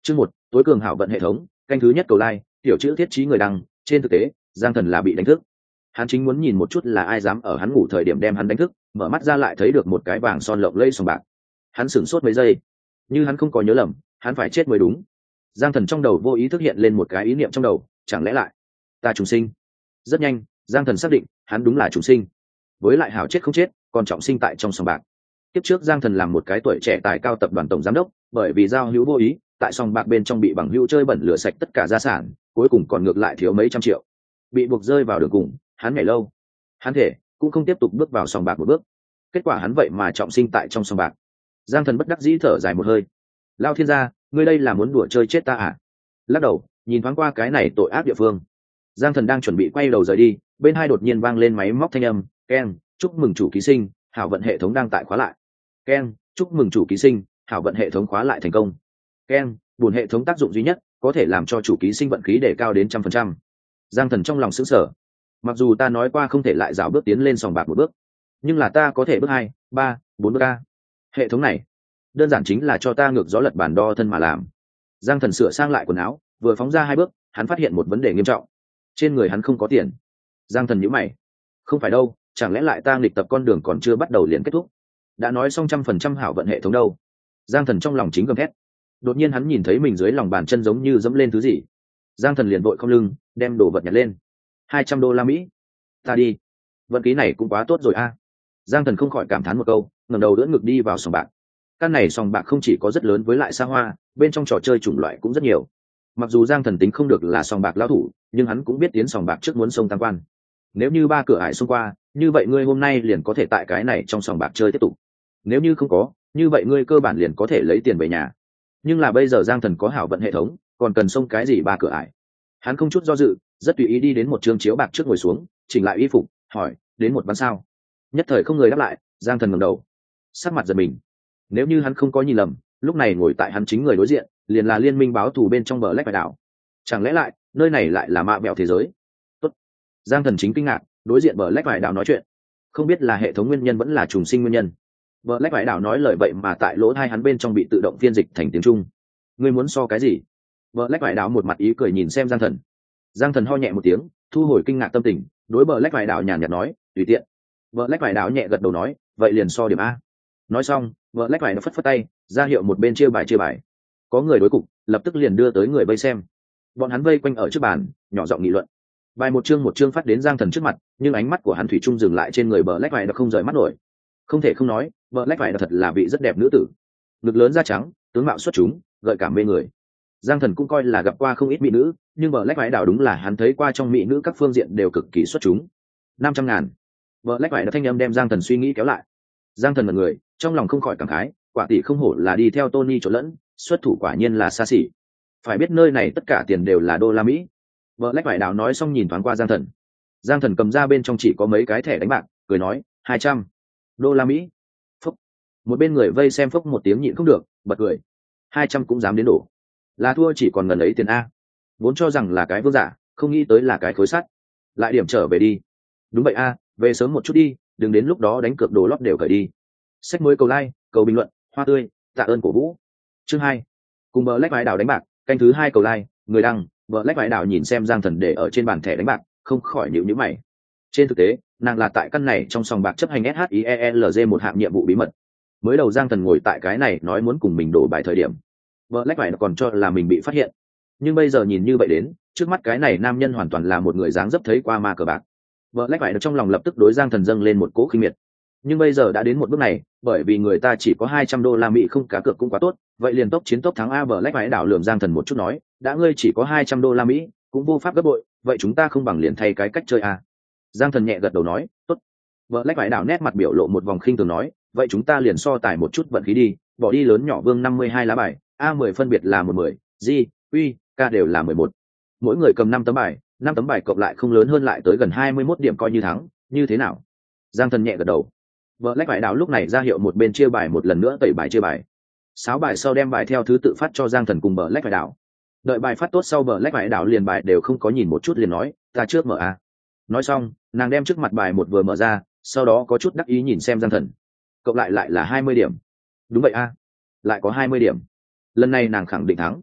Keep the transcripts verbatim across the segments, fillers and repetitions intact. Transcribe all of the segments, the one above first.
Chương một, tối cường hảo vận hệ thống, canh thứ nhất cầu lai, tiểu chữ thiết trí người đăng, trên thực tế, Giang Thần là bị đánh thức. Hắn chính muốn nhìn một chút là ai dám ở hắn ngủ thời điểm đem hắn đánh thức, mở mắt ra lại thấy được một cái vàng son lộng lẫy sòng bạc. Hắn sửng sốt mấy giây, như hắn không có nhớ lầm, hắn phải chết mới đúng. Giang Thần trong đầu vô ý thức hiện lên một cái ý niệm trong đầu, chẳng lẽ lại ta trùng sinh? Rất nhanh, Giang Thần xác định, hắn đúng là trùng sinh. Với lại hảo chết không chết, còn trọng sinh tại trong sòng bạc. Tiếp trước Giang Thần làm một cái tuổi trẻ tài cao tập đoàn tổng giám đốc, bởi vì giao hữu vô ý, tại sòng bạc bên trong bị bằng hữu chơi bẩn lửa sạch tất cả gia sản, cuối cùng còn ngược lại thiếu mấy trăm triệu. Bị buộc rơi vào đường cùng, hắn nhảy lâu. Hắn thể cũng không tiếp tục bước vào sòng bạc một bước. Kết quả hắn vậy mà trọng sinh tại trong sòng bạc. Giang Thần bất đắc dĩ thở dài một hơi. Lao thiên gia, ngươi đây là muốn đùa chơi chết ta à? Lắc đầu, nhìn thoáng qua cái này tội ác địa phương. Giang Thần đang chuẩn bị quay đầu rời đi, bên hai đột nhiên vang lên máy móc thanh âm, keng, chúc mừng chủ ký sinh, hảo vận hệ thống đang tại khóa lại. Keng, chúc mừng chủ ký sinh, hảo vận hệ thống khóa lại thành công. Keng, buồn hệ thống tác dụng duy nhất, có thể làm cho chủ ký sinh vận khí đề cao đến trăm phần trăm. Giang Thần trong lòng sững sờ. Mặc dù ta nói qua không thể lại dạo bước tiến lên sòng bạc một bước, nhưng là ta có thể bước hai, ba, bốn bước a. Hệ thống này đơn giản chính là cho ta ngược gió lật bản đo thân mà làm. Giang Thần sửa sang lại quần áo, vừa phóng ra hai bước, hắn phát hiện một vấn đề nghiêm trọng. Trên người hắn không có tiền. Giang Thần nhíu mày. Không phải đâu, chẳng lẽ lại ta nghịch tập con đường còn chưa bắt đầu liền kết thúc? Đã nói xong trăm phần trăm hảo vận hệ thống đâu? Giang Thần trong lòng chính gầm thét. Đột nhiên hắn nhìn thấy mình dưới lòng bàn chân giống như dẫm lên thứ gì. Giang Thần liền vội không lưng, đem đồ vật nhặt lên. Hai trăm đô la Mỹ. Ta đi. Vận khí này cũng quá tốt rồi a. Giang Thần không khỏi cảm thán một câu, ngẩng đầu đỡ ngực đi vào sòng bạc. Căn này sòng bạc không chỉ có rất lớn với lại xa hoa, bên trong trò chơi chủng loại cũng rất nhiều. Mặc dù Giang Thần tính không được là sòng bạc lão thủ, nhưng hắn cũng biết tiến sòng bạc trước muốn sông tam quan. Nếu như ba cửa ải xông qua, như vậy ngươi hôm nay liền có thể tại cái này trong sòng bạc chơi tiếp tục. Nếu như không có, như vậy ngươi cơ bản liền có thể lấy tiền về nhà. Nhưng là bây giờ Giang Thần có hảo vận hệ thống, còn cần xông cái gì ba cửa ải? Hắn không chút do dự, rất tùy ý đi đến một trường chiếu bạc trước ngồi xuống, chỉnh lại y phục, hỏi, đến một ván sao? Nhất thời không người đáp lại, Giang Thần ngẩng đầu, sắc mặt giật mình. Nếu như hắn không có nhìn lầm, lúc này ngồi tại hắn chính người đối diện, liền là liên minh báo thù bên trong bờ lách vài đảo. Chẳng lẽ lại, nơi này lại là mạ mẹo thế giới? Tốt. Giang Thần chính kinh ngạc, đối diện bờ lách vài đảo nói chuyện. Không biết là hệ thống nguyên nhân vẫn là trùng sinh nguyên nhân. Bờ lách vài đảo nói lời vậy mà tại lỗ tai hắn bên trong bị tự động phiên dịch thành tiếng Trung. Ngươi muốn so cái gì? Bờ lách vài đảo một mặt ý cười nhìn xem Giang Thần. Giang Thần ho nhẹ một tiếng, thu hồi kinh ngạc tâm tình, đối bờ lách vài đảo nhàn nhạt nói, tùy tiện. Bờ lách vài đảo nhẹ gật đầu nói, vậy liền so điểm a. Nói xong, bờ lách vài đảo phất phất tay, ra hiệu một bên chia bài chia bài. Có người đối cục, lập tức liền đưa tới người vây xem. Bọn hắn vây quanh ở trước bàn, nhỏ giọng nghị luận. Bài một chương một chương phát đến Giang Thần trước mặt, nhưng ánh mắt của hắn thủy chung dừng lại trên người bờ lách vài đảo không rời mắt nổi. Không thể không nói, bờ lách vài đảo thật là vị rất đẹp nữ tử. Ngực lớn da trắng, tướng mạo xuất chúng, gợi cảm mê người. Giang Thần cũng coi là gặp qua không ít mỹ nữ, nhưng bờ lách vải đảo đúng là hắn thấy qua trong mỹ nữ các phương diện đều cực kỳ xuất chúng. Năm trăm ngàn. Bờ lách vải đã thanh âm đem Giang Thần suy nghĩ kéo lại. Giang Thần là người, trong lòng không khỏi cảm khái, quả tỷ không hổ là đi theo Tony chỗ lẫn, xuất thủ quả nhiên là xa xỉ. Phải biết nơi này tất cả tiền đều là đô la Mỹ. Bờ lách vải đảo nói xong nhìn thoáng qua Giang Thần. Giang Thần cầm ra bên trong chỉ có mấy cái thẻ đánh bạc, cười nói, hai trăm đô la Mỹ. Phúc. Một bên người vây xem phúc một tiếng nhịn không được, bật cười. Hai trăm cũng dám đến đổ. Là thua chỉ còn gần ấy tiền a. Vốn cho rằng là cái vương giả, không nghĩ tới là cái khối sắt. Lại điểm trở về đi. Đúng vậy a, về sớm một chút đi, đừng đến lúc đó đánh cược đồ lót đều cởi đi. Sách mới cầu like, cầu bình luận, hoa tươi, tạ ơn cổ vũ. Chương hai. Cùng bờ lách vải đảo đánh bạc, canh thứ hai cầu like, người đăng, bờ lách vải đảo nhìn xem Giang Thần để ở trên bàn thẻ đánh bạc, không khỏi nhíu nhíu mày. Trên thực tế, nàng là tại căn này trong sòng bạc chấp hành S H I E L G một hạng nhiệm vụ bí mật. Mới đầu Giang Thần ngồi tại cái này nói muốn cùng mình đổ bài thời điểm, vợ lách vải còn cho là mình bị phát hiện, nhưng bây giờ nhìn như vậy đến, trước mắt cái này nam nhân hoàn toàn là một người dáng dấp thấy qua ma cờ bạc. Vợ lách vải trong lòng lập tức đối Giang Thần dâng lên một cỗ khinh miệt. Nhưng bây giờ đã đến một bước này, bởi vì người ta chỉ có hai trăm đô la Mỹ không cá cược cũng quá tốt, vậy liền tốc chiến tốc thắng a. Vợ lách vải đảo lườm Giang Thần một chút nói, đã ngươi chỉ có hai trăm đô la Mỹ, cũng vô pháp gấp bội, vậy chúng ta không bằng liền thay cái cách chơi a. Giang Thần nhẹ gật đầu nói, tốt. Vợ lách vải đảo nét mặt biểu lộ một vòng khinh thường nói, vậy chúng ta liền so tài một chút vận khí đi, bỏ đi lớn nhỏ vương năm mươi hai lá bài, a mười phân biệt là một mười, G, uy, K đều là mười một. Mỗi người cầm năm tấm bài, năm tấm bài cộng lại không lớn hơn lại tới gần hai mươi mốt điểm coi như thắng, như thế nào? Giang Thần nhẹ gật đầu. Vợ lách vải đảo lúc này ra hiệu một bên chia bài một lần nữa tẩy bài chia bài. Sáu bài sau đem bài theo thứ tự phát cho Giang Thần cùng bờ lách vải đảo. Đợi bài phát tốt sau bờ lách vải đảo liền bài đều không có nhìn một chút liền nói, ta trước mở a. Nói xong, nàng đem trước mặt bài một vừa mở ra, sau đó có chút đắc ý nhìn xem Giang Thần. Cộng lại lại là hai mươi điểm. Đúng vậy a, lại có hai mươi điểm. Lần này nàng khẳng định thắng.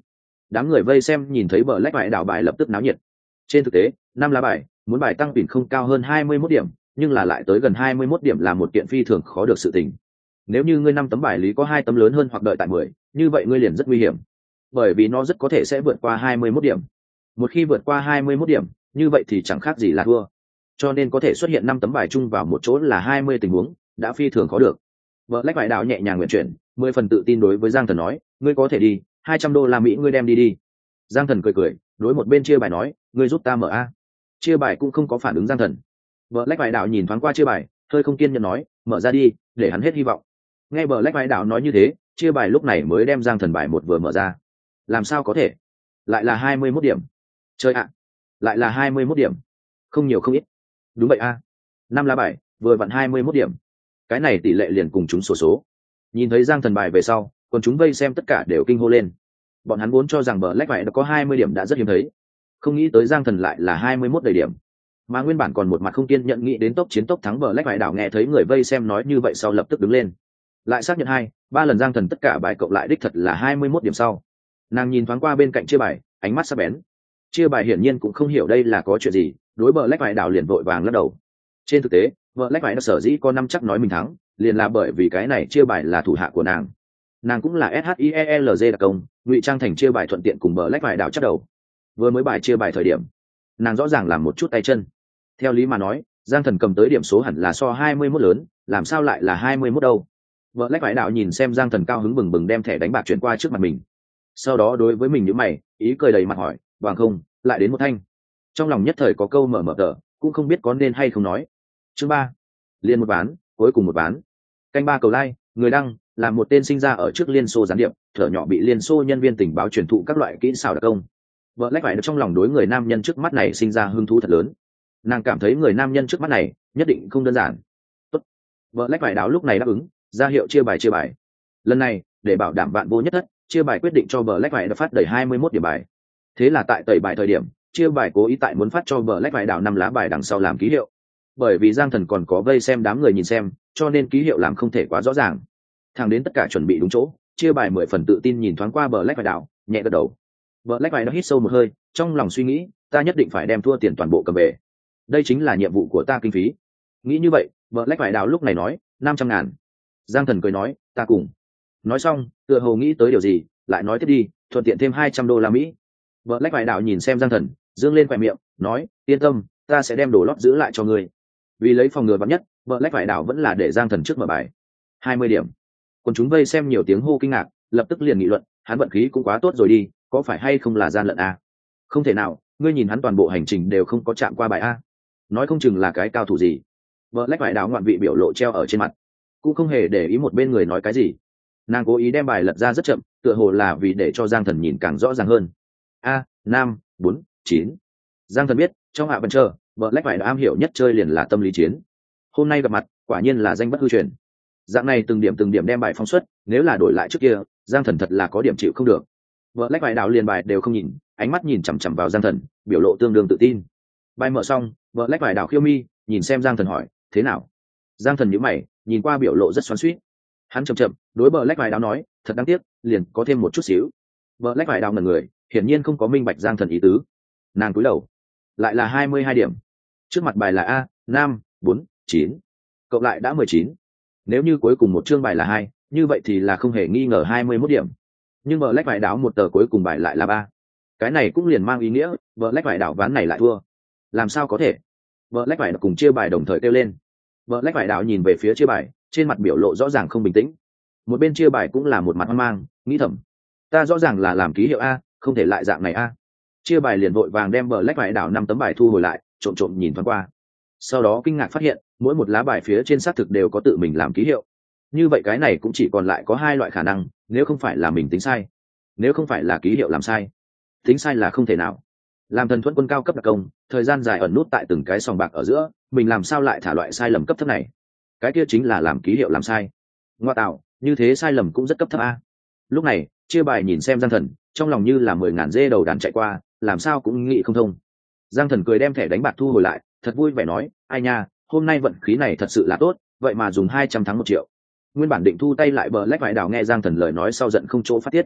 Đám người vây xem nhìn thấy bờ lách vải đảo bài lập tức náo nhiệt. Trên thực tế năm lá bài muốn bài tăng pin không cao hơn hai mươi mốt điểm, nhưng là lại tới gần hai mươi mốt điểm là một kiện phi thường khó được sự tình. Nếu như ngươi năm tấm bài lý có hai tấm lớn hơn hoặc đợi tại mười, như vậy ngươi liền rất nguy hiểm, bởi vì nó rất có thể sẽ vượt qua hai mươi mốt điểm. Một khi vượt qua hai mươi mốt điểm, như vậy thì chẳng khác gì là thua. Cho nên có thể xuất hiện năm tấm bài chung vào một chỗ là hai mươi tình huống, đã phi thường khó được. Vợ lách vải đạo nhẹ nhàng nguyện chuyển, mười phần tự tin đối với Giang Thần nói, ngươi có thể đi, hai trăm đô la Mỹ ngươi đem đi đi. Giang Thần cười cười, đối một bên chia bài nói, ngươi giúp ta mở a. Chia bài cũng không có phản ứng Giang Thần. Vợ lách vải đạo nhìn thoáng qua chia bài, hơi không kiên nhẫn nói, mở ra đi, để hắn hết hy vọng. Nghe bờ lách vải đạo nói như thế, chia bài lúc này mới đem Giang Thần bài một vừa mở ra. Làm sao có thể? Lại là hai mươi mốt điểm. Chơi ạ. Lại là hai mươi mốt điểm. Không nhiều không ít. Đúng vậy a. Năm lá bài, vừa vặn hai mươi mốt điểm. Cái này tỷ lệ liền cùng chúng sổ số, số. Nhìn thấy Giang Thần bài về sau, còn chúng vây xem tất cả đều kinh hô lên. Bọn hắn vốn cho rằng bờ lách vải đã có hai mươi điểm đã rất hiếm thấy, không nghĩ tới Giang Thần lại là hai mươi mốt đầy điểm. Mà nguyên bản còn một mặt không kiên nhận nghĩ đến tốc chiến tốc thắng bờ lách vải đảo nghe thấy người vây xem nói như vậy sau lập tức đứng lên. Lại xác nhận hai, ba lần Giang Thần tất cả bài cộng lại đích thật là hai mươi mốt điểm sau. Nàng nhìn thoáng qua bên cạnh chia bài, ánh mắt sắc bén. Chia bài hiển nhiên cũng không hiểu đây là có chuyện gì, đối bờ lách vải đảo liền vội vàng lắc đầu. Trên thực tế, bờ lách vải đảo sở dĩ có năm chắc nói mình thắng, liền là bởi vì cái này chia bài là thủ hạ của nàng. Nàng cũng là ét hát i e lờ giê đặc công, ngụy trang thành chia bài thuận tiện cùng bờ lách vải đảo chắc đầu. Vừa mới bài chia bài thời điểm, nàng rõ ràng làm một chút tay chân. Theo lý mà nói, Giang Thần cầm tới điểm số hẳn là so hai mươi mốt lớn, làm sao lại là hai mươi mốt đâu? Vợ lách vải đạo nhìn xem Giang Thần cao hứng bừng bừng đem thẻ đánh bạc chuyển qua trước mặt mình. Sau đó đối với mình nhíu mày, ý cười đầy mặt hỏi, "Bằng không, lại đến một thanh." Trong lòng nhất thời có câu mở mở tờ, cũng không biết có nên hay không nói. Chương ba, liên một bán, cuối cùng một bán. Canh ba cầu like, người đăng là một tên sinh ra ở trước Liên Xô gián điệp, thở nhỏ bị Liên Xô nhân viên tình báo truyền thụ các loại kỹ xảo đặc công. Vợ lách vải trong lòng đối người nam nhân trước mắt này sinh ra hứng thú thật lớn. Nàng cảm thấy người nam nhân trước mắt này nhất định không đơn giản. Tốt. Vợ lách vải đảo lúc này đáp ứng, ra hiệu chia bài chia bài. Lần này để bảo đảm bạn vô nhất thất, chia bài quyết định cho bờ lách vải đã phát đầy hai mươi mốt điểm bài. Thế là tại tẩy bài thời điểm, chia bài cố ý tại muốn phát cho bờ lách vải đảo năm lá bài đằng sau làm ký hiệu. Bởi vì Giang Thần còn có vây xem đám người nhìn xem, cho nên ký hiệu làm không thể quá rõ ràng. Thẳng đến tất cả chuẩn bị đúng chỗ, chia bài mười phần tự tin nhìn thoáng qua bờ lách vải đảo, nhẹ gật đầu. Bờ lách vải nó hít sâu một hơi, trong lòng suy nghĩ, ta nhất định phải đem thua tiền toàn bộ cầm về. Đây chính là nhiệm vụ của ta kinh phí. Nghĩ như vậy, bờ lách vải đảo lúc này nói, năm trăm ngàn. Giang Thần cười nói, ta cùng. Nói xong, tựa hồ nghĩ tới điều gì, lại nói tiếp đi, thuận tiện thêm hai trăm đô la Mỹ. Vợ lách vải đạo nhìn xem Giang Thần, dương lên khỏe miệng, nói, yên tâm, ta sẽ đem đồ lót giữ lại cho ngươi. Vì lấy phòng ngừa vắn nhất, vợ lách vải đạo vẫn là để Giang Thần trước mở bài. hai mươi điểm. Còn chúng vây xem nhiều tiếng hô kinh ngạc, lập tức liền nghị luận, hắn vận khí cũng quá tốt rồi đi, có phải hay không là gian lận à? Không thể nào, ngươi nhìn hắn toàn bộ hành trình đều không có chạm qua bài a. Nói không chừng là cái cao thủ gì. Vợ lách vải đạo ngoạn vị biểu lộ treo ở trên mặt, cũng không hề để ý một bên người nói cái gì. Nàng cố ý đem bài lật ra rất chậm, tựa hồ là vì để cho Giang Thần nhìn càng rõ ràng hơn. A, năm, bốn, chín. Giang Thần biết, trong hạ bần chờ, vợ lách vải đã am hiểu nhất chơi liền là tâm lý chiến. Hôm nay gặp mặt, quả nhiên là danh bất hư truyền. Dạng này từng điểm từng điểm đem bài phóng xuất, nếu là đổi lại trước kia, Giang Thần thật là có điểm chịu không được. Vợ lách vải đạo liền bài đều không nhìn, ánh mắt nhìn chằm chằm vào Giang Thần, biểu lộ tương đương tự tin. Bài mở xong, vợ lách vải đạo khiêu mi, nhìn xem Giang Thần hỏi, thế nào? Giang Thần nhíu mày, nhìn qua biểu lộ rất xoắn xuýt. Hắn chậm chậm đối bờ lách vải đạo nói, thật đáng tiếc, liền có thêm một chút xíu. Bờ lách vải đạo ngẩn người, hiển nhiên không có minh bạch Giang Thần ý tứ. Nàng cúi đầu, lại là hai mươi hai điểm. Trước mặt bài là a, năm, bốn, chín, cộng lại đã mười chín. Nếu như cuối cùng một chương bài là hai, như vậy thì là không hề nghi ngờ hai mươi mốt điểm. Nhưng bờ lách vải đạo một tờ cuối cùng bài lại là ba. Cái này cũng liền mang ý nghĩa, bờ lách vải đạo ván này lại thua. Làm sao có thể? Bờ lách vải đạo cùng chia bài đồng thời kêu lên. Bờ lách vải đạo nhìn về phía chia bài, trên mặt biểu lộ rõ ràng không bình tĩnh. Một bên chia bài cũng là một mặt hoang mang, nghĩ thầm, ta rõ ràng là làm ký hiệu a, không thể lại dạng này a. Chia bài liền vội vàng đem bờ lách vải đảo năm tấm bài thu hồi lại, trộm trộm nhìn thoáng qua. Sau đó kinh ngạc phát hiện, mỗi một lá bài phía trên xác thực đều có tự mình làm ký hiệu. Như vậy cái này cũng chỉ còn lại có hai loại khả năng, nếu không phải là mình tính sai, nếu không phải là ký hiệu làm sai. Tính sai là không thể nào. Làm thần thuẫn quân cao cấp đặc công, thời gian dài ẩn nút tại từng cái sòng bạc ở giữa, mình làm sao lại thả loại sai lầm cấp thấp này? Cái kia chính là làm ký hiệu làm sai. Ngoa tạo, như thế sai lầm cũng rất cấp thấp a. Lúc này, chia bài nhìn xem Giang Thần, trong lòng như là mười ngàn dê đầu đàn chạy qua, làm sao cũng nghĩ không thông. Giang Thần cười đem thẻ đánh bạc thu hồi lại, thật vui vẻ nói, ai nha, hôm nay vận khí này thật sự là tốt, vậy mà dùng hai trăm thắng một triệu. Nguyên bản định thu tay lại bờ lách vải đảo nghe Giang Thần lời nói sau giận không chỗ phát tiết.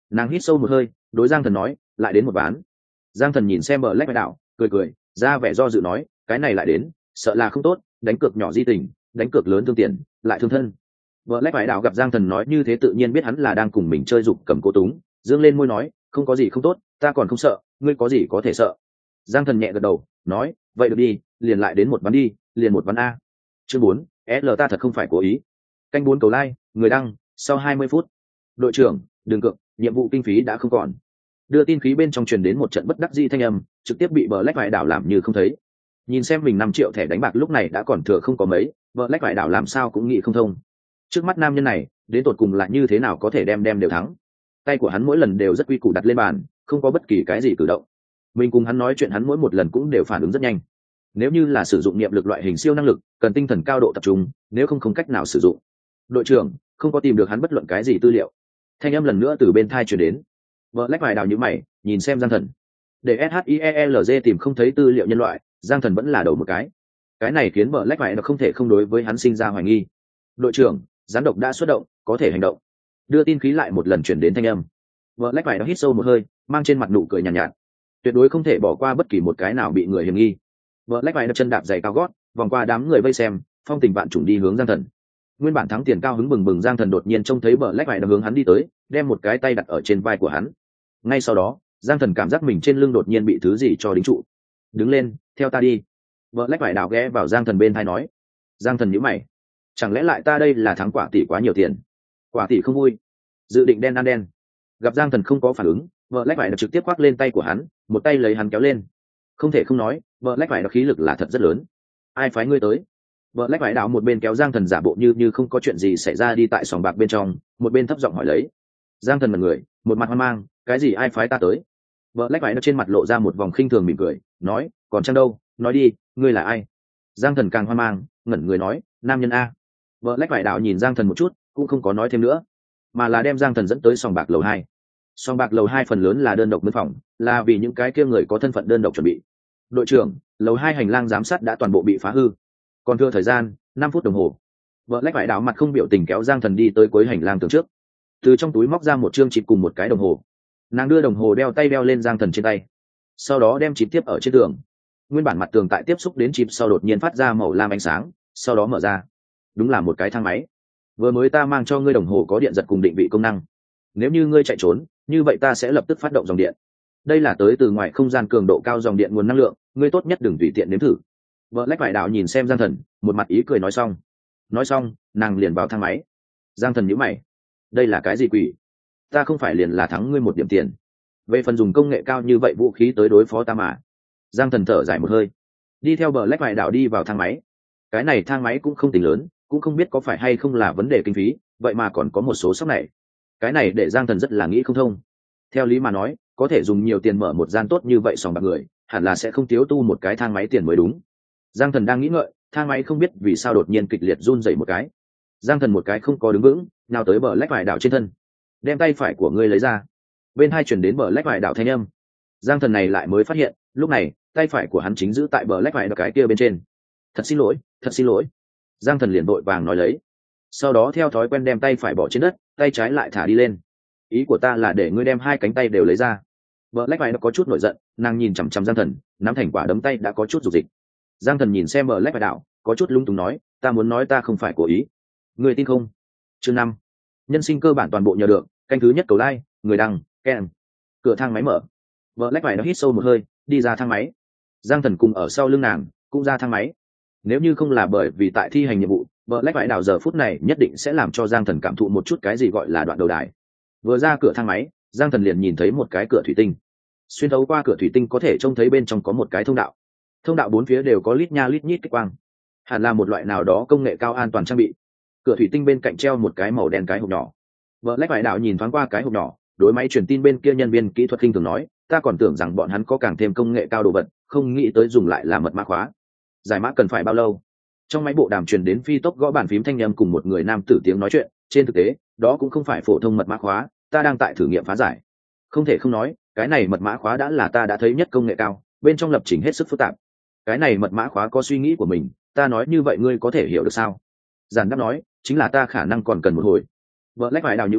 Nàng hít sâu một hơi, đối Giang Thần nói, lại đến một ván. Giang Thần nhìn xem bờ lách đạo, cười cười, ra vẻ do dự nói, cái này lại đến, sợ là không tốt, đánh cược nhỏ di tình, đánh cược lớn thương tiền, lại thương thân. Bờ lách đạo gặp Giang Thần nói như thế tự nhiên biết hắn là đang cùng mình chơi dục cầm cố túng, dương lên môi nói, không có gì không tốt, ta còn không sợ, ngươi có gì có thể sợ. Giang Thần nhẹ gật đầu, nói, vậy được đi, liền lại đến một ván đi, liền một ván a. Chương bốn, L ta thật không phải cố ý. Canh bốn cầu like, người đăng, sau hai mươi phút. Đội trưởng, đừng cược, nhiệm vụ kinh phí đã không còn. Đưa tin khí bên trong truyền đến một trận bất đắc dĩ thanh âm, trực tiếp bị Black Vải đảo làm như không thấy. Nhìn xem mình năm triệu thẻ đánh bạc lúc này đã còn thừa không có mấy, Black Vải đảo làm sao cũng nghĩ không thông. Trước mắt nam nhân này, đến tột cùng là như thế nào có thể đem đem đều thắng. Tay của hắn mỗi lần đều rất quy củ đặt lên bàn, không có bất kỳ cái gì cử động. Mình cùng hắn nói chuyện hắn mỗi một lần cũng đều phản ứng rất nhanh. Nếu như là sử dụng niệm lực loại hình siêu năng lực, cần tinh thần cao độ tập trung, nếu không không cách nào sử dụng. Đội trưởng, không có tìm được hắn bất luận cái gì tư liệu. Thanh âm lần nữa từ bên thai truyền đến. Black Vải đảo nhíu mày, nhìn xem Giang Thần. Để SHIELZ tìm không thấy tư liệu nhân loại, Giang Thần vẫn là đầu một cái. Cái này khiến Black Vải không thể không đối với hắn sinh ra hoài nghi. Đội trưởng, gián độc đã xuất động, có thể hành động. Đưa tin khí lại một lần truyền đến thanh âm. Black Vải hít sâu một hơi, mang trên mặt nụ cười nhàn nhạt, nhạt. Tuyệt đối không thể bỏ qua bất kỳ một cái nào bị người hiểm nghi. Black Vải chân đạp giày cao gót, vòng qua đám người vây xem, phong tình vạn trùng đi hướng Giang Thần. Nguyên bản thắng tiền cao hứng bừng bừng Giang Thần đột nhiên trông thấy Black Vải hướng hắn đi tới, đem một cái tay đặt ở trên vai của hắn. Ngay sau đó, Giang Thần cảm giác mình trên lưng đột nhiên bị thứ gì cho đính trụ. Đứng lên, theo ta đi. Black Vải đảo ghé vào Giang Thần bên tai nói. Giang Thần nhíu mày, chẳng lẽ lại ta đây là thắng quả tỷ quá nhiều tiền? Quả tỷ không vui, dự định đen ăn đen. Gặp Giang Thần không có phản ứng, Black Vải trực tiếp quắc lên tay của hắn, một tay lấy hắn kéo lên. Không thể không nói, Black Vải khí lực là thật rất lớn. Ai phái ngươi tới? Black Vải đảo một bên kéo Giang Thần giả bộ như như không có chuyện gì xảy ra đi tại sòng bạc bên trong, một bên thấp giọng hỏi lấy. Giang Thần mặt người, một mặt hoang mang, cái gì ai phái ta tới? Black Vải trên mặt lộ ra một vòng khinh thường mỉm cười, nói, còn chăng đâu, nói đi, ngươi là ai? Giang Thần càng hoang mang, ngẩn người nói, nam nhân a. Black Vải đảo nhìn Giang Thần một chút, cũng không có nói thêm nữa, mà là đem Giang Thần dẫn tới sòng bạc lầu hai. Sòng bạc lầu hai phần lớn là đơn độc mướn phòng, là vì những cái kia người có thân phận đơn độc chuẩn bị. Đội trưởng, lầu hai hành lang giám sát đã toàn bộ bị phá hư, còn thừa thời gian năm phút đồng hồ. Black Vải đảo mặt không biểu tình kéo Giang Thần đi tới cuối hành lang tường trước, từ trong túi móc ra một chương chip cùng một cái đồng hồ. Nàng đưa đồng hồ đeo tay đeo lên Giang Thần trên tay, sau đó đem chip tiếp ở trên tường. Nguyên bản mặt tường tại tiếp xúc đến chip sau đột nhiên phát ra màu lam ánh sáng, sau đó mở ra, đúng là một cái thang máy. Vừa mới ta mang cho ngươi đồng hồ có điện giật cùng định vị công năng, nếu như ngươi chạy trốn như vậy ta sẽ lập tức phát động dòng điện. Đây là tới từ ngoài không gian cường độ cao dòng điện nguồn năng lượng, ngươi tốt nhất đừng tùy tiện nếm thử. Black Vải đạo nhìn xem Giang Thần, một mặt ý cười nói xong. Nói xong, nàng liền vào thang máy. Giang Thần nhíu mày, đây là cái gì quỷ? Ta không phải liền là thắng ngươi một điểm tiền, về phần dùng công nghệ cao như vậy vũ khí tới đối phó ta mà. Giang Thần thở dài một hơi, đi theo Black Vải đạo đi vào thang máy. Cái này thang máy cũng không tính lớn, cũng không biết có phải hay không là vấn đề kinh phí, vậy mà còn có một số sốc này. Cái này để Giang Thần rất là nghĩ không thông. Theo lý mà nói, có thể dùng nhiều tiền mở một gian tốt như vậy sòng bạc người, hẳn là sẽ không thiếu tu một cái thang máy tiền mới đúng. Giang Thần đang nghĩ ngợi, thang máy không biết vì sao đột nhiên kịch liệt run rẩy một cái. Giang Thần một cái không có đứng vững, nào tới bờ lách vải đảo trên thân, đem tay phải của ngươi lấy ra. Bên hai chuyển đến bờ lách vải đảo thanh âm. Giang Thần này lại mới phát hiện, lúc này tay phải của hắn chính giữ tại bờ lách vải đảo cái kia bên trên. Thật xin lỗi, thật xin lỗi. Giang Thần liền vội vàng nói lấy, sau đó theo thói quen đem tay phải bỏ trên đất, tay trái lại thả đi lên. Ý của ta là để ngươi đem hai cánh tay đều lấy ra. Bờ lách vải nó có chút nổi giận, nàng nhìn chằm chằm Giang Thần, nắm thành quả đấm tay đã có chút rục dịch. Giang Thần nhìn xem bờ lách vải đảo, có chút lung túng nói, ta muốn nói ta không phải cố ý. Người tin không? Chương năm, nhân sinh cơ bản toàn bộ nhờ được, canh thứ nhất cầu like, người đăng, keng. Cửa thang máy mở, vợ lách vải nó hít sâu một hơi, đi ra thang máy. Giang Thần cùng ở sau lưng nàng, cũng ra thang máy. Nếu như không là bởi vì tại thi hành nhiệm vụ, vợ lách vải đảo giờ phút này nhất định sẽ làm cho Giang Thần cảm thụ một chút cái gì gọi là đoạn đầu đài. Vừa ra cửa thang máy, Giang Thần liền nhìn thấy một cái cửa thủy tinh. Xuyên thấu qua cửa thủy tinh có thể trông thấy bên trong có một cái thông đạo. Thông đạo bốn phía đều có lít nha lít nhít kích quang, hẳn là một loại nào đó công nghệ cao an toàn trang bị. Cửa thủy tinh bên cạnh treo một cái màu đen cái hộp nhỏ. Vợ lách vải đảo nhìn thoáng qua cái hộp nhỏ, đối máy truyền tin bên kia nhân viên kỹ thuật khinh thường nói, ta còn tưởng rằng bọn hắn có càng thêm công nghệ cao đồ vật, không nghĩ tới dùng lại là mật mã khóa. Giải mã cần phải bao lâu? Trong máy bộ đàm truyền đến phi tốc gõ bàn phím thanh âm cùng một người nam tử tiếng nói chuyện. Trên thực tế, đó cũng không phải phổ thông mật mã khóa, ta đang tại thử nghiệm phá giải. Không thể không nói, cái này mật mã khóa đã là ta đã thấy nhất công nghệ cao, bên trong lập trình hết sức phức tạp. Cái này mật mã khóa có suy nghĩ của mình, ta nói như vậy ngươi có thể hiểu được sao? Giản đáp nói, chính là ta khả năng còn cần một hồi. Vợ lách vải đào nhíu mày,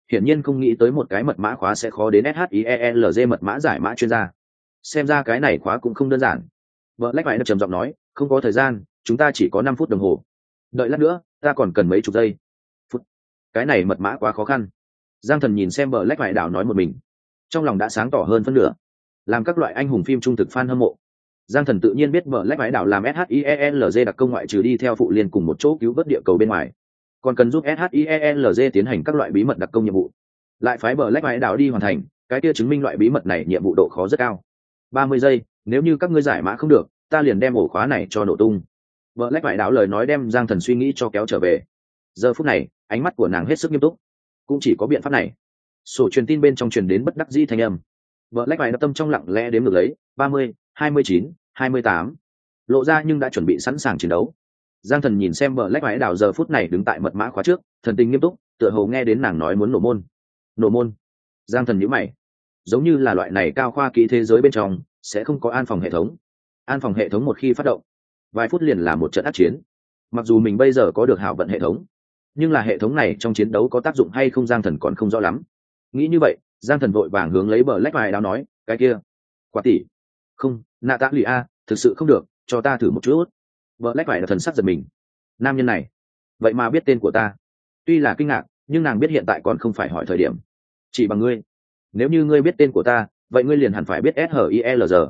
hiển nhiên không nghĩ tới một cái mật mã khóa sẽ khó đến SHIELZ mật mã giải mã chuyên gia. Xem ra cái này khóa cũng không đơn giản. Vợ Lách Vải trầm giọng nói, không có thời gian, chúng ta chỉ có năm phút đồng hồ. Đợi lát nữa, ta còn cần mấy chục giây. Phút. Cái này mật mã quá khó khăn. Giang Thần nhìn xem Vợ Lách Vải đảo nói một mình, trong lòng đã sáng tỏ hơn phân nửa. Làm các loại anh hùng phim trung thực fan hâm mộ, Giang Thần tự nhiên biết Vợ Lách Vải đảo làm SHIELZ đặc công ngoại trừ đi theo phụ liên cùng một chỗ cứu vớt địa cầu bên ngoài, còn cần giúp SHIELZ tiến hành các loại bí mật đặc công nhiệm vụ, lại phái Vợ Lách Vải đảo đi hoàn thành, cái kia chứng minh loại bí mật này nhiệm vụ độ khó rất cao. ba mươi giây, nếu như các ngươi giải mã không được, ta liền đem ổ khóa này cho nổ tung. Vợ Lách Vải đảo lời nói đem Giang Thần suy nghĩ cho kéo trở về. Giờ phút này, ánh mắt của nàng hết sức nghiêm túc. Cũng chỉ có biện pháp này. Sổ truyền tin bên trong truyền đến bất đắc dĩ thanh âm. Vợ Lách Vải đảo tâm trong lặng lẽ đếm ngược lấy, ba mươi, hai mươi chín, hai mươi tám. Lộ ra nhưng đã chuẩn bị sẵn sàng chiến đấu. Giang Thần nhìn xem Vợ Lách Vải đảo giờ phút này đứng tại mật mã khóa trước, thần tình nghiêm túc, tựa hồ nghe đến nàng nói muốn nổ môn. Nổ môn? Giang Thần nhíu mày. Giống như là loại này cao khoa kỹ thế giới bên trong sẽ không có an phòng hệ thống. An phòng hệ thống một khi phát động, vài phút liền là một trận ác chiến. Mặc dù mình bây giờ có được hảo vận hệ thống, nhưng là hệ thống này trong chiến đấu có tác dụng hay không Giang Thần còn không rõ lắm. Nghĩ như vậy, Giang Thần vội vàng hướng lấy Bờ Lách Vải đảo nói, cái kia, quả tỷ, không, nạ tạ lì a, thực sự không được, cho ta thử một chút. Bờ Lách Vải đảo thần sắc giật mình. Nam nhân này, vậy mà biết tên của ta. Tuy là kinh ngạc, nhưng nàng biết hiện tại còn không phải hỏi thời điểm. Chỉ bằng ngươi, nếu như ngươi biết tên của ta, vậy ngươi liền hẳn phải biết SHIELZ.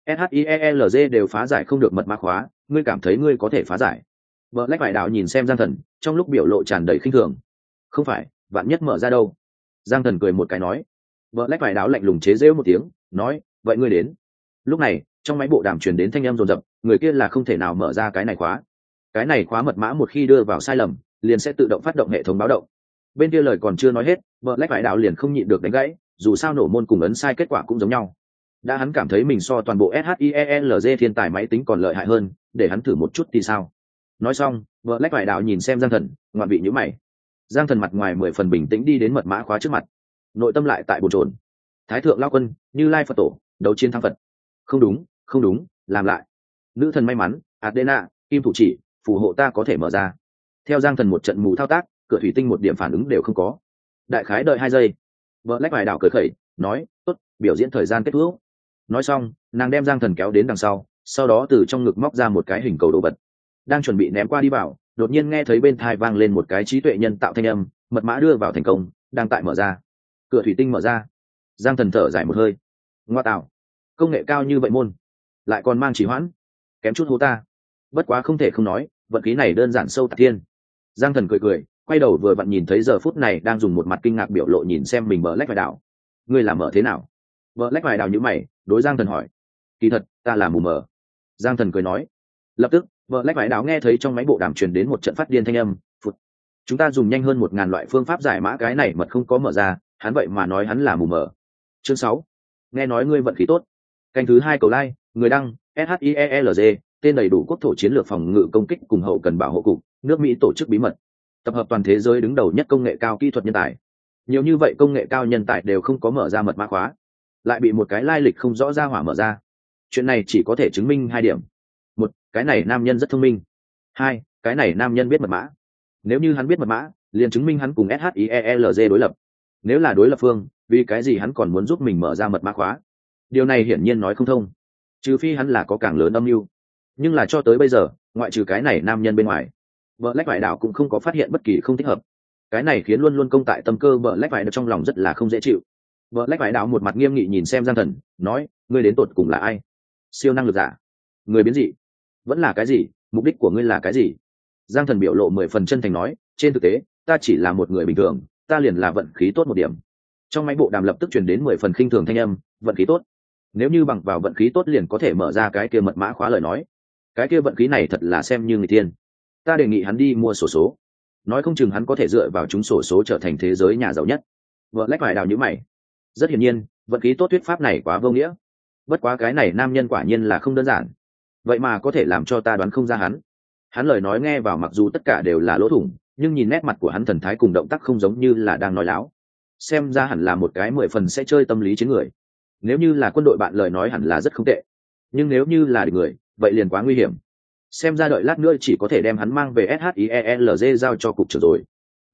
SHIELZ đều phá giải không được mật mã khóa, ngươi cảm thấy ngươi có thể phá giải? Bờ Lách Vải đảo nhìn xem Giang Thần, trong lúc biểu lộ tràn đầy khinh thường. Không phải, vạn nhất mở ra đâu? Giang Thần cười một cái nói. Bờ Lách Vải đảo lạnh lùng chế giễu một tiếng, nói, vậy ngươi đến. Lúc này, trong máy bộ đàm truyền đến thanh âm rồn rập, người kia là không thể nào mở ra cái này khóa. Cái này khóa mật mã một khi đưa vào sai lầm, liền sẽ tự động phát động hệ thống báo động. Bên kia lời còn chưa nói hết, Bờ Lách Vải đảo liền không nhịn được đánh gãy, dù sao nổ môn cùng ấn sai kết quả cũng giống nhau. Đã hắn cảm thấy mình so toàn bộ SHIELZ thiên tài máy tính còn lợi hại hơn, để hắn thử một chút thì sao? Nói xong, Bờ Lách Vải đảo nhìn xem Giang Thần, ngoạn vị nhíu mày. Giang Thần mặt ngoài mười phần bình tĩnh đi đến mật mã khóa trước mặt, nội tâm lại tại bồn chồn. Thái thượng lao quân, Như Lai Phật tổ, đấu chiến thắng Phật. Không đúng, không đúng, làm lại. Nữ thần may mắn, Adena, kim thủ chỉ, phù hộ ta có thể mở ra. Theo Giang Thần một trận mù thao tác, cửa thủy tinh một điểm phản ứng đều không có. Đại khái đợi hai giây, Bờ Lách Vải đảo cười khẩy, nói, tốt, biểu diễn thời gian kết thúc. Nói xong, nàng đem Giang Thần kéo đến đằng sau, sau đó từ trong ngực móc ra một cái hình cầu đồ vật, đang chuẩn bị ném qua đi vào, đột nhiên nghe thấy bên tai vang lên một cái trí tuệ nhân tạo thanh âm, mật mã đưa vào thành công, đang tại mở ra. Cửa thủy tinh mở ra. Giang Thần thở dài một hơi. Ngoa tạo, công nghệ cao như vậy môn, lại còn mang trì hoãn, kém chút hố ta. Bất quá không thể không nói, vận khí này đơn giản sâu tạc thiên. Giang Thần cười cười, quay đầu vừa vặn nhìn thấy giờ phút này đang dùng một mặt kinh ngạc biểu lộ nhìn xem mình Bờ Lách Vải đảo. Ngươi làm mở thế nào? Bờ Lách Vải đảo nhíu mày, đối Giang Thần hỏi. Kỳ thật, ta là mù mờ. Giang Thần cười nói. Lập tức, Bờ Lách Vải đảo nghe thấy trong máy bộ đàm truyền đến một trận phát điên thanh âm. Phụt. Chúng ta dùng nhanh hơn một ngàn loại phương pháp giải mã cái này mật không có mở ra, hắn vậy mà nói hắn là mù mờ. Chương sáu. Nghe nói ngươi vận khí tốt. Canh thứ hai cầu like, người đăng, SHIELZ, tên đầy đủ quốc thổ chiến lược phòng ngự công kích cùng hậu cần bảo hộ cục, nước Mỹ tổ chức bí mật. Tập hợp toàn thế giới đứng đầu nhất công nghệ cao kỹ thuật nhân tài. Nhiều như vậy công nghệ cao nhân tài đều không có mở ra mật mã khóa, lại bị một cái lai lịch không rõ ra hỏa mở ra. Chuyện này chỉ có thể chứng minh hai điểm. Một, cái này nam nhân rất thông minh. Hai, cái này nam nhân biết mật mã. Nếu như hắn biết mật mã, liền chứng minh hắn cùng SHIELZ đối lập. Nếu là đối lập phương, vì cái gì hắn còn muốn giúp mình mở ra mật mã khóa? Điều này hiển nhiên nói không thông. Trừ phi hắn là có càng lớn âm mưu. Nhưng là cho tới bây giờ, ngoại trừ cái này nam nhân bên ngoài, Bờ Lách Vải đảo cũng không có phát hiện bất kỳ không thích hợp. Cái này khiến luôn luôn công tại tâm cơ Bờ Lách Vải đảo trong lòng rất là không dễ chịu. Bờ Lách Vải đảo một mặt nghiêm nghị nhìn xem Giang Thần, nói, ngươi đến tột cùng là ai? Siêu năng lực giả? Người biến dị? Vẫn là cái gì? Mục đích của ngươi là cái gì? Giang Thần biểu lộ mười phần chân thành nói, trên thực tế, ta chỉ là một người bình thường, ta liền là vận khí tốt một điểm. Trong máy bộ đàm lập tức truyền đến mười phần khinh thường thanh âm, vận khí tốt. Nếu như bằng vào vận khí tốt liền có thể mở ra cái kia mật mã khóa lời nói, cái kia vận khí này thật là xem như người tiên. Ta đề nghị hắn đi mua sổ số, nói không chừng hắn có thể dựa vào chúng sổ số trở thành thế giới nhà giàu nhất. Vợ Lách Vải đào nhíu mày. Rất hiển nhiên, vận khí tốt thuyết pháp này quá vô nghĩa. Bất quá cái này nam nhân quả nhiên là không đơn giản, vậy mà có thể làm cho ta đoán không ra hắn. Hắn lời nói nghe vào mặc dù tất cả đều là lỗ thủng, nhưng nhìn nét mặt của hắn thần thái cùng động tác không giống như là đang nói láo. Xem ra hẳn là một cái mười phần sẽ chơi tâm lý chiến người. Nếu như là quân đội bạn lời nói hẳn là rất không tệ, nhưng nếu như là địch người, vậy liền quá nguy hiểm. Xem ra đợi lát nữa chỉ có thể đem hắn mang về SHIELZ giao cho cục trưởng rồi.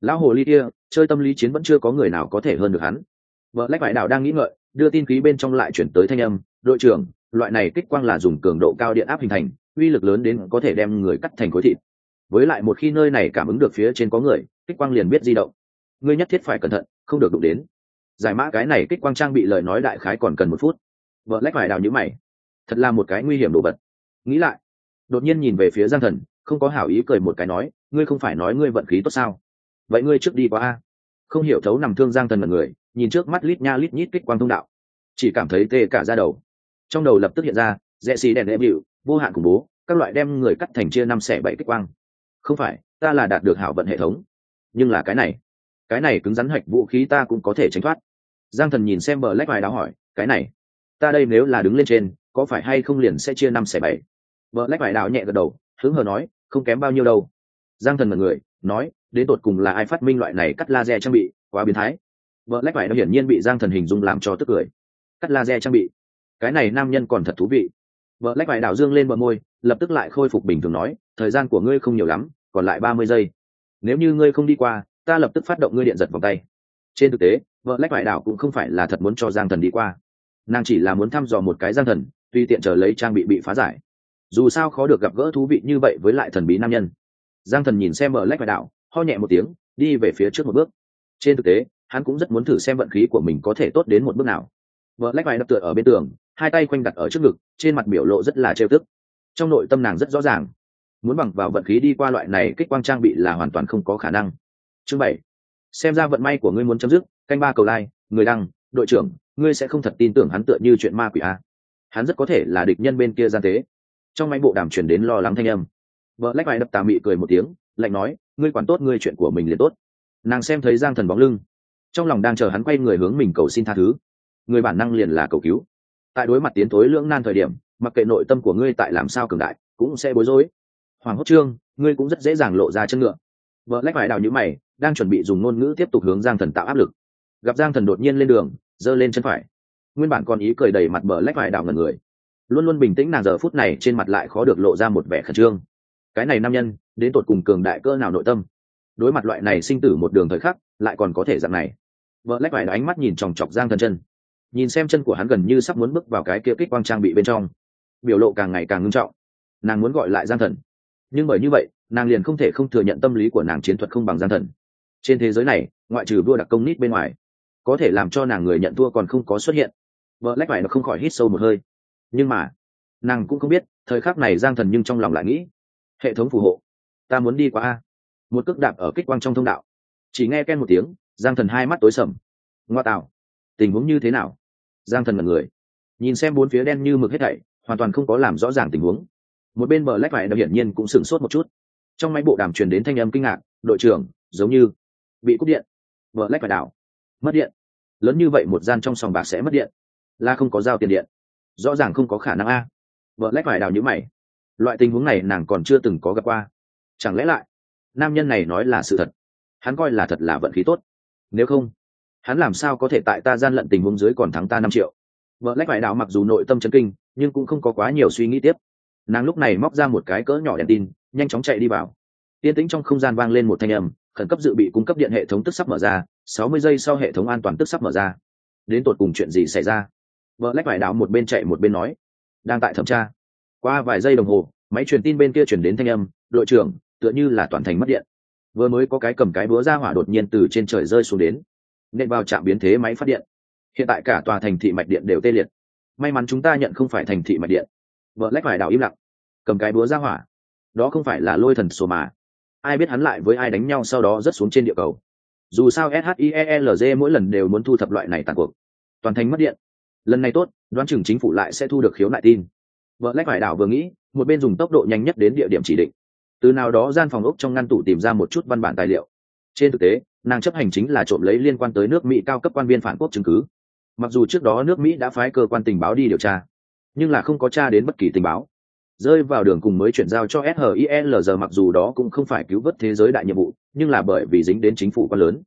Lão hồ ly kia chơi tâm lý chiến vẫn chưa có người nào có thể hơn được hắn. Vợ lách vải đảo đang nghĩ ngợi, đưa tin khí bên trong lại chuyển tới thanh âm, đội trưởng, loại này kích quang là dùng cường độ cao điện áp hình thành, uy lực lớn đến có thể đem người cắt thành khối thịt. Với lại một khi nơi này cảm ứng được phía trên có người, kích quang liền biết di động. Ngươi nhất thiết phải cẩn thận, không được đụng đến. Giải mã cái này kích quang trang bị lời nói đại khái còn cần một phút. Vợ lách vải đảo nhíu mày, thật là một cái nguy hiểm đồ vật. Nghĩ lại, đột nhiên nhìn về phía Giang Thần, không có hảo ý cười một cái nói, ngươi không phải nói ngươi vận khí tốt sao? Vậy ngươi trước đi qua a. Không hiểu thấu nằm thương Giang Thần mật người, nhìn trước mắt lít nha lít nhít kích quang thông đạo, chỉ cảm thấy tê cả da đầu. Trong đầu lập tức hiện ra rẽ xì đèn đệm hiệu, vô hạn khủng bố, các loại đem người cắt thành chia năm xẻ bảy kích quang. Không phải, ta là đạt được hảo vận hệ thống, nhưng là cái này, cái này cứng rắn hạch vũ khí ta cũng có thể tránh thoát. Giang Thần nhìn xem bờ lách vài đáo hỏi, cái này, ta đây nếu là đứng lên trên, có phải hay không liền sẽ chia năm xẻ bảy? Bờ lách vài đáo nhẹ gật đầu, hứng hờ nói, không kém bao nhiêu đâu. Giang Thần mật người nói, đến tột cùng là ai phát minh loại này cắt laser trang bị, quá biến thái. Bờ lách vải nó hiển nhiên bị Giang Thần hình dung làm cho tức cười. Cắt laser trang bị, cái này nam nhân còn thật thú vị. Bờ lách vải đảo dương lên bờ môi, lập tức lại khôi phục bình thường nói, thời gian của ngươi không nhiều lắm, còn lại ba mươi giây. Nếu như ngươi không đi qua, ta lập tức phát động ngươi điện giật vòng tay. Trên thực tế, vợ lách vải đảo cũng không phải là thật muốn cho Giang Thần đi qua, nàng chỉ là muốn thăm dò một cái Giang Thần, tùy tiện chờ lấy trang bị bị phá giải. Dù sao khó được gặp gỡ thú vị như vậy với lại thần bí nam nhân. Giang Thần nhìn xem vợ lách vải đảo, ho nhẹ một tiếng, đi về phía trước một bước. Trên thực tế, hắn cũng rất muốn thử xem vận khí của mình có thể tốt đến một bước nào. Vợ lách vải đập tựa ở bên tường, hai tay quanh đặt ở trước ngực, trên mặt biểu lộ rất là trêu tức. Trong nội tâm nàng rất rõ ràng, muốn bằng vào vận khí đi qua loại này kích quang trang bị là hoàn toàn không có khả năng. Chương bảy, xem ra vận may của ngươi muốn chấm dứt. Canh ba cầu like, người đăng, đội trưởng, ngươi sẽ không thật tin tưởng hắn tựa như chuyện ma quỷ a? Hắn rất có thể là địch nhân bên kia gian tế. Trong máy bộ đàm truyền đến lo lắng thanh âm. Vợ lách vải đập tà mị cười một tiếng, lạnh nói, ngươi quản tốt ngươi chuyện của mình liền tốt. Nàng xem thấy Giang Thần bóng lưng, trong lòng đang chờ hắn quay người hướng mình cầu xin tha thứ. Người bản năng liền là cầu cứu. Tại đối mặt tiến tối lưỡng nan thời điểm, mặc kệ nội tâm của ngươi tại làm sao cường đại, cũng sẽ bối rối. Hoàng hốt trương, ngươi cũng rất dễ dàng lộ ra chân ngựa. Vợ lách vải đào nhíu mày, đang chuẩn bị dùng ngôn ngữ tiếp tục hướng Giang Thần tạo áp lực. Gặp Giang Thần đột nhiên lên đường, giơ lên chân phải. Nguyên bản còn ý cười đầy mặt bờ lách vải đào ngẩn người. Luôn luôn bình tĩnh nàng giờ phút này trên mặt lại khó được lộ ra một vẻ khẩn trương. Cái này nam nhân, đến tột cùng cường đại cỡ nào nội tâm? Đối mặt loại này sinh tử một đường thời khắc, lại còn có thể dạng này. Vợ lách vải đào ánh mắt nhìn chòng chọc Giang Thần chân, nhìn xem chân của hắn gần như sắp muốn bước vào cái kia kích quang trang bị bên trong, biểu lộ càng ngày càng ngưng trọng. Nàng muốn gọi lại Giang Thần, nhưng bởi như vậy nàng liền không thể không thừa nhận tâm lý của nàng chiến thuật không bằng Giang Thần. Trên thế giới này, ngoại trừ vua đặc công nít bên ngoài, có thể làm cho nàng người nhận thua còn không có xuất hiện. Vợ lách vải nó không khỏi hít sâu một hơi, nhưng mà nàng cũng không biết thời khắc này Giang Thần nhưng trong lòng lại nghĩ, hệ thống phù hộ, ta muốn đi qua a. Một cước đạp ở kích quang trong thông đạo, chỉ nghe ken một tiếng, Giang Thần hai mắt tối sầm. Ngoa tạo, tình huống như thế nào? Giang Thần ngẩn người, nhìn xem bốn phía đen như mực hết thảy, hoàn toàn không có làm rõ ràng tình huống. Một bên bờ lách vải đập hiển nhiên cũng sửng sốt một chút. Trong máy bộ đàm truyền đến thanh âm kinh ngạc, đội trưởng, giống như bị cúp điện. Bờ lách vải đảo, mất điện. Lớn như vậy một gian trong sòng bạc sẽ mất điện, là không có giao tiền điện, rõ ràng không có khả năng a. Bờ lách vải đảo nhíu mày, loại tình huống này nàng còn chưa từng có gặp qua. Chẳng lẽ lại nam nhân này nói là sự thật, hắn coi là thật là vận khí tốt? Nếu không, hắn làm sao có thể tại ta gian lận tình huống dưới còn thắng ta năm triệu? Vợ lách vải đảo mặc dù nội tâm chấn kinh, nhưng cũng không có quá nhiều suy nghĩ tiếp. Nàng lúc này móc ra một cái cỡ nhỏ đèn tin, nhanh chóng chạy đi vào. Yên tĩnh trong không gian vang lên một thanh âm, khẩn cấp dự bị cung cấp điện hệ thống tức sắp mở ra, sáu mươi giây sau hệ thống an toàn tức sắp mở ra. Đến tột cùng chuyện gì xảy ra? Vợ lách vải đảo một bên chạy một bên nói, đang tại thẩm tra. Qua vài giây đồng hồ, máy truyền tin bên kia truyền đến thanh âm, đội trưởng, tựa như là toàn thành mất điện. Vừa mới có cái cầm cái búa ra hỏa đột nhiên từ trên trời rơi xuống đến, nên vào trạm biến thế máy phát điện. Hiện tại cả tòa thành thị mạch điện đều tê liệt. May mắn chúng ta nhận không phải thành thị mạch điện. Vợ lách vải đảo im lặng, cầm cái búa ra hỏa, đó không phải là Lôi Thần Sổ mà? Ai biết hắn lại với ai đánh nhau sau đó rớt xuống trên địa cầu. Dù sao SHIELZ mỗi lần đều muốn thu thập loại này tàn cuộc. Toàn thành mất điện, lần này tốt, đoán chừng chính phủ lại sẽ thu được khiếu nại tin. Vợ lách vải đảo vừa nghĩ, một bên dùng tốc độ nhanh nhất đến địa điểm chỉ định. Từ nào đó gian phòng ốc trong ngăn tủ tìm ra một chút văn bản tài liệu. Trên thực tế, nàng chấp hành chính là trộm lấy liên quan tới nước Mỹ cao cấp quan viên phản quốc chứng cứ. Mặc dù trước đó nước Mỹ đã phái cơ quan tình báo đi điều tra, nhưng là không có tra đến bất kỳ tình báo. Rơi vào đường cùng mới chuyển giao cho SHIELZ, mặc dù đó cũng không phải cứu vớt thế giới đại nhiệm vụ, nhưng là bởi vì dính đến chính phủ quá lớn.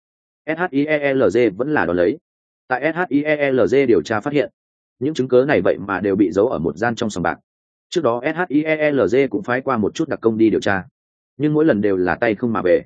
SHIELZ vẫn là đón lấy. Tại SHIELZ điều tra phát hiện, những chứng cứ này vậy mà đều bị giấu ở một gian trong sòng bạc. Trước đó SHIELZ cũng phái qua một chút đặc công đi điều tra, nhưng mỗi lần đều là tay không mà về.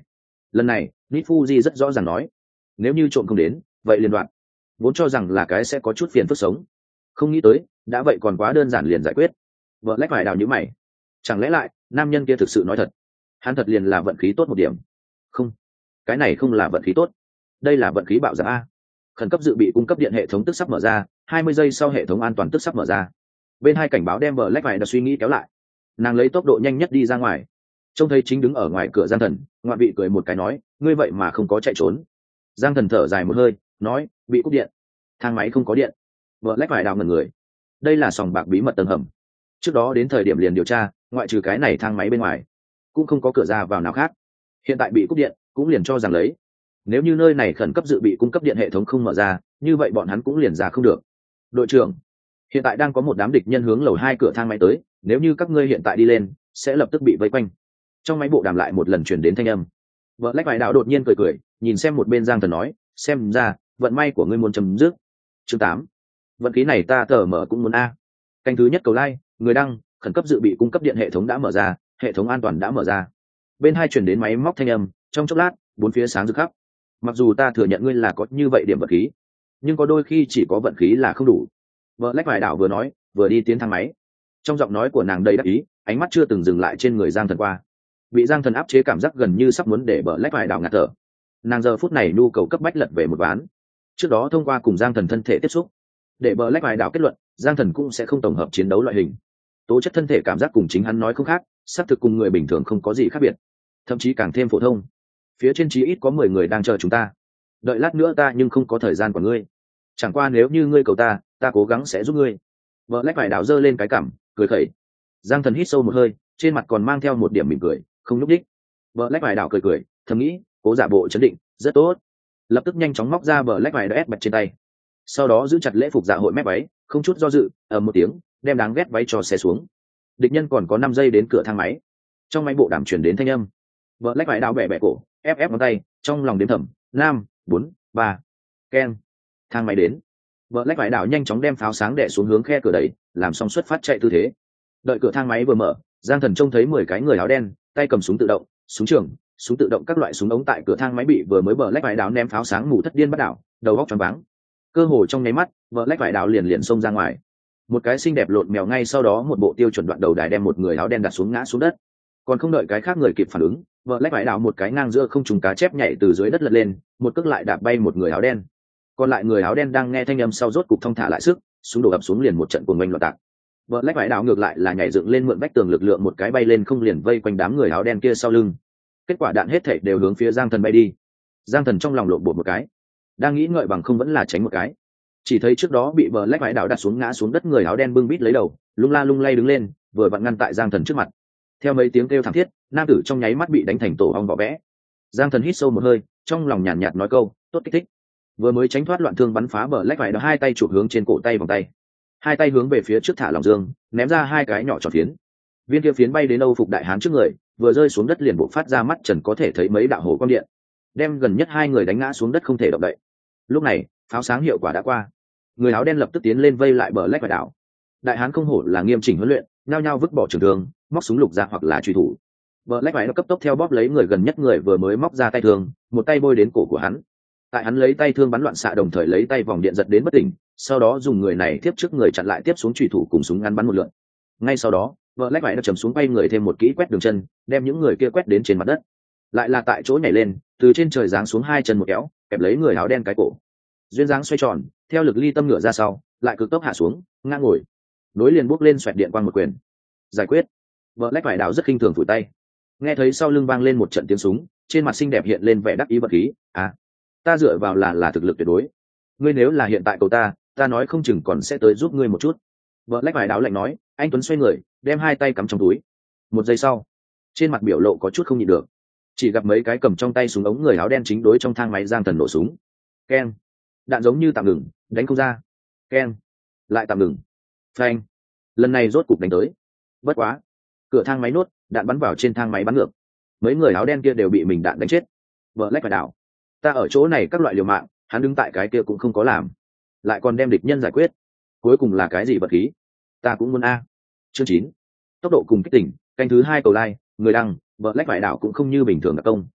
Lần này Nit Fuji rất rõ ràng nói, nếu như trộm không đến vậy liên đoạn, vốn cho rằng là cái sẽ có chút phiền phức sống, không nghĩ tới đã vậy còn quá đơn giản liền giải quyết. Vợ lách phải đào nhíu mày, chẳng lẽ lại nam nhân kia thực sự nói thật, hắn thật liền là vận khí tốt một điểm? Không, cái này không là vận khí tốt, đây là vận khí bạo giảm a. Khẩn cấp dự bị cung cấp điện hệ thống tức sắp mở ra, hai mươi giây sau hệ thống an toàn tức sắp mở ra. Bên hai cảnh báo đem vợ lách phải đào suy nghĩ kéo lại, nàng lấy tốc độ nhanh nhất đi ra ngoài, trông thấy chính đứng ở ngoài cửa Giang Thần, ngoại vị cười một cái nói, ngươi vậy mà không có chạy trốn. Giang Thần thở dài một hơi nói, bị cúp điện, thang máy không có điện. Vợ lách phải đào ngẩn người, đây là sòng bạc bí mật tầng hầm, trước đó đến thời điểm liền điều tra, ngoại trừ cái này thang máy bên ngoài cũng không có cửa ra vào nào khác, hiện tại bị cúp điện cũng liền cho rằng lấy, nếu như nơi này khẩn cấp dự bị cung cấp điện hệ thống không mở ra, như vậy bọn hắn cũng liền ra không được. Đội trưởng, hiện tại đang có một đám địch nhân hướng lầu hai cửa thang máy tới, nếu như các ngươi hiện tại đi lên sẽ lập tức bị vây quanh. Trong máy bộ đàm lại một lần truyền đến thanh âm. Vợ lách vải đạo đột nhiên cười cười, nhìn xem một bên Giang Thần nói, xem ra vận may của ngươi muốn chấm dứt. Chương tám, vận khí này ta tờ mở cũng muốn a. Canh thứ nhất cầu like, người đăng, khẩn cấp dự bị cung cấp điện hệ thống đã mở ra, hệ thống an toàn đã mở ra. Bên hai truyền đến máy móc thanh âm, trong chốc lát bốn phía sáng rực khắp. Mặc dù ta thừa nhận ngươi là có như vậy điểm vận khí, nhưng có đôi khi chỉ có vận khí là không đủ. Vợ lách vải đạo vừa nói vừa đi tiến thang máy, trong giọng nói của nàng đầy đắc ý, ánh mắt chưa từng dừng lại trên người Giang Thần qua. Bị Giang Thần áp chế cảm giác gần như sắp muốn để bờ lách vải đảo ngạt thở, nàng giờ phút này nhu cầu cấp bách lật về một ván. Trước đó thông qua cùng Giang Thần thân thể tiếp xúc, để bờ lách vải đảo kết luận Giang Thần cũng sẽ không tổng hợp chiến đấu loại hình, tố chất thân thể cảm giác cùng chính hắn nói không khác, xác thực cùng người bình thường không có gì khác biệt, thậm chí càng thêm phổ thông. Phía trên chí ít có mười người đang chờ chúng ta, đợi lát nữa ta nhưng không có thời gian của ngươi, chẳng qua nếu như ngươi cầu ta ta cố gắng sẽ giúp ngươi. Bờ lách vải đảo giơ lên cái cằm cười khẩy. Giang Thần hít sâu một hơi, trên mặt còn mang theo một điểm mỉm cười, không nhúc đích. Bờ lách vải đảo cười cười, thầm nghĩ cố giả bộ chấn định rất tốt, lập tức nhanh chóng móc ra bờ lách vải đã ép bật trên tay, sau đó giữ chặt lễ phục dạ hội mép váy, không chút do dự ầm một tiếng đem đáng ghét váy cho xé xuống. Địch nhân còn có năm giây đến cửa thang máy, trong máy bộ đàm truyền đến thanh âm. Bờ lách vải đảo bẻ bẻ cổ, ép ép ngón tay, trong lòng đếm thầm năm bốn ba, keng, thang máy đến. Bờ lách vải đảo nhanh chóng đem pháo sáng đè xuống hướng khe cửa đẩy, làm xong xuất phát chạy tư thế. Đợi cửa thang máy vừa mở, Giang Thần trông thấy mười cái người áo đen tay cầm súng tự động, súng trường, súng tự động các loại súng ống tại cửa thang máy bị vừa mới bờ lách vải đảo ném pháo sáng mù thất điên bắt đảo, đầu góc choáng váng. Cơ hồ trong nháy mắt, bờ lách vải đảo liền liền xông ra ngoài. Một cái xinh đẹp lộn mèo ngay sau đó một bộ tiêu chuẩn đoạn đầu đài đem một người áo đen đặt xuống ngã xuống đất. Còn không đợi cái khác người kịp phản ứng, bờ lách vải đảo một cái ngang giữa không trùng cá chép nhảy từ dưới đất lật lên, một cước lại đạp bay một người áo đen. Còn lại người áo đen đang nghe thanh âm sau rốt cục thông thả lại sức, súng đổ ập xuống liền một trận cuồng oanh loạn tạc. Vợ lách vải đảo ngược lại là nhảy dựng lên mượn vách tường lực lượng một cái bay lên không liền vây quanh đám người áo đen kia sau lưng. Kết quả đạn hết thảy đều hướng phía Giang Thần bay đi. Giang Thần trong lòng lộn bột một cái, đang nghĩ ngợi bằng không vẫn là tránh một cái. Chỉ thấy trước đó bị bờ lách vải đảo đặt xuống ngã xuống đất người áo đen bưng bít lấy đầu, lung la lung lay đứng lên, vừa vặn ngăn tại Giang Thần trước mặt. Theo mấy tiếng kêu thảm thiết, nam tử trong nháy mắt bị đánh thành tổ ong vỏ vẽ. Giang Thần hít sâu một hơi, trong lòng nhàn nhạt nói câu, tốt kích thích. Vừa mới tránh thoát loạn thương bắn phá bờ lách vải đảo, hai tay chụp hướng trên cổ tay vòng tay, hai tay hướng về phía trước thả lòng dương, ném ra hai cái nhỏ tròn phiến. Viên kia phiến bay đến Âu phục đại hán trước người, vừa rơi xuống đất liền bộc phát ra mắt trần có thể thấy mấy đạo hồ quang điện, đem gần nhất hai người đánh ngã xuống đất không thể động đậy. Lúc này pháo sáng hiệu quả đã qua, người áo đen lập tức tiến lên vây lại bờ lách vải đảo. Đại hán không hổ là nghiêm chỉnh huấn luyện, nhao nhao vứt bỏ trường thương, móc súng lục ra hoặc là truy thủ. Bờ lách vải đảo cấp tốc theo bóp lấy người gần nhất người vừa mới móc ra tay thương, một tay bôi đến cổ của hắn. Tại hắn lấy tay thương bắn loạn xạ đồng thời lấy tay vòng điện giật đến bất tỉnh, sau đó dùng người này tiếp trước người chặn lại tiếp xuống truy thủ cùng súng ngắn bắn một lượt. Ngay sau đó vợ lách vải nó chầm xuống bay người thêm một kỹ quét đường chân, đem những người kia quét đến trên mặt đất, lại là tại chỗ nhảy lên từ trên trời giáng xuống hai chân một kéo kẹp lấy người áo đen cái cổ, duyên dáng xoay tròn theo lực ly tâm ngựa ra sau, lại cực tốc hạ xuống ngang ngồi nối liền bốc lên xoẹt điện quang một quyền giải quyết. Vợ lách vải đảo rất khinh thường phủi tay, nghe thấy sau lưng vang lên một trận tiếng súng, trên mặt xinh đẹp hiện lên vẻ đắc ý vật khí. À, ta dựa vào là là thực lực tuyệt đối, ngươi nếu là hiện tại cầu ta ta nói không chừng còn sẽ tới giúp ngươi một chút. Vợ lách vải đảo lạnh nói. Anh tuấn xoay người đem hai tay cắm trong túi, một giây sau trên mặt biểu lộ có chút không nhịn được, chỉ gặp mấy cái cầm trong tay súng ống người áo đen chính đối trong thang máy Giang Thần nổ súng. Keng, đạn giống như tạm ngừng, đánh không ra. Keng, lại tạm ngừng. Phanh, lần này rốt cục đánh tới. Bất quá cửa thang máy nốt, đạn bắn vào trên thang máy bắn ngược, mấy người áo đen kia đều bị mình đạn đánh chết. Vợ lách phải đảo, ta ở chỗ này các loại liều mạng, hắn đứng tại cái kia cũng không có làm, lại còn đem địch nhân giải quyết, cuối cùng là cái gì vật khí, ta cũng muốn a. Chương chín, tốc độ cùng kích tỉnh, canh thứ hai cầu lai, người đăng, vợ lách phải đảo cũng không như bình thường đặc công.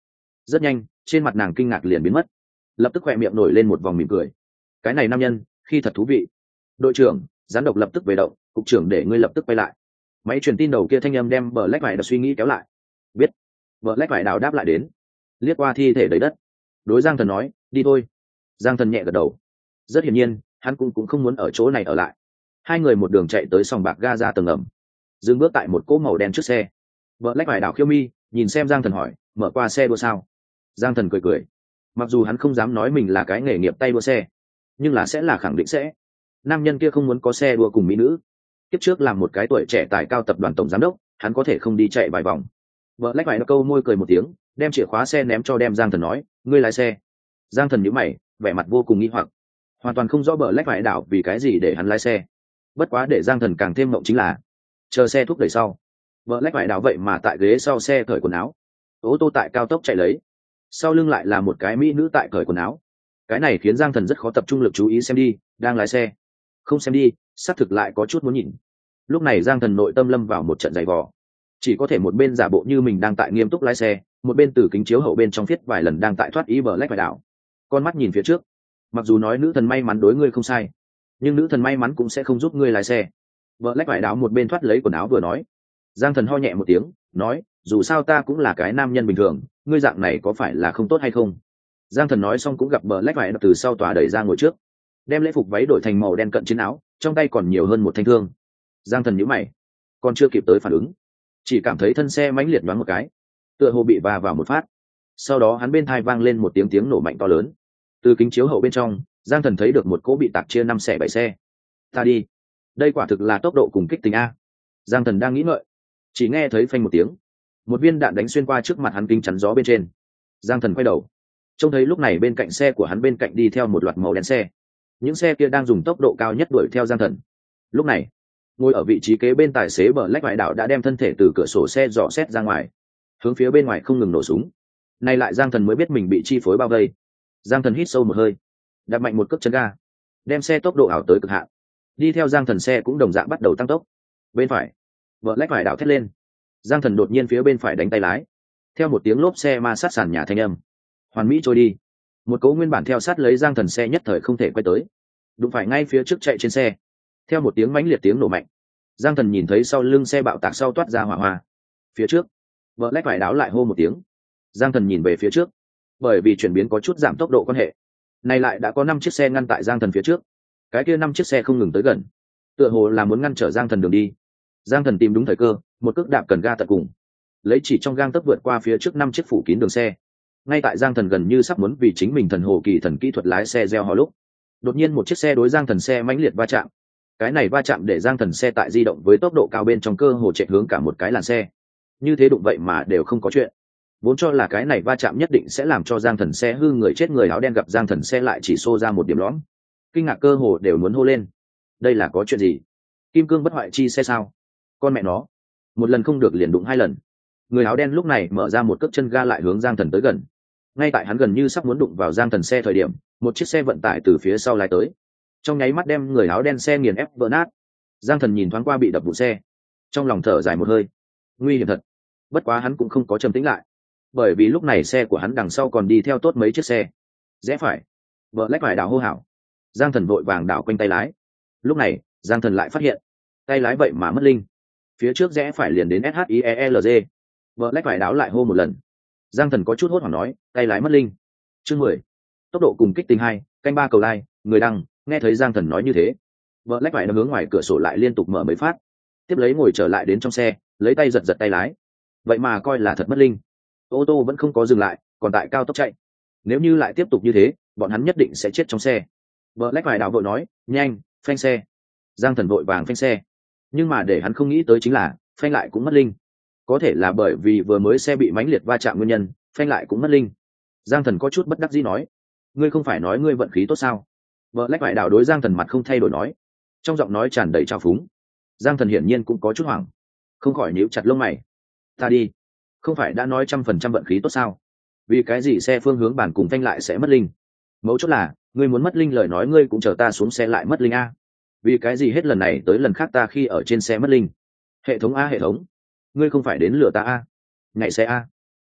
rất nhanh trên mặt nàng kinh ngạc liền biến mất, lập tức khoe miệng nổi lên một vòng mỉm cười. Cái này nam nhân khi thật thú vị. Đội trưởng, gián độc lập tức về động, cục trưởng để ngươi lập tức quay lại. Máy truyền tin đầu kia thanh âm đem bờ lách vải đào suy nghĩ kéo lại. Biết. Bờ lách vải đào đáp lại đến, liếc qua thi thể đầy đất, đối Giang Thần nói, đi thôi. Giang Thần nhẹ gật đầu. Rất hiển nhiên hắn cũng cũng không muốn ở chỗ này ở lại. Hai người một đường chạy tới sòng bạc ga ra tầng ngầm, dừng bước tại một cỗ màu đen trước xe. Bờ lách vải đào khiêu mi nhìn xem Giang Thần hỏi, mở qua xe đua sao? Giang Thần cười cười, mặc dù hắn không dám nói mình là cái nghề nghiệp tay đua xe, nhưng là sẽ là khẳng định sẽ. Nam nhân kia không muốn có xe đua cùng mỹ nữ. Tiếp trước làm một cái tuổi trẻ tài cao tập đoàn tổng giám đốc, hắn có thể không đi chạy vài vòng. Vợ lách vải nó câu môi cười một tiếng, đem chìa khóa xe ném cho đem Giang Thần nói, ngươi lái xe. Giang Thần nhíu mày, vẻ mặt vô cùng nghi hoặc, hoàn toàn không rõ bờ lách vải đảo vì cái gì để hắn lái xe. Bất quá để Giang Thần càng thêm mộng chính là, chờ xe thúc đẩy sau, vợ lách vải đảo vậy mà tại ghế sau xe cởi quần áo, ô tô tại cao tốc chạy lấy, sau lưng lại là một cái mỹ nữ tại cởi quần áo. Cái này khiến Giang Thần rất khó tập trung lực chú ý xem đi, đang lái xe, không xem đi, xác thực lại có chút muốn nhìn. Lúc này Giang Thần nội tâm lâm vào một trận giày vò, chỉ có thể một bên giả bộ như mình đang tại nghiêm túc lái xe, một bên từ kính chiếu hậu bên trong viết vài lần đang tại thoát ý bờ lách vải đảo, con mắt nhìn phía trước. Mặc dù nói nữ thần may mắn đối ngươi không sai, nhưng nữ thần may mắn cũng sẽ không giúp ngươi lái xe. Bờ lách vải đảo một bên thoát lấy quần áo vừa nói. Giang Thần ho nhẹ một tiếng, nói, dù sao ta cũng là cái nam nhân bình thường, ngươi dạng này có phải là không tốt hay không? Giang Thần nói xong cũng gặp bờ lách vải đảo từ sau tòa đẩy ra ngồi trước, đem lễ phục váy đổi thành màu đen cận chiến áo, trong tay còn nhiều hơn một thanh thương. Giang Thần nhíu mày, còn chưa kịp tới phản ứng, chỉ cảm thấy thân xe mãnh liệt nhoáng một cái, tựa hồ bị va vào một phát. Sau đó hắn bên tai vang lên một tiếng tiếng nổ mạnh to lớn. Từ kính chiếu hậu bên trong, Giang Thần thấy được một cỗ bị tạc chia năm xẻ bảy xe. Ta đi, đây quả thực là tốc độ cùng kích tình a. Giang Thần đang nghĩ ngợi, chỉ nghe thấy phanh một tiếng, một viên đạn đánh xuyên qua trước mặt hắn kính chắn gió bên trên. Giang Thần quay đầu, trông thấy lúc này bên cạnh xe của hắn bên cạnh đi theo một loạt màu đen xe. Những xe kia đang dùng tốc độ cao nhất đuổi theo Giang Thần. Lúc này, ngồi ở vị trí kế bên tài xế bờ lách vải đảo đã đem thân thể từ cửa sổ xe dò xét ra ngoài, hướng phía bên ngoài không ngừng nổ súng. Nay lại Giang Thần mới biết mình bị chi phối bao vây. Giang Thần hít sâu một hơi, đạp mạnh một cước chân ga, đem xe tốc độ ảo tới cực hạn. Đi theo Giang Thần xe cũng đồng dạng bắt đầu tăng tốc. Bên phải, bờ lách vải đảo thét lên. Giang Thần đột nhiên phía bên phải đánh tay lái, theo một tiếng lốp xe ma sát sàn nhà thanh âm, hoàn mỹ trôi đi. Một cỗ nguyên bản theo sát lấy Giang Thần xe nhất thời không thể quay tới, đụng phải ngay phía trước chạy trên xe. Theo một tiếng mãnh liệt tiếng nổ mạnh, Giang Thần nhìn thấy sau lưng xe bạo tạc sau toát ra hỏa hoa. Phía trước, vợ lách vải đáo lại hô một tiếng. Giang Thần nhìn về phía trước, bởi vì chuyển biến có chút giảm tốc độ quan hệ, này lại đã có năm chiếc xe ngăn tại Giang Thần phía trước. Cái kia năm chiếc xe không ngừng tới gần, tựa hồ là muốn ngăn trở Giang Thần đường đi. Giang Thần tìm đúng thời cơ, một cước đạp cần ga tận cùng, lấy chỉ trong gang tấc vượt qua phía trước năm chiếc phủ kín đường xe. Ngay tại Giang Thần gần như sắp muốn vì chính mình thần hồ kỳ thần kỹ thuật lái xe gieo hò lúc, đột nhiên một chiếc xe đối Giang Thần xe mãnh liệt va chạm. Cái này va chạm để Giang Thần xe tại di động với tốc độ cao bên trong cơ hồ chạy hướng cả một cái làn xe. Như thế đụng vậy mà đều không có chuyện. Vốn cho là cái này va chạm nhất định sẽ làm cho Giang Thần xe hư người chết người áo đen gặp Giang Thần xe lại chỉ xô ra một điểm lõm. Kinh ngạc cơ hồ đều muốn hô lên. Đây là có chuyện gì? Kim cương bất hoại chi xe sao? Con mẹ nó, một lần không được liền đụng hai lần. Người áo đen lúc này mở ra một cước chân ga lại hướng Giang Thần tới gần. Ngay tại hắn gần như sắp muốn đụng vào Giang Thần xe thời điểm, một chiếc xe vận tải từ phía sau lái tới, trong nháy mắt đem người áo đen xe nghiền ép vỡ nát. Giang Thần nhìn thoáng qua bị đập vụ xe, trong lòng thở dài một hơi. Nguy hiểm thật. Bất quá hắn cũng không có trầm tĩnh lại, bởi vì lúc này xe của hắn đằng sau còn đi theo tốt mấy chiếc xe. Rẽ phải, vợ lách phải đảo hô hào. Giang Thần vội vàng đảo quanh tay lái. Lúc này Giang Thần lại phát hiện tay lái vậy mà mất linh, phía trước rẽ phải liền đến S H I E L G. Vợ lách phải đảo lại hô một lần. Giang Thần có chút hốt hoảng nói, tay lái mất linh. Chương mười, tốc độ cùng kích tình hai, canh ba cầu like, người đăng. Nghe thấy Giang Thần nói như thế, vợ lách phải nó hướng ngoài cửa sổ lại liên tục mở mấy phát, tiếp lấy ngồi trở lại đến trong xe, lấy tay giật giật tay lái. Vậy mà coi là thật mất linh, ô tô vẫn không có dừng lại, còn tại cao tốc chạy. Nếu như lại tiếp tục như thế, bọn hắn nhất định sẽ chết trong xe. Vợ lách phải đảo vội nói, nhanh, phanh xe. Giang Thần vội vàng phanh xe, nhưng mà để hắn không nghĩ tới chính là phanh lại cũng mất linh. Có thể là bởi vì vừa mới xe bị mãnh liệt va chạm nguyên nhân, phanh lại cũng mất linh. Giang Thần có chút bất đắc dĩ nói, ngươi không phải nói ngươi vận khí tốt sao? Vợ lách phải đảo đối Giang Thần mặt không thay đổi nói, trong giọng nói tràn đầy trào phúng. Giang Thần hiển nhiên cũng có chút hoảng, không khỏi nhíu chặt lông mày. Ta đi, không phải đã nói trăm phần trăm vận khí tốt sao? Vì cái gì xe phương hướng bản cùng phanh lại sẽ mất linh? Mấu chốt là ngươi muốn mất linh lời nói ngươi cũng chờ ta xuống xe lại mất linh a. Vì cái gì hết lần này tới lần khác ta khi ở trên xe mất linh? Hệ thống a hệ thống, ngươi không phải đến lừa ta a? Nhảy xe a?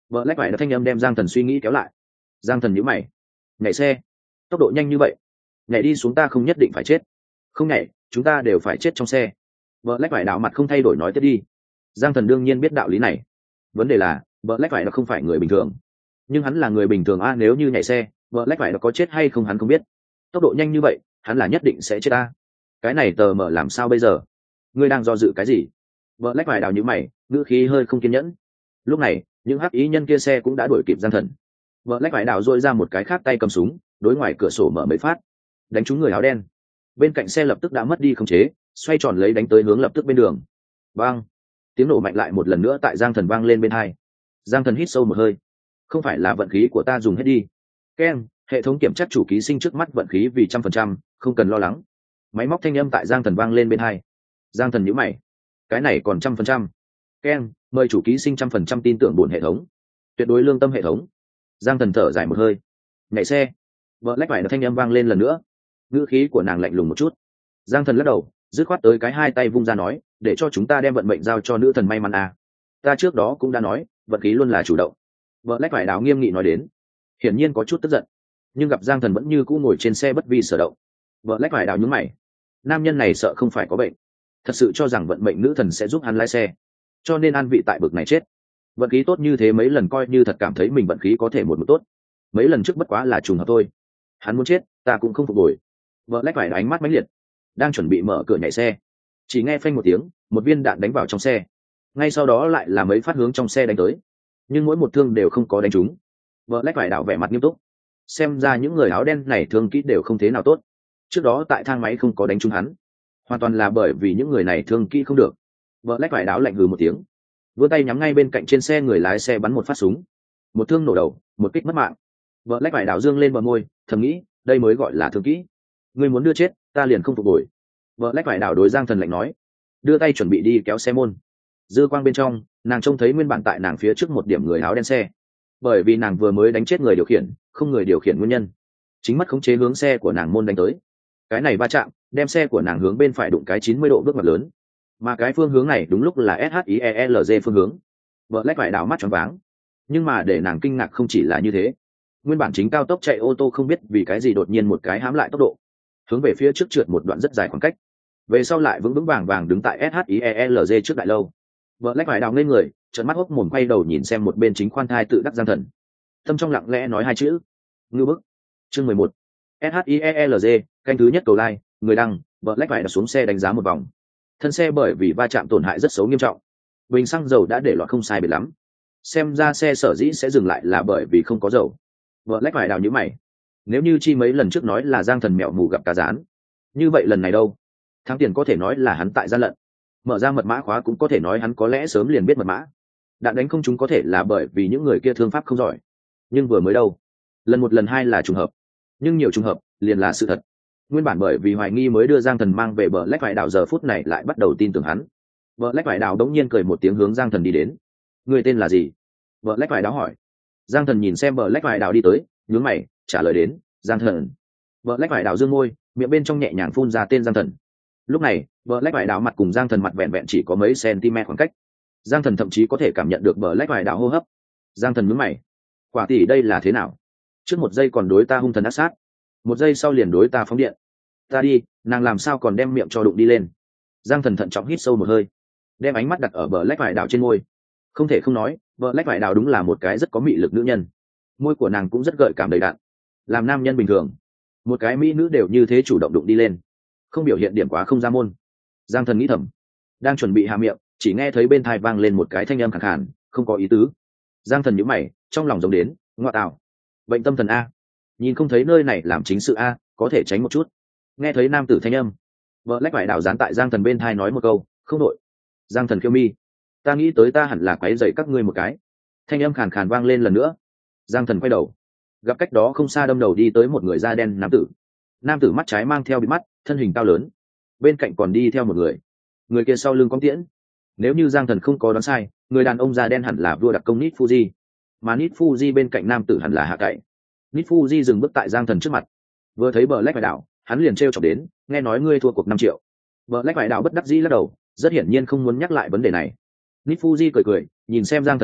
vợ lách phải thanh âm đem giang thần suy nghĩ kéo lại. Giang thần nhíu mày. Nhảy xe? Tốc độ nhanh như vậy? Nhảy đi xuống ta không nhất định phải chết. Không nhảy, chúng ta đều phải chết trong xe. Vợ lách phải đạo mặt không thay đổi nói tiếp đi. Giang thần đương nhiên biết đạo lý này. Vấn đề là vợ lách phải nó không phải người bình thường, nhưng hắn là người bình thường a. Nếu như nhảy xe, vợ lách phải nó có chết hay không hắn không biết. Tốc độ nhanh như vậy, hắn là nhất định sẽ chết a. Cái này tờ mở làm sao bây giờ? Ngươi đang do dự cái gì? Vợ lách phải đào nhíu mày, ngữ khí hơi không kiên nhẫn. Lúc này những hắc ý nhân kia xe cũng đã đuổi kịp Giang thần. Vợ lách phải đào dội ra một cái khác tay cầm súng, đối ngoài cửa sổ mở mấy phát, đánh trúng người áo đen. Bên cạnh xe lập tức đã mất đi khống chế, xoay tròn lấy đánh tới hướng lập tức bên đường. Bang! Tiếng nổ mạnh lại một lần nữa tại Giang thần vang lên bên tai. Giang thần hít sâu một hơi. Không phải là vận khí của ta dùng hết đi. Ken, hệ thống kiểm tra chủ ký sinh trước mắt vận khí vì trăm phần trăm, không cần lo lắng. Máy móc thanh âm tại Giang thần vang lên bên tai. Giang thần nhíu mày. Cái này còn trăm phần trăm. Ken, mời chủ ký sinh trăm phần trăm tin tưởng bổn hệ thống. Tuyệt đối lương tâm hệ thống. Giang thần thở dài một hơi. Nhảy xe. Vợ lách phải thanh âm vang lên lần nữa. Ngữ khí của nàng lạnh lùng một chút. Giang thần lắc đầu, dứt khoát tới cái hai tay vung ra nói, để cho chúng ta đem vận mệnh giao cho nữ thần may mắn à. Ta trước đó cũng đã nói, vận khí luôn là chủ động. Vợ lách phải đào nghiêm nghị nói đến. Hiển nhiên có chút tức giận, nhưng gặp Giang thần vẫn như cũ ngồi trên xe bất vi sở động. Vợ lách phải đào nhướng mày. Nam nhân này sợ không phải có bệnh, thật sự cho rằng vận mệnh nữ thần sẽ giúp hắn lái xe, cho nên an vị tại bực này chết. Vận khí tốt như thế mấy lần coi như thật cảm thấy mình vận khí có thể một một tốt, mấy lần trước bất quá là trùng hợp thôi. Hắn muốn chết ta cũng không phục hồi. Vợ lách phải ánh mắt mãnh liệt, đang chuẩn bị mở cửa nhảy xe, chỉ nghe phanh một tiếng, một viên đạn đánh vào trong xe, ngay sau đó lại là mấy phát hướng trong xe đánh tới, nhưng mỗi một thương đều không có đánh trúng. Vợ lách phải đảo vẻ mặt nghiêm túc, xem ra những người áo đen này thương kỹ đều không thế nào tốt. Trước đó tại thang máy không có đánh trúng hắn, hoàn toàn là bởi vì những người này thương kỹ không được. Vợ lách phải đảo lạnh hừ một tiếng, vươn tay nhắm ngay bên cạnh trên xe người lái xe bắn một phát súng, một thương nổ đầu, một kích mất mạng. Vợ lách phải đảo dương lên bờ môi, thầm nghĩ đây mới gọi là thương kỹ. Ngươi muốn đưa chết ta liền không phục hồi. Vợ lách phải đảo đối Giang thần lạnh nói, đưa tay chuẩn bị đi kéo xe môn. Dư quang bên trong nàng trông thấy nguyên bản tại nàng phía trước một điểm người áo đen xe, bởi vì nàng vừa mới đánh chết người điều khiển, không người điều khiển nguyên nhân, chính mất khống chế hướng xe của nàng môn đánh tới. Cái này va chạm đem xe của nàng hướng bên phải đụng cái chín mươi độ bước ngoặt lớn, mà cái phương hướng này đúng lúc là ét hát i e lờ giê phương hướng. Vợ lách phải đảo mắt choáng váng, nhưng mà để nàng kinh ngạc không chỉ là như thế. Nguyên bản chính cao tốc chạy ô tô không biết vì cái gì đột nhiên một cái hãm lại tốc độ, hướng về phía trước trượt một đoạn rất dài khoảng cách, về sau lại vững vững vàng vàng đứng tại ét hát i e lờ giê trước đại lâu. Vợ lách phải đào lên người, trợn mắt hốc mồm quay đầu nhìn xem một bên chính khoan thai tự đắc Giang thần, tâm trong lặng lẽ nói hai chữ ngư bức. Chương mười một. ét hát i e lờ giê, canh thứ nhất cầu lai, người đăng. Vợ lách phải đặt xuống xe đánh giá một vòng, thân xe bởi vì va chạm tổn hại rất xấu nghiêm trọng, bình xăng dầu đã để loạn không sai biệt lắm, xem ra xe sở dĩ sẽ dừng lại là bởi vì không có dầu. Vợ lách phải đào nhíu mày, nếu như chi mấy lần trước nói là Giang thần mẹo mù gặp cá rán, như vậy lần này đâu? Thắng tiền có thể nói là hắn tại gian lận, mở ra mật mã khóa cũng có thể nói hắn có lẽ sớm liền biết mật mã. Đạn đánh không chúng có thể là bởi vì những người kia thương pháp không giỏi, nhưng vừa mới đâu, lần một lần hai là trùng hợp, nhưng nhiều trùng hợp liền là sự thật. Nguyên bản bởi vì hoài nghi mới đưa Giang thần mang về bờ lách phải đảo, giờ phút này lại bắt đầu tin tưởng hắn. Bờ lách phải đảo đống nhiên cười một tiếng hướng Giang thần đi đến. Người tên là gì? Bờ lách phải đảo hỏi. Giang thần nhìn xem bờ lách phải đảo đi tới, nhướng mày trả lời đến, Giang thần. Bờ lách phải đảo dương môi, miệng bên trong nhẹ nhàng phun ra tên Giang thần. Lúc này bờ lách phải đảo mặt cùng Giang thần mặt vẹn vẹn chỉ có mấy cm khoảng cách, Giang thần thậm chí có thể cảm nhận được bờ lách phải đảo hô hấp. Giang thần nhướng mày, quả tỷ đây là thế nào? Trước một giây còn đối ta hung thần ác sát, một giây sau liền đối ta phóng điện. Ta đi, nàng làm sao còn đem miệng cho đụng đi lên. Giang thần thận trọng hít sâu một hơi, đem ánh mắt đặt ở bờ lách vải đảo trên môi. Không thể không nói, bờ lách vải đảo đúng là một cái rất có mị lực nữ nhân, môi của nàng cũng rất gợi cảm đầy đặn. Làm nam nhân bình thường, một cái mỹ nữ đều như thế chủ động đụng đi lên, không biểu hiện điểm quá không ra môn. Giang thần nghĩ thầm, đang chuẩn bị hạ miệng, chỉ nghe thấy bên tai vang lên một cái thanh âm khàn khàn, không có ý tứ. Giang thần nhíu mày, trong lòng giống đến, ngoại tào, bệnh tâm thần a, nhìn không thấy nơi này làm chính sự a, có thể tránh một chút. Nghe thấy nam tử thanh âm, vợ lách vải đảo dán tại Giang thần bên thai nói một câu, không đội. Giang thần kêu mi, ta nghĩ tới ta hẳn là quấy dậy các ngươi một cái. Thanh âm khàn khàn vang lên lần nữa. Giang thần quay đầu, gặp cách đó không xa đâm đầu đi tới một người da đen nam tử. Nam tử mắt trái mang theo bịt mắt, thân hình cao lớn, bên cạnh còn đi theo một người, người kia sau lưng có tiễn. Nếu như Giang thần không có đoán sai, người đàn ông da đen hẳn là vua đặc công Nit Fuji, mà Nit Fuji bên cạnh nam tử hẳn là hạ cậy. Nit Fuji dừng bước tại Giang thần trước mặt, vừa thấy bờ lách vải đảo, hắn liền trêu chọc đến, nghe nói ngươi thua cuộc năm triệu. Bờ lách vải đảo bất đắc dĩ lắc đầu, rất hiển nhiên không muốn nhắc lại vấn đề này. Nit Fuji cười cười, nhìn xem Giang thần hỏi,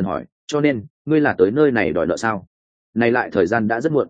cho nên ngươi là tới nơi này đòi nợ sao? Này lại thời gian đã rất muộn.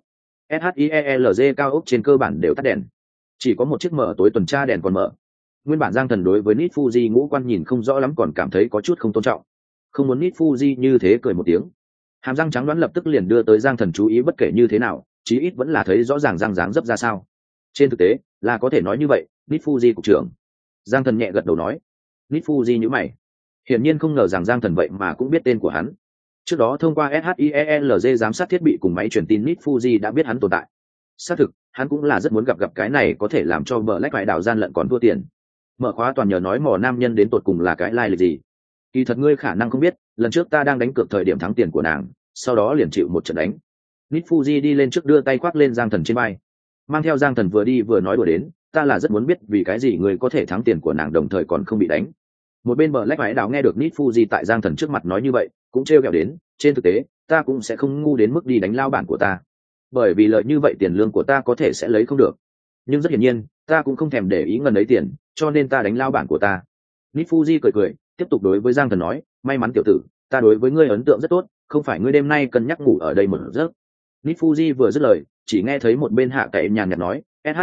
SHIELZ cao ốc trên cơ bản đều tắt đèn, chỉ có một chiếc mở tối tuần tra đèn còn mở. Nguyên bản Giang Thần đối với Nit Fuji ngũ quan nhìn không rõ lắm, còn cảm thấy có chút không tôn trọng, không muốn Nit Fuji như thế cười một tiếng. Hàm răng trắng đoán lập tức liền đưa tới Giang Thần chú ý, bất kể như thế nào chí ít vẫn là thấy rõ ràng răng dáng dấp ra sao. Trên thực tế là có thể nói như vậy. Nit Fuji cục trưởng. Giang Thần nhẹ gật đầu nói. Nit Fuji nhíu mày, hiển nhiên không ngờ rằng Giang Thần vậy mà cũng biết tên của hắn. Trước đó thông qua SHIELZ giám sát thiết bị cùng máy truyền tin, Nit Fuji đã biết hắn tồn tại. Xác thực hắn cũng là rất muốn gặp gặp cái này có thể làm cho Black vải đảo gian lận còn thua tiền. Mở khóa toàn nhờ nói mò nam nhân đến tột cùng là cái lai lịch gì. Kỳ thật ngươi khả năng không biết, lần trước ta đang đánh cược thời điểm thắng tiền của nàng, sau đó liền chịu một trận đánh. Nit Fuji đi lên trước đưa tay khoác lên Giang Thần trên vai, mang theo Giang Thần vừa đi vừa nói đùa đến, ta là rất muốn biết vì cái gì ngươi có thể thắng tiền của nàng đồng thời còn không bị đánh. Một bên Black vải đảo nghe được Nit Fuji tại Giang Thần trước mặt nói như vậy, cũng trêu ghẹo đến, trên thực tế ta cũng sẽ không ngu đến mức đi đánh lao bản của ta, bởi vì lợi như vậy tiền lương của ta có thể sẽ lấy không được, nhưng rất hiển nhiên ta cũng không thèm để ý ngần ấy tiền, cho nên ta đánh lao bản của ta. Nit Fuji cười cười tiếp tục đối với Giang Thần nói, may mắn tiểu tử, ta đối với ngươi ấn tượng rất tốt, không phải ngươi đêm nay cân nhắc ngủ ở đây một giấc. Nit Fuji vừa dứt lời, chỉ nghe thấy một bên Hạ Cậy nhàn nhạt nói,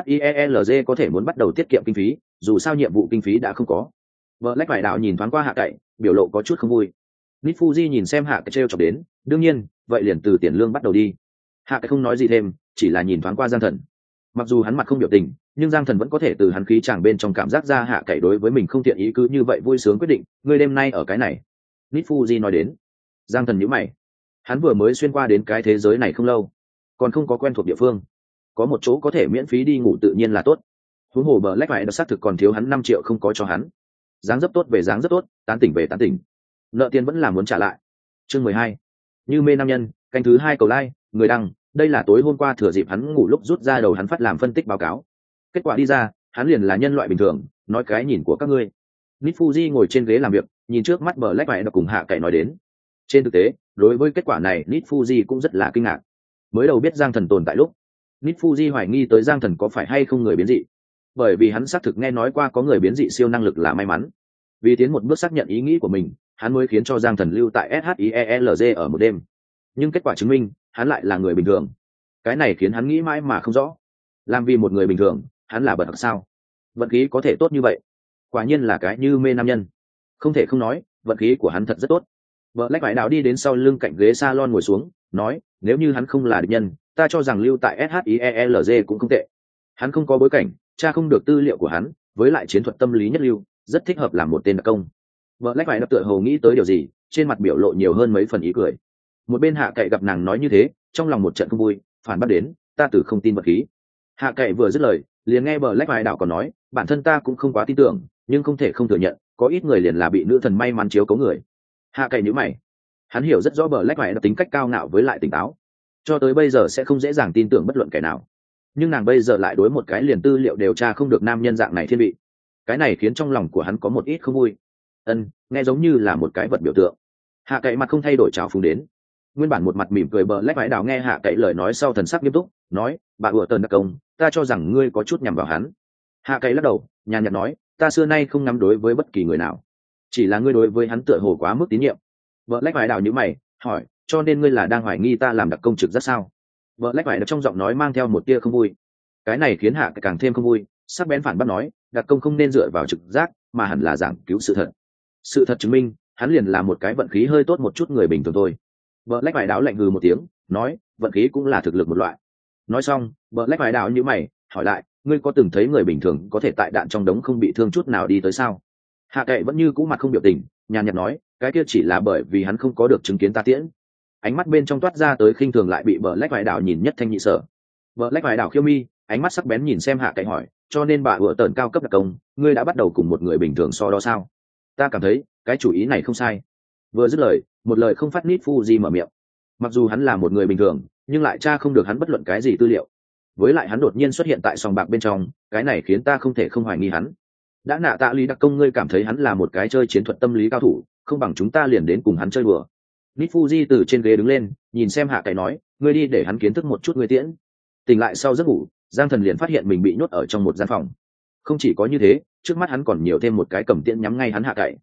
SHIELZ có thể muốn bắt đầu tiết kiệm kinh phí, dù sao nhiệm vụ kinh phí đã không có. Black vải đạo nhìn thoáng qua Hạ Cậy, biểu lộ có chút không vui. Nit Fuji nhìn xem Hạ Cậy trêu chọc đến, đương nhiên vậy liền từ tiền lương bắt đầu đi. Hạ Cậy không nói gì thêm, chỉ là nhìn thoáng qua Giang Thần. Mặc dù hắn mặt không biểu tình, nhưng Giang Thần vẫn có thể từ hắn khí chàng bên trong cảm giác ra Hạ Cậy đối với mình không thiện ý, cứ như vậy vui sướng quyết định, ngươi đêm nay ở cái này. Nit Fuji nói đến. Giang Thần nhíu mày, hắn vừa mới xuyên qua đến cái thế giới này không lâu, còn không có quen thuộc địa phương, có một chỗ có thể miễn phí đi ngủ tự nhiên là tốt. Huống hồ Black vải đặc xác thực còn thiếu hắn năm triệu không có cho hắn. Dáng dấp tốt về dáng dấp tốt, tán tỉnh về tán tỉnh, nợ tiền vẫn là muốn trả lại. Chương mười hai, như mê nam nhân, canh thứ hai cầu like, người đăng, đây là tối hôm qua thừa dịp hắn ngủ lúc rút ra đầu hắn phát làm phân tích báo cáo. Kết quả đi ra, hắn liền là nhân loại bình thường, nói cái nhìn của các ngươi. Nit Fuji ngồi trên ghế làm việc, nhìn trước mắt Black vải đặc cùng Hạ Cậy nói đến. Trên thực tế, đối với kết quả này Nit Fuji cũng rất là kinh ngạc. Mới đầu biết Giang Thần tồn tại lúc, Nit Fuji hoài nghi tới Giang Thần có phải hay không người biến dị, bởi vì hắn xác thực nghe nói qua có người biến dị siêu năng lực là may mắn. Vì tiến một bước xác nhận ý nghĩ của mình, hắn mới khiến cho Giang Thần lưu tại SHIELZ ở một đêm. Nhưng kết quả chứng minh, hắn lại là người bình thường. Cái này khiến hắn nghĩ mãi mà không rõ. Làm vì một người bình thường, hắn là bật học sao? Vận khí có thể tốt như vậy? Quả nhiên là cái như mê nam nhân. Không thể không nói, vận khí của hắn thật rất tốt. Black vải đạo đi đến sau lưng cạnh ghế salon ngồi xuống, nói, nếu như hắn không là địch nhân, ta cho rằng lưu tại SHIELZ cũng không tệ. Hắn không có bối cảnh, tra không được tư liệu của hắn, với lại chiến thuật tâm lý nhất lưu, rất thích hợp làm một tên đặc công. Black vải đạo tựa hồ nghĩ tới điều gì, trên mặt biểu lộ nhiều hơn mấy phần ý cười. Một bên Hạ Cậy gặp nàng nói như thế, trong lòng một trận không vui, phản bác đến, ta từ không tin vật khí. Hạ Cậy vừa dứt lời, liền nghe Black vải đạo còn nói, bản thân ta cũng không quá tin tưởng, nhưng không thể không thừa nhận, có ít người liền là bị nữ thần may mắn chiếu cố người. Hạ Cậy nhíu mày, hắn hiểu rất rõ Black vải đạo tính cách cao ngạo với lại tỉnh táo, cho tới bây giờ sẽ không dễ dàng tin tưởng bất luận kẻ nào. Nhưng nàng bây giờ lại đối một cái liền tư liệu điều tra không được nam nhân dạng này thiên vị, cái này khiến trong lòng của hắn có một ít không vui. Ân, nghe giống như là một cái vật biểu tượng. Hạ Cậy mặt không thay đổi chào phúng đến. Nguyên bản một mặt mỉm cười Black vải đào nghe Hạ Cậy lời nói sau thần sắc nghiêm túc, nói, bà ủa tần đặc công, ta cho rằng ngươi có chút nhằm vào hắn. Hạ Cậy lắc đầu, nhàn nhạt nói, ta xưa nay không ngắm đối với bất kỳ người nào, chỉ là ngươi đối với hắn tựa hồ quá mức tín nhiệm. Black vải đào nhíu mày, hỏi, cho nên ngươi là đang hoài nghi ta làm đặc công trực giác sao? Black vải đào trong giọng nói mang theo một tia không vui. Cái này khiến Hạ Cậy càng thêm không vui, sắc bén phản bác nói, đặc công không nên dựa vào trực giác, mà hẳn là giảng cứu sự thật. Sự thật chứng minh, hắn liền là một cái vận khí hơi tốt một chút người bình thường thôi. Black vải đào lạnh hừ một tiếng, nói, vận khí cũng là thực lực một loại. Nói xong, Black vải đào nhíu mày, hỏi lại, ngươi có từng thấy người bình thường có thể tại đạn trong đống không bị thương chút nào đi tới sao? Hạ Cậy vẫn như cũ mặt không biểu tình, nhàn nhạt nói, cái kia chỉ là bởi vì hắn không có được chứng kiến ta tiễn. Ánh mắt bên trong toát ra tới khinh thường lại bị Black vải đào nhìn nhất thanh nhị sở. Black vải đào khiêu mi, ánh mắt sắc bén nhìn xem Hạ Cậy hỏi, cho nên bà ủa tần cao cấp đặc công, ngươi đã bắt đầu cùng một người bình thường so đó sao? Ta cảm thấy cái chủ ý này không sai. Vừa dứt lời, một lời không phát Nit Fuji mở miệng. Mặc dù hắn là một người bình thường, nhưng lại tra không được hắn bất luận cái gì tư liệu. Với lại hắn đột nhiên xuất hiện tại sòng bạc bên trong, cái này khiến ta không thể không hoài nghi hắn. Đã nạ tạ lý đặc công ngươi cảm thấy hắn là một cái chơi chiến thuật tâm lý cao thủ, không bằng chúng ta liền đến cùng hắn chơi đùa. Nit Fuji từ trên ghế đứng lên, nhìn xem Hạ Cậy nói, ngươi đi để hắn kiến thức một chút ngươi tiễn. Tỉnh lại sau giấc ngủ, Giang Thần liền phát hiện mình bị nhốt ở trong một gian phòng. Không chỉ có như thế, trước mắt hắn còn nhiều thêm một cái cầm tiễn nhắm ngay hắn Hạ Cậy.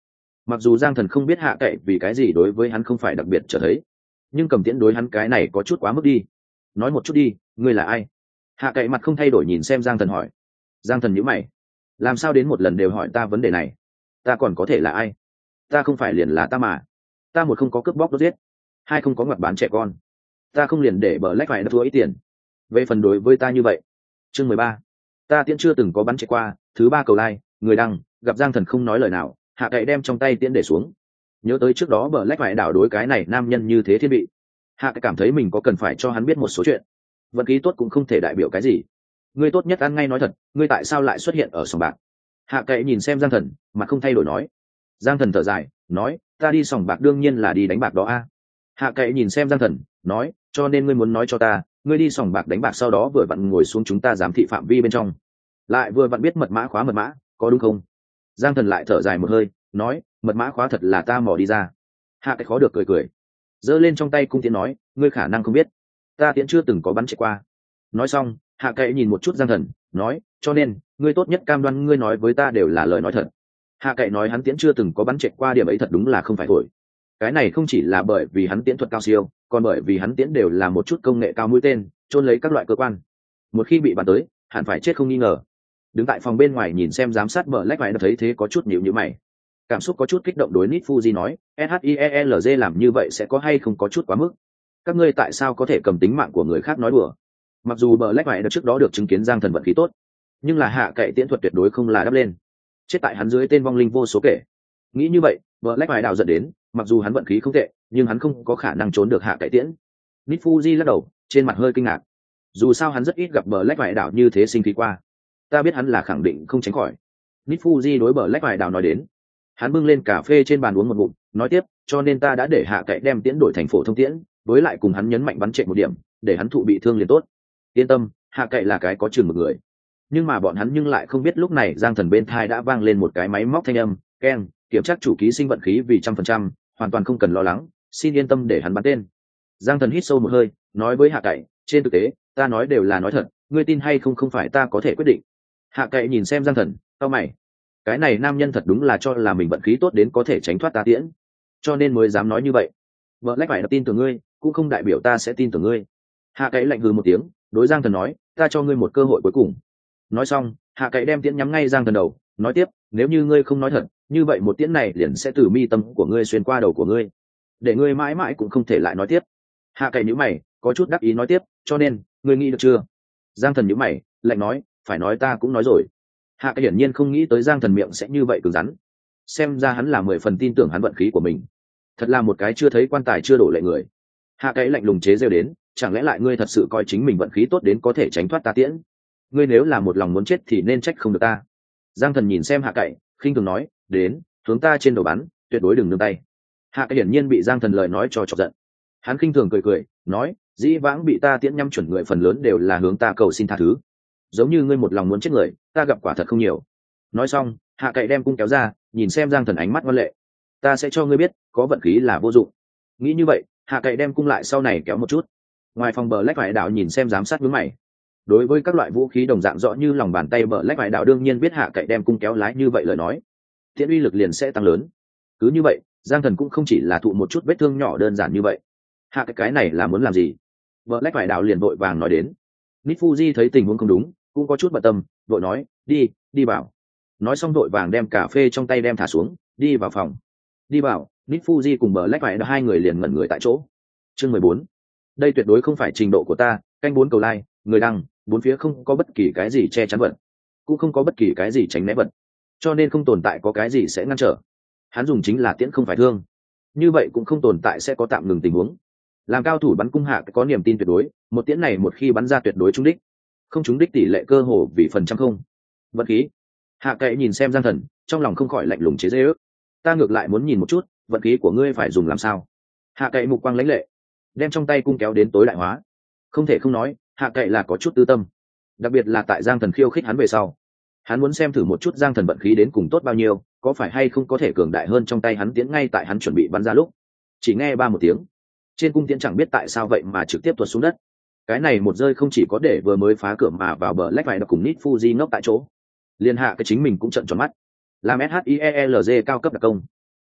Mặc dù Giang Thần không biết Hạ Cậy vì cái gì đối với hắn không phải đặc biệt trở thấy, nhưng cầm tiễn đối hắn cái này có chút quá mức đi. Nói một chút đi, ngươi là ai? Hạ Cậy mặt không thay đổi nhìn xem Giang Thần hỏi. Giang Thần nhíu mày, làm sao đến một lần đều hỏi ta vấn đề này? Ta còn có thể là ai? Ta không phải liền là ta mà. Ta một không có cướp bóc đốt giết, hai không có ngoặt bán trẻ con, ta không liền để bờ lách phải đập thua ít tiền. Về phần đối với ta như vậy, chương mười ba, ta tiễn chưa từng có bắn chạy qua. Thứ ba cầu like, người đăng, gặp Giang Thần không nói lời nào, Hạ Cậy đem trong tay tiễn để xuống. Nhớ tới trước đó bờ lách phải đảo đối cái này nam nhân như thế thiên vị, Hạ Cậy cảm thấy mình có cần phải cho hắn biết một số chuyện. Vận khí tốt cũng không thể đại biểu cái gì. Ngươi tốt nhất ăn ngay nói thật, ngươi tại sao lại xuất hiện ở sòng bạc? Hạ Cậy nhìn xem Giang Thần, mặt không thay đổi nói. Giang Thần thở dài, nói, ta đi sòng bạc đương nhiên là đi đánh bạc đó a. Hạ Cậy nhìn xem Giang Thần, nói, cho nên ngươi muốn nói cho ta, ngươi đi sòng bạc đánh bạc sau đó vừa vặn ngồi xuống chúng ta giám thị phạm vi bên trong, lại vừa vặn biết mật mã khóa mật mã, có đúng không? Giang Thần lại thở dài một hơi, nói, mật mã khóa thật là ta mò đi ra. Hạ Cậy khó được cười cười, giơ lên trong tay cung tiễn nói, ngươi khả năng không biết, ta tiễn chưa từng có bắn chạy qua. Nói xong, Hạ Cậy nhìn một chút Giang Thần, nói, cho nên ngươi tốt nhất cam đoan ngươi nói với ta đều là lời nói thật. Hạ Cậy nói hắn tiễn chưa từng có bắn chạy qua, điểm ấy thật đúng là không phải thổi. Cái này không chỉ là bởi vì hắn tiễn thuật cao siêu, còn bởi vì hắn tiễn đều là một chút công nghệ cao mũi tên, chôn lấy các loại cơ quan, một khi bị bắn tới hẳn phải chết không nghi ngờ. Đứng tại phòng bên ngoài nhìn xem giám sát bờ lách vải thấy thế có chút nhíu nhíu mày, cảm xúc có chút kích động đối Nit Fuji nói, ét hát i e lờ giê làm như vậy sẽ có hay không có chút quá mức? Các ngươi tại sao có thể cầm tính mạng của người khác nói đùa? Mặc dù bờ lách vải trước đó được chứng kiến Giang Thần vận khí tốt, nhưng là Hạ Cậy tiễn thuật tuyệt đối không là đắp lên, chết tại hắn dưới tên vong linh vô số kể. Nghĩ như vậy, bờ lách vải đào giận đến, mặc dù hắn vận khí không tệ, nhưng hắn không có khả năng trốn được Hạ Cậy tiễn. Nit Fuji lắc đầu, trên mặt hơi kinh ngạc. Dù sao hắn rất ít gặp bờ lách vải đảo như thế sinh khí qua. Ta biết hắn là khẳng định không tránh khỏi. Nit Fuji đối bờ lách vải đảo nói đến. Hắn bưng lên cà phê trên bàn uống một ngụm, nói tiếp, cho nên ta đã để Hạ Cậy đem tiễn đổi thành phổ thông tiễn, với lại cùng hắn nhấn mạnh bắn trệ một điểm, để hắn thụ bị thương liền tốt. Yên tâm, Hạ Cậy là cái có chừng một người. Nhưng mà bọn hắn nhưng lại không biết lúc này Giang Thần bên thai đã vang lên một cái máy móc thanh âm, keng, kiểm tra chủ ký sinh vận khí vì trăm phần trăm, hoàn toàn không cần lo lắng, xin yên tâm để hắn bắn tên. Giang Thần hít sâu một hơi, nói với Hạ Cậy, trên thực tế ta nói đều là nói thật, ngươi tin hay không không phải ta có thể quyết định. Hạ Cậy nhìn xem Giang Thần, cau mày, cái này nam nhân thật đúng là cho là mình vận khí tốt đến có thể tránh thoát ta tiễn, cho nên mới dám nói như vậy. Vợ lách phải tin tưởng ngươi, cũng không đại biểu ta sẽ tin tưởng ngươi. Hạ Cậy lạnh hừ một tiếng, đối Giang Thần nói, ta cho ngươi một cơ hội cuối cùng. Nói xong, Hạ Cậy đem tiễn nhắm ngay Giang Thần đầu, nói tiếp, nếu như ngươi không nói thật, như vậy một tiễn này liền sẽ từ mi tâm của ngươi xuyên qua đầu của ngươi, để ngươi mãi mãi cũng không thể lại nói tiếp. Hạ Cậy nhíu mày, có chút đắc ý nói tiếp, cho nên ngươi nghĩ được chưa? Giang Thần nhíu mày, lạnh nói, phải nói ta cũng nói rồi. Hạ Cậy hiển nhiên không nghĩ tới Giang Thần miệng sẽ như vậy cứng rắn, xem ra hắn là mười phần tin tưởng hắn vận khí của mình. Thật là một cái chưa thấy quan tài chưa đổ lệ người. Hạ Cậy lạnh lùng chế giễu đến, chẳng lẽ lại ngươi thật sự coi chính mình vận khí tốt đến có thể tránh thoát ta tiễn? Ngươi nếu là một lòng muốn chết thì nên trách không được ta. Giang Thần nhìn xem Hạ Cậy, khinh thường nói, đến, hướng ta trên đầu bắn, tuyệt đối đừng nương tay. Hạ Cậy hiển nhiên bị Giang Thần lời nói cho chọc giận. Hắn khinh thường cười cười, nói, dĩ vãng bị ta tiễn nhắm chuẩn người phần lớn đều là hướng ta cầu xin tha thứ, giống như ngươi một lòng muốn chết người, ta gặp quả thật không nhiều. Nói xong, Hạ Cậy đem cung kéo ra, nhìn xem Giang Thần ánh mắt ngoan lệ, ta sẽ cho ngươi biết, có vận khí là vô dụng. Nghĩ như vậy, Hạ Cậy đem cung lại sau này kéo một chút. Ngoài phòng bờ lách vải đạo nhìn xem giám sát với mày. Đối với các loại vũ khí đồng dạng rõ như lòng bàn tay, bờ lách vải đạo đương nhiên biết Hạ Cậy đem cung kéo lái như vậy lời nói, tiễn uy lực liền sẽ tăng lớn. Cứ như vậy, Giang Thần cũng không chỉ là thụ một chút vết thương nhỏ đơn giản như vậy. Hạ Cậy cái này là muốn làm gì? Bờ lách vải đạo liền vội vàng nói đến. Nit Fuji thấy tình huống không đúng, cũng có chút bận tâm, vội nói, đi, đi vào. Nói xong vội vàng đem cà phê trong tay đem thả xuống, đi vào phòng. Đi vào, Nit Fuji cùng bờ lách vải đạo hai người liền ngẩn người tại chỗ. Chương mười bốn. Đây tuyệt đối không phải trình độ của ta, canh bốn cầu like, người đăng, bốn phía không có bất kỳ cái gì che chắn vật, cũng không có bất kỳ cái gì tránh né vật, cho nên không tồn tại có cái gì sẽ ngăn trở. Hắn dùng chính là tiễn không phải thương, như vậy cũng không tồn tại sẽ có tạm ngừng tình huống. Làm cao thủ bắn cung Hạ có niềm tin tuyệt đối, một tiễn này một khi bắn ra tuyệt đối trúng đích, không trúng đích tỷ lệ cơ hồ vì phần trăm không. Vận khí. Hạ Cậy nhìn xem Giang Thần, trong lòng không khỏi lạnh lùng chế giễu. Ta ngược lại muốn nhìn một chút, vận khí của ngươi phải dùng làm sao? Hạ Cậy mục quang lãnh lệ, đem trong tay cung kéo đến tối đại hóa. Không thể không nói, Hạ Cậy là có chút tư tâm, đặc biệt là tại Giang Thần khiêu khích hắn về sau, hắn muốn xem thử một chút Giang Thần vận khí đến cùng tốt bao nhiêu, có phải hay không có thể cường đại hơn trong tay hắn tiễn ngay tại hắn chuẩn bị bắn ra lúc. Chỉ nghe ba một tiếng, trên cung tiễn chẳng biết tại sao vậy mà trực tiếp tuột xuống đất. Cái này một rơi không chỉ có để vừa mới phá cửa mà vào bờ lách vải cùng Nit Fuji ngốc tại chỗ, liên Hạ cái chính mình cũng trợn tròn mắt. Làm ét hát i e lờ giê cao cấp đặc công,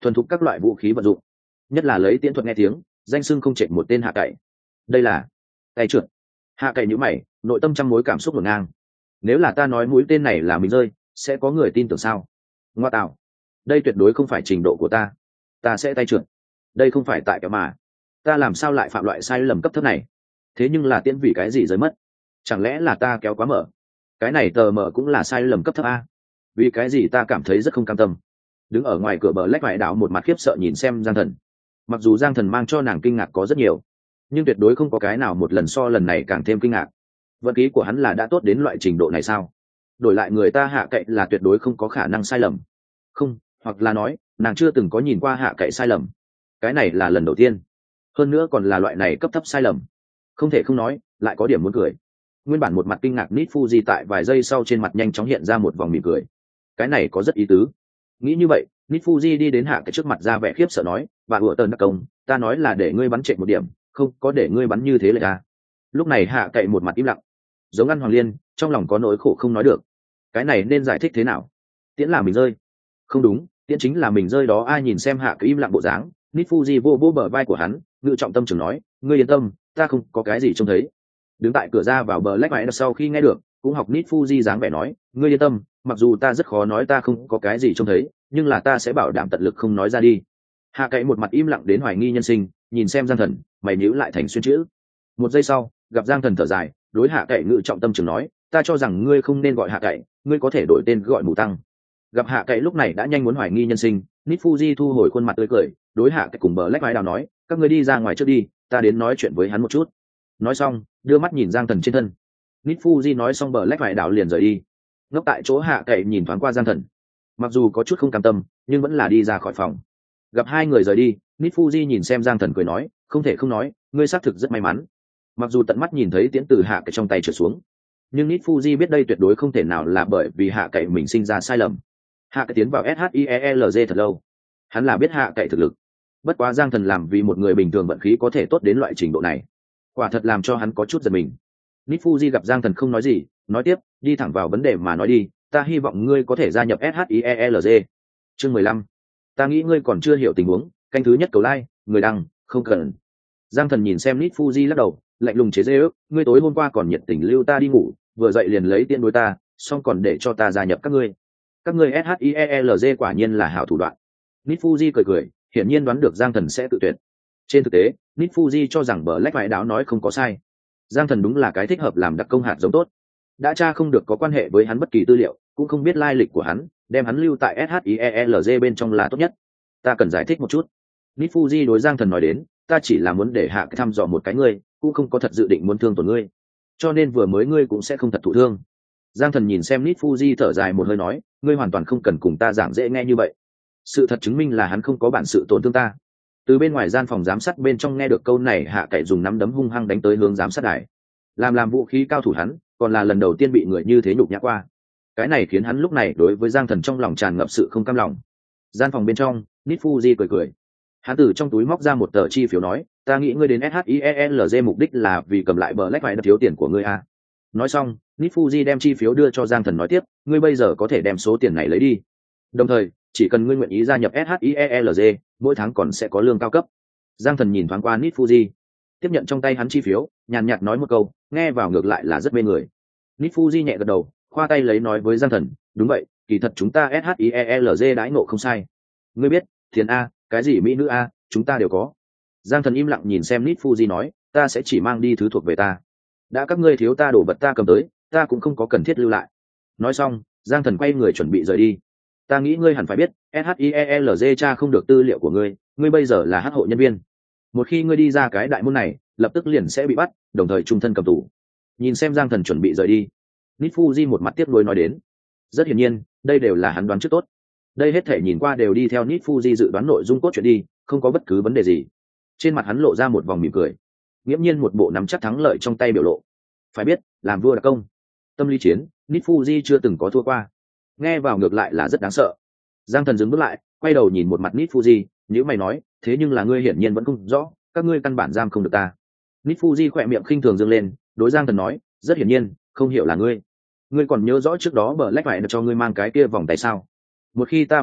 thuần thục các loại vũ khí vận dụng, nhất là lấy tiễn thuật nghe tiếng danh sưng không chệch một tên hạ cậy. Đây là tay trượt. Hạ cậy nhữ mày, nội tâm trăm mối cảm xúc ngổn ngang. Nếu là ta nói mũi tên này là mình rơi, sẽ có người tin tưởng sao? Ngoa tạo, đây tuyệt đối không phải trình độ của ta. Ta sẽ tay trượt. Đây không phải tại cái mà ta làm sao lại phạm loại sai lầm cấp thấp này? Thế nhưng là tiễn vì cái gì rơi mất? Chẳng lẽ là ta kéo quá mở? Cái này tờ mở cũng là sai lầm cấp thấp a? Vì cái gì ta cảm thấy rất không cam tâm. Đứng ở ngoài cửa bờ lách vải đảo một mặt khiếp sợ nhìn xem Giang Thần. Mặc dù Giang Thần mang cho nàng kinh ngạc có rất nhiều, nhưng tuyệt đối không có cái nào một lần so lần này càng thêm kinh ngạc. Vận khí của hắn là đã tốt đến loại trình độ này sao? Đổi lại người ta hạ cậy là tuyệt đối không có khả năng sai lầm. Không, hoặc là nói nàng chưa từng có nhìn qua hạ cậy sai lầm. Cái này là lần đầu tiên, hơn nữa còn là loại này cấp thấp sai lầm. Không thể không nói, lại có điểm muốn cười. Nguyên bản một mặt kinh ngạc Nít Fuji tại vài giây sau trên mặt nhanh chóng hiện ra một vòng mỉm cười. Cái này có rất ý tứ. Nghĩ như vậy, Nít Fuji đi đến hạ cậy trước mặt ra vẻ khiếp sợ nói, "Bà ủa tần đặc công, ta nói là để ngươi bắn trệ một điểm, không có để ngươi bắn như thế lại ta." Lúc này hạ cậy một mặt im lặng, giống ăn hoàng liên, trong lòng có nỗi khổ không nói được. Cái này nên giải thích thế nào? Tiễn là mình rơi? Không đúng, tiễn chính là mình rơi đó. Ai nhìn xem hạ cậy im lặng bộ dáng, Nít Fuji vô vô bờ vai của hắn, ngự trọng tâm trường nói, "Ngươi yên tâm, ta không có cái gì trông thấy." Đứng tại cửa ra vào bờ lách vải sau khi nghe được, cũng học Nít Fuji dáng vẻ nói, "Ngươi yên tâm, mặc dù ta rất khó nói ta không có cái gì trông thấy, nhưng là ta sẽ bảo đảm tận lực không nói ra đi." Hạ cậy một mặt im lặng đến hoài nghi nhân sinh, nhìn xem Giang Thần, mày nhíu lại thành xuyên chữ. Một giây sau, gặp Giang Thần thở dài, đối hạ cậy ngự trọng tâm trường nói, "Ta cho rằng ngươi không nên gọi hạ cậy, ngươi có thể đổi tên gọi mù tăng." Gặp hạ cậy lúc này đã nhanh muốn hoài nghi nhân sinh, Nít Fuji thu hồi khuôn mặt tươi cười, đối hạ cậy cùng bờ lách vải đào nói, "Các ngươi đi ra ngoài trước đi, ta đến nói chuyện với hắn một chút." Nói xong, đưa mắt nhìn Giang Thần trên thân. Nít Fuji nói xong bờ lách vải đào liền rời đi. Ngốc tại chỗ hạ cậy nhìn thoáng qua Giang Thần, mặc dù có chút không cam tâm, nhưng vẫn là đi ra khỏi phòng. Gặp hai người rời đi, Nít Fuji nhìn xem Giang Thần cười nói, "Không thể không nói, ngươi xác thực rất may mắn." Mặc dù tận mắt nhìn thấy tiễn từ hạ cậy trong tay trượt xuống, nhưng Nít Fuji biết đây tuyệt đối không thể nào là bởi vì hạ cậy mình sinh ra sai lầm. Hạ cậy tiến vào ét hát i e lờ giê thật lâu, hắn là biết hạ cậy thực lực. Bất quá Giang Thần làm vì một người bình thường vận khí có thể tốt đến loại trình độ này, quả thật làm cho hắn có chút giật mình. Nít Fuji gặp Giang Thần không nói gì, nói tiếp, "Đi thẳng vào vấn đề mà nói đi, ta hy vọng ngươi có thể gia nhập ét hát i e lờ giê." Chương mười lăm. Ta nghĩ ngươi còn chưa hiểu tình huống, canh thứ nhất cầu like, người đăng, không cần. Giang Thần nhìn xem Nít Fuji lắc đầu, lạnh lùng chế giễu, "Ngươi tối hôm qua còn nhiệt tình lưu ta đi ngủ, vừa dậy liền lấy tiền đối ta, xong còn để cho ta gia nhập các ngươi. Các ngươi ét hát i e lờ giê quả nhiên là hảo thủ đoạn." Nít Fuji cười cười, hiển nhiên đoán được Giang Thần sẽ tự tuyệt. Trên thực tế, Nít Fuji cho rằng bờ lách vải đáo nói không có sai. Giang Thần đúng là cái thích hợp làm đặc công hạt giống tốt. Đã tra không được có quan hệ với hắn bất kỳ tư liệu, cũng không biết lai lịch của hắn, đem hắn lưu tại ét hát i e lờ giê bên trong là tốt nhất. Ta cần giải thích một chút. Nít Fuji đối Giang Thần nói đến, "Ta chỉ là muốn để hạ thăm dò một cái ngươi, cũng không có thật dự định muốn thương tổn ngươi. Cho nên vừa mới ngươi cũng sẽ không thật thụ thương." Giang Thần nhìn xem Nít Fuji thở dài một hơi nói, "Ngươi hoàn toàn không cần cùng ta giảng dễ nghe như vậy." Sự thật chứng minh là hắn không có bản sự tổn thương ta. Từ bên ngoài gian phòng giám sát bên trong nghe được câu này, hạ cậy dùng nắm đấm hung hăng đánh tới hướng giám sát đài. Làm làm vũ khí cao thủ hắn, còn là lần đầu tiên bị người như thế nhục nhã qua. Cái này khiến hắn lúc này đối với Giang Thần trong lòng tràn ngập sự không cam lòng. Gian phòng bên trong, Nít Fuji cười cười. Hắn từ trong túi móc ra một tờ chi phiếu nói, "Ta nghĩ ngươi đến ét hát i e lờ giê mục đích là vì cầm lại bờ lách vải thiếu tiền của ngươi à?" Nói xong, Nít Fuji đem chi phiếu đưa cho Giang Thần nói tiếp, "Ngươi bây giờ có thể đem số tiền này lấy đi. Đồng thời, chỉ cần ngươi nguyện ý gia nhập ét hát i e lờ giê, mỗi tháng còn sẽ có lương cao cấp." Giang Thần nhìn thoáng qua Nít Fuji, tiếp nhận trong tay hắn chi phiếu, nhàn nhạt nói một câu, nghe vào ngược lại là rất mê người. Nít Fuji nhẹ gật đầu, khoa tay lấy nói với Giang Thần, "Đúng vậy, kỳ thật chúng ta ét hát i e lờ giê đãi ngộ không sai. Ngươi biết, tiền a, cái gì mỹ nữ a, chúng ta đều có." Giang Thần im lặng nhìn xem Nít Fuji nói, "Ta sẽ chỉ mang đi thứ thuộc về ta. Đã các ngươi thiếu ta đồ vật ta cầm tới, ta cũng không có cần thiết lưu lại." Nói xong, Giang Thần quay người chuẩn bị rời đi. "Ta nghĩ ngươi hẳn phải biết, ét hát i e lờ giê tra không được tư liệu của ngươi, ngươi bây giờ là hắc hộ nhân viên. Một khi ngươi đi ra cái đại môn này, lập tức liền sẽ bị bắt, đồng thời trung thân cầm tù." Nhìn xem Giang Thần chuẩn bị rời đi, Nít Fuji một mặt tiếc nuối nói đến, rất hiển nhiên, đây đều là hắn đoán trước tốt. Đây hết thể nhìn qua đều đi theo Nít Fuji dự đoán nội dung cốt truyện đi, không có bất cứ vấn đề gì. Trên mặt hắn lộ ra một vòng mỉm cười, nghiễm nhiên một bộ nắm chắc thắng lợi trong tay biểu lộ. Phải biết, làm vua đặc công, tâm lý chiến, Nít Fuji chưa từng có thua qua. Nghe vào ngược lại là rất đáng sợ. Giang Thần dừng bước lại, quay đầu nhìn một mặt Nít Fuji, "Nếu mày nói, thế nhưng là ngươi hiển nhiên vẫn không rõ, các ngươi căn bản giam không được ta." Nít Fuji khỏe miệng khinh thường dương lên, đối Giang Thần nói, "Rất hiển nhiên, không hiểu là ngươi. Ngươi còn nhớ rõ trước đó bờ lách phải được cho ngươi mang cái kia vòng tay sao? Một khi ta phát động,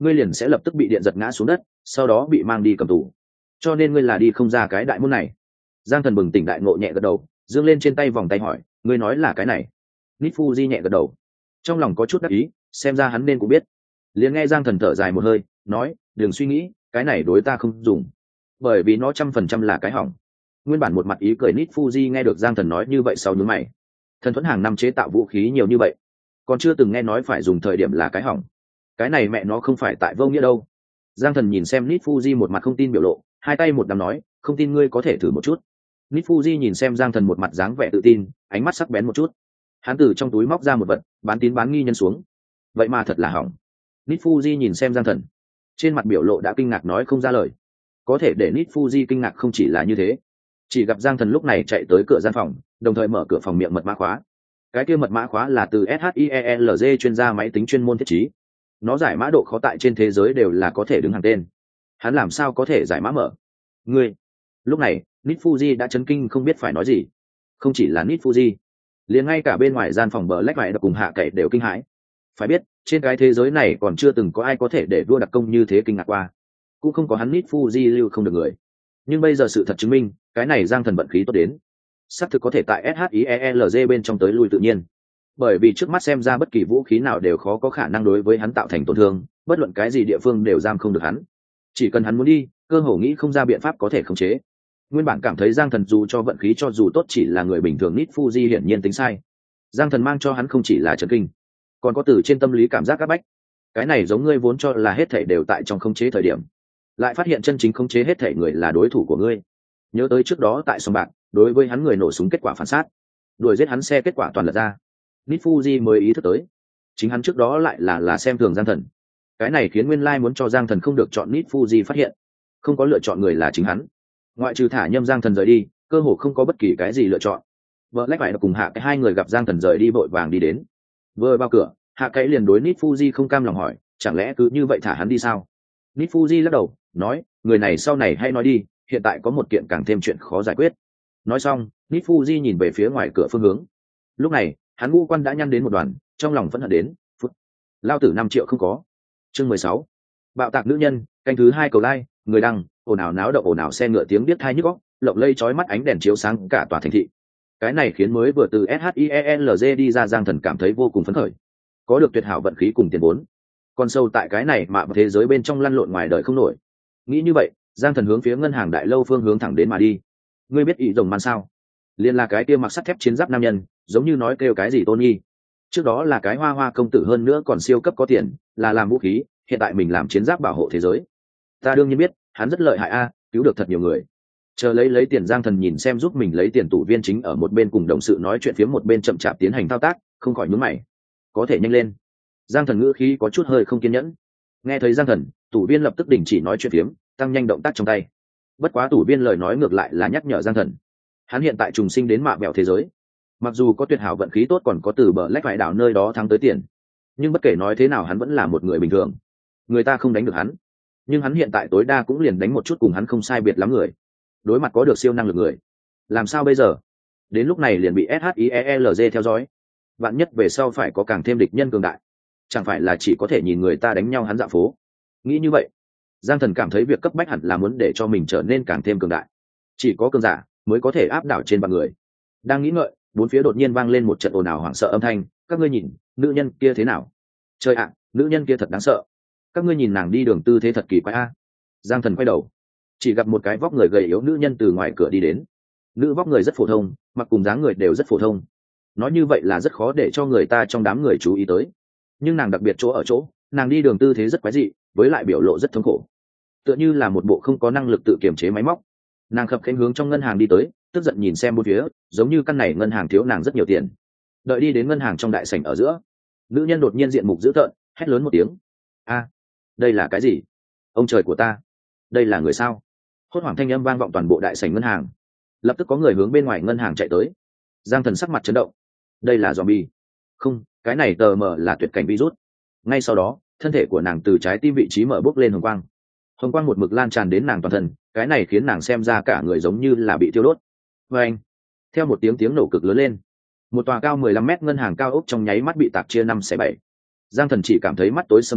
ngươi liền sẽ lập tức bị điện giật ngã xuống đất, sau đó bị mang đi cầm tù. Cho nên ngươi là đi không ra cái đại môn này. Giang Thần bừng tỉnh đại ngộ nhẹ gật đầu, giương lên trên tay vòng tay hỏi, ngươi nói là cái này? Nít Fuji nhẹ gật đầu, trong lòng có chút đắc ý, xem ra hắn nên cũng biết. Liền nghe Giang Thần thở dài một hơi, nói, đừng suy nghĩ, cái này đối ta không dùng, bởi vì nó trăm phần trăm là cái hỏng. Nguyên bản một mặt ý cười Nít Fuji nghe được Giang Thần nói như vậy sau nhướng mày. Thần thuẫn hàng năm chế tạo vũ khí nhiều như vậy, còn chưa từng nghe nói phải dùng thời điểm là cái hỏng. Cái này mẹ nó không phải tại vô nghĩa đâu. Giang Thần nhìn xem Nít Fuji một mặt không tin biểu lộ, hai tay một đám nói, không tin ngươi có thể thử một chút. Nít Fuji nhìn xem Giang Thần một mặt dáng vẻ tự tin, ánh mắt sắc bén một chút. Hắn từ trong túi móc ra một vật, bán tín bán nghi nhân xuống. Vậy mà thật là hỏng. Nít Fuji nhìn xem Giang Thần, trên mặt biểu lộ đã kinh ngạc nói không ra lời. Có thể để Nít Fuji kinh ngạc không chỉ là như thế, chỉ gặp Giang Thần lúc này chạy tới cửa gian phòng, đồng thời mở cửa phòng miệng mật mã khóa. Cái kia mật mã khóa là từ SHIELZ chuyên gia máy tính chuyên môn thiết trí, nó giải mã độ khó tại trên thế giới đều là có thể đứng hàng tên. Hắn làm sao có thể giải mã mở? Ngươi! Lúc này, Nít Fuji đã chấn kinh không biết phải nói gì. Không chỉ là Nít Fuji, liền ngay cả bên ngoài gian phòng bờ lách vải cùng hạ cậy đều kinh hãi. Phải biết, trên cái thế giới này còn chưa từng có ai có thể để vua đặc công như thế kinh ngạc qua, cũng không có hắn Nít Fuji lưu không được người. Nhưng bây giờ sự thật chứng minh, cái này Giang Thần vận khí tốt đến, xác thực có thể tại SHIELZ bên trong tới lui tự nhiên. Bởi vì trước mắt xem ra bất kỳ vũ khí nào đều khó có khả năng đối với hắn tạo thành tổn thương, bất luận cái gì địa phương đều giam không được hắn. Chỉ cần hắn muốn đi, cơ hồ nghĩ không ra biện pháp có thể khống chế. Nguyên bản cảm thấy Giang Thần dù cho vận khí cho dù tốt chỉ là người bình thường, Nít Fuji hiển nhiên tính sai. Giang Thần mang cho hắn không chỉ là chấn kinh, còn có từ trên tâm lý cảm giác áp bách. Cái này giống ngươi vốn cho là hết thảy đều tại trong khống chế thời điểm, lại phát hiện chân chính khống chế hết thảy người là đối thủ của ngươi. Nhớ tới trước đó tại sòng bạc, đối với hắn người nổ súng kết quả phản sát, đuổi giết hắn xe kết quả toàn lật ra. Nít Fuji mới ý thức tới, chính hắn trước đó lại là là xem thường Giang Thần. Cái này khiến nguyên lai muốn cho Giang Thần không được chọn Nít Fuji phát hiện, không có lựa chọn người là chính hắn. Ngoại trừ thả nhâm Giang Thần rời đi, cơ hồ không có bất kỳ cái gì lựa chọn. Vợ lách phải cùng hạ cái hai người gặp Giang Thần rời đi vội vàng đi đến. Vừa vào cửa, hạ cái liền đối Nít Fuji không cam lòng hỏi, chẳng lẽ cứ như vậy thả hắn đi sao? Nít Fuji lắc đầu, nói, người này sau này hay nói đi, hiện tại có một kiện càng thêm chuyện khó giải quyết. Nói xong, Nít Fuji nhìn về phía ngoài cửa phương hướng. Lúc này, hắn ngũ quan đã nhăn đến một đoàn, trong lòng vẫn hận đến, phút. Lao tử năm triệu không có. Chương mười sáu. Bạo tạc nữ nhân, canh thứ hai cầu lai, người đăng, ồn ào náo động ồn ào xe ngựa tiếng biết thai nhức óc, lộng lây chói mắt ánh đèn chiếu sáng cả tòa thành thị. Cái này khiến mới vừa từ SHIELZ đi ra Giang Thần cảm thấy vô cùng phấn khởi. Có được tuyệt hảo vận khí cùng tiền vốn. Còn sâu tại cái này mà thế giới bên trong lăn lộn ngoài đời không nổi. Nghĩ như vậy, Giang Thần hướng phía ngân hàng đại lâu phương hướng thẳng đến mà đi. Ngươi biết ý rồng man sao? Liên là cái kia mặc sắt thép chiến giáp nam nhân, giống như nói kêu cái gì Tony. Trước đó là cái hoa hoa công tử, hơn nữa còn siêu cấp có tiền, là làm vũ khí, hiện tại mình làm chiến giáp bảo hộ thế giới. Ta đương nhiên biết, hắn rất lợi hại a, cứu được thật nhiều người. Chờ lấy lấy tiền Giang Thần nhìn xem giúp mình lấy tiền tủ viên chính ở một bên cùng đồng sự nói chuyện phía một bên chậm chạp tiến hành thao tác, không khỏi nhướng mày. Có thể nhanh lên. Giang Thần ngữ khí có chút hơi không kiên nhẫn. Nghe thấy Giang Thần, tủ viên lập tức đình chỉ nói chuyện phiếm, tăng nhanh động tác trong tay. Bất quá tủ viên lời nói ngược lại là nhắc nhở Giang Thần, hắn hiện tại trùng sinh đến mạ bẹo thế giới, mặc dù có tuyệt hảo vận khí tốt, còn có từ bờ lách vải đảo nơi đó thắng tới tiền, nhưng bất kể nói thế nào hắn vẫn là một người bình thường. Người ta không đánh được hắn, nhưng hắn hiện tại tối đa cũng liền đánh một chút cùng hắn không sai biệt lắm người. Đối mặt có được siêu năng lực người, làm sao bây giờ? Đến lúc này liền bị SHIELZ theo dõi, vạn nhất về sau phải có càng thêm địch nhân cường đại, chẳng phải là chỉ có thể nhìn người ta đánh nhau hắn dạo phố. Nghĩ như vậy, Giang Thần cảm thấy việc cấp bách hẳn là muốn để cho mình trở nên càng thêm cường đại. Chỉ có cường giả mới có thể áp đảo trên bằng người. Đang nghĩ ngợi, bốn phía đột nhiên vang lên một trận ồn ào hoảng sợ âm thanh, các ngươi nhìn, nữ nhân kia thế nào? Trời ạ, nữ nhân kia thật đáng sợ. Các ngươi nhìn nàng đi đường tư thế thật kỳ quái a. Giang Thần quay đầu, chỉ gặp một cái vóc người gầy yếu nữ nhân từ ngoài cửa đi đến. Nữ vóc người rất phổ thông, mặc cùng dáng người đều rất phổ thông. Nói như vậy là rất khó để cho người ta trong đám người chú ý tới. Nhưng nàng đặc biệt chỗ ở chỗ, nàng đi đường tư thế rất quái dị, với lại biểu lộ rất thống khổ, tựa như là một bộ không có năng lực tự kiềm chế máy móc. Nàng khập khiễng hướng trong ngân hàng đi tới, tức giận nhìn xem bốn phía, giống như căn này ngân hàng thiếu nàng rất nhiều tiền. Đợi đi đến ngân hàng trong đại sảnh ở giữa, nữ nhân đột nhiên diện mục dữ tợn, hét lớn một tiếng, a, đây là cái gì? Ông trời của ta, đây là người sao? Hốt hoảng thanh âm vang vọng toàn bộ đại sảnh ngân hàng. Lập tức có người hướng bên ngoài ngân hàng chạy tới. Giang Thần sắc mặt chấn động, đây là zombie. Không, cái này tờ mờ là tuyệt cảnh virus. Ngay sau đó, thân thể của nàng từ trái tim vị trí mở bốc lên hồng quang. Hồng quang một mực lan tràn đến nàng toàn thân, cái này khiến nàng xem ra cả người giống như là bị thiêu đốt. Và anh, theo một tiếng tiếng nổ cực lớn lên, một tòa cao mười lăm mét ngân hàng cao ốc trong nháy mắt bị tạc chia năm xẻ bảy. Giang Thần chỉ cảm thấy mắt tối sầm lại,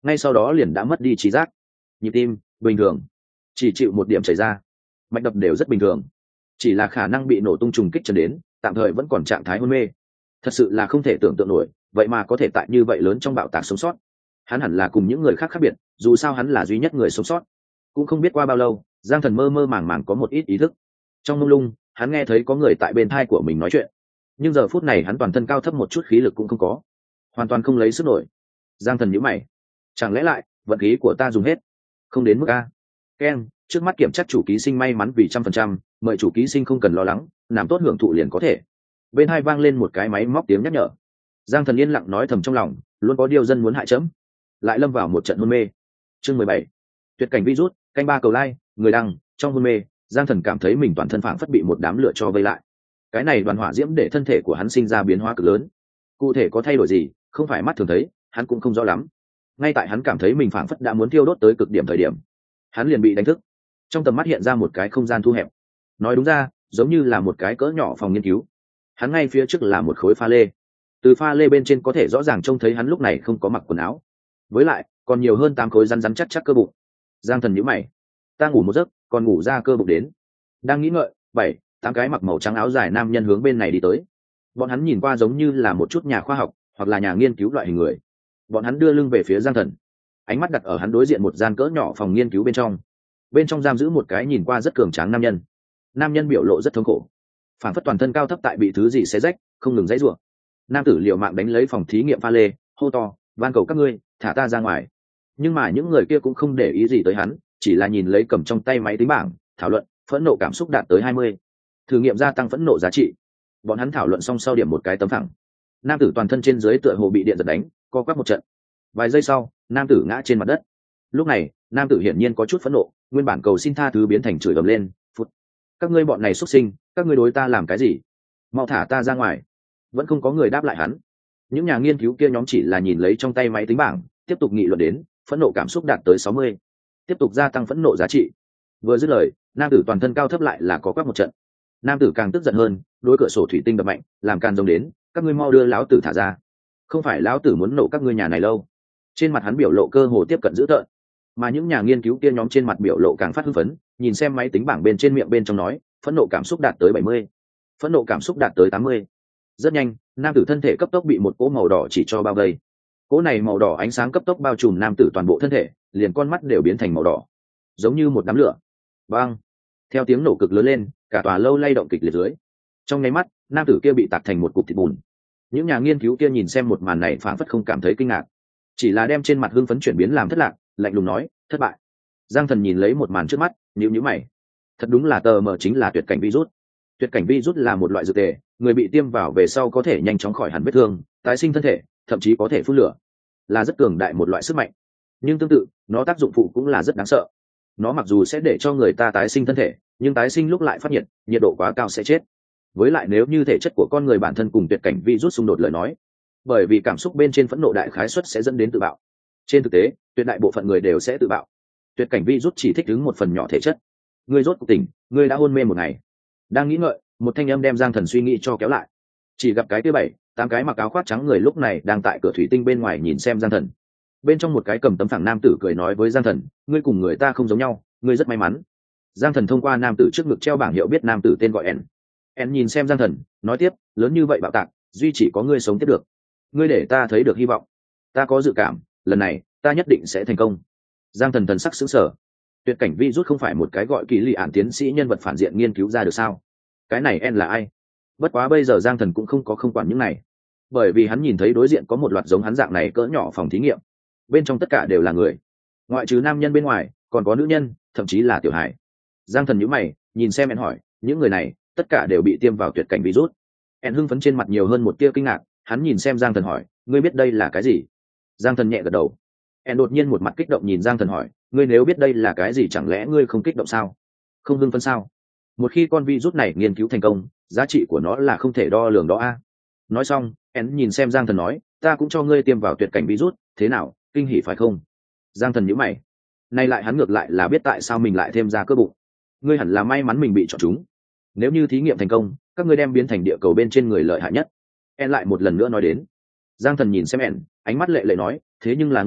ngay sau đó liền đã mất đi trí giác. Nhịp tim bình thường, chỉ chịu một điểm chảy ra, mạch đập đều rất bình thường, chỉ là khả năng bị nổ tung trùng kích chân đến, tạm thời vẫn còn trạng thái hôn mê. Thật sự là không thể tưởng tượng nổi, vậy mà có thể tại như vậy lớn trong bạo tạc sống sót. Hắn hẳn là cùng những người khác khác biệt, dù sao hắn là duy nhất người sống sót. Cũng không biết qua bao lâu, Giang Thần mơ mơ màng màng có một ít ý thức. Trong mông lung, hắn nghe thấy có người tại bên thai của mình nói chuyện, nhưng giờ phút này hắn toàn thân cao thấp một chút khí lực cũng không có, hoàn toàn không lấy sức nổi. Giang Thần nhíu mày, chẳng lẽ lại vận khí của ta dùng hết? Không đến mức a. Ken, trước mắt kiểm tra chủ ký sinh may mắn vì trăm phần trăm, mời chủ ký sinh không cần lo lắng, làm tốt hưởng thụ liền có thể. Bên hai vang lên một cái máy móc tiếng nhắc nhở. Giang Thần yên lặng nói thầm trong lòng, luôn có điều dân muốn hại chấm, lại lâm vào một trận hôn mê. Chương mười bảy, tuyệt cảnh virus, canh ba cầu like, người đăng. Trong hôn mê, Giang Thần cảm thấy mình toàn thân phảng phất bị một đám lửa cho vây lại. Cái này đoàn hỏa diễm để thân thể của hắn sinh ra biến hóa cực lớn. Cụ thể có thay đổi gì, không phải mắt thường thấy, hắn cũng không rõ lắm. Ngay tại hắn cảm thấy mình phảng phất đã muốn thiêu đốt tới cực điểm thời điểm, hắn liền bị đánh thức. Trong tầm mắt hiện ra một cái không gian thu hẹp, nói đúng ra giống như là một cái cỡ nhỏ phòng nghiên cứu. Hắn ngay phía trước là một khối pha lê, từ pha lê bên trên có thể rõ ràng trông thấy hắn lúc này không có mặc quần áo, với lại còn nhiều hơn tám khối rắn rắn chắc chắc cơ bụng. Giang Thần nhíu mày, ta ngủ một giấc còn ngủ ra cơ bụng đến. Đang nghĩ ngợi, bảy tám cái mặc màu trắng áo dài nam nhân hướng bên này đi tới. Bọn hắn nhìn qua giống như là một chút nhà khoa học hoặc là nhà nghiên cứu loại hình người. Bọn hắn đưa lưng về phía Giang Thần, ánh mắt đặt ở hắn đối diện một gian cỡ nhỏ phòng nghiên cứu bên trong. Bên trong giam giữ một cái nhìn qua rất cường tráng nam nhân. Nam nhân biểu lộ rất thống khổ, phản phất toàn thân cao thấp tại bị thứ gì xé rách, không ngừng dãy rủa. Nam tử liều mạng đánh lấy phòng thí nghiệm pha lê, hô to, van cầu các ngươi thả ta ra ngoài. Nhưng mà những người kia cũng không để ý gì tới hắn, chỉ là nhìn lấy cầm trong tay máy tính bảng, thảo luận. Phẫn nộ cảm xúc đạt tới hai mươi, thử nghiệm gia tăng phẫn nộ giá trị. Bọn hắn thảo luận xong sau điểm một cái tấm phẳng. Nam tử toàn thân trên dưới tựa hồ bị điện giật đánh, co quắp một trận. Vài giây sau, nam tử ngã trên mặt đất. Lúc này, nam tử hiển nhiên có chút phẫn nộ, nguyên bản cầu xin tha thứ biến thành chửi ầm lên, phút, các ngươi bọn này xuất sinh, các ngươi đối ta làm cái gì? Mau thả ta ra ngoài. Vẫn không có người đáp lại hắn. Những nhà nghiên cứu kia nhóm chỉ là nhìn lấy trong tay máy tính bảng, tiếp tục nghị luận đến, phẫn nộ cảm xúc đạt tới sáu mươi, tiếp tục gia tăng phẫn nộ giá trị. Vừa dứt lời, nam tử toàn thân cao thấp lại là có quắc một trận. Nam tử càng tức giận hơn, đối cửa sổ thủy tinh đập mạnh, làm càn rông đến, các ngươi mau đưa lão tử thả ra, không phải lão tử muốn nổ các ngươi nhà này lâu. Trên mặt hắn biểu lộ cơ hồ tiếp cận dữ tợn, mà những nhà nghiên cứu kia nhóm trên mặt biểu lộ càng phát hưng phấn, nhìn xem máy tính bảng bên trên miệng bên trong nói, phẫn nộ cảm xúc đạt tới bảy mươi, phẫn nộ cảm xúc đạt tới tám mươi. Rất nhanh, nam tử thân thể cấp tốc bị một cỗ màu đỏ chỉ cho bao vây. Cỗ này màu đỏ ánh sáng cấp tốc bao trùm nam tử toàn bộ thân thể, liền con mắt đều biến thành màu đỏ, giống như một đám lửa. Bang! Theo tiếng nổ cực lớn lên, cả tòa lâu lay động kịch liệt dưới. Trong nháy mắt, nam tử kia bị tạc thành một cục thịt bùn. Những nhà nghiên cứu kia nhìn xem một màn này phảng phất không cảm thấy kinh ngạc, chỉ là đem trên mặt hưng phấn chuyển biến làm thất lạc, lạnh lùng nói, thất bại. Giang Thần nhìn lấy một màn trước mắt, nhíu nhíu mày. Thật đúng là tờ mờ chính là tuyệt cảnh virus. Tuyệt cảnh virus là một loại dược tề, người bị tiêm vào về sau có thể nhanh chóng khỏi hẳn vết thương, tái sinh thân thể, thậm chí có thể phun lửa, là rất cường đại một loại sức mạnh. Nhưng tương tự, nó tác dụng phụ cũng là rất đáng sợ. Nó mặc dù sẽ để cho người ta tái sinh thân thể, nhưng tái sinh lúc lại phát nhiệt, nhiệt độ quá cao sẽ chết. Với lại nếu như thể chất của con người bản thân cùng tuyệt cảnh virus xung đột lời nói, bởi vì cảm xúc bên trên phẫn nộ đại khái suất sẽ dẫn đến tự bạo. Trên thực tế, tuyệt đại bộ phận người đều sẽ tự bạo. Tuyệt cảnh virus chỉ thích ứng một phần nhỏ thể chất. Ngươi rốt cuộc tỉnh, ngươi đã hôn mê một ngày. Đang nghĩ ngợi, một thanh âm đem Giang Thần suy nghĩ cho kéo lại. Chỉ gặp cái thứ bảy, tám cái mặc áo khoác trắng người lúc này đang tại cửa thủy tinh bên ngoài nhìn xem Giang Thần. Bên trong một cái cầm tấm phẳng nam tử cười nói với Giang Thần, ngươi cùng người ta không giống nhau, ngươi rất may mắn. Giang Thần thông qua nam tử trước ngực treo bảng hiệu biết nam tử tên gọi En. En nhìn xem Giang Thần, nói tiếp, lớn như vậy bạo tạc, duy chỉ có ngươi sống tiếp được. Ngươi để ta thấy được hy vọng. Ta có dự cảm, lần này ta nhất định sẽ thành công. Giang Thần thần sắc sững sờ. Tuyệt cảnh virus không phải một cái gọi kỳ lì ản tiến sĩ nhân vật phản diện nghiên cứu ra được sao? Cái này En là ai? Bất quá bây giờ Giang Thần cũng không có không quản những này, bởi vì hắn nhìn thấy đối diện có một loạt giống hắn dạng này cỡ nhỏ phòng thí nghiệm, bên trong tất cả đều là người, ngoại trừ nam nhân bên ngoài còn có nữ nhân, thậm chí là tiểu hải. Giang Thần nhíu mày, nhìn xem En hỏi, những người này tất cả đều bị tiêm vào tuyệt cảnh virus? En hưng phấn trên mặt nhiều hơn một tia kinh ngạc, hắn nhìn xem Giang Thần hỏi, ngươi biết đây là cái gì? Giang Thần nhẹ gật đầu. En đột nhiên một mặt kích động nhìn Giang Thần hỏi, ngươi nếu biết đây là cái gì chẳng lẽ ngươi không kích động sao, không hưng phấn sao? Một khi con virus này nghiên cứu thành công, giá trị của nó là không thể đo lường đó a. Nói xong, En nhìn xem Giang Thần nói, ta cũng cho ngươi tiêm vào tuyệt cảnh virus, thế nào, kinh hỉ phải không? Giang Thần nhíu mày. Nay lại hắn ngược lại là biết tại sao mình lại thêm ra cơ bụng. Ngươi hẳn là may mắn mình bị chọn chúng. Nếu như thí nghiệm thành công, các ngươi đem biến thành địa cầu bên trên người lợi hại nhất. En lại một lần nữa nói đến. Giang Thần nhìn xem En, ánh mắt lệ lệ nói, thế nhưng là ngươi biết,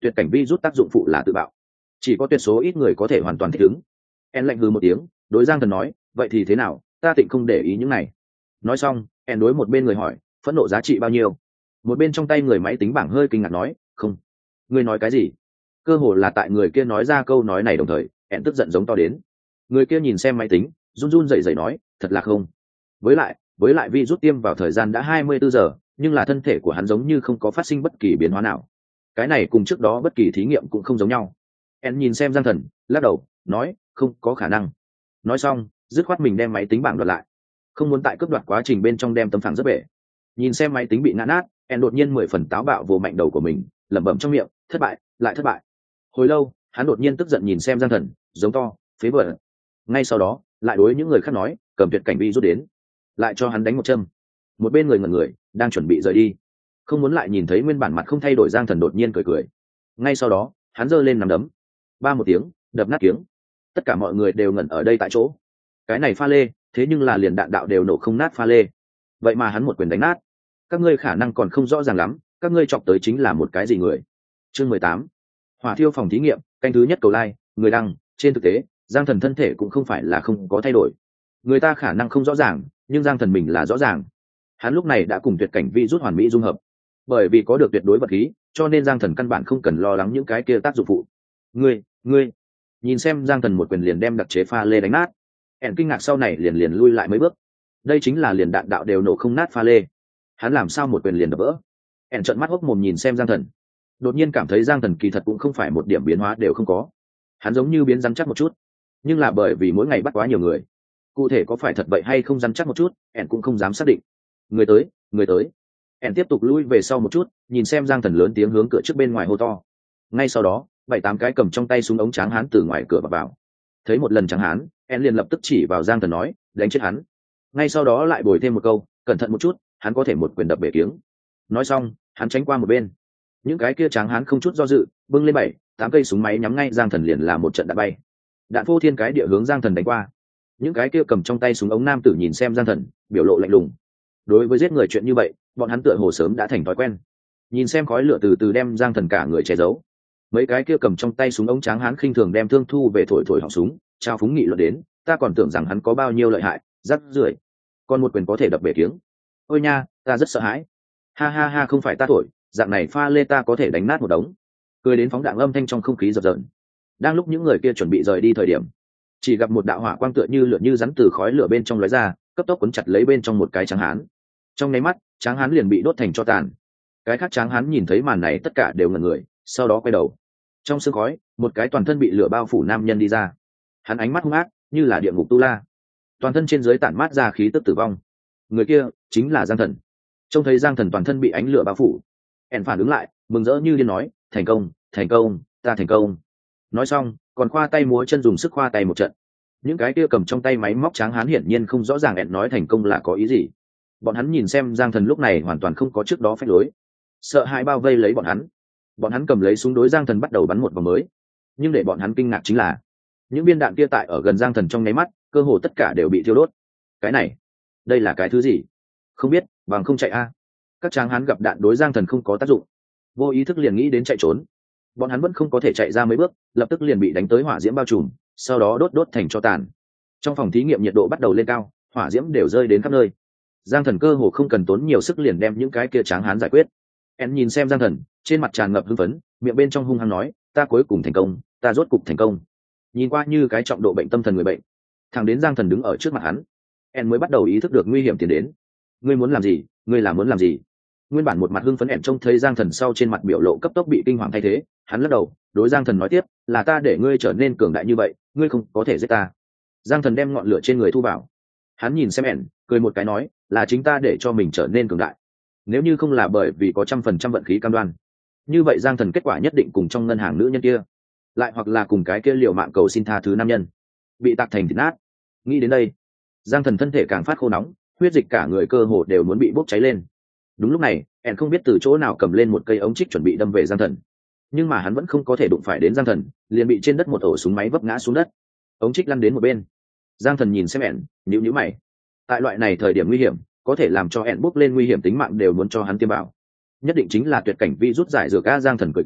tuyệt cảnh vi rút tác dụng phụ là tự bạo, chỉ có tuyệt số ít người có thể hoàn toàn thích ứng. En lạnh hừ một tiếng, đối Giang Thần nói, vậy thì thế nào, ta tịnh không để ý những này. Nói xong, En đối một bên người hỏi, phẫn nộ giá trị bao nhiêu? Một bên trong tay người máy tính bảng hơi kinh ngạc nói, không. Ngươi nói cái gì? Cơ hồ là tại người kia nói ra câu nói này đồng thời, En tức giận giống to đến. Người kia nhìn xem máy tính, run run rẩy rẩy nói, thật là không. Với lại, với lại vi rút tiêm vào thời gian đã hai mươi bốn giờ, nhưng là thân thể của hắn giống như không có phát sinh bất kỳ biến hóa nào. Cái này cùng trước đó bất kỳ thí nghiệm cũng không giống nhau. En nhìn xem Giang Thần, lắc đầu, nói, không có khả năng. Nói xong, dứt khoát mình đem máy tính bảng đoạt lại, không muốn tại cướp đoạt quá trình bên trong đem tấm phẳng rất bể. Nhìn xem máy tính bị ngã nát, En đột nhiên mười phần táo bạo vồ mạnh đầu của mình, lẩm bẩm trong miệng, thất bại, lại thất bại. Hồi lâu, hắn đột nhiên tức giận nhìn xem Giang Thần, giống to, phế vật. Ngay sau đó, lại đối những người khác nói, cầm tuyệt cảnh vi rút đến, lại cho hắn đánh một châm. Một bên người ngẩn người, đang chuẩn bị rời đi, không muốn lại nhìn thấy nguyên bản mặt không thay đổi Giang Thần đột nhiên cười cười. Ngay sau đó, hắn giơ lên nắm đấm, ba một tiếng, đập nát kiếng. Tất cả mọi người đều ngẩn ở đây tại chỗ. Cái này pha lê, thế nhưng là liền đạn đạo đều nổ không nát pha lê, vậy mà hắn một quyền đánh nát. Các ngươi khả năng còn không rõ ràng lắm, các ngươi chọc tới chính là một cái gì người. Chương mười tám, hỏa thiêu phòng thí nghiệm, canh thứ nhất cầu lai, người đăng. Trên thực tế, Giang Thần thân thể cũng không phải là không có thay đổi. Người ta khả năng không rõ ràng, nhưng Giang Thần mình là rõ ràng. Hắn lúc này đã cùng tuyệt cảnh vi rút hoàn mỹ dung hợp, bởi vì có được tuyệt đối vật khí, cho nên Giang Thần căn bản không cần lo lắng những cái kia tác dụng phụ. Ngươi, ngươi, nhìn xem Giang Thần một quyền liền đem đặc chế pha lê đánh nát, ẻn kinh ngạc sau này liền liền lui lại mấy bước. Đây chính là liền đạn đạo đều nổ không nát pha lê, hắn làm sao một quyền liền đập vỡ? ẻn trợn mắt hốc mồm nhìn xem Giang Thần, đột nhiên cảm thấy Giang Thần kỳ thật cũng không phải một điểm biến hóa đều không có. Hắn giống như biến rắn chắc một chút, nhưng là bởi vì mỗi ngày bắt quá nhiều người, cụ thể có phải thật vậy hay không rắn chắc một chút, ẻn cũng không dám xác định. Người tới, người tới. ẻn tiếp tục lui về sau một chút, nhìn xem Giang Thần lớn tiếng hướng cửa trước bên ngoài hô to. Ngay sau đó, bảy tám cái cầm trong tay súng ống tráng hán từ ngoài cửa vào, vào. Thấy một lần tráng hán, ẻn liền lập tức chỉ vào Giang Thần nói, đánh chết hắn. Ngay sau đó lại bồi thêm một câu, cẩn thận một chút, hắn có thể một quyền đập bể kiếng. Nói xong, hắn tránh qua một bên. Những cái kia tráng hán không chút do dự, bưng lên bảy tám cây súng máy nhắm ngay Giang Thần liền là một trận đạn bay. Đạn phô thiên cái địa hướng Giang Thần đánh qua. Những cái kia cầm trong tay súng ống nam tử nhìn xem Giang Thần, biểu lộ lạnh lùng. Đối với giết người chuyện như vậy, bọn hắn tựa hồ sớm đã thành thói quen. Nhìn xem khói lửa từ từ đem Giang Thần cả người che giấu, mấy cái kia cầm trong tay súng ống tráng hán khinh thường đem thương thu về thổi thổi họng súng, trao phúng nghị luận đến, ta còn tưởng rằng hắn có bao nhiêu lợi hại, rắc rưởi, còn một quyền có thể đập bể kiếng. Ôi nha, ta rất sợ hãi. Ha ha ha, không phải ta thổi, dạng này pha lê ta có thể đánh nát một đống. Cười đến phóng đạn âm thanh trong không khí dập dờn. Đang lúc những người kia chuẩn bị rời đi thời điểm, chỉ gặp một đạo hỏa quang tựa như lửa như rắn từ khói lửa bên trong lóe ra, cấp tốc cuốn chặt lấy bên trong một cái tráng hán. Trong nháy mắt, tráng hán liền bị đốt thành tro tàn. Cái khác tráng hán nhìn thấy màn này tất cả đều ngẩn người, sau đó quay đầu. Trong sương khói, một cái toàn thân bị lửa bao phủ nam nhân đi ra. Hắn ánh mắt hung ác, như là địa ngục tu la. Toàn thân trên dưới tản mát ra khí tức tử vong. Người kia chính là Giang Thần. Trông thấy Giang Thần toàn thân bị ánh lửa bao phủ, ẻn phản ứng lại, mừng rỡ như điên nói, thành công, thành công, ta thành công. Nói xong, còn khoa tay múa chân dùng sức khoa tay một trận. Những cái kia cầm trong tay máy móc tráng hán hiển nhiên không rõ ràng ẻn nói thành công là có ý gì. Bọn hắn nhìn xem Giang Thần lúc này hoàn toàn không có trước đó phách lối, sợ hãi bao vây lấy bọn hắn. Bọn hắn cầm lấy súng đối Giang Thần bắt đầu bắn một vòng mới. Nhưng để bọn hắn kinh ngạc chính là, những viên đạn kia tại ở gần Giang Thần trong nháy mắt, cơ hồ tất cả đều bị thiêu đốt. Cái này, đây là cái thứ gì? Không biết, bằng không chạy a. Các tráng hán gặp đạn đối Giang Thần không có tác dụng, vô ý thức liền nghĩ đến chạy trốn. Bọn hắn vẫn không có thể chạy ra mấy bước, lập tức liền bị đánh tới hỏa diễm bao trùm, sau đó đốt đốt thành tro tàn. Trong phòng thí nghiệm nhiệt độ bắt đầu lên cao, hỏa diễm đều rơi đến khắp nơi. Giang Thần cơ hồ không cần tốn nhiều sức liền đem những cái kia tráng hán giải quyết. En nhìn xem Giang Thần, trên mặt tràn ngập hưng phấn, miệng bên trong hung hăng nói, ta cuối cùng thành công, ta rốt cục thành công. Nhìn qua như cái trọng độ bệnh tâm thần người bệnh. Thằng đến Giang Thần đứng ở trước mặt hắn, En mới bắt đầu ý thức được nguy hiểm tiến đến. Ngươi muốn làm gì? Ngươi là muốn làm gì? Nguyên bản một mặt hưng phấn En trông thấy Giang Thần sau trên mặt biểu lộ cấp tốc bị kinh hoàng thay thế, hắn lắc đầu, đối Giang Thần nói tiếp, là ta để ngươi trở nên cường đại như vậy, ngươi không có thể giết ta. Giang Thần đem ngọn lửa trên người thu vào. Hắn nhìn xem En, cười một cái nói, là chính ta để cho mình trở nên cường đại. Nếu như không là bởi vì có trăm phần trăm vận khí cam đoan, như vậy Giang Thần kết quả nhất định cùng trong ngân hàng nữ nhân kia, lại hoặc là cùng cái kia liều mạng cầu xin tha thứ nam nhân, bị tạc thành thịt nát. Nghĩ đến đây, Giang Thần thân thể càng phát khô nóng, huyết dịch cả người cơ hồ đều muốn bị bốc cháy lên. Đúng lúc này, En không biết từ chỗ nào cầm lên một cây ống trích chuẩn bị đâm về Giang Thần, nhưng mà hắn vẫn không có thể đụng phải đến Giang Thần, liền bị trên đất một ổ súng máy vấp ngã xuống đất. Ống trích lăn đến một bên. Giang Thần nhìn xem En, nhíu nhíu mày. Tại loại này thời điểm nguy hiểm, có thể làm cho En bốc lên nguy hiểm tính mạng đều muốn cho hắn tiêm vào. Nhất định chính là tuyệt cảnh vi rút giải dược a. Giang Thần cười cười,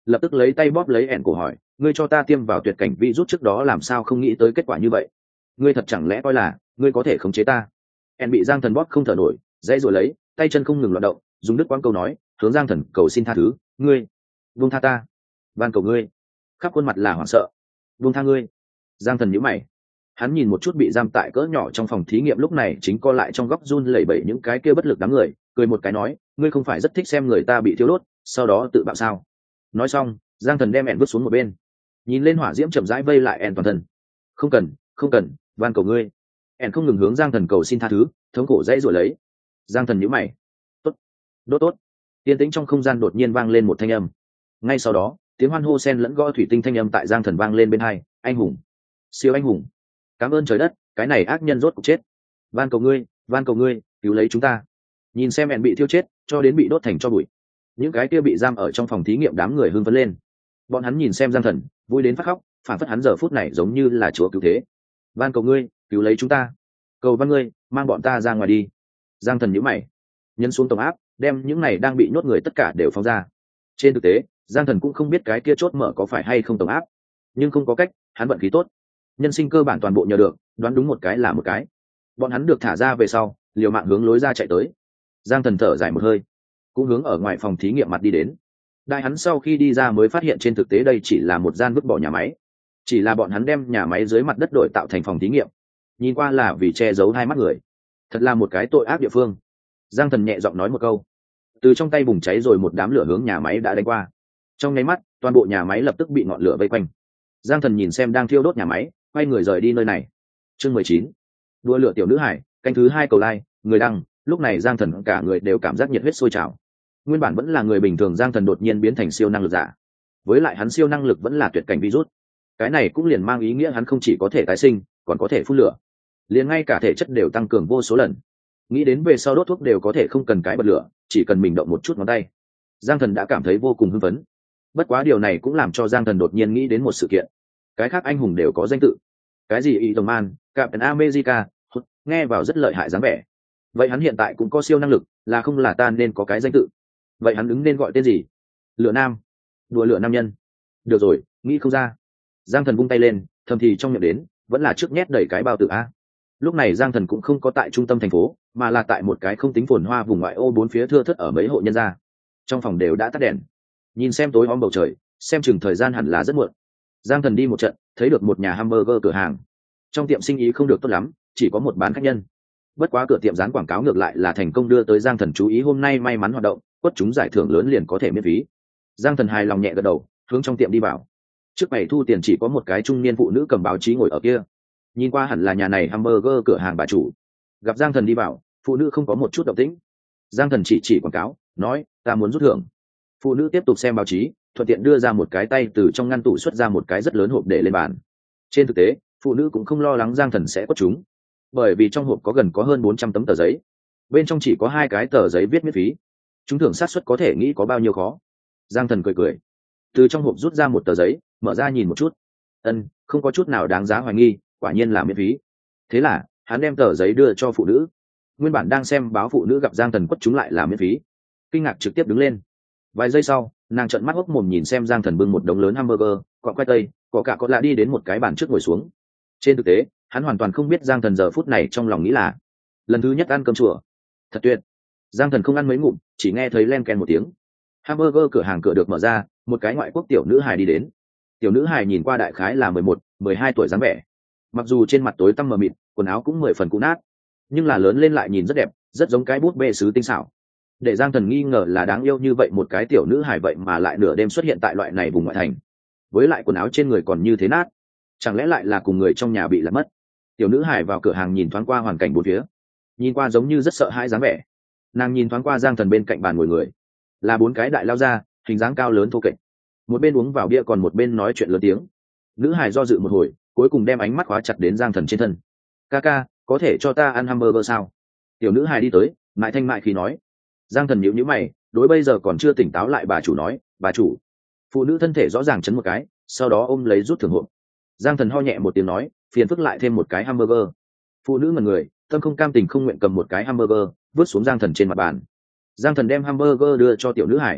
lập tức lấy tay bóp lấy ẻn cổ hỏi, ngươi cho ta tiêm vào tuyệt cảnh vi rút trước đó làm sao không nghĩ tới kết quả như vậy? Ngươi thật chẳng lẽ coi là ngươi có thể khống chế ta? ẻn bị giang thần bóp không thở nổi, dãy rồi lấy tay chân không ngừng loạt động, dùng đứt quãng câu nói hướng giang thần cầu xin tha thứ, ngươi buông tha ta, van cầu ngươi. Khắp khuôn mặt là hoảng sợ. Buông tha ngươi. Giang thần nhíu mày, hắn nhìn một chút bị giam tại cỡ nhỏ trong phòng thí nghiệm lúc này chính co lại trong góc run lẩy bẩy những cái kia bất lực đám người, cười một cái nói, ngươi không phải rất thích xem người ta bị thiêu đốt sau đó tự bạo sao? Nói xong giang thần đem ẻn vứt xuống một bên, nhìn lên hỏa diễm chậm rãi vây lại ẻn toàn thân. Không cần, không cần, van cầu ngươi. ẻn không ngừng hướng giang thần cầu xin tha thứ, thống khổ dãy rồi lấy. Giang thần nhíu mày. Tốt, đốt tốt. Tiên tĩnh trong không gian đột nhiên vang lên một thanh âm. Ngay sau đó tiếng hoan hô sen lẫn gõ thủy tinh thanh âm tại giang thần vang lên bên hai, anh hùng, siêu anh hùng, cảm ơn trời đất, cái này ác nhân rốt cục chết. Van cầu ngươi, van cầu ngươi, cứu lấy chúng ta. Nhìn xem ẻn bị thiêu chết cho đến bị đốt thành tro bụi, những cái kia bị giam ở trong phòng thí nghiệm đám người hưng phấn lên. Bọn hắn nhìn xem giang thần vui đến phát khóc, phản phất hắn giờ phút này giống như là chúa cứu thế. Van cầu ngươi, cứu lấy chúng ta, cầu văn ngươi mang bọn ta ra ngoài đi. Giang thần nhíu mày, nhân xuống tổng áp đem những này đang bị nhốt người tất cả đều phóng ra. Trên thực tế giang thần cũng không biết cái kia chốt mở có phải hay không tổng áp, nhưng không có cách, hắn vận khí tốt, nhân sinh cơ bản toàn bộ nhờ được, đoán đúng một cái là một cái. Bọn hắn được thả ra về sau liều mạng hướng lối ra chạy tới. Giang thần thở dài một hơi, cũng hướng ở ngoài phòng thí nghiệm mặt đi đến. Đại hắn sau khi đi ra mới phát hiện trên thực tế đây chỉ là một gian vứt bỏ nhà máy, chỉ là bọn hắn đem nhà máy dưới mặt đất đổi tạo thành phòng thí nghiệm, nhìn qua là vì che giấu hai mắt người. Thật là một cái tội ác địa phương. Giang thần nhẹ giọng nói một câu, từ trong tay bùng cháy rồi một đám lửa hướng nhà máy đã đánh qua. Trong nháy mắt toàn bộ nhà máy lập tức bị ngọn lửa vây quanh. Giang thần nhìn xem đang thiêu đốt nhà máy, quay người rời đi nơi này. Chương mười chín, đua lửa tiểu nữ hải, canh thứ hai cầu lai, người đăng. Lúc này giang thần cả người đều cảm giác nhiệt huyết sôi trào. Nguyên bản vẫn là người bình thường giang thần đột nhiên biến thành siêu năng lực giả, với lại hắn siêu năng lực vẫn là tuyệt cảnh virus. Cái này cũng liền mang ý nghĩa hắn không chỉ có thể tái sinh, còn có thể phun lửa, liền ngay cả thể chất đều tăng cường vô số lần. Nghĩ đến về sau đốt thuốc đều có thể không cần cái bật lửa, chỉ cần mình động một chút ngón tay. Giang thần đã cảm thấy vô cùng hưng phấn. Bất quá điều này cũng làm cho giang thần đột nhiên nghĩ đến một sự kiện. Cái khác anh hùng đều có danh tự, cái gì Iron Man, Captain America, nghe vào rất lợi hại dáng vẻ. Vậy hắn hiện tại cũng có siêu năng lực, là không là ta nên có cái danh tự? Vậy hắn ứng nên gọi tên gì? Lửa nam, đùa lửa nam nhân. Được rồi, nghĩ không ra. Giang thần vung tay lên, thầm thì trong miệng đến, vẫn là trước nhét đầy cái bao tử a. Lúc này giang thần cũng không có tại trung tâm thành phố, mà là tại một cái không tính phồn hoa vùng ngoại ô bốn phía thưa thớt ở mấy hộ nhân gia. Trong phòng đều đã tắt đèn, nhìn xem tối om bầu trời, xem chừng thời gian hẳn là rất muộn. Giang thần đi một trận, thấy được một nhà hamburger cửa hàng. Trong tiệm sinh ý không được tốt lắm, chỉ có một bán khách nhân. Bất quá cửa tiệm dán quảng cáo ngược lại là thành công đưa tới giang thần chú ý, hôm nay may mắn hoạt động, quất chúng giải thưởng lớn liền có thể miễn phí. Giang thần hài lòng nhẹ gật đầu, hướng trong tiệm đi vào. Trước bày thu tiền chỉ có một cái trung niên phụ nữ cầm báo chí ngồi ở kia, nhìn qua hẳn là nhà này hamburger cửa hàng bà chủ. Gặp giang thần đi vào, phụ nữ không có một chút động tĩnh. Giang thần chỉ chỉ quảng cáo, nói, ta muốn rút thưởng. Phụ nữ tiếp tục xem báo chí, thuận tiện đưa ra một cái tay từ trong ngăn tủ xuất ra một cái rất lớn hộp để lên bàn. Trên thực tế phụ nữ cũng không lo lắng giang thần sẽ quất chúng, bởi vì trong hộp có gần có hơn bốn trăm tấm tờ giấy, bên trong chỉ có hai cái tờ giấy viết miễn phí. Chúng thưởng sát suất có thể nghĩ có bao nhiêu khó. Giang thần cười cười, từ trong hộp rút ra một tờ giấy, mở ra nhìn một chút. Ân, không có chút nào đáng giá hoài nghi, quả nhiên là miễn phí. Thế là hắn đem tờ giấy đưa cho phụ nữ. Nguyên bản đang xem báo phụ nữ gặp giang thần quất chúng lại là miễn phí, kinh ngạc trực tiếp đứng lên. Vài giây sau nàng trợn mắt hốc mồm nhìn xem giang thần bưng một đống lớn hamburger, quặng khoai tây, có cả có lạ đi đến một cái bàn trước ngồi xuống. Trên thực tế hắn hoàn toàn không biết giang thần giờ phút này trong lòng nghĩ là lần thứ nhất ăn cơm chùa, thật tuyệt. Giang thần không ăn mấy ngụm, chỉ nghe thấy len ken một tiếng, hamburger cửa hàng cửa được mở ra, một cái ngoại quốc tiểu nữ hài đi đến. Tiểu nữ hài nhìn qua đại khái là mười một, mười hai tuổi dáng vẻ, mặc dù trên mặt tối tăm mờ mịt, quần áo cũng mười phần cũ nát, nhưng là lớn lên lại nhìn rất đẹp, rất giống cái bút bê sứ tinh xảo. Để giang thần nghi ngờ là đáng yêu như vậy một cái tiểu nữ hài vậy mà lại nửa đêm xuất hiện tại loại này vùng ngoại thành, với lại quần áo trên người còn như thế nát, chẳng lẽ lại là cùng người trong nhà bị làm mất? Tiểu nữ hài vào cửa hàng nhìn thoáng qua hoàn cảnh bốn phía, nhìn qua giống như rất sợ hãi dáng vẻ. Nàng nhìn thoáng qua giang thần bên cạnh bàn ngồi người, là bốn cái đại lao ra, hình dáng cao lớn thô kệch, một bên uống vào bia còn một bên nói chuyện lớn tiếng. Nữ hài do dự một hồi, cuối cùng đem ánh mắt khóa chặt đến giang thần trên thân. Ca ca, có thể cho ta ăn hamburger sao? Tiểu nữ hài đi tới, mại thanh mại khí nói. Giang thần nhíu nhíu mày, đối bây giờ còn chưa tỉnh táo lại bà chủ nói, bà chủ. Phụ nữ thân thể rõ ràng chấn một cái, sau đó ôm lấy rút thưởng hộp. Giang thần ho nhẹ một tiếng nói, phiền phức lại thêm một cái hamburger. Phụ nữ ngẩn người, tâm không cam tình không nguyện cầm một cái hamburger vứt xuống giang thần trên mặt bàn. Giang thần đem hamburger đưa cho tiểu nữ hải.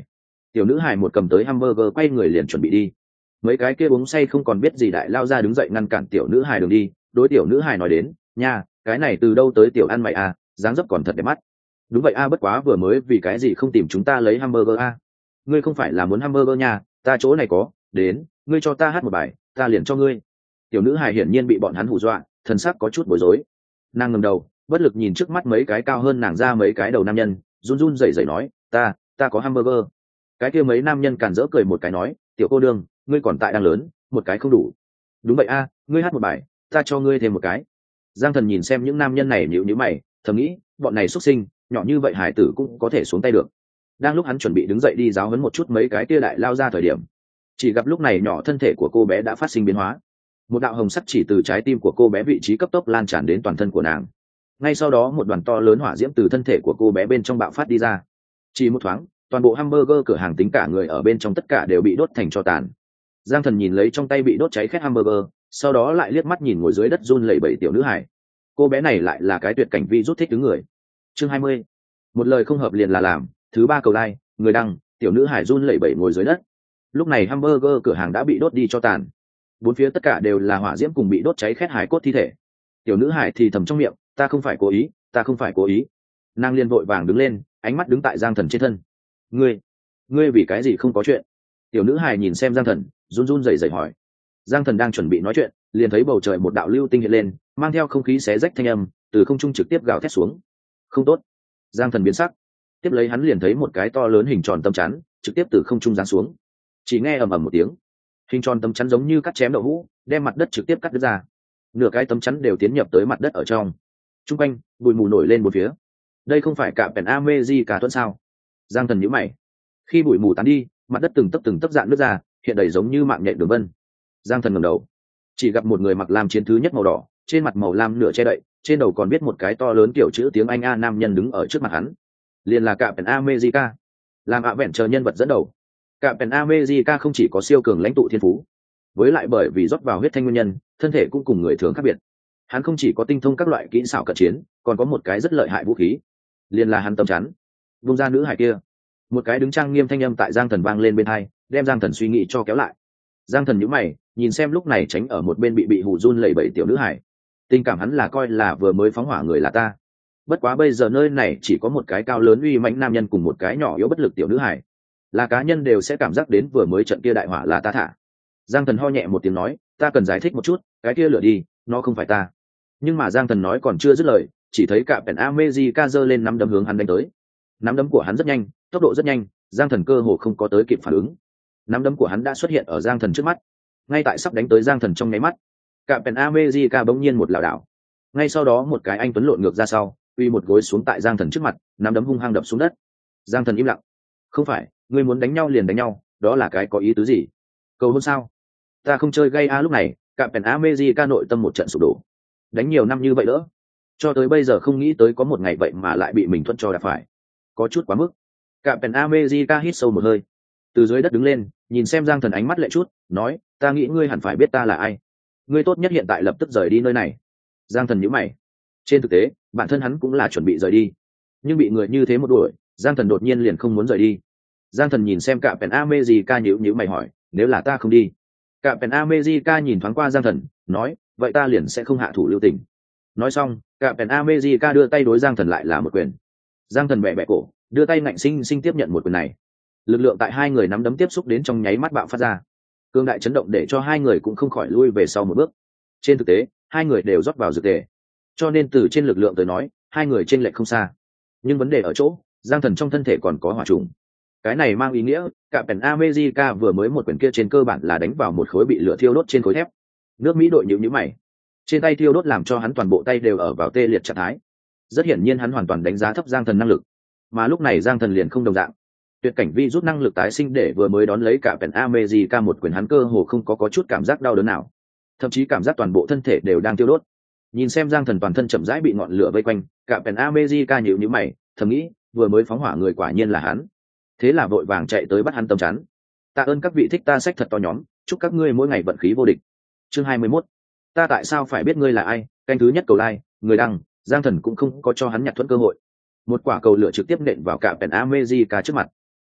Tiểu nữ hải một cầm tới hamburger quay người liền chuẩn bị đi. Mấy cái kia uống say không còn biết gì đại lao ra đứng dậy ngăn cản tiểu nữ hải đường đi. Đối tiểu nữ hải nói đến, nha, cái này từ đâu tới tiểu ăn mày à, dáng dấp còn thật đẹp mắt. Đúng vậy a, bất quá vừa mới vì cái gì không tìm chúng ta lấy hamburger a? Ngươi không phải là muốn hamburger nha, ta chỗ này có, đến, ngươi cho ta hát một bài, ta liền cho ngươi. Tiểu nữ hài hiển nhiên bị bọn hắn hù dọa, thần sắc có chút bối rối. Nàng ngẩng đầu, bất lực nhìn trước mắt mấy cái cao hơn nàng ra mấy cái đầu nam nhân, run run rẩy rẩy nói, ta, ta có hamburger. Cái kia mấy nam nhân càn rỡ cười một cái nói, tiểu cô đương, ngươi còn tại đang lớn, một cái không đủ. Đúng vậy a, ngươi hát một bài, ta cho ngươi thêm một cái. Giang Thần nhìn xem những nam nhân này nhíu nhíu mày, thầm nghĩ, bọn này xuất sinh, nhỏ như vậy hải tử cũng có thể xuống tay được. Đang lúc hắn chuẩn bị đứng dậy đi giáo huấn một chút mấy cái kia đại lao ra thời điểm, chỉ gặp lúc này nhỏ thân thể của cô bé đã phát sinh biến hóa. Một đạo hồng sắc chỉ từ trái tim của cô bé vị trí cấp tốc lan tràn đến toàn thân của nàng. Ngay sau đó một đoàn to lớn hỏa diễm từ thân thể của cô bé bên trong bạo phát đi ra. Chỉ một thoáng, toàn bộ hamburger cửa hàng tính cả người ở bên trong tất cả đều bị đốt thành tro tàn. Giang Thần nhìn lấy trong tay bị đốt cháy khét hamburger, sau đó lại liếc mắt nhìn ngồi dưới đất run lẩy bẩy tiểu nữ hải. Cô bé này lại là cái tuyệt cảnh vi rút thích đứng người. Chương hai mươi. Một lời không hợp liền là làm, thứ ba cầu like, người đăng, tiểu nữ hải run lẩy bẩy ngồi dưới đất. Lúc này hamburger cửa hàng đã bị đốt đi cho tàn. Bốn phía tất cả đều là hỏa diễm cùng bị đốt cháy khét hải cốt thi thể. Tiểu nữ hải thì thầm trong miệng, ta không phải cố ý, ta không phải cố ý. Nàng liền vội vàng đứng lên, ánh mắt đứng tại Giang Thần trên thân. Ngươi, ngươi vì cái gì không có chuyện? Tiểu nữ hải nhìn xem Giang Thần, run run rẩy rẩy hỏi. Giang Thần đang chuẩn bị nói chuyện, liền thấy bầu trời một đạo lưu tinh hiện lên, mang theo không khí xé rách thanh âm, từ không trung trực tiếp gào thét xuống. Không tốt. Giang Thần biến sắc, tiếp lấy hắn liền thấy một cái to lớn hình tròn tấm chắn trực tiếp từ không trung giáng xuống. Chỉ nghe ầm ầm một tiếng, hình tròn tấm chắn giống như cắt chém đậu hũ, đem mặt đất trực tiếp cắt đứt ra. Nửa cái tấm chắn đều tiến nhập tới mặt đất ở trong. Trung quanh bụi mù nổi lên một phía. Đây không phải cả Pen Ameji cả tuấn sao? Giang Thần nhíu mày. Khi bụi mù tán đi, mặt đất từng tấc từng tấc dạn nứt ra, hiện đầy giống như mạng nhện đường vân. Giang Thần ngẩng đầu, chỉ gặp một người mặc lam chiến thứ nhất màu đỏ, trên mặt màu lam nửa che đậy, trên đầu còn viết một cái to lớn kiểu chữ tiếng Anh A nam nhân đứng ở trước mặt hắn. Liền là cả Pen America, làm ạ vẹn chờ nhân vật dẫn đầu. Cả Pen America không chỉ có siêu cường lãnh tụ thiên phú, với lại bởi vì rót vào huyết thanh nguyên nhân, thân thể cũng cùng người thường khác biệt. Hắn không chỉ có tinh thông các loại kỹ xảo cận chiến, còn có một cái rất lợi hại vũ khí. Liền là hắn tấm chắn. Vung ra nữ hải kia. Một cái đứng trang nghiêm thanh âm tại Giang Thần vang lên bên tai, đem Giang Thần suy nghĩ cho kéo lại. Giang Thần nhíu mày, nhìn xem lúc này tránh ở một bên bị bị hù run lẩy bẩy tiểu nữ hải. Tình cảm hắn là coi là vừa mới phóng hỏa người là ta. Bất quá bây giờ nơi này chỉ có một cái cao lớn uy mãnh nam nhân cùng một cái nhỏ yếu bất lực tiểu nữ hải, là cá nhân đều sẽ cảm giác đến vừa mới trận kia đại hỏa là ta thả. Giang Thần ho nhẹ một tiếng nói, ta cần giải thích một chút, cái kia lửa đi, nó không phải ta. Nhưng mà Giang Thần nói còn chưa dứt lời, chỉ thấy cả Pen America giơ lên nắm đấm hướng hắn đánh tới. Nắm đấm của hắn rất nhanh, tốc độ rất nhanh, Giang Thần cơ hồ không có tới kịp phản ứng. Nắm đấm của hắn đã xuất hiện ở Giang Thần trước mắt, ngay tại sắp đánh tới Giang Thần trong nháy mắt, cả Pen America bỗng nhiên một lảo đảo. Ngay sau đó một cái anh tuấn lộn ngược ra sau, uy một gối xuống tại Giang Thần trước mặt, nắm đấm hung hăng đập xuống đất. Giang Thần im lặng. Không phải, ngươi muốn đánh nhau liền đánh nhau, đó là cái có ý tứ gì? Cầu hôn sao? Ta không chơi gay a. Lúc này cả Pen America nội tâm một trận sụp đổ. Đánh nhiều năm như vậy đỡ, cho tới bây giờ không nghĩ tới có một ngày vậy mà lại bị mình thuận cho đạp phải, có chút quá mức. Cả Pen America hít sâu một hơi, từ dưới đất đứng lên, nhìn xem Giang Thần ánh mắt lệ chút, nói, ta nghĩ ngươi hẳn phải biết ta là ai. Ngươi tốt nhất hiện tại lập tức rời đi nơi này. Giang Thần nhíu mày. Trên thực tế, bản thân hắn cũng là chuẩn bị rời đi, nhưng bị người như thế một đuổi, Giang Thần đột nhiên liền không muốn rời đi. Giang Thần nhìn xem cả Pen America nhíu nhíu mày hỏi, nếu là ta không đi? Cả Pen America nhìn thoáng qua Giang Thần, nói, vậy ta liền sẽ không hạ thủ lưu tình. Nói xong, cả Pen America đưa tay đối Giang Thần lại là một quyền. Giang Thần bẻ bẻ cổ, đưa tay ngạnh sinh sinh tiếp nhận một quyền này. Lực lượng tại hai người nắm đấm tiếp xúc đến trong nháy mắt bạo phát ra, cương đại chấn động để cho hai người cũng không khỏi lui về sau một bước. Trên thực tế, hai người đều rót vào dược tề, cho nên từ trên lực lượng tới nói, hai người trên lệch không xa. Nhưng vấn đề ở chỗ, Giang Thần trong thân thể còn có hỏa trùng. Cái này mang ý nghĩa, cả Pen America vừa mới một quyền kia trên cơ bản là đánh vào một khối bị lửa thiêu đốt trên khối thép. Nước Mỹ đội nhíu nhíu mày, trên tay thiêu đốt làm cho hắn toàn bộ tay đều ở vào tê liệt trạng thái. Rất hiển nhiên hắn hoàn toàn đánh giá thấp Giang Thần năng lực, mà lúc này Giang Thần liền không đồng dạng. Tuyệt cảnh vi rút năng lực tái sinh để vừa mới đón lấy cả Pen America một quyền hắn cơ hồ không có có chút cảm giác đau đớn nào, thậm chí cảm giác toàn bộ thân thể đều đang thiêu đốt. Nhìn xem Giang Thần toàn thân chậm rãi bị ngọn lửa vây quanh, cả Pen America nhíu nhíu mày, thầm nghĩ, vừa mới phóng hỏa người quả nhiên là hắn. Thế là vội vàng chạy tới bắt hắn tấm chắn. Tạ ơn các vị thích ta sách thật to nhóm, chúc các ngươi mỗi ngày vận khí vô địch. Chương hai mươi mốt. Ta tại sao phải biết ngươi là ai? Canh thứ nhất cầu like, người đăng, Giang Thần cũng không có cho hắn nhặt thuẫn cơ hội. Một quả cầu lửa trực tiếp nện vào cả Pen America trước mặt.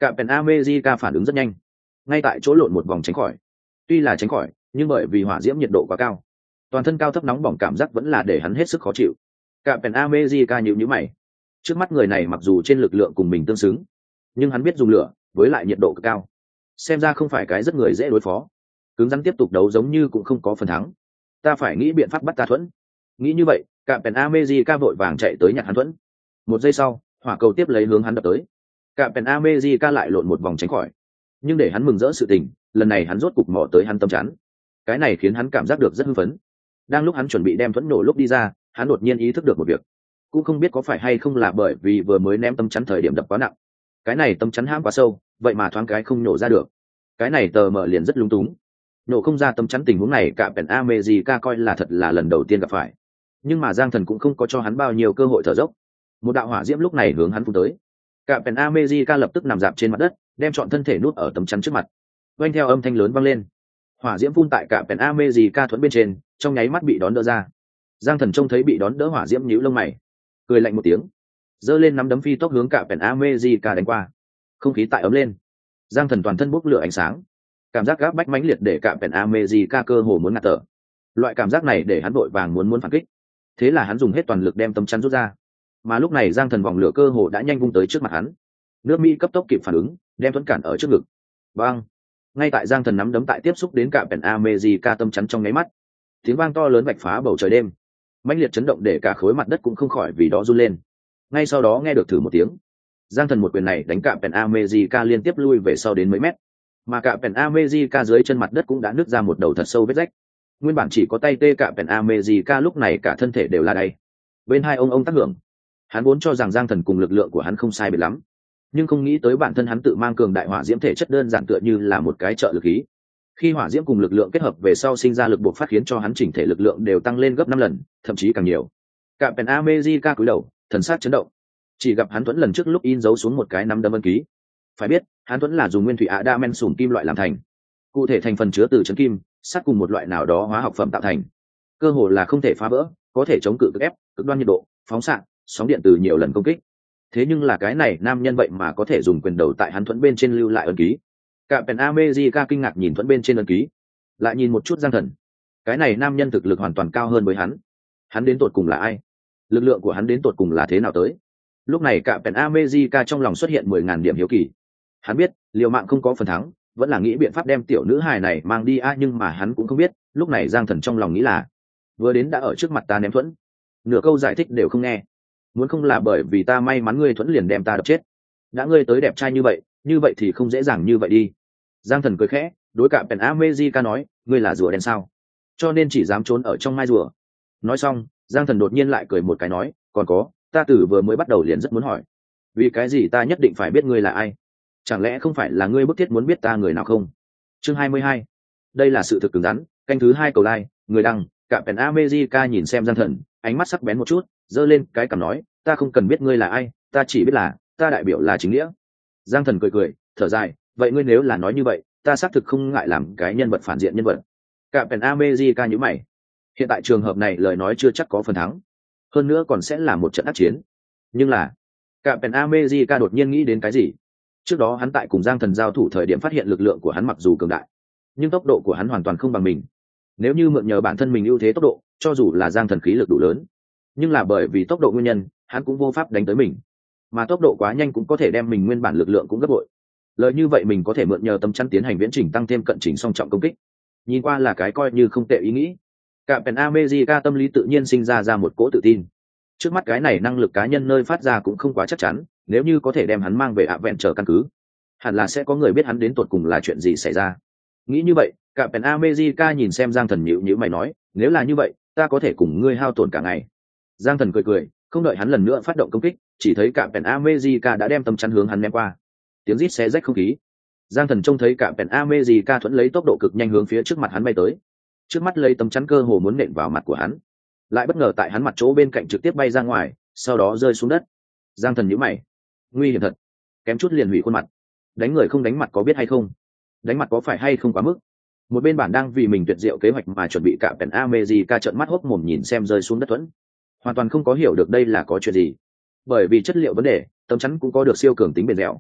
Cả Pen America phản ứng rất nhanh, ngay tại chỗ lộn một vòng tránh khỏi. Tuy là tránh khỏi, nhưng bởi vì hỏa diễm nhiệt độ quá cao, toàn thân cao thấp nóng bỏng cảm giác vẫn là để hắn hết sức khó chịu. Cả Pen America nhíu nhíu mày. Trước mắt người này mặc dù trên lực lượng cùng mình tương xứng, nhưng hắn biết dùng lửa, với lại nhiệt độ cực cao, xem ra không phải cái rất người dễ đối phó. Cứng rắn tiếp tục đấu giống như cũng không có phần thắng. Ta phải nghĩ biện pháp bắt ta thuẫn. Nghĩ như vậy, cả Pen America vội vàng chạy tới nhặt hắn thuẫn. Một giây sau, hỏa cầu tiếp lấy hướng hắn đập tới. Cả Pen America lại lộn một vòng tránh khỏi. Nhưng để hắn mừng rỡ sự tình, lần này hắn rốt cục mò tới hắn tâm chắn. Cái này khiến hắn cảm giác được rất hưng phấn. Đang lúc hắn chuẩn bị đem thuẫn nổ lúc đi ra, hắn đột nhiên ý thức được một việc. Cũng không biết có phải hay không là bởi vì vừa mới ném tâm chắn thời điểm đập quá nặng. Cái này tâm chắn hãm quá sâu, vậy mà thoáng cái không nổ ra được. Cái này tờ mở liền rất lung túng. Nổ không ra tâm chắn tình huống này cả Pen America coi là thật là lần đầu tiên gặp phải. Nhưng mà Giang Thần cũng không có cho hắn bao nhiêu cơ hội thở dốc. Một đạo hỏa diễm lúc này hướng hắn phun tới. Cả Pen America lập tức nằm dạp trên mặt đất, đem trọn thân thể nuốt ở tấm chắn trước mặt. Vang theo âm thanh lớn vang lên, hỏa diễm phun tại cả Pen America thuẫn bên trên, trong nháy mắt bị đón đỡ ra. Giang Thần trông thấy bị đón đỡ hỏa diễm nhíu lông mày, cười lạnh một tiếng, giơ lên nắm đấm phi tốc hướng cả Pen America đánh qua. Không khí tại ấm lên, Giang Thần toàn thân bốc lửa ánh sáng, cảm giác gáp bách mãnh liệt để cả Pen America cơ hồ muốn ngạt thở. Loại cảm giác này để hắn vội vàng muốn muốn phản kích, thế là hắn dùng hết toàn lực đem tấm chắn rút ra. Mà lúc này Giang Thần vòng lửa cơ hồ đã nhanh vung tới trước mặt hắn. Nước Mỹ cấp tốc kịp phản ứng, đem thuẫn cản ở trước ngực. Bang! Ngay tại Giang Thần nắm đấm tại tiếp xúc đến cả Pen America tâm chắn trong nháy mắt, tiếng vang to lớn vạch phá bầu trời đêm, mãnh liệt chấn động để cả khối mặt đất cũng không khỏi vì đó run lên. Ngay sau đó nghe được thử một tiếng, Giang Thần một quyền này đánh cả Pen America liên tiếp lui về sau đến mấy mét, mà cả Pen America dưới chân mặt đất cũng đã nứt ra một đầu thật sâu vết rách. Nguyên bản chỉ có tay tê cả Pen America lúc này cả thân thể đều là đầy. Bên hai ông ông tác hưởng, hắn vốn cho rằng Giang Thần cùng lực lượng của hắn không sai biệt lắm, nhưng không nghĩ tới bản thân hắn tự mang cường đại hỏa diễm thể chất đơn giản tựa như là một cái trợ lực khí. Khi hỏa diễm cùng lực lượng kết hợp về sau sinh ra lực buộc phát khiến cho hắn chỉnh thể lực lượng đều tăng lên gấp năm lần, thậm chí càng nhiều. Cả Pen America cúi đầu, thần sắc chấn động. Chỉ gặp hắn thuẫn lần trước lúc in dấu xuống một cái nắm đấm ấn ký. Phải biết, hắn thuẫn là dùng nguyên thủy adamen sủn kim loại làm thành. Cụ thể thành phần chứa từ chấn kim, sắt cùng một loại nào đó hóa học phẩm tạo thành. Cơ hồ là không thể phá vỡ, có thể chống cự cực ép, cực đoan nhiệt độ, phóng xạ, sóng điện từ nhiều lần công kích. Thế nhưng là cái này nam nhân vậy mà có thể dùng quyền đầu tại hắn thuẫn bên trên lưu lại ấn ký. Cả Pen America kinh ngạc nhìn thuẫn bên trên ấn ký, lại nhìn một chút Giang Thần. Cái này nam nhân thực lực hoàn toàn cao hơn với hắn. Hắn đến tột cùng là ai? Lực lượng của hắn đến tột cùng là thế nào tới? Lúc này cả Pen America trong lòng xuất hiện mười ngàn điểm hiếu kỳ. Hắn biết, liều mạng không có phần thắng, vẫn là nghĩ biện pháp đem tiểu nữ hài này mang đi a, nhưng mà hắn cũng không biết, lúc này Giang Thần trong lòng nghĩ là, vừa đến đã ở trước mặt ta ném thuẫn, nửa câu giải thích đều không nghe. Muốn không là bởi vì ta may mắn ngươi thuẫn liền đem ta đập chết. Đã ngươi tới đẹp trai như vậy, như vậy thì không dễ dàng như vậy đi. Giang Thần cười khẽ, đối cả Pen America nói, ngươi là rùa đen sao? Cho nên chỉ dám trốn ở trong mai rùa. Nói xong, Giang Thần đột nhiên lại cười một cái nói, còn có, ta từ vừa mới bắt đầu liền rất muốn hỏi, vì cái gì ta nhất định phải biết ngươi là ai? Chẳng lẽ không phải là ngươi bức thiết muốn biết ta người nào không? Chương hai mươi hai. Đây là sự thực cứng rắn, canh thứ hai cầu like, người đăng, cả Pen America nhìn xem Giang Thần, ánh mắt sắc bén một chút, giơ lên cái cằm nói, ta không cần biết ngươi là ai, ta chỉ biết là, ta đại biểu là chính nghĩa. Giang Thần cười cười, thở dài, vậy ngươi nếu là nói như vậy, ta xác thực không ngại làm cái nhân vật phản diện nhân vật. Cả Pen America nhíu mày. Hiện tại trường hợp này lời nói chưa chắc có phần thắng, hơn nữa còn sẽ là một trận ác chiến. Nhưng là, cả Pen America đột nhiên nghĩ đến cái gì? Trước đó hắn tại cùng Giang Thần giao thủ thời điểm phát hiện lực lượng của hắn mặc dù cường đại, nhưng tốc độ của hắn hoàn toàn không bằng mình. Nếu như mượn nhờ bản thân mình ưu thế tốc độ, cho dù là Giang Thần khí lực đủ lớn, nhưng là bởi vì tốc độ nguyên nhân, hắn cũng vô pháp đánh tới mình. Mà tốc độ quá nhanh cũng có thể đem mình nguyên bản lực lượng cũng gấp bội. Lợi như vậy mình có thể mượn nhờ tấm chắn tiến hành viễn chỉnh tăng thêm cận chỉnh song trọng công kích. Nhìn qua là cái coi như không tệ ý nghĩ. Cả Pen America tâm lý tự nhiên sinh ra ra một cỗ tự tin. Trước mắt cái này năng lực cá nhân nơi phát ra cũng không quá chắc chắn, nếu như có thể đem hắn mang về ạ vẹn chờ căn cứ, hẳn là sẽ có người biết hắn đến tột cùng là chuyện gì xảy ra. Nghĩ như vậy, cả Pen America nhìn xem Giang Thần nhíu nhíu mày nói, nếu là như vậy, ta có thể cùng ngươi hao tổn cả ngày. Giang Thần cười cười, không đợi hắn lần nữa phát động công kích, chỉ thấy cả Pen America đã đem tấm chắn hướng hắn ném qua. Tiếng rít xé rách không khí. Giang Thần trông thấy cả Pen America thuẫn lấy tốc độ cực nhanh hướng phía trước mặt hắn bay tới. Trước mắt lấy tấm chắn cơ hồ muốn nện vào mặt của hắn, lại bất ngờ tại hắn mặt chỗ bên cạnh trực tiếp bay ra ngoài, sau đó rơi xuống đất. Giang Thần nhíu mày, nguy hiểm thật, kém chút liền hủy khuôn mặt. Đánh người không đánh mặt có biết hay không? Đánh mặt có phải hay không quá mức? Một bên bản đang vì mình tuyệt diệu kế hoạch mà chuẩn bị cả Pen America trợn mắt hốt mồm nhìn xem rơi xuống đất thuẫn, hoàn toàn không có hiểu được đây là có chuyện gì. Bởi vì chất liệu vấn đề, tấm chắn cũng có được siêu cường tính bền dẻo.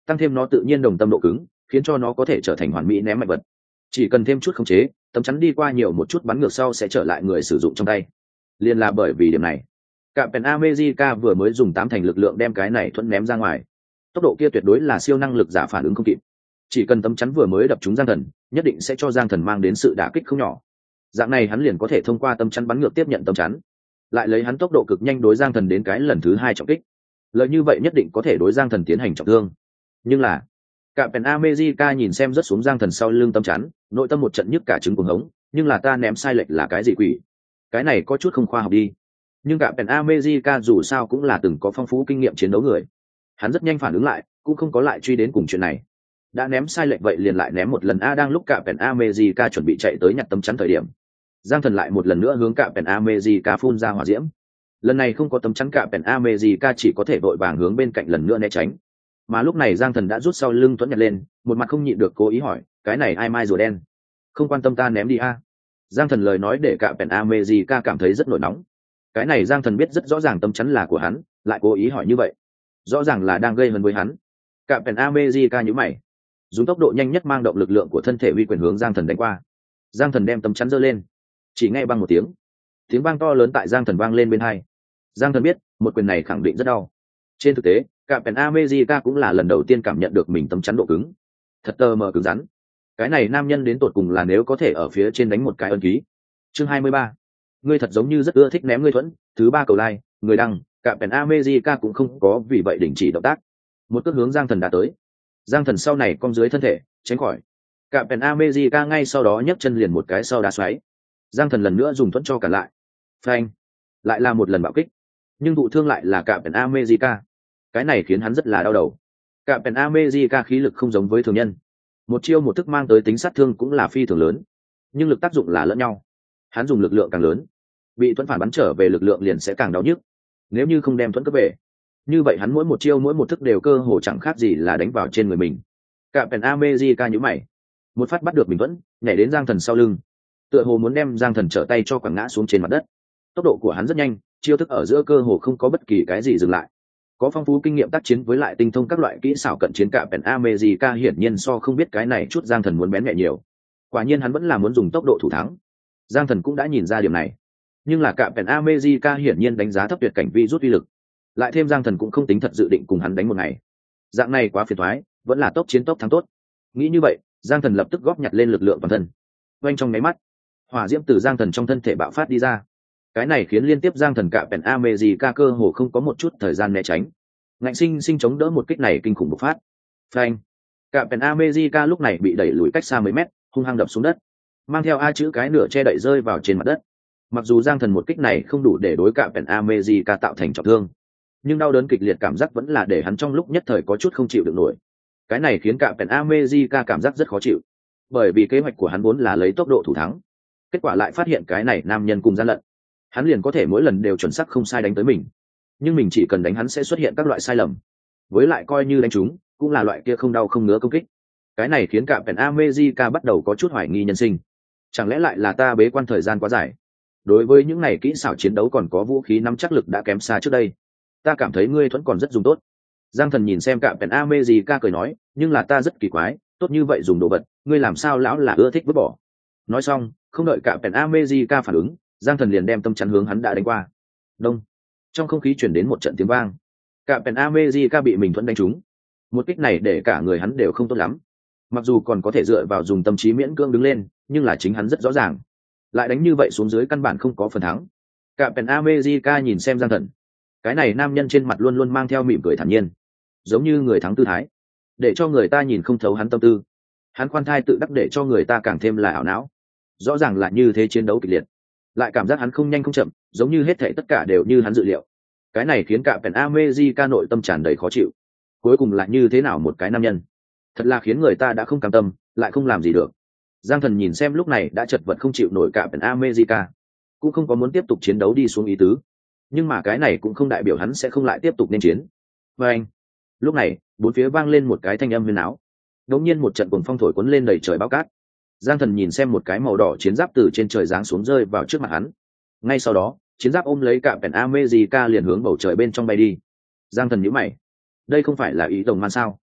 tăng thêm nó tự nhiên đồng tâm độ cứng, khiến cho nó có thể trở thành hoàn mỹ ném mạnh vật. Chỉ cần thêm chút khống chế, tấm chắn đi qua nhiều một chút bắn ngược sau sẽ trở lại người sử dụng trong tay. Liên là bởi vì điểm này, Captain America vừa mới dùng tám thành lực lượng đem cái này thuẫn ném ra ngoài. Tốc độ kia tuyệt đối là siêu năng lực giả phản ứng không kịp. Chỉ cần tấm chắn vừa mới đập trúng Giang Thần, nhất định sẽ cho Giang Thần mang đến sự đả kích không nhỏ. Dạng này hắn liền có thể thông qua tấm chắn bắn ngược tiếp nhận tấm chắn, lại lấy hắn tốc độ cực nhanh đối Giang Thần đến cái lần thứ hai trọng kích. Lợi như vậy nhất định có thể đối Giang Thần tiến hành trọng thương. Nhưng là Captain America nhìn xem rất xuống Giang Thần sau lưng tấm chắn, nội tâm một trận nhức cả trứng cuồng hống, nhưng là ta ném sai lệch là cái gì quỷ? Cái này có chút không khoa học đi. Nhưng Captain America dù sao cũng là từng có phong phú kinh nghiệm chiến đấu người, hắn rất nhanh phản ứng lại, cũng không có lại truy đến cùng chuyện này. Đã ném sai lệch vậy liền lại ném một lần a. Đang lúc Captain America chuẩn bị chạy tới nhặt tấm chắn thời điểm, Giang Thần lại một lần nữa hướng Captain America phun ra hỏa diễm. Lần này không có tấm chắn, Captain America chỉ có thể vội vàng hướng bên cạnh lần nữa né tránh. Mà lúc này Giang Thần đã rút sau lưng thuẫn nhặt lên, một mặt không nhịn được cố ý hỏi, cái này ai mai rùa đen, không quan tâm ta ném đi a. Giang Thần lời nói để Captain America cảm thấy rất nổi nóng. Cái này Giang Thần biết rất rõ ràng tấm chắn là của hắn, lại cố ý hỏi như vậy, rõ ràng là đang gây hấn với hắn. Captain America nhíu mày, dùng tốc độ nhanh nhất mang động lực lượng của thân thể uy quyền hướng Giang Thần đánh qua. Giang Thần đem tấm chắn giơ lên, chỉ nghe băng một tiếng, tiếng vang to lớn tại Giang Thần vang lên bên hai. Giang Thần biết một quyền này khẳng định rất đau. Trên thực tế Captain America cũng là lần đầu tiên cảm nhận được mình tấm chắn độ cứng, thật tơ mờ cứng rắn. Cái này nam nhân đến tột cùng là nếu có thể ở phía trên đánh một cái ân ký. Chương hai mươi ba, ngươi thật giống như rất ưa thích ném ngươi thuẫn. Thứ ba cầu like, người đăng, Captain America cũng không có vì vậy đình chỉ động tác, một cước hướng Giang Thần đã tới. Giang Thần sau này cong dưới thân thể tránh khỏi, Captain America ngay sau đó nhấc chân liền một cái sau đá xoáy. Giang Thần lần nữa dùng thuẫn cho cả lại, phanh, lại là một lần bạo kích, nhưng thụ thương lại là Captain America. Cái này khiến hắn rất là đau đầu. Captain America khí lực không giống với thường nhân, một chiêu một thức mang tới tính sát thương cũng là phi thường lớn, nhưng lực tác dụng là lẫn nhau. Hắn dùng lực lượng càng lớn, bị thuẫn phản bắn trở về lực lượng liền sẽ càng đau nhức. Nếu như không đem thuẫn cấp về, như vậy hắn mỗi một chiêu mỗi một thức đều cơ hồ chẳng khác gì là đánh vào trên người mình. Captain America nhíu mày, một phát bắt được mình thuẫn, nhảy đến Giang Thần sau lưng, tựa hồ muốn đem Giang Thần trở tay cho quẳng ngã xuống trên mặt đất. Tốc độ của hắn rất nhanh, chiêu thức ở giữa cơ hồ không có bất kỳ cái gì dừng lại. Có phong phú kinh nghiệm tác chiến với lại tinh thông các loại kỹ xảo cận chiến, Captain America hiển nhiên so không biết cái này chút Giang Thần muốn bén nhẹ nhiều. Quả nhiên hắn vẫn là muốn dùng tốc độ thủ thắng. Giang Thần cũng đã nhìn ra điểm này, nhưng là Captain America hiển nhiên đánh giá thấp tuyệt cảnh vi rút uy lực, lại thêm Giang Thần cũng không tính thật dự định cùng hắn đánh một ngày. Dạng này quá phiền toái, vẫn là tốc chiến tốc thắng tốt. Nghĩ như vậy, Giang Thần lập tức góp nhặt lên lực lượng toàn thân. Quanh trong nháy mắt, hỏa diễm từ Giang Thần trong thân thể bạo phát đi ra. Cái này khiến liên tiếp Giang Thần Captain America cơ hồ không có một chút thời gian né tránh, ngạnh sinh sinh chống đỡ một kích này kinh khủng bộc phát. Phanh, Captain America lúc này bị đẩy lùi cách xa mấy mét, hung hăng đập xuống đất, mang theo a chữ cái nửa che đậy rơi vào trên mặt đất. Mặc dù Giang Thần một kích này không đủ để đối Captain America tạo thành trọng thương, nhưng đau đớn kịch liệt cảm giác vẫn là để hắn trong lúc nhất thời có chút không chịu được nổi. Cái này khiến Captain America cảm giác rất khó chịu, bởi vì kế hoạch của hắn vốn là lấy tốc độ thủ thắng, kết quả lại phát hiện cái này nam nhân cùng gian lận. Hắn liền có thể mỗi lần đều chuẩn xác không sai đánh tới mình, nhưng mình chỉ cần đánh hắn sẽ xuất hiện các loại sai lầm, với lại coi như đánh trúng cũng là loại kia không đau không ngứa công kích. Cái này khiến Captain America bắt đầu có chút hoài nghi nhân sinh. Chẳng lẽ lại là ta bế quan thời gian quá dài, đối với những này kỹ xảo chiến đấu còn có vũ khí nắm chắc lực đã kém xa trước đây. Ta cảm thấy ngươi thuẫn còn rất dùng tốt. Giang Thần nhìn xem Captain America cười nói, nhưng là ta rất kỳ quái, tốt như vậy dùng đồ vật, ngươi làm sao lão là ưa thích vứt bỏ. Nói xong, không đợi Captain America phản ứng, Giang Thần liền đem tâm chắn hướng hắn đã đánh qua. Đông, trong không khí chuyển đến một trận tiếng vang. Captain America bị mình thuẫn đánh trúng. Một kích này để cả người hắn đều không tốt lắm. Mặc dù còn có thể dựa vào dùng tâm trí miễn cưỡng đứng lên, nhưng là chính hắn rất rõ ràng, lại đánh như vậy xuống dưới căn bản không có phần thắng. Captain America nhìn xem Giang Thần, cái này nam nhân trên mặt luôn luôn mang theo mỉm cười thản nhiên, giống như người thắng tư thái, để cho người ta nhìn không thấu hắn tâm tư. Hắn khoan thai tự đắc để cho người ta càng thêm là ảo não. Rõ ràng là như thế chiến đấu kịch liệt, lại cảm giác hắn không nhanh không chậm, giống như hết thảy tất cả đều như hắn dự liệu. Cái này khiến Captain America nội tâm tràn đầy khó chịu. Cuối cùng là như thế nào một cái nam nhân, thật là khiến người ta đã không cam tâm, lại không làm gì được. Giang Thần nhìn xem lúc này đã chật vật không chịu nổi Captain America, cũng không có muốn tiếp tục chiến đấu đi xuống ý tứ. Nhưng mà cái này cũng không đại biểu hắn sẽ không lại tiếp tục nên chiến. Và anh, lúc này bốn phía vang lên một cái thanh âm huyền áo, đột nhiên một trận cuồng phong thổi cuốn lên đầy trời bão cát. Giang Thần nhìn xem một cái màu đỏ chiến giáp từ trên trời giáng xuống rơi vào trước mặt hắn. Ngay sau đó, chiến giáp ôm lấy Captain America liền hướng bầu trời bên trong bay đi. Giang Thần nhíu mày, đây không phải là ý đồng man sao?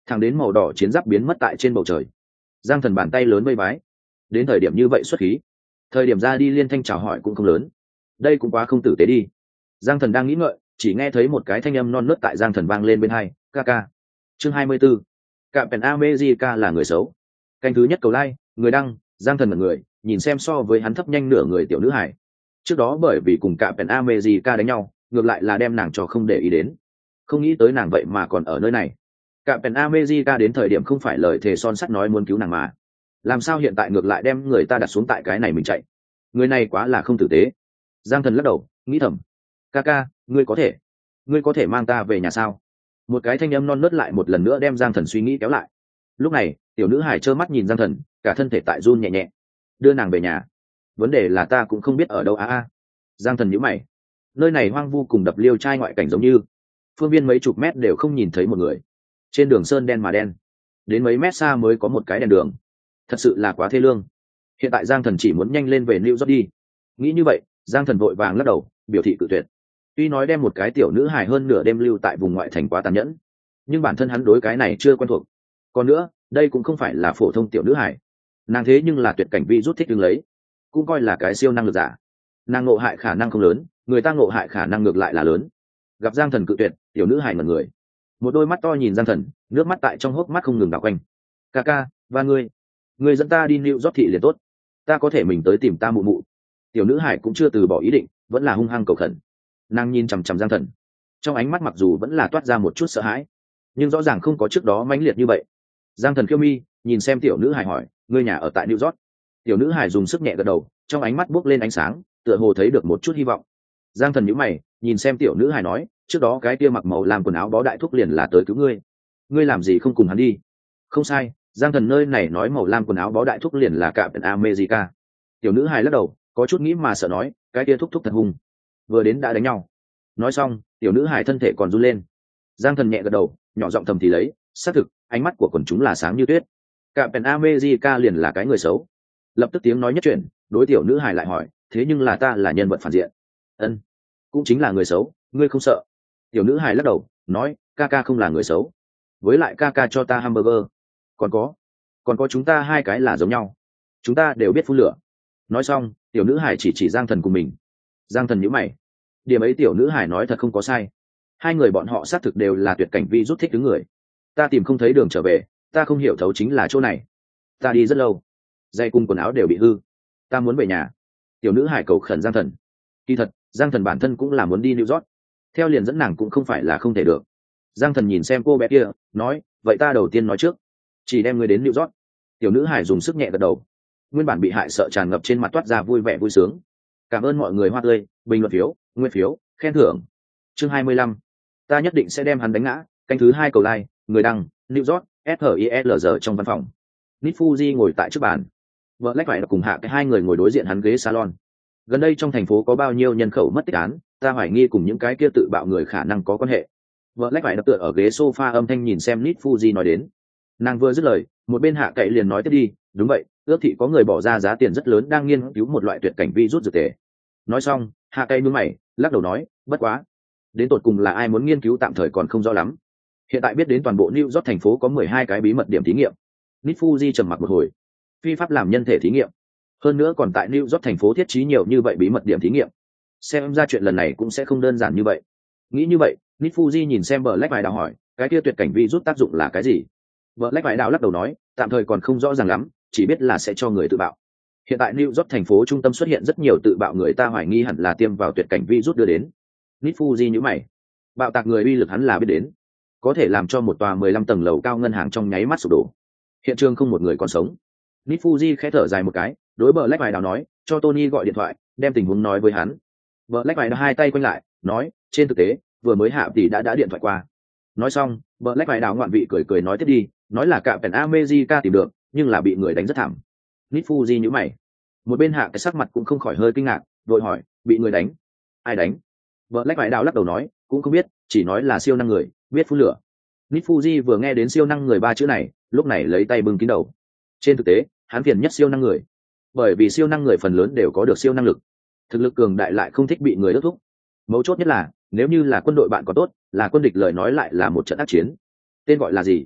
thẳng đến màu đỏ chiến giáp biến mất tại trên bầu trời. Giang Thần bàn tay lớn vây vái, đến thời điểm như vậy xuất khí, thời điểm ra đi liên thanh chào hỏi cũng không lớn, đây cũng quá không tử tế đi. Giang Thần đang nghĩ ngợi, chỉ nghe thấy một cái thanh âm non nớt tại Giang Thần vang lên bên hai, ca ca. Chương hai mươi 24. Captain America là người xấu. Canh thứ nhất cầu like, người đăng, Giang Thần mật người, nhìn xem so với hắn thấp nhanh nửa người tiểu nữ hải. Trước đó bởi vì cùng Captain America đánh nhau, ngược lại là đem nàng cho không để ý đến. Không nghĩ tới nàng vậy mà còn ở nơi này. Captain America đến thời điểm không phải lời thề son sắt nói muốn cứu nàng mà. Làm sao hiện tại ngược lại đem người ta đặt xuống tại cái này mình chạy. Người này quá là không tử tế. Giang Thần lắc đầu, nghĩ thầm. Ca ca, ngươi có thể. Ngươi có thể mang ta về nhà sao? Một cái thanh âm non nớt lại một lần nữa đem Giang Thần suy nghĩ kéo lại. Lúc này, tiểu nữ hải trơ mắt nhìn Giang Thần, cả thân thể tại run nhẹ nhẹ. Đưa nàng về nhà. Vấn đề là ta cũng không biết ở đâu a a. Giang Thần nhíu mày. Nơi này hoang vu cùng đập liêu trai ngoại cảnh giống như phương viên mấy chục mét đều không nhìn thấy một người. Trên đường sơn đen mà đen, đến mấy mét xa mới có một cái đèn đường. Thật sự là quá thê lương. Hiện tại Giang Thần chỉ muốn nhanh lên về New York đi. Nghĩ như vậy, Giang Thần vội vàng lắc đầu, biểu thị cự tuyệt. Tuy nói đem một cái tiểu nữ hài hơn nửa đêm lưu tại vùng ngoại thành quá tàn nhẫn, nhưng bản thân hắn đối cái này chưa quen thuộc. Còn nữa, đây cũng không phải là phổ thông tiểu nữ hài, nàng thế nhưng là tuyệt cảnh vi rút thích đứng lấy, cũng coi là cái siêu năng lực giả. Nàng ngộ hại khả năng không lớn, người ta ngộ hại khả năng ngược lại là lớn. Gặp Giang Thần cự tuyệt, tiểu nữ hài ngẩn người, một đôi mắt to nhìn Giang Thần, nước mắt tại trong hốc mắt không ngừng đảo quanh. Ca ca, và ngươi, ngươi dẫn ta đi New York thị liền tốt, ta có thể mình tới tìm ta mụ mụ. Tiểu nữ hải cũng chưa từ bỏ ý định, vẫn là hung hăng cầu khẩn. Nàng nhìn chằm chằm Giang Thần, trong ánh mắt mặc dù vẫn là toát ra một chút sợ hãi, nhưng rõ ràng không có trước đó mãnh liệt như vậy. Giang Thần khiêu mi nhìn xem tiểu nữ hải hỏi, ngươi nhà ở tại New York? Tiểu nữ hải dùng sức nhẹ gật đầu, trong ánh mắt buốc lên ánh sáng, tựa hồ thấy được một chút hy vọng. Giang Thần nhíu mày nhìn xem tiểu nữ hải nói, trước đó cái kia mặc màu làm quần áo bó đại thúc liền là tới cứu ngươi, ngươi làm gì không cùng hắn đi? Không sai, Giang Thần nơi này nói màu lam quần áo bó đại thúc liền là Captain America. Tiểu nữ hài lắc đầu, có chút nghĩ mà sợ nói, cái kia thúc thúc thật hung, vừa đến đã đánh nhau. Nói xong, tiểu nữ hài thân thể còn run lên. Giang Thần nhẹ gật đầu, nhỏ giọng thầm thì lấy, xác thực, ánh mắt của quần chúng là sáng như tuyết. Captain America liền là cái người xấu. Lập tức tiếng nói nhất chuyển, đối tiểu nữ hài lại hỏi, thế nhưng là ta là nhân vật phản diện. Ân, cũng chính là người xấu, ngươi không sợ? Tiểu nữ hài lắc đầu, nói, ca ca không là người xấu, với lại ca ca cho ta hamburger, còn có còn có chúng ta hai cái là giống nhau, chúng ta đều biết phun lửa. Nói xong, tiểu nữ hải chỉ chỉ Giang Thần cùng mình. Giang Thần nhíu mày, điểm ấy tiểu nữ hải nói thật không có sai, hai người bọn họ xác thực đều là tuyệt cảnh vi rút thích đứng người. Ta tìm không thấy đường trở về, ta không hiểu thấu chính là chỗ này, ta đi rất lâu, dây cung quần áo đều bị hư, ta muốn về nhà. Tiểu nữ hải cầu khẩn Giang Thần. Kỳ thật Giang Thần bản thân cũng là muốn đi New York, theo liền dẫn nàng cũng không phải là không thể được. Giang Thần nhìn xem cô bé kia, nói, vậy ta đầu tiên nói trước, chỉ đem người đến New York. Tiểu nữ hải dùng sức nhẹ gật đầu, nguyên bản bị hại sợ tràn ngập trên mặt toát ra vui vẻ vui sướng. Cảm ơn mọi người hoa tươi, bình luận phiếu, nguyên phiếu, khen thưởng. Chương hai mươi lăm. Ta nhất định sẽ đem hắn đánh ngã. Canh thứ hai cầu like, người đăng, New York, S H I L R trong văn phòng. Nick Fuji ngồi tại trước bàn, vợ lách phải cùng hạ cái hai người ngồi đối diện hắn ghế salon. Gần đây trong thành phố có bao nhiêu nhân khẩu mất tích án, ta hoài nghi cùng những cái kia tự bạo người khả năng có quan hệ. Vợ lách phải đập tựa ở ghế sofa âm thanh nhìn xem Nick Fuji nói đến. Nàng vừa dứt lời, một bên hạ cậy liền nói tiếp đi, đúng vậy, ước thị có người bỏ ra giá tiền rất lớn đang nghiên cứu một loại tuyệt cảnh vi rút dược tề. Nói xong, hạ cậy nhướng mày, lắc đầu nói, bất quá, đến tột cùng là ai muốn nghiên cứu tạm thời còn không rõ lắm. Hiện tại biết đến toàn bộ New York thành phố có mười hai cái bí mật điểm thí nghiệm. Nick Fuji trầm mặc một hồi, phi pháp làm nhân thể thí nghiệm, hơn nữa còn tại New York thành phố thiết trí nhiều như vậy bí mật điểm thí nghiệm, xem ra chuyện lần này cũng sẽ không đơn giản như vậy. Nghĩ như vậy, Nick Fuji nhìn xem Black Vài Đào hỏi, cái kia tuyệt cảnh vi rút tác dụng là cái gì? Black Vài Đào lắc đầu nói, tạm thời còn không rõ ràng lắm, chỉ biết là sẽ cho người tự bạo. Hiện tại New York thành phố trung tâm xuất hiện rất nhiều tự bạo người, ta hoài nghi hẳn là tiêm vào tuyệt cảnh vi rút đưa đến. Nick Fuji nhíu mày, bạo tạc người uy lực hắn là biết đến, có thể làm cho một tòa mười lăm tầng lầu cao ngân hàng trong nháy mắt sụp đổ, hiện trường không một người còn sống. Nick Fuji khẽ thở dài một cái, đối Black Vài Đào nói, cho Tony gọi điện thoại, đem tình huống nói với hắn. Black Vài Đào hai tay quanh lại, nói, trên thực tế, vừa mới hạ tỷ đã đã điện thoại qua. Nói xong, Black Vài Đào ngoạn vị cười cười nói tiếp đi, nói là Captain America tìm được, nhưng là bị người đánh rất thảm. Nick Fuji nhíu mày, một bên hạ cái sắc mặt cũng không khỏi hơi kinh ngạc, vội hỏi, bị người đánh? Ai đánh? Black Vài Đào lắc đầu nói, cũng không biết, chỉ nói là siêu năng người, biết phun lửa. Nick Fuji vừa nghe đến siêu năng người ba chữ này, lúc này lấy tay bưng kín đầu. Trên thực tế, hắn phiền nhất siêu năng người, bởi vì siêu năng người phần lớn đều có được siêu năng lực, thực lực cường đại lại không thích bị người ước thúc. Mấu chốt nhất là, nếu như là quân đội bạn có tốt, là quân địch lời nói lại là một trận ác chiến. Tên gọi là gì?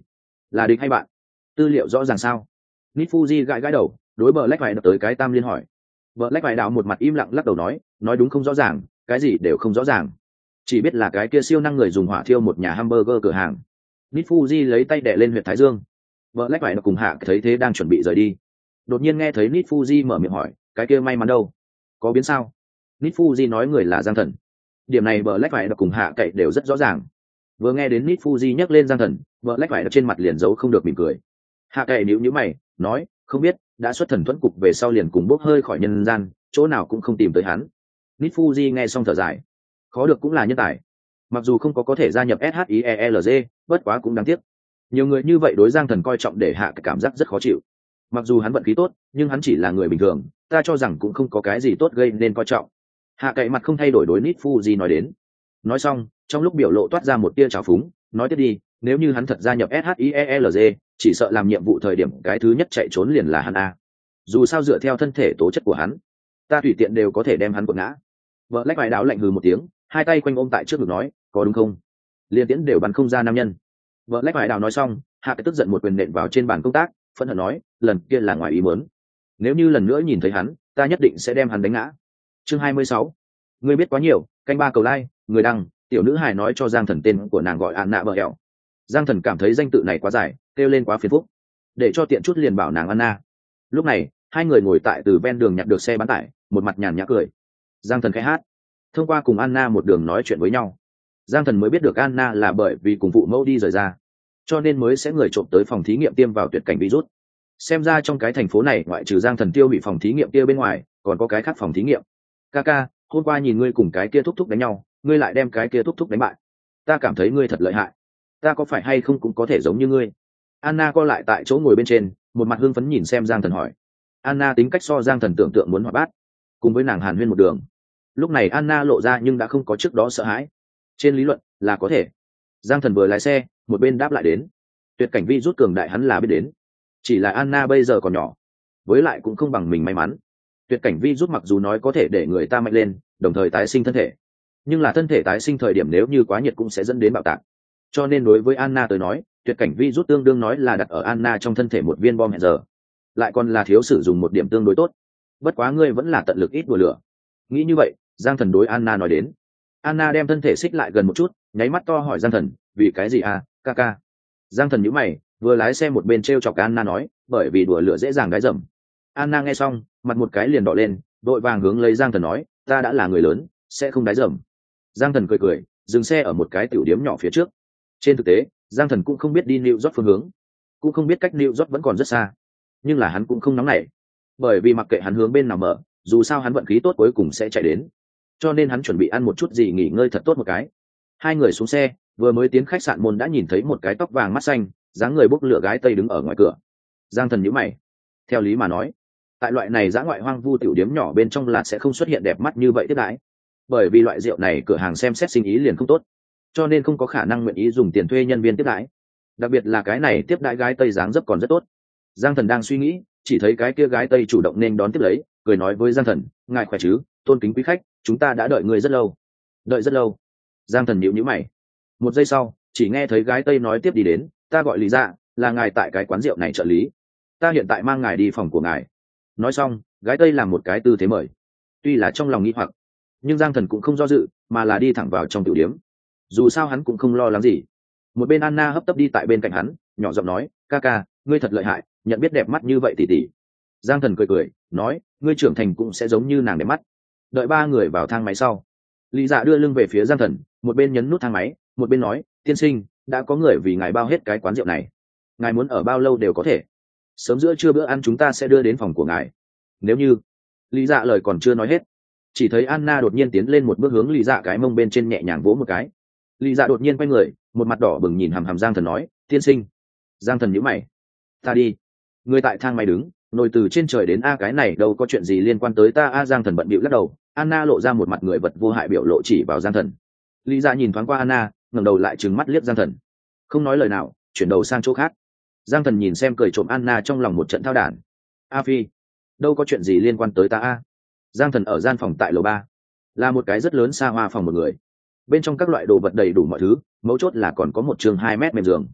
là địch hay bạn? Tư liệu rõ ràng sao? Nít Fuji gãi gãi đầu, đối bờ lách vải đập tới cái tam liên hỏi. Bờ lách vải đảo một mặt im lặng lắc đầu nói, nói đúng không rõ ràng, cái gì đều không rõ ràng, chỉ biết là cái kia siêu năng người dùng hỏa thiêu một nhà hamburger cửa hàng. Nít Fuji lấy tay đè lên huyệt thái dương. Bờ lách vải đập cùng hạ thấy thế đang chuẩn bị rời đi, đột nhiên nghe thấy Nít Fuji mở miệng hỏi, cái kia may mắn đâu, có biến sao? Nít Fuji nói người là Giang Thần. Điểm này bờ lách vải đập cùng hạ cậy đều rất rõ ràng. Vừa nghe đến Nít Fuji nhắc lên Giang Thần, bờ lách vải đập trên mặt liền giấu không được mỉm cười. Hạ cậy nhíu nhíu mày nói, không biết, đã xuất thần thuẫn cục về sau liền cùng bốc hơi khỏi nhân gian, chỗ nào cũng không tìm tới hắn. Nít Fuji nghe xong thở dài, khó được cũng là nhân tài, mặc dù không có có thể gia nhập ét hát i e lờ giê, bất quá cũng đáng tiếc. Nhiều người như vậy đối Giang Thần coi trọng để hạ cảm giác rất khó chịu. Mặc dù hắn vận khí tốt, nhưng hắn chỉ là người bình thường, ta cho rằng cũng không có cái gì tốt gây nên coi trọng. Hạ cậy mặt không thay đổi đối Nít Fuji nói đến. Nói xong, trong lúc biểu lộ toát ra một tia trào phúng, nói tiếp đi, nếu như hắn thật gia nhập ét hát i e lờ giê, chỉ sợ làm nhiệm vụ thời điểm cái thứ nhất chạy trốn liền là hắn a. Dù sao dựa theo thân thể tố chất của hắn, ta tùy tiện đều có thể đem hắn quật ngã. Vợ lách vải đáo lạnh hừ một tiếng, hai tay quanh ôm tại trước ngực nói, có đúng không? Liên tiễn đều bắn không ra nam nhân. Vợ lách vải đào nói xong, hạ cái tức giận một quyền nện vào trên bàn công tác, phẫn hận nói, lần kia là ngoài ý muốn, nếu như lần nữa nhìn thấy hắn, ta nhất định sẽ đem hắn đánh ngã. Chương hai mươi sáu, ngươi biết quá nhiều. Canh ba cầu like, người đăng, tiểu nữ hài nói cho Giang Thần tên của nàng gọi Anna bờ hẹo. Giang Thần cảm thấy danh tự này quá dài, kêu lên quá phiền phức, để cho tiện chút liền bảo nàng Anna. Lúc này, hai người ngồi tại từ ven đường nhặt được xe bán tải, một mặt nhàn nhã cười. Giang Thần khẽ hát, thông qua cùng Anna một đường nói chuyện với nhau, Giang Thần mới biết được Anna là bởi vì cùng phụ mẫu đi rời ra, cho nên mới sẽ người trộm tới phòng thí nghiệm tiêm vào tuyệt cảnh virus. Xem ra trong cái thành phố này ngoại trừ Giang Thần tiêu bị phòng thí nghiệm kia bên ngoài, còn có cái khác phòng thí nghiệm. Kaka, hôm qua nhìn ngươi cùng cái kia thúc thúc đánh nhau, ngươi lại đem cái kia thúc thúc đánh bại, ta cảm thấy ngươi thật lợi hại, ta có phải hay không cũng có thể giống như ngươi? Anna co lại tại chỗ ngồi bên trên, một mặt hưng phấn nhìn xem Giang Thần hỏi. Anna tính cách so Giang Thần tưởng tượng muốn hoạt bát, cùng với nàng hàn huyên một đường. Lúc này Anna lộ ra nhưng đã không có trước đó sợ hãi. Trên lý luận là có thể. Giang Thần vừa lái xe, một bên đáp lại đến. Tuyệt cảnh vi rút cường đại hắn là biết đến, chỉ là Anna bây giờ còn nhỏ, với lại cũng không bằng mình may mắn. Tuyệt cảnh vi rút mặc dù nói có thể để người ta mạnh lên, đồng thời tái sinh thân thể, nhưng là thân thể tái sinh thời điểm nếu như quá nhiệt cũng sẽ dẫn đến bạo tạc. Cho nên đối với Anna tới nói, tuyệt cảnh vi rút tương đương nói là đặt ở Anna trong thân thể một viên bom hẹn giờ, lại còn là thiếu sử dụng một điểm tương đối tốt. Bất quá ngươi vẫn là tận lực ít đùa lửa. Nghĩ như vậy, Giang Thần đối Anna nói đến. Anna đem thân thể xích lại gần một chút, nháy mắt to hỏi Giang Thần, vì cái gì à, Kaka? Giang Thần nhíu mày, vừa lái xe một bên treo chọc Anna nói, bởi vì đùa lửa dễ dàng gái dầm. Anna nghe xong, mặt một cái liền đỏ lên, vội vàng hướng lấy Giang Thần nói, ta đã là người lớn, sẽ không đái dầm. Giang Thần cười cười, dừng xe ở một cái tiểu điếm nhỏ phía trước. Trên thực tế, Giang Thần cũng không biết đi New York phương hướng, cũng không biết cách New York vẫn còn rất xa, nhưng là hắn cũng không nóng nảy, bởi vì mặc kệ hắn hướng bên nào mở, dù sao hắn vận khí tốt cuối cùng sẽ chạy đến, cho nên hắn chuẩn bị ăn một chút gì nghỉ ngơi thật tốt một cái. Hai người xuống xe, vừa mới tiến khách sạn môn đã nhìn thấy một cái tóc vàng mắt xanh, dáng người bốc lửa gái Tây đứng ở ngoài cửa. Giang Thần nhíu mày, theo lý mà nói, tại loại này dã ngoại hoang vu tiểu điếm nhỏ bên trong là sẽ không xuất hiện đẹp mắt như vậy tiếp đãi, bởi vì loại rượu này cửa hàng xem xét sinh ý liền không tốt, cho nên không có khả năng nguyện ý dùng tiền thuê nhân viên tiếp đãi, đặc biệt là cái này tiếp đãi gái Tây dáng dấp còn rất tốt. Giang Thần đang suy nghĩ, chỉ thấy cái kia gái Tây chủ động nên đón tiếp lấy, cười nói với Giang Thần, ngài khỏe chứ, tôn kính quý khách, chúng ta đã đợi người rất lâu. Đợi rất lâu? Giang Thần nhíu nhíu mày. Một giây sau, chỉ nghe thấy gái Tây nói tiếp đi đến, ta gọi Lý Dạ, là ngài tại cái quán rượu này trợ lý, ta hiện tại mang ngài đi phòng của ngài. Nói xong, gái Tây làm một cái tư thế mời. Tuy là trong lòng nghĩ hoặc, nhưng Giang Thần cũng không do dự, mà là đi thẳng vào trong tiểu điếm. Dù sao hắn cũng không lo lắng gì. Một bên Anna hấp tấp đi tại bên cạnh hắn, nhỏ giọng nói, Kaka, ngươi thật lợi hại, nhận biết đẹp mắt như vậy tỷ tỷ. Giang Thần cười cười, nói, ngươi trưởng thành cũng sẽ giống như nàng đẹp mắt. Đợi ba người vào thang máy sau, Lý Dạ đưa lưng về phía Giang Thần, một bên nhấn nút thang máy, một bên nói, tiên sinh, đã có người vì ngài bao hết cái quán rượu này, ngài muốn ở bao lâu đều có thể, sớm giữa trưa bữa ăn chúng ta sẽ đưa đến phòng của ngài. Nếu như... Lý Dạ lời còn chưa nói hết, chỉ thấy Anna đột nhiên tiến lên một bước hướng Lý Dạ cái mông bên trên nhẹ nhàng vỗ một cái. Lý Dạ đột nhiên quay người, một mặt đỏ bừng nhìn hằm hằm Giang Thần nói, tiên sinh. Giang Thần nhíu mày, ta đi. Người tại thang máy đứng, nồi từ trên trời đến a, cái này đâu có chuyện gì liên quan tới ta a. Giang Thần bận bịu lắc đầu. Anna lộ ra một mặt người vật vô hại biểu lộ chỉ vào Giang Thần. Lý Dạ nhìn thoáng qua Anna, ngẩng đầu lại trừng mắt liếc Giang Thần, không nói lời nào, chuyển đầu sang chỗ khác. Giang Thần nhìn xem cười trộm Anna trong lòng một trận thao đản. A Phi, đâu có chuyện gì liên quan tới ta a. Giang Thần ở gian phòng tại lầu ba, là một cái rất lớn xa hoa phòng một người, bên trong các loại đồ vật đầy đủ mọi thứ, mấu chốt là còn có một trường hai mét mềm giường.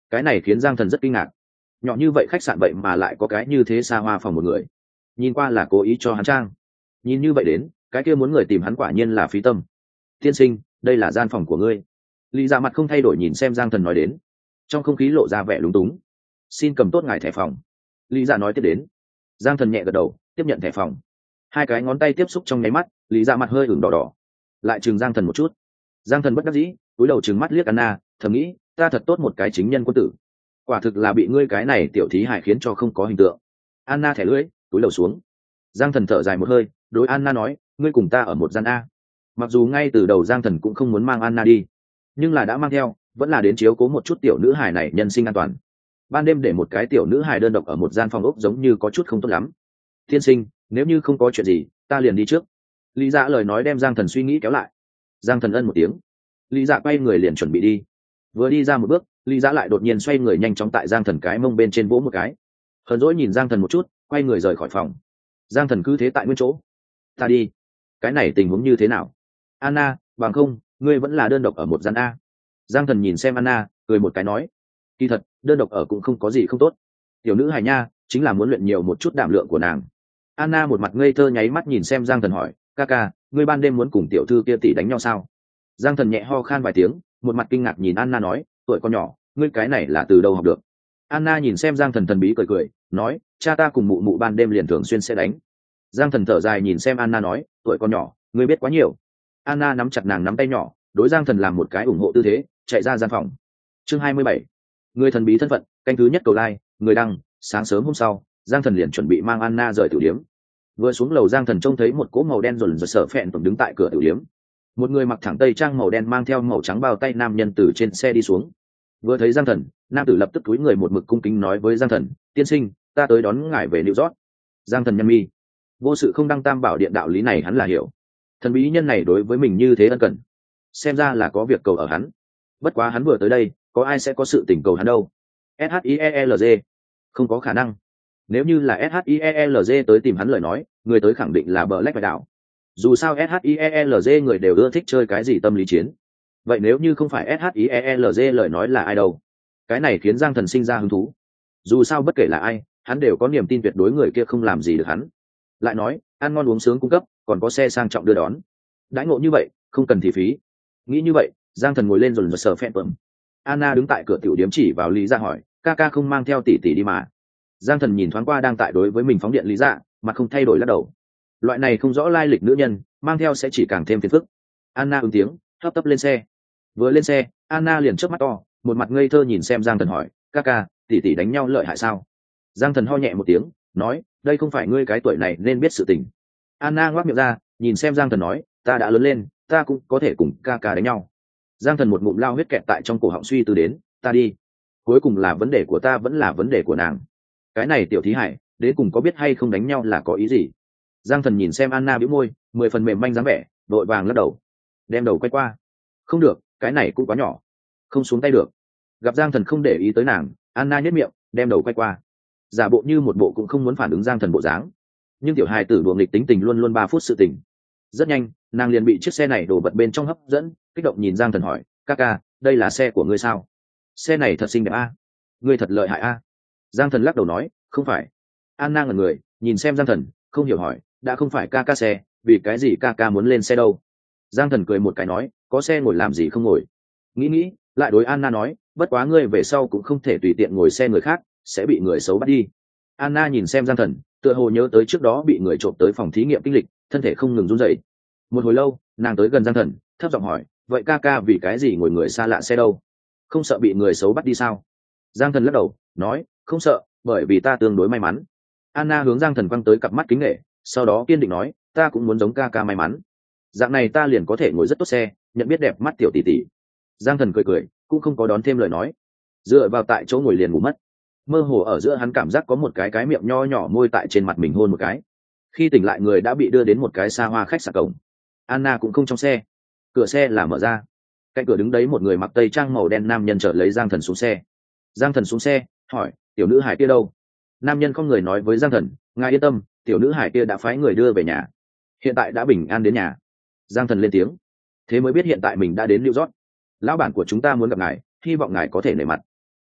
Cái này khiến Giang Thần rất kinh ngạc. Nhỏ như vậy khách sạn vậy mà lại có cái như thế xa hoa phòng một người. Nhìn qua là cố ý cho hắn trang. Nhìn như vậy đến, cái kia muốn người tìm hắn quả nhiên là phí tâm. Tiên sinh, đây là gian phòng của ngươi. Lý Dạ mặt không thay đổi nhìn xem Giang Thần nói đến. Trong không khí lộ ra vẻ lúng túng. Xin cầm tốt ngài thẻ phòng. Lý Dạ nói tiếp đến. Giang Thần nhẹ gật đầu, tiếp nhận thẻ phòng. Hai cái ngón tay tiếp xúc trong nháy mắt, Lý Dạ mặt hơi ửng đỏ đỏ. Lại chừng Giang Thần một chút. Giang Thần bất đắc dĩ, cúi đầu trừng mắt liếc Anna, thầm nghĩ, ta thật tốt một cái chính nhân quân tử. Quả thực là bị ngươi cái này tiểu thí hải khiến cho không có hình tượng. Anna thẻ lưỡi, cúi đầu xuống. Giang Thần thở dài một hơi, đối Anna nói, ngươi cùng ta ở một gian a. Mặc dù ngay từ đầu Giang Thần cũng không muốn mang Anna đi, nhưng là đã mang theo, vẫn là đến chiếu cố một chút tiểu nữ hài này nhân sinh an toàn. Ban đêm để một cái tiểu nữ hài đơn độc ở một gian phòng ốc giống như có chút không tốt lắm. Tiên sinh, nếu như không có chuyện gì, ta liền đi trước. Lý Dạ lời nói đem Giang Thần suy nghĩ kéo lại. Giang Thần ân một tiếng. Lý Dạ quay người liền chuẩn bị đi. Vừa đi ra một bước, Lý Dạ lại đột nhiên xoay người nhanh chóng tại Giang Thần cái mông bên trên vỗ một cái. Hờn dỗi nhìn Giang Thần một chút, quay người rời khỏi phòng. Giang Thần cứ thế tại nguyên chỗ. Ta đi. Cái này tình huống như thế nào? Anna, bằng không, ngươi vẫn là đơn độc ở một gian a. Giang Thần nhìn xem Anna, cười một cái nói. Kỳ thật, đơn độc ở cũng không có gì không tốt. Tiểu nữ hài nha, chính là muốn luyện nhiều một chút đảm lượng của nàng. Anna một mặt ngây thơ nháy mắt nhìn xem Giang Thần hỏi, ca ca, ngươi ban đêm muốn cùng tiểu thư kia tỷ đánh nhau sao? Giang Thần nhẹ ho khan vài tiếng, một mặt kinh ngạc nhìn Anna nói, tuổi con nhỏ, ngươi cái này là từ đâu học được? Anna nhìn xem Giang Thần thần bí cười cười, nói, cha ta cùng mụ mụ ban đêm liền thường xuyên sẽ đánh. Giang Thần thở dài nhìn xem Anna nói, tuổi con nhỏ, ngươi biết quá nhiều. Anna nắm chặt nàng nắm tay nhỏ, đối Giang Thần làm một cái ủng hộ tư thế, chạy ra gian phòng. Chương hai mươi bảy, người thần bí thân phận, canh thứ nhất cầu lai, người đăng. Sáng sớm hôm sau, Giang Thần liền chuẩn bị mang Anna rời tử điếm. Vừa xuống lầu, Giang Thần trông thấy một cỗ màu đen rồn rợn sở phẹn tổng đứng tại cửa tử điếm. Một người mặc thẳng tây trang màu đen mang theo màu trắng bao tay nam nhân từ trên xe đi xuống. Vừa thấy Giang Thần, nam tử lập tức cúi người một mực cung kính nói với Giang Thần, tiên sinh, ta tới đón ngài về New York. Giang Thần nhăn mi, vô sự không đăng tam bảo điện đạo lý này hắn là hiểu. Thần bí nhân này đối với mình như thế ân cần, xem ra là có việc cầu ở hắn. Bất quá hắn vừa tới đây, có ai sẽ có sự tình cầu hắn đâu? S H I E L G, không có khả năng. Nếu như là S H I E L G tới tìm hắn lời nói, người tới khẳng định là Black Bạch đạo. Dù sao S H I E L G người đều ưa thích chơi cái gì tâm lý chiến. Vậy nếu như không phải S H I E L G lời nói là ai đâu? Cái này khiến Giang Thần sinh ra hứng thú. Dù sao bất kể là ai, hắn đều có niềm tin tuyệt đối người kia không làm gì được hắn. Lại nói, ăn ngon uống sướng cung cấp, còn có xe sang trọng đưa đón. Đãi ngộ như vậy, không cần thì phí. Nghĩ như vậy, Giang Thần ngồi lên rồi sờ phẹn tuẩm. Anna đứng tại cửa tiểu điếm chỉ vào Lý Dạ hỏi, ca ca không mang theo tỷ tỷ đi mà? Giang Thần nhìn thoáng qua đang tại đối với mình phóng điện Lý Dạ, mặt không thay đổi lắc đầu. Loại này không rõ lai lịch nữ nhân, mang theo sẽ chỉ càng thêm phiền phức. Anna ứng tiếng, hấp tấp lên xe. Vừa lên xe, Anna liền chớp mắt to, một mặt ngây thơ nhìn xem Giang Thần hỏi, ca ca, tỷ tỷ đánh nhau lợi hại sao? Giang Thần ho nhẹ một tiếng, nói, đây không phải ngươi cái tuổi này nên biết sự tình. Anna ngoác miệng ra, nhìn xem Giang Thần nói, ta đã lớn lên, ta cũng có thể cùng ca ca đánh nhau. Giang Thần một ngụm lao huyết kẹt tại trong cổ họng suy tư đến, ta đi. Cuối cùng là vấn đề của ta vẫn là vấn đề của nàng. Cái này tiểu thí hải, đến cùng có biết hay không đánh nhau là có ý gì? Giang Thần nhìn xem Anna bĩu môi, mười phần mềm manh dáng vẻ, đội vàng lắc đầu, đem đầu quay qua. Không được, cái này cũng quá nhỏ, không xuống tay được. Gặp Giang Thần không để ý tới nàng, Anna nhếch miệng, đem đầu quay qua, giả bộ như một bộ cũng không muốn phản ứng Giang Thần bộ dáng. Nhưng tiểu hài tử đùa nghịch tính tình luôn luôn ba phút sự tình. Rất nhanh, nàng liền bị chiếc xe này đổ vật bên trong hấp dẫn, kích động nhìn Giang Thần hỏi, ca ca, đây là xe của ngươi sao? Xe này thật xinh đẹp a, ngươi thật lợi hại a. Giang Thần lắc đầu nói, không phải. Anna ngẩn người, nhìn xem Giang Thần, không hiểu hỏi, đã không phải ca ca xe, vì cái gì ca ca muốn lên xe đâu? Giang Thần cười một cái nói, có xe ngồi làm gì không ngồi. Nghĩ nghĩ, lại đối Anna nói, bất quá ngươi về sau cũng không thể tùy tiện ngồi xe người khác, sẽ bị người xấu bắt đi. Anna nhìn xem Giang Thần, tựa hồ nhớ tới trước đó bị người trộm tới phòng thí nghiệm kinh lịch, thân thể không ngừng run rẩy. Một hồi lâu, nàng tới gần Giang Thần, thấp giọng hỏi, vậy ca ca vì cái gì ngồi người xa lạ xe đâu? Không sợ bị người xấu bắt đi sao? Giang Thần lắc đầu, nói, không sợ, bởi vì ta tương đối may mắn. Anna hướng Giang Thần quăng tới cặp mắt kính nể, sau đó kiên định nói, ta cũng muốn giống ca ca may mắn. Dạng này ta liền có thể ngồi rất tốt xe, nhận biết đẹp mắt tiểu tỷ tỷ. Giang Thần cười cười, cũng không có đón thêm lời nói, dựa vào tại chỗ ngồi liền ngủ mất. Mơ hồ ở giữa hắn cảm giác có một cái cái miệng nho nhỏ môi tại trên mặt mình hôn một cái. Khi tỉnh lại người đã bị đưa đến một cái xa hoa khách sạn cổng. Anna cũng không trong xe, cửa xe là mở ra. Cạnh cửa đứng đấy một người mặc tây trang màu đen nam nhân chở lấy Giang Thần xuống xe. Giang Thần xuống xe, hỏi, tiểu nữ hải kia đâu? Nam nhân không người nói với Giang Thần, ngài yên tâm, tiểu nữ hải kia đã phái người đưa về nhà, hiện tại đã bình an đến nhà. Giang Thần lên tiếng, thế mới biết hiện tại mình đã đến New York. Lão bản của chúng ta muốn gặp ngài, hy vọng ngài có thể nể mặt.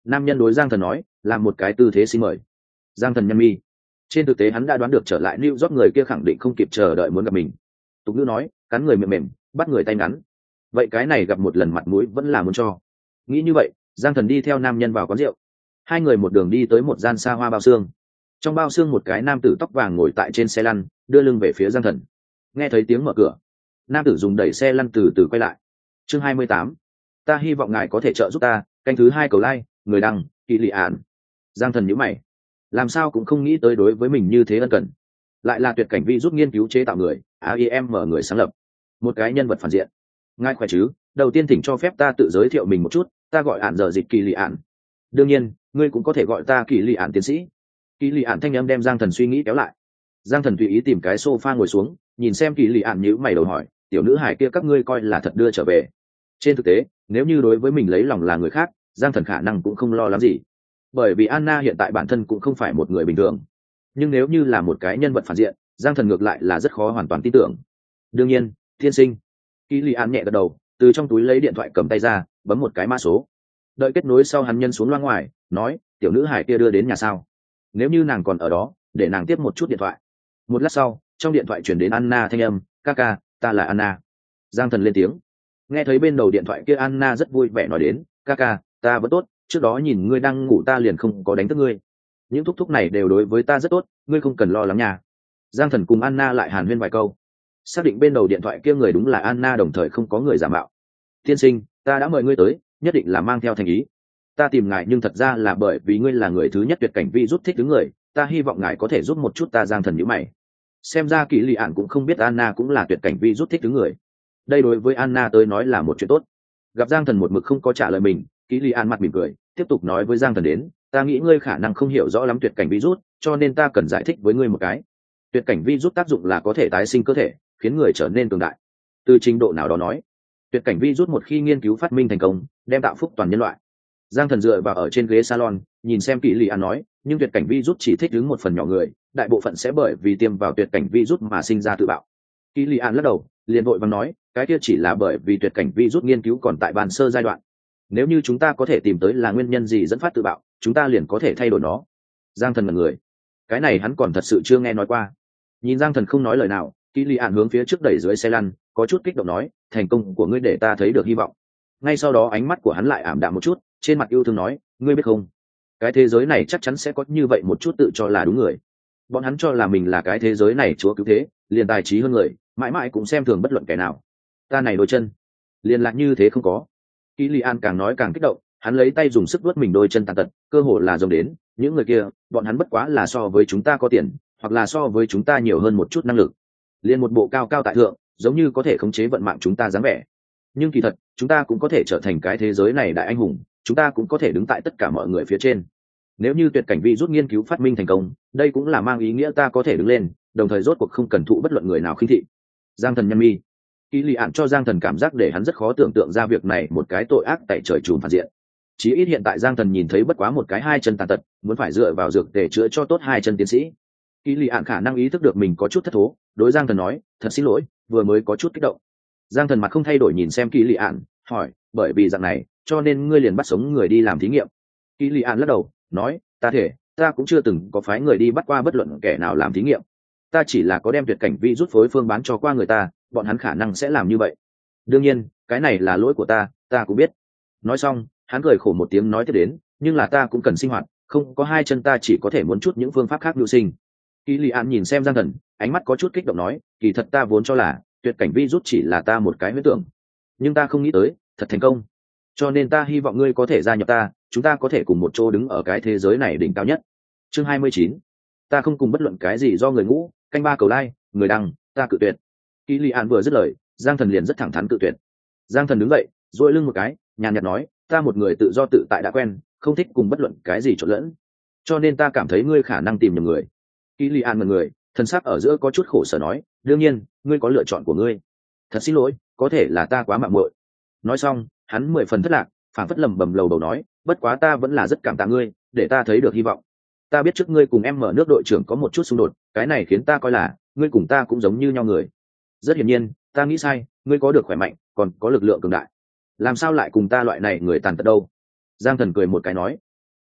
nam nhân đối giang thần nói, làm một cái tư thế xin mời. Giang thần nhăn mi. Trên thực tế hắn đã đoán được trở lại New York người kia khẳng định không kịp chờ đợi muốn gặp mình. Tục ngữ nói, cắn người mềm mềm, bắt người tay ngắn. Vậy cái này gặp một lần mặt mũi vẫn là muốn cho. Nghĩ như vậy, Giang thần đi theo nam nhân vào quán rượu. Hai người một đường đi tới một gian xa hoa bao xương. Trong bao xương một cái nam tử tóc vàng ngồi tại trên xe lăn, đưa lưng về phía Giang thần. Nghe thấy tiếng mở cửa, nam tử dùng đẩy xe lăn từ từ quay lại. Chương hai mươi tám, ta hy vọng ngài có thể trợ giúp ta. Canh thứ hai cầu like, người đăng, Kỳ Lị Ản. Giang thần nhíu mày, làm sao cũng không nghĩ tới đối với mình như thế ân cần, lại là tuyệt cảnh vi rút nghiên cứu chế tạo người a i em mở người sáng lập, một cái nhân vật phản diện. Ngài khỏe chứ? Đầu tiên thỉnh cho phép ta tự giới thiệu mình một chút, ta gọi ạn giờ dịch Kỳ Lị Ản. Đương nhiên ngươi cũng có thể gọi ta Kỳ Lị Ản tiến sĩ. Kỳ Lị Ản thanh âm đem Giang thần suy nghĩ kéo lại. Giang thần tùy ý tìm cái sofa ngồi xuống, nhìn xem Kỳ Lị Ản nhíu mày đầu hỏi, tiểu nữ hải kia các ngươi coi là thật đưa trở về? Trên thực tế nếu như đối với mình lấy lòng là người khác, Giang thần khả năng cũng không lo lắng gì, bởi vì Anna hiện tại bản thân cũng không phải một người bình thường. Nhưng nếu như là một cái nhân vật phản diện, Giang thần ngược lại là rất khó hoàn toàn tin tưởng. Đương nhiên, tiên sinh. Kỳ Lị Ản nhẹ gật đầu, từ trong túi lấy điện thoại cầm tay ra, bấm một cái mã số. Đợi kết nối sau hắn nhân xuống loa ngoài, nói, tiểu nữ hải kia đưa đến nhà sao? Nếu như nàng còn ở đó, để nàng tiếp một chút điện thoại. Một lát sau, trong điện thoại chuyển đến Anna thanh âm, ca ca, ta là Anna. Giang thần lên tiếng. Nghe thấy bên đầu điện thoại kia Anna rất vui vẻ nói đến, ca ca, ta vẫn tốt, trước đó nhìn ngươi đang ngủ ta liền không có đánh thức ngươi. Những thúc thúc này đều đối với ta rất tốt, ngươi không cần lo lắng nha. Giang thần cùng Anna lại hàn huyên vài câu, xác định bên đầu điện thoại kia người đúng là Anna, đồng thời không có người giả mạo. Tiên sinh, ta đã mời ngươi tới, nhất định là mang theo thành ý. Ta tìm ngài nhưng thật ra là bởi vì ngươi là người thứ nhất tuyệt cảnh vi rút thích đứng người, ta hy vọng ngài có thể giúp một chút ta. Giang thần nhíu mày, xem ra Kỳ Lị Ản cũng không biết Anna cũng là tuyệt cảnh vi rút thích đứng người. Đây đối với Anna tới nói là một chuyện tốt. Gặp Giang thần một mực không có trả lời mình, Kỳ Lị Ản mặt mỉm cười, tiếp tục nói với Giang thần đến, ta nghĩ ngươi khả năng không hiểu rõ lắm tuyệt cảnh virus, cho nên ta cần giải thích với ngươi một cái. Tuyệt cảnh virus tác dụng là có thể tái sinh cơ thể, khiến người trở nên cường đại. Từ trình độ nào đó nói, tuyệt cảnh virus một khi nghiên cứu phát minh thành công, đem tạo phúc toàn nhân loại. Giang thần dựa vào ở trên ghế salon, nhìn xem Kỳ Lị Ản nói, nhưng tuyệt cảnh virus chỉ thích ứng một phần nhỏ người, đại bộ phận sẽ bởi vì tiêm vào tuyệt cảnh virus mà sinh ra tự bạo. Kỳ Lị Ản lắc đầu, liền vội vàng nói, cái kia chỉ là bởi vì tuyệt cảnh virus nghiên cứu còn tại bàn sơ giai đoạn. Nếu như chúng ta có thể tìm tới là nguyên nhân gì dẫn phát tự bạo, chúng ta liền có thể thay đổi nó. Giang thần mật người, cái này hắn còn thật sự chưa nghe nói qua. Nhìn Giang thần không nói lời nào, Kỳ Lị Ản hướng phía trước đẩy dưới xe lăn, có chút kích động nói, thành công của ngươi để ta thấy được hy vọng. Ngay sau đó ánh mắt của hắn lại ảm đạm một chút, trên mặt yêu thương nói, ngươi biết không, cái thế giới này chắc chắn sẽ có như vậy một chút tự cho là đúng người. Bọn hắn cho là mình là cái thế giới này chúa cứu thế, liền tài trí hơn người, mãi mãi cũng xem thường bất luận kẻ nào. Ta này đôi chân liền lại như thế không có. Kỳ Lị Ản càng nói càng kích động, hắn lấy tay dùng sức vuốt mình đôi chân tàn tật, cơ hồ là giống đến, những người kia, bọn hắn bất quá là so với chúng ta có tiền, hoặc là so với chúng ta nhiều hơn một chút năng lực, liền một bộ cao cao tại thượng, giống như có thể khống chế vận mạng chúng ta dáng vẻ. Nhưng kỳ thật, chúng ta cũng có thể trở thành cái thế giới này đại anh hùng, chúng ta cũng có thể đứng tại tất cả mọi người phía trên. Nếu như tuyệt cảnh vi rút nghiên cứu phát minh thành công, đây cũng là mang ý nghĩa ta có thể đứng lên, đồng thời rốt cuộc không cần thụ bất luận người nào khinh thị. Giang thần nhăn mi. Kỳ Lị Ản cho Giang thần cảm giác để hắn rất khó tưởng tượng ra việc này một cái tội ác tại trời trùm phản diện. Chí ít hiện tại Giang thần nhìn thấy bất quá một cái hai chân tàn tật, muốn phải dựa vào dược để chữa cho tốt hai chân tiến sĩ. Kỳ Lị Ản khả năng ý thức được mình có chút thất thố, đối Giang thần nói, thật xin lỗi, vừa mới có chút kích động. Giang thần mặt không thay đổi nhìn xem Kỳ Lị Ản, hỏi, bởi vì dạng này, cho nên ngươi liền bắt sống người đi làm thí nghiệm? Kỳ Lị Ản lắc đầu, nói, ta thể, ta cũng chưa từng có phái người đi bắt qua bất luận kẻ nào làm thí nghiệm. Ta chỉ là có đem tuyệt cảnh vi rút phối phương bán cho qua người ta, bọn hắn khả năng sẽ làm như vậy. Đương nhiên, cái này là lỗi của ta, ta cũng biết. Nói xong, hắn cười khổ một tiếng nói tiếp đến, nhưng là ta cũng cần sinh hoạt, không có hai chân ta chỉ có thể muốn chút những phương pháp khác mưu sinh. Kỳ Lị Ản nhìn xem Giang thần, ánh mắt có chút kích động nói, kỳ thật ta vốn cho là tuyệt cảnh vi rút chỉ là ta một cái huyễn tưởng, nhưng ta không nghĩ tới thật thành công, cho nên ta hy vọng ngươi có thể gia nhập ta, chúng ta có thể cùng một chỗ đứng ở cái thế giới này đỉnh cao nhất. Chương hai mươi chín, ta không cùng bất luận cái gì do người ngũ, canh ba cầu like, người đăng, ta cự tuyệt. Kỳ Lị Ản vừa dứt lời, Giang thần liền rất thẳng thắn cự tuyệt. Giang thần đứng dậy, duỗi lưng một cái, nhàn nhạt nói, ta một người tự do tự tại đã quen, không thích cùng bất luận cái gì trộn lẫn, cho nên ta cảm thấy ngươi khả năng tìm nhầm người. Kỳ Lị Ản ngẩn người, thân xác ở giữa có chút khổ sở nói, đương nhiên, ngươi có lựa chọn của ngươi. Thật xin lỗi, có thể là ta quá mạo muội. Nói xong, hắn mười phần thất lạc, phảng phất lẩm bẩm lầu bầu nói, bất quá ta vẫn là rất cảm tạ ngươi, để ta thấy được hy vọng. Ta biết trước ngươi cùng em mở nước đội trưởng có một chút xung đột, cái này khiến ta coi là ngươi cùng ta cũng giống như nhau người. Rất hiển nhiên, ta nghĩ sai, ngươi có được khỏe mạnh, còn có lực lượng cường đại, làm sao lại cùng ta loại này người tàn tật đâu? Giang thần cười một cái nói,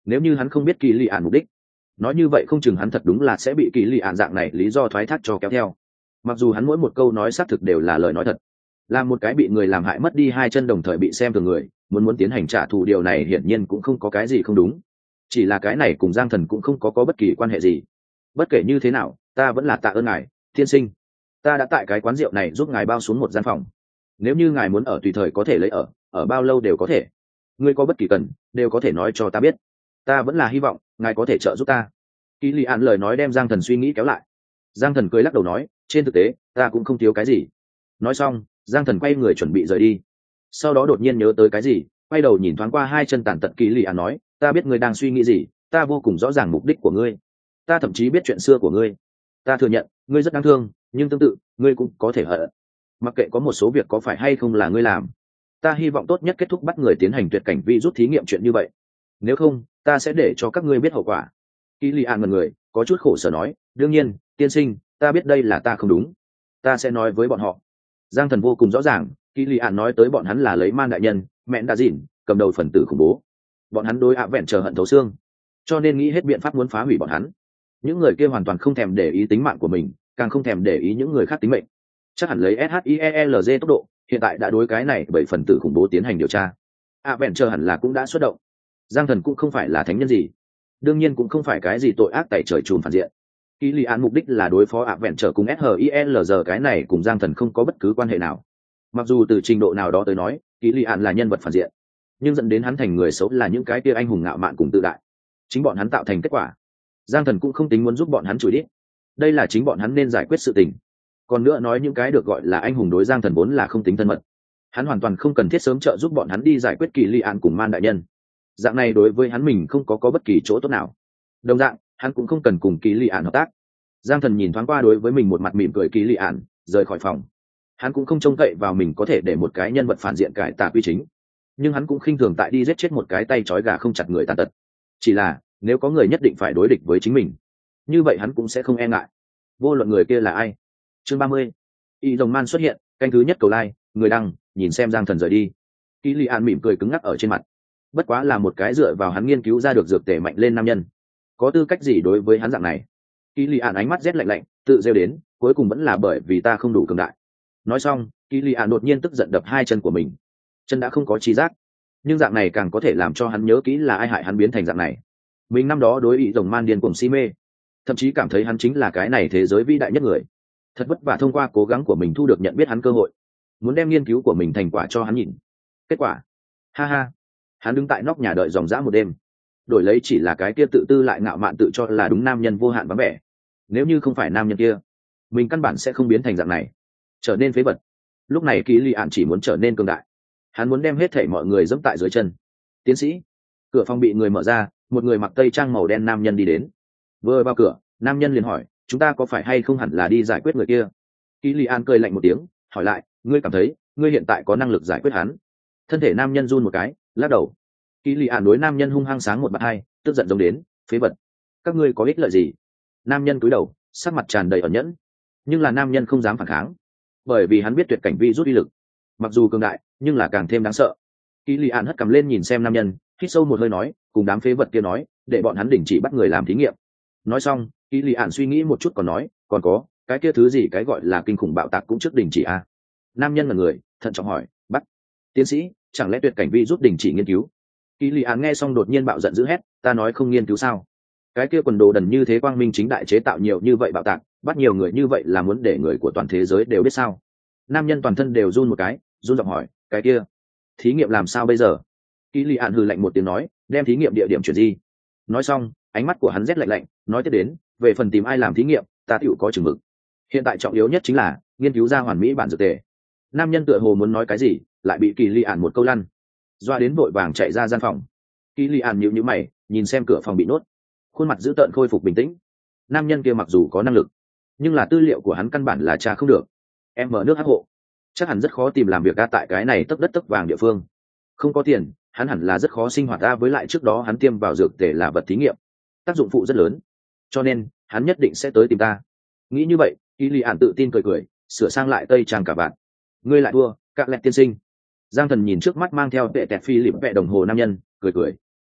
nếu như hắn không biết kỳ lì ạn mục đích, nói như vậy không chừng hắn thật đúng là sẽ bị kỳ lì ạn dạng này lý do thoái thác cho kéo theo. Mặc dù hắn mỗi một câu nói xác thực đều là lời nói thật, là một cái bị người làm hại mất đi hai chân đồng thời bị xem thường người, muốn muốn tiến hành trả thù điều này hiển nhiên cũng không có cái gì không đúng. Chỉ là cái này cùng Giang Thần cũng không có có bất kỳ quan hệ gì. Bất kể như thế nào, ta vẫn là tạ ơn ngài, tiên sinh. Ta đã tại cái quán rượu này giúp ngài bao xuống một gian phòng. Nếu như ngài muốn ở tùy thời có thể lấy ở, ở bao lâu đều có thể. Ngươi có bất kỳ cần, đều có thể nói cho ta biết. Ta vẫn là hy vọng ngài có thể trợ giúp ta. Kỳ Lị Ạn lời nói đem Giang Thần suy nghĩ kéo lại. Giang Thần cười lắc đầu nói, trên thực tế, ta cũng không thiếu cái gì. Nói xong, Giang Thần quay người chuẩn bị rời đi. Sau đó đột nhiên nhớ tới cái gì, quay đầu nhìn thoáng qua hai chân tàn tật Kỳ Lị Ạn nói, ta biết ngươi đang suy nghĩ gì, ta vô cùng rõ ràng mục đích của ngươi. Ta thậm chí biết chuyện xưa của ngươi. Ta thừa nhận, ngươi rất đáng thương, nhưng tương tự, ngươi cũng có thể hận. Mặc kệ có một số việc có phải hay không là ngươi làm, ta hy vọng tốt nhất kết thúc bắt người tiến hành tuyệt cảnh vi rút thí nghiệm chuyện như vậy. Nếu không, ta sẽ để cho các ngươi biết hậu quả. Kỳ Lị Ạn ngần người, có chút khổ sở nói, đương nhiên, tiên sinh, ta biết đây là ta không đúng. Ta sẽ nói với bọn họ. Giang Thần vô cùng rõ ràng, Kỳ Lị Ạn nói tới bọn hắn là lấy man đại nhân, mẹn đã dỉn, cầm đầu phần tử khủng bố. Bọn hắn đối ạ vẹn chờ hận thấu xương, cho nên nghĩ hết biện pháp muốn phá hủy bọn hắn. Những người kia hoàn toàn không thèm để ý tính mạng của mình, càng không thèm để ý những người khác tính mệnh. Chắc hẳn lấy SHIELZ tốc độ, hiện tại đã đối cái này bởi phần tử khủng bố tiến hành điều tra. ạ vẹn chờ hẳn là cũng đã xuất động. Giang Thần cũng không phải là thánh nhân gì, đương nhiên cũng không phải cái gì tội ác tẩy trời trùm phản diện. Kỳ Lị Ạn mục đích là đối phó ạ vẹn trở cùng SHIELZ, cái này cùng Giang Thần không có bất cứ quan hệ nào. Mặc dù từ trình độ nào đó tới nói, Kỳ Lị Ạn là nhân vật phản diện, nhưng dẫn đến hắn thành người xấu là những cái kia anh hùng ngạo mạn cùng tự đại. Chính bọn hắn tạo thành kết quả. Giang Thần cũng không tính muốn giúp bọn hắn chửi đít. Đây là chính bọn hắn nên giải quyết sự tình. Còn nữa nói những cái được gọi là anh hùng đối Giang Thần vốn là không tính thân mật. Hắn hoàn toàn không cần thiết sớm trợ giúp bọn hắn đi giải quyết Kỳ Lị Ạn cùng man đại nhân. Dạng này đối với hắn mình không có có bất kỳ chỗ tốt nào. Đồng dạng, hắn cũng không cần cùng Kỳ Lị Ạn hợp tác. Giang Thần nhìn thoáng qua đối với mình một mặt mỉm cười Kỳ Lị Ạn, rời khỏi phòng. Hắn cũng không trông cậy vào mình có thể để một cái nhân vật phản diện cải tà quy chính, nhưng hắn cũng khinh thường tại đi giết chết một cái tay trói gà không chặt người tàn tật. Chỉ là nếu có người nhất định phải đối địch với chính mình, như vậy hắn cũng sẽ không e ngại, vô luận người kia là ai. Chương ba mươi, y đồng man xuất hiện, canh thứ nhất cầu like, người đăng, nhìn xem Giang Thần rời đi. Kỳ Lị Ạn mỉm cười cứng ngắc ở trên mặt, bất quá là một cái dựa vào hắn nghiên cứu ra được dược tề mạnh lên nam nhân, có tư cách gì đối với hắn dạng này. Kỳ Lị Ạn ánh mắt rét lạnh lạnh, tự rêu đến, cuối cùng vẫn là bởi vì ta không đủ cường đại. Nói xong, Kỳ Lị Ạn đột nhiên tức giận đập hai chân của mình. Chân đã không có trí giác, nhưng dạng này càng có thể làm cho hắn nhớ kỹ là ai hại hắn biến thành dạng này. Mình năm đó đối ý rồng man điên cuồng si mê, thậm chí cảm thấy hắn chính là cái này thế giới vĩ đại nhất người. Thật vất vả thông qua cố gắng của mình thu được nhận biết hắn cơ hội, muốn đem nghiên cứu của mình thành quả cho hắn nhìn. Kết quả, ha ha, hắn đứng tại nóc nhà đợi dòng dã một đêm, đổi lấy chỉ là cái kia tự tư lại ngạo mạn tự cho là đúng nam nhân vô hạn vắng vẻ. Nếu như không phải nam nhân kia, mình căn bản sẽ không biến thành dạng này, trở nên phế vật. Lúc này Kỳ Lị Ạn chỉ muốn trở nên cường đại, hắn muốn đem hết thảy mọi người dẫm tại dưới chân. Tiến sĩ, cửa phòng bị người mở ra, một người mặc tây trang màu đen nam nhân đi đến. Vừa vào cửa, nam nhân liền hỏi, chúng ta có phải hay không hẳn là đi giải quyết người kia? Kỳ Lị Ạn cười lạnh một tiếng, hỏi lại, ngươi cảm thấy ngươi hiện tại có năng lực giải quyết hắn? Thân thể nam nhân run một cái, lắc đầu. Kỳ Lị Ạn đối nam nhân hung hăng sáng một bạt hai, tức giận giống đến, phế vật, các ngươi có ích lợi gì? Nam nhân cúi đầu, sắc mặt tràn đầy ẩn nhẫn, nhưng là nam nhân không dám phản kháng, bởi vì hắn biết tuyệt cảnh vi rút uy lực, mặc dù cường đại nhưng là càng thêm đáng sợ. Kỳ Lị Ạn hất cằm lên nhìn xem nam nhân, hít sâu một hơi nói, cùng đám phế vật kia nói, để bọn hắn đình chỉ bắt người làm thí nghiệm. Nói xong, Kỳ Lị Ạn suy nghĩ một chút còn nói, còn có cái kia thứ gì cái gọi là kinh khủng bạo tạc cũng trước đình chỉ à? Nam nhân là người thận trọng hỏi, bắt tiến sĩ, chẳng lẽ tuyệt cảnh vi rút đình chỉ nghiên cứu? Kỳ Lị Ạn nghe xong đột nhiên bạo giận dữ hét, ta nói không nghiên cứu sao? Cái kia quần đồ đần như thế quang minh chính đại chế tạo nhiều như vậy bạo tạc, bắt nhiều người như vậy là muốn để người của toàn thế giới đều biết sao? Nam nhân toàn thân đều run một cái, run giọng hỏi, cái kia thí nghiệm làm sao bây giờ? Kỳ Lị Ạn hừ lạnh một tiếng nói, đem thí nghiệm địa điểm chuyển di. Nói xong, ánh mắt của hắn rét lạnh lạnh, nói tiếp đến, về phần tìm ai làm thí nghiệm, ta tựu có chừng mực. Hiện tại trọng yếu nhất chính là nghiên cứu ra hoàn mỹ bản dược tề. Nam nhân tựa hồ muốn nói cái gì, lại bị Kỳ Lị Ạn một câu lăn, doa đến vội vàng chạy ra gian phòng. Kỳ Lị Ạn nhíu nhíu mày, nhìn xem cửa phòng bị nốt, khuôn mặt dữ tợn khôi phục bình tĩnh. Nam nhân kia mặc dù có năng lực, nhưng là tư liệu của hắn căn bản là tra không được. Em mở nước hắc hộ, chắc hẳn rất khó tìm làm việc ra tại cái này tấp đất tấp vàng địa phương. Không có tiền, hắn hẳn là rất khó sinh hoạt ra, với lại trước đó hắn tiêm vào dược tề là vật thí nghiệm, tác dụng phụ rất lớn, cho nên hắn nhất định sẽ tới tìm ta. Nghĩ như vậy, Kỳ Lị Ạn tự tin cười cười, sửa sang lại tây trang cả bạn. Ngươi lại thua, các lẹt tiên sinh. Giang Thần nhìn trước mắt mang theo tệ tẹt phi lịp vẹ đồng hồ nam nhân, cười cười.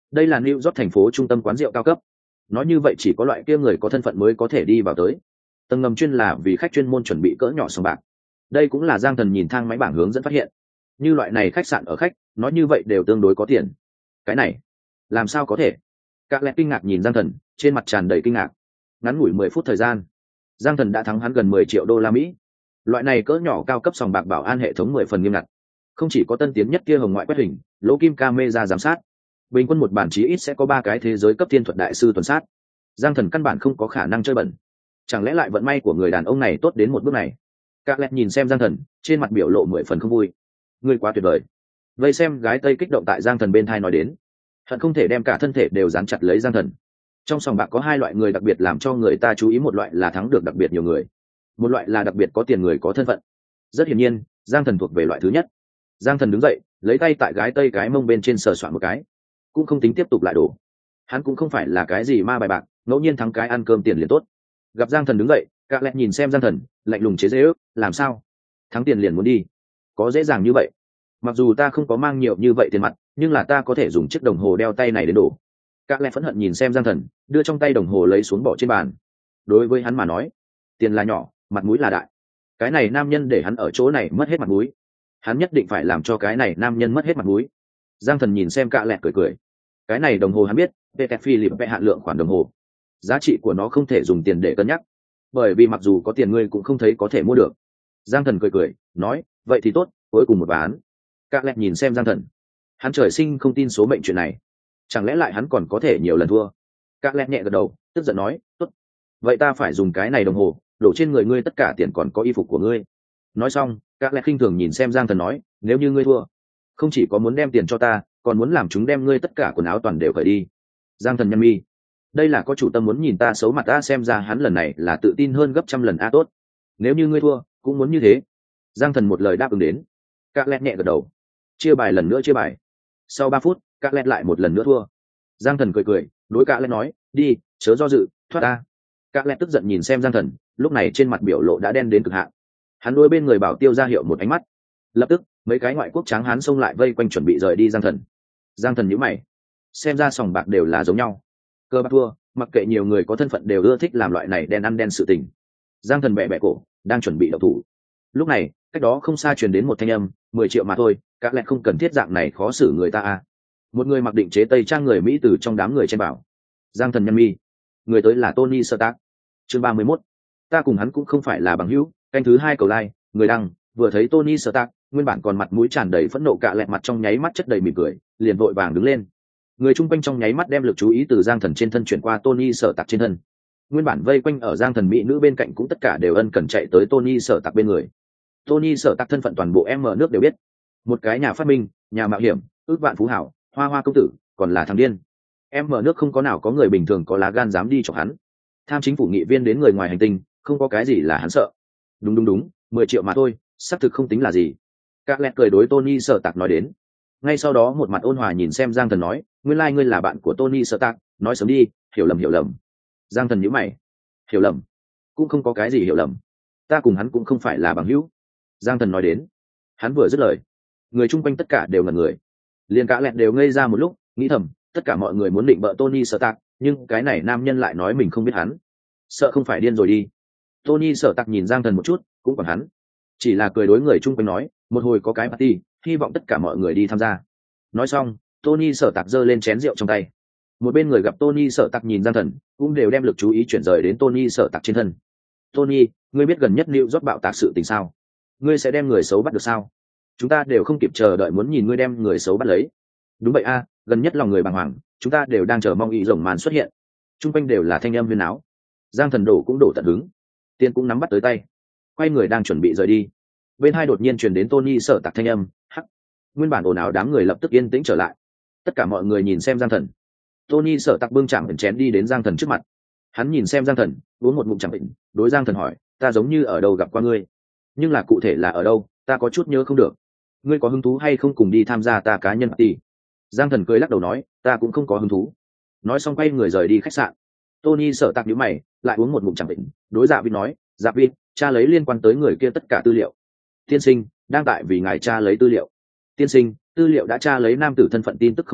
Đây là New York thành phố trung tâm quán rượu cao cấp. Nói như vậy chỉ có loại kia người có thân phận mới có thể đi vào tới. Tầng ngầm chuyên là vì khách chuyên môn chuẩn bị cỡ nhỏ sòng bạc. Đây cũng là Giang Thần nhìn thang máy bảng hướng dẫn phát hiện. Như loại này khách sạn ở khách, nói như vậy đều tương đối có tiền. Cái này, làm sao có thể? Các lẽ kinh ngạc nhìn Giang Thần, trên mặt tràn đầy kinh ngạc. Ngắn ngủi mười phút thời gian, Giang Thần đã thắng hắn gần mười triệu đô la Mỹ. Loại này cỡ nhỏ cao cấp sòng bạc bảo an hệ thống mười phần nghiêm ngặt. Không chỉ có tân tiến nhất kia hồng ngoại quét hình, lỗ kim camera giám sát, bình quân một bản chí ít sẽ có ba cái thế giới cấp thiên thuật đại sư tuần sát. Giang Thần căn bản không có khả năng chơi bẩn. Chẳng lẽ lại vận may của người đàn ông này tốt đến một bước này? Các lẹt nhìn xem Giang Thần, trên mặt biểu lộ mười phần không vui. Ngươi quá tuyệt vời. Vây xem gái Tây kích động tại Giang Thần bên thai nói đến, hận không thể đem cả thân thể đều dán chặt lấy Giang Thần. Trong sòng bạc có hai loại người đặc biệt làm cho người ta chú ý, một loại là thắng được đặc biệt nhiều người, một loại là đặc biệt có tiền người có thân phận. Rất hiển nhiên, Giang Thần thuộc về loại thứ nhất. Giang Thần đứng dậy, lấy tay tại gái Tây cái mông bên trên sờ soạn một cái, cũng không tính tiếp tục lại đổ. Hắn cũng không phải là cái gì ma bài bạc, ngẫu nhiên thắng cái ăn cơm tiền liền tốt. Gặp Giang Thần đứng dậy, Các lẹt nhìn xem Giang Thần, lạnh lùng chế giễu, làm sao? Thắng tiền liền muốn đi? Có dễ dàng như vậy? Mặc dù ta không có mang nhiều như vậy tiền mặt, nhưng là ta có thể dùng chiếc đồng hồ đeo tay này đến đổ. Các lẽ phẫn hận nhìn xem Giang Thần, đưa trong tay đồng hồ lấy xuống bỏ trên bàn. Đối với hắn mà nói, tiền là nhỏ, mặt mũi là đại. Cái này nam nhân để hắn ở chỗ này mất hết mặt mũi, hắn nhất định phải làm cho cái này nam nhân mất hết mặt mũi. Giang Thần nhìn xem Cạ Lẹt cười cười. Cái này đồng hồ hắn biết, Patek Philippe hạn lượng khoản đồng hồ, giá trị của nó không thể dùng tiền để cân nhắc, bởi vì mặc dù có tiền ngươi cũng không thấy có thể mua được. Giang Thần cười cười, nói, vậy thì tốt, cuối cùng một ván. Cạ Lẹt nhìn xem Giang Thần, hắn trời sinh không tin số mệnh chuyện này, chẳng lẽ lại hắn còn có thể nhiều lần thua? Cạ Lẹt nhẹ gật đầu, tức giận nói, tốt, vậy ta phải dùng cái này đồng hồ đổ trên người ngươi tất cả tiền còn có y phục của ngươi. Nói xong, Cạ Lẹt khinh thường nhìn xem Giang Thần nói, nếu như ngươi thua, không chỉ có muốn đem tiền cho ta, còn muốn làm chúng đem ngươi tất cả quần áo toàn đều cởi đi. Giang Thần nhăn mi, đây là có chủ tâm muốn nhìn ta xấu mặt ta, xem ra hắn lần này là tự tin hơn gấp trăm lần a. Tốt, nếu như ngươi thua cũng muốn như thế. Giang Thần một lời đáp ứng đến. Cạ Lẹt nhẹ gật đầu. Chia bài lần nữa chia bài. Sau ba phút, Cạ Lẹt lại một lần nữa thua. Giang Thần cười cười, đối Cạ Lẹt nói, đi, chớ do dự, thoát ta. Cạ Lẹt tức giận nhìn xem Giang Thần, lúc này trên mặt biểu lộ đã đen đến cực hạn. Hắn đuôi bên người bảo tiêu ra hiệu một ánh mắt, lập tức mấy cái ngoại quốc tráng hán xông lại vây quanh chuẩn bị rời đi Giang Thần. Giang Thần nhíu mày, xem ra sòng bạc đều là giống nhau, cơ bạc thua, mặc kệ nhiều người có thân phận đều ưa thích làm loại này đen ăn đen sự tình. Giang Thần bẹ bẹ cổ, đang chuẩn bị động thủ. Lúc này, cách đó không xa truyền đến một thanh âm, mười triệu mà thôi, Cạ Lẹt không cần thiết dạng này khó xử người ta à. Một người mặc định chế tây trang người Mỹ từ trong đám người trên bảo. Giang Thần nhăn mi, người tới là Tony Stark. Chương ba mươi mốt, ta cùng hắn cũng không phải là bằng hữu. Canh thứ hai cầu like, người đăng, vừa thấy Tony Stark, nguyên bản còn mặt mũi tràn đầy phẫn nộ Cạ Lẹt mặt trong nháy mắt chất đầy mỉm cười, liền vội vàng đứng lên. Người chung quanh trong nháy mắt đem lực chú ý từ Giang Thần trên thân chuyển qua Tony Stark trên thân. Nguyên bản vây quanh ở Giang Thần mỹ nữ bên cạnh cũng tất cả đều ân cần chạy tới Tony Stark bên người. Tony Stark thân phận toàn bộ em mở nước đều biết, một cái nhà phát minh, nhà mạo hiểm, ước vạn phú hảo, hoa hoa công tử, còn là thằng điên. Em mở nước không có nào có người bình thường có lá gan dám đi chọc hắn. Tham chính phủ nghị viên đến người ngoài hành tinh, không có cái gì là hắn sợ. Đúng đúng đúng, mười triệu mà thôi, xác thực không tính là gì. Cạ Lẹt cười đối Tony Stark nói đến. Ngay sau đó một mặt ôn hòa nhìn xem Giang Thần nói, nguyên lai ngươi là bạn của Tony Stark, nói sớm đi, hiểu lầm hiểu lầm. Giang Thần nhíu mày, hiểu lầm? Cũng không có cái gì hiểu lầm, ta cùng hắn cũng không phải là bằng hữu. Giang Thần nói đến. Hắn vừa dứt lời, người chung quanh tất cả đều ngẩn người, liền Cạ Lẹt đều ngây ra một lúc, nghĩ thầm, tất cả mọi người muốn định bợ Tony Stark, nhưng cái này nam nhân lại nói mình không biết hắn, sợ không phải điên rồi đi. Tony Stark nhìn Giang Thần một chút, cũng còn hắn, chỉ là cười đối người chung quanh nói, một hồi có cái party, hy vọng tất cả mọi người đi tham gia. Nói xong, Tony Stark giơ lên chén rượu trong tay. Một bên người gặp Tony Stark nhìn Giang Thần, cũng đều đem lực chú ý chuyển rời đến Tony Stark trên thân. Tony, ngươi biết gần nhất New York bạo tạc sự tình sao? Ngươi sẽ đem người xấu bắt được sao? Chúng ta đều không kịp chờ đợi muốn nhìn ngươi đem người xấu bắt lấy. Đúng vậy a, gần nhất lòng người bàng hoàng, chúng ta đều đang chờ mong ý rồng màn xuất hiện. Trung quanh đều là thanh âm huyên náo. Giang Thần đổ cũng đổ tận hứng, tiên cũng nắm bắt tới tay, quay người đang chuẩn bị rời đi. Bên hai đột nhiên truyền đến Tony sợ tạc thanh âm, hắc. Nguyên bản ồn ào đám người lập tức yên tĩnh trở lại. Tất cả mọi người nhìn xem Giang Thần. Tony sợ tạc bưng chạm chén đi đến Giang Thần trước mặt. Hắn nhìn xem Giang Thần, uống một ngụm chạm bệnh, đối Giang Thần hỏi, ta giống như ở đâu gặp qua ngươi, nhưng là cụ thể là ở đâu, ta có chút nhớ không được. Ngươi có hứng thú hay không cùng đi tham gia ta cá nhân party? Giang Thần cười lắc đầu nói, ta cũng không có hứng thú. Nói xong quay người rời đi khách sạn. Tony sợ tạc nhíu mày, lại uống một ngụm chạm bệnh, đối Dạ Vịt nói, Dạ Vịt, cha lấy liên quan tới người kia tất cả tư liệu. Tiên sinh, đang tại vì ngài cha lấy tư liệu. Tiên sinh, tư liệu đã tra lấy nam tử thân phận tin tức không rõ,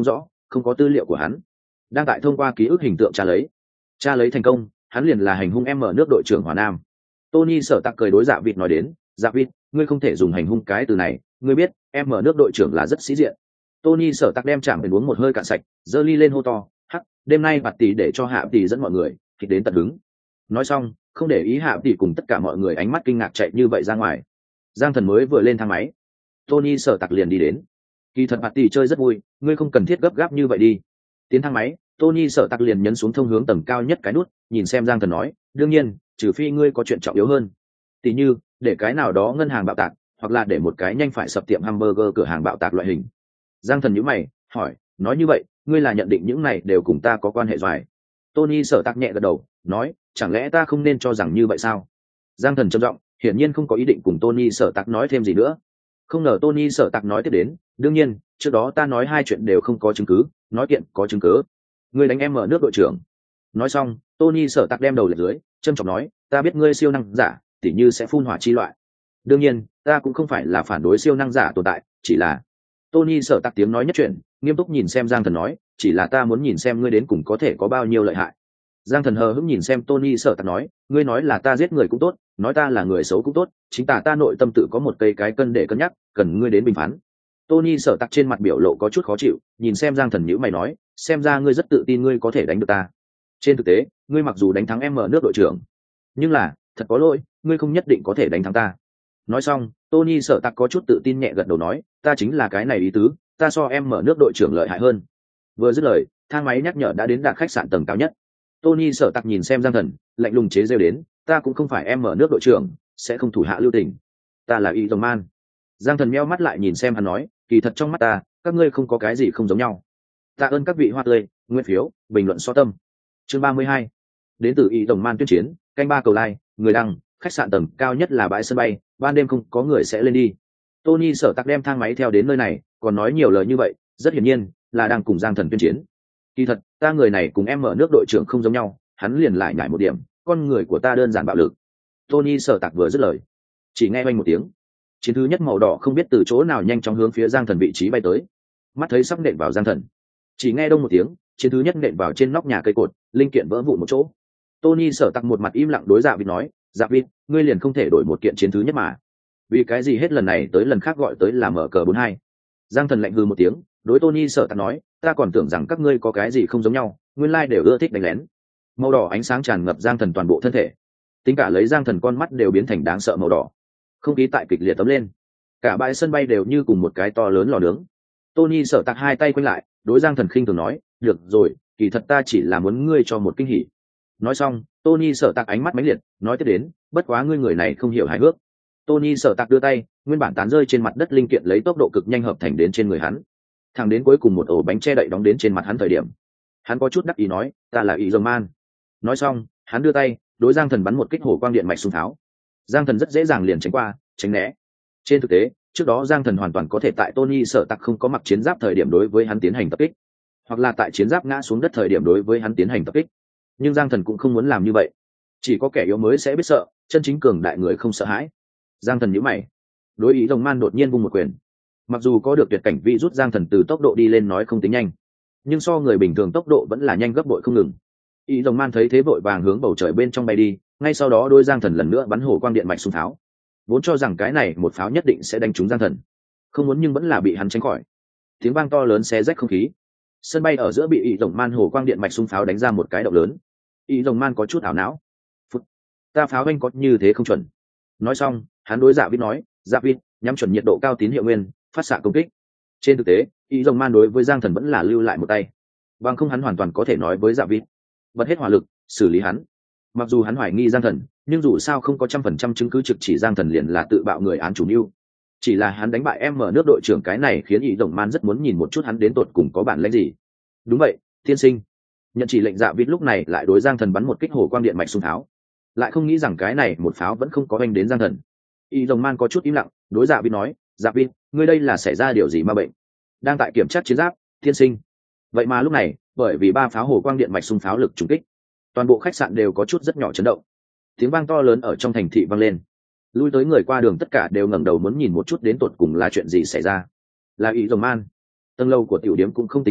không có tư liệu của hắn. Đang tại thông qua ký ức hình tượng tra lấy tra lấy thành công, hắn liền là hành hung em ở nước đội trưởng Hòa Nam. Tony Sở Tạc cười đối Dạ Vịt nói đến, Dạ Vịt, ngươi không thể dùng hành hung cái từ này, ngươi biết em ở nước đội trưởng là rất sĩ diện. Tony Sở Tạc đem chạm đến uống một hơi cạn sạch, giơ ly lên hô to, hắc, đêm nay bạt tỷ để cho Hạ tỷ dẫn mọi người thì đến tận hứng. Nói xong, không để ý Hạ tỷ cùng tất cả mọi người ánh mắt kinh ngạc chạy như vậy ra ngoài. Giang Thần mới vừa lên thang máy, Tony Sở Tạc liền đi đến. Kỳ thật bạt tỷ chơi rất vui, ngươi không cần thiết gấp gáp như vậy đi. Tiến thang máy, Tony Sở Tạc liền nhấn xuống thông hướng tầng cao nhất cái nút, nhìn xem Giang Thần nói, đương nhiên, trừ phi ngươi có chuyện trọng yếu hơn. Tỷ như, để cái nào đó ngân hàng bạo tạc, hoặc là để một cái nhanh phải sập tiệm hamburger cửa hàng bạo tạc loại hình. Giang Thần nhíu mày, hỏi, nói như vậy, ngươi là nhận định những này đều cùng ta có quan hệ doài? Tony Sở Tạc nhẹ gật đầu, nói, chẳng lẽ ta không nên cho rằng như vậy sao? Giang Thần trầm giọng, hiển nhiên không có ý định cùng Tony Sở Tạc nói thêm gì nữa. Không ngờ Tony Sở Tạc nói tiếp đến, đương nhiên, trước đó ta nói hai chuyện đều không có chứng cứ, nói kiện có chứng cứ. Ngươi đánh em ở nước đội trưởng. Nói xong, Tony Sở Tạc đem đầu lệch dưới, trân trọng nói, ta biết ngươi siêu năng giả, tỉ như sẽ phun hỏa chi loại. Đương nhiên, ta cũng không phải là phản đối siêu năng giả tồn tại, chỉ là Tony Sở Tạc tiếng nói nhất chuyện, nghiêm túc nhìn xem Giang Thần nói, chỉ là ta muốn nhìn xem ngươi đến cùng có thể có bao nhiêu lợi hại. Giang Thần hờ hững nhìn xem Tony Sở Tạc nói, ngươi nói là ta giết người cũng tốt, nói ta là người xấu cũng tốt, chính ta ta nội tâm tự có một cây cái cân để cân nhắc, cần ngươi đến bình phán. Tony Sở Tạc trên mặt biểu lộ có chút khó chịu, nhìn xem Giang Thần nhíu mày nói, xem ra ngươi rất tự tin ngươi có thể đánh được ta. Trên thực tế, ngươi mặc dù đánh thắng em ở nước đội trưởng, nhưng là, thật có lỗi, ngươi không nhất định có thể đánh thắng ta. Nói xong, Tony Sở Tạc có chút tự tin nhẹ gật đầu nói, ta chính là cái này ý tứ, ta so em mở nước đội trưởng lợi hại hơn. Vừa dứt lời, thang máy nhắc nhở đã đến đạt khách sạn tầng cao nhất. Tony Sở Tạc nhìn xem Giang Thần, lạnh lùng chế giễu đến, ta cũng không phải em mở nước đội trưởng, sẽ không thủ hạ lưu tình. Ta là Y Rồng Man. Giang Thần meo mắt lại nhìn xem hắn nói, kỳ thật trong mắt ta, các ngươi không có cái gì không giống nhau. Tạ ơn các vị hoa tươi, nguyên phiếu, bình luận so tâm. Chương ba mươi hai, đến từ Y Rồng Man tuyên chiến, canh ba cầu like, người đăng, khách sạn tầng cao nhất là bãi sân bay, ban đêm không có người sẽ lên đi. Tony Sở Tạc đem thang máy theo đến nơi này, còn nói nhiều lời như vậy, rất hiển nhiên là đang cùng Giang Thần tuyên chiến. Kỳ thật, ta người này cùng em ở nước đội trưởng không giống nhau, hắn liền lại nhảy một điểm, con người của ta đơn giản bạo lực. Tony Sở Tạc vừa dứt lời, chỉ nghe oanh một tiếng, chiến thứ nhất màu đỏ không biết từ chỗ nào nhanh chóng hướng phía Giang Thần vị trí bay tới. Mắt thấy sắp nện vào Giang Thần, chỉ nghe đông một tiếng, chiến thứ nhất nện vào trên nóc nhà cây cột, linh kiện vỡ vụn một chỗ. Tony Sở Tạc một mặt im lặng đối Dạ Vịt nói, Dạ Vịt, ngươi liền không thể đổi một kiện chiến thứ nhất mà? Vì cái gì hết lần này tới lần khác gọi tới là mở cờ bốn hai? Giang Thần lạnh hừ một tiếng, đối Tony Sở Tạc nói, ta còn tưởng rằng các ngươi có cái gì không giống nhau, nguyên lai đều ưa thích đánh lén. Màu đỏ ánh sáng tràn ngập Giang Thần toàn bộ thân thể, tính cả lấy Giang Thần con mắt đều biến thành đáng sợ màu đỏ. Không khí tại kịch liệt tấm lên, cả bãi sân bay đều như cùng một cái to lớn lò nướng. Tony Sở Tạc hai tay quanh lại, đối Giang Thần khinh thường nói, được rồi, kỳ thật ta chỉ là muốn ngươi cho một kinh hỉ. Nói xong, Tony Sở Tạc ánh mắt mãnh liệt, nói tiếp đến, bất quá ngươi người này không hiểu hài hước. Tony Sở Tạc đưa tay, nguyên bản tán rơi trên mặt đất linh kiện lấy tốc độ cực nhanh hợp thành đến trên người hắn, thẳng đến cuối cùng một ổ bánh che đậy đóng đến trên mặt hắn thời điểm, hắn có chút đắc ý nói, ta là Y Rồng Man. Nói xong, hắn đưa tay, đối Giang Thần bắn một kích hổ quang điện mạch xung pháo. Giang Thần rất dễ dàng liền tránh qua, tránh né. Trên thực tế, trước đó Giang Thần hoàn toàn có thể tại Tony Sở Tạc không có mặc chiến giáp thời điểm đối với hắn tiến hành tập kích, hoặc là tại chiến giáp ngã xuống đất thời điểm đối với hắn tiến hành tập kích. Nhưng Giang Thần cũng không muốn làm như vậy. Chỉ có kẻ yếu mới sẽ biết sợ, chân chính cường đại người không sợ hãi. Giang Thần nhíu mày, đối ý Rồng Man đột nhiên vung một quyền. Mặc dù có được tuyệt cảnh vi rút Giang Thần từ tốc độ đi lên nói không tính nhanh, nhưng so người bình thường tốc độ vẫn là nhanh gấp bội không ngừng. Ý Rồng Man thấy thế vội vàng hướng bầu trời bên trong bay đi, ngay sau đó đôi Giang Thần lần nữa bắn hổ quang điện mạch xung pháo. Vốn cho rằng cái này một pháo nhất định sẽ đánh trúng Giang Thần, không muốn nhưng vẫn là bị hắn tránh khỏi. Tiếng vang to lớn xé rách không khí, sân bay ở giữa bị Ý Rồng Man hổ quang điện mạch xung pháo đánh ra một cái động lớn. Ý Rồng Man có chút ảo não, phút, ta pháo anh có như thế không chuẩn. Nói xong, hắn đối Dạ Vịt nói, Dạ Vịt, nhắm chuẩn nhiệt độ cao tín hiệu nguyên, phát xạ công kích. Trên thực tế, Ý Rồng Man đối với Giang Thần vẫn là lưu lại một tay, bằng không hắn hoàn toàn có thể nói với Dạ Vịt, bật hết hỏa lực xử lý hắn. Mặc dù hắn hoài nghi Giang Thần, nhưng dù sao không có trăm phần trăm chứng cứ trực chỉ Giang Thần liền là tự bạo người án chủ mưu. Chỉ là hắn đánh bại em mở nước đội trưởng cái này khiến Ý Rồng Man rất muốn nhìn một chút hắn đến tột cùng có bản lĩnh gì. Đúng vậy, tiên sinh. Nhận chỉ lệnh Dạ Vịt lúc này lại đối Giang Thần bắn một kích hổ quang điện mạch xung pháo, lại không nghĩ rằng cái này một pháo vẫn không có đánh đến Giang Thần. Ý Rồng Man có chút im lặng, đối Dạ Vịt nói, Dạ Vịt, ngươi đây là xảy ra điều gì ma bệnh? Đang tại kiểm tra chiến giáp, tiên sinh. Vậy mà lúc này, bởi vì ba pháo hổ quang điện mạch xung pháo lực trùng kích, toàn bộ khách sạn đều có chút rất nhỏ chấn động. Tiếng vang to lớn ở trong thành thị vang lên, lui tới người qua đường tất cả đều ngẩng đầu muốn nhìn một chút đến tột cùng là chuyện gì xảy ra. Là Ý Rồng Man. Tầng lầu của tiểu điếm cũng không tính cao,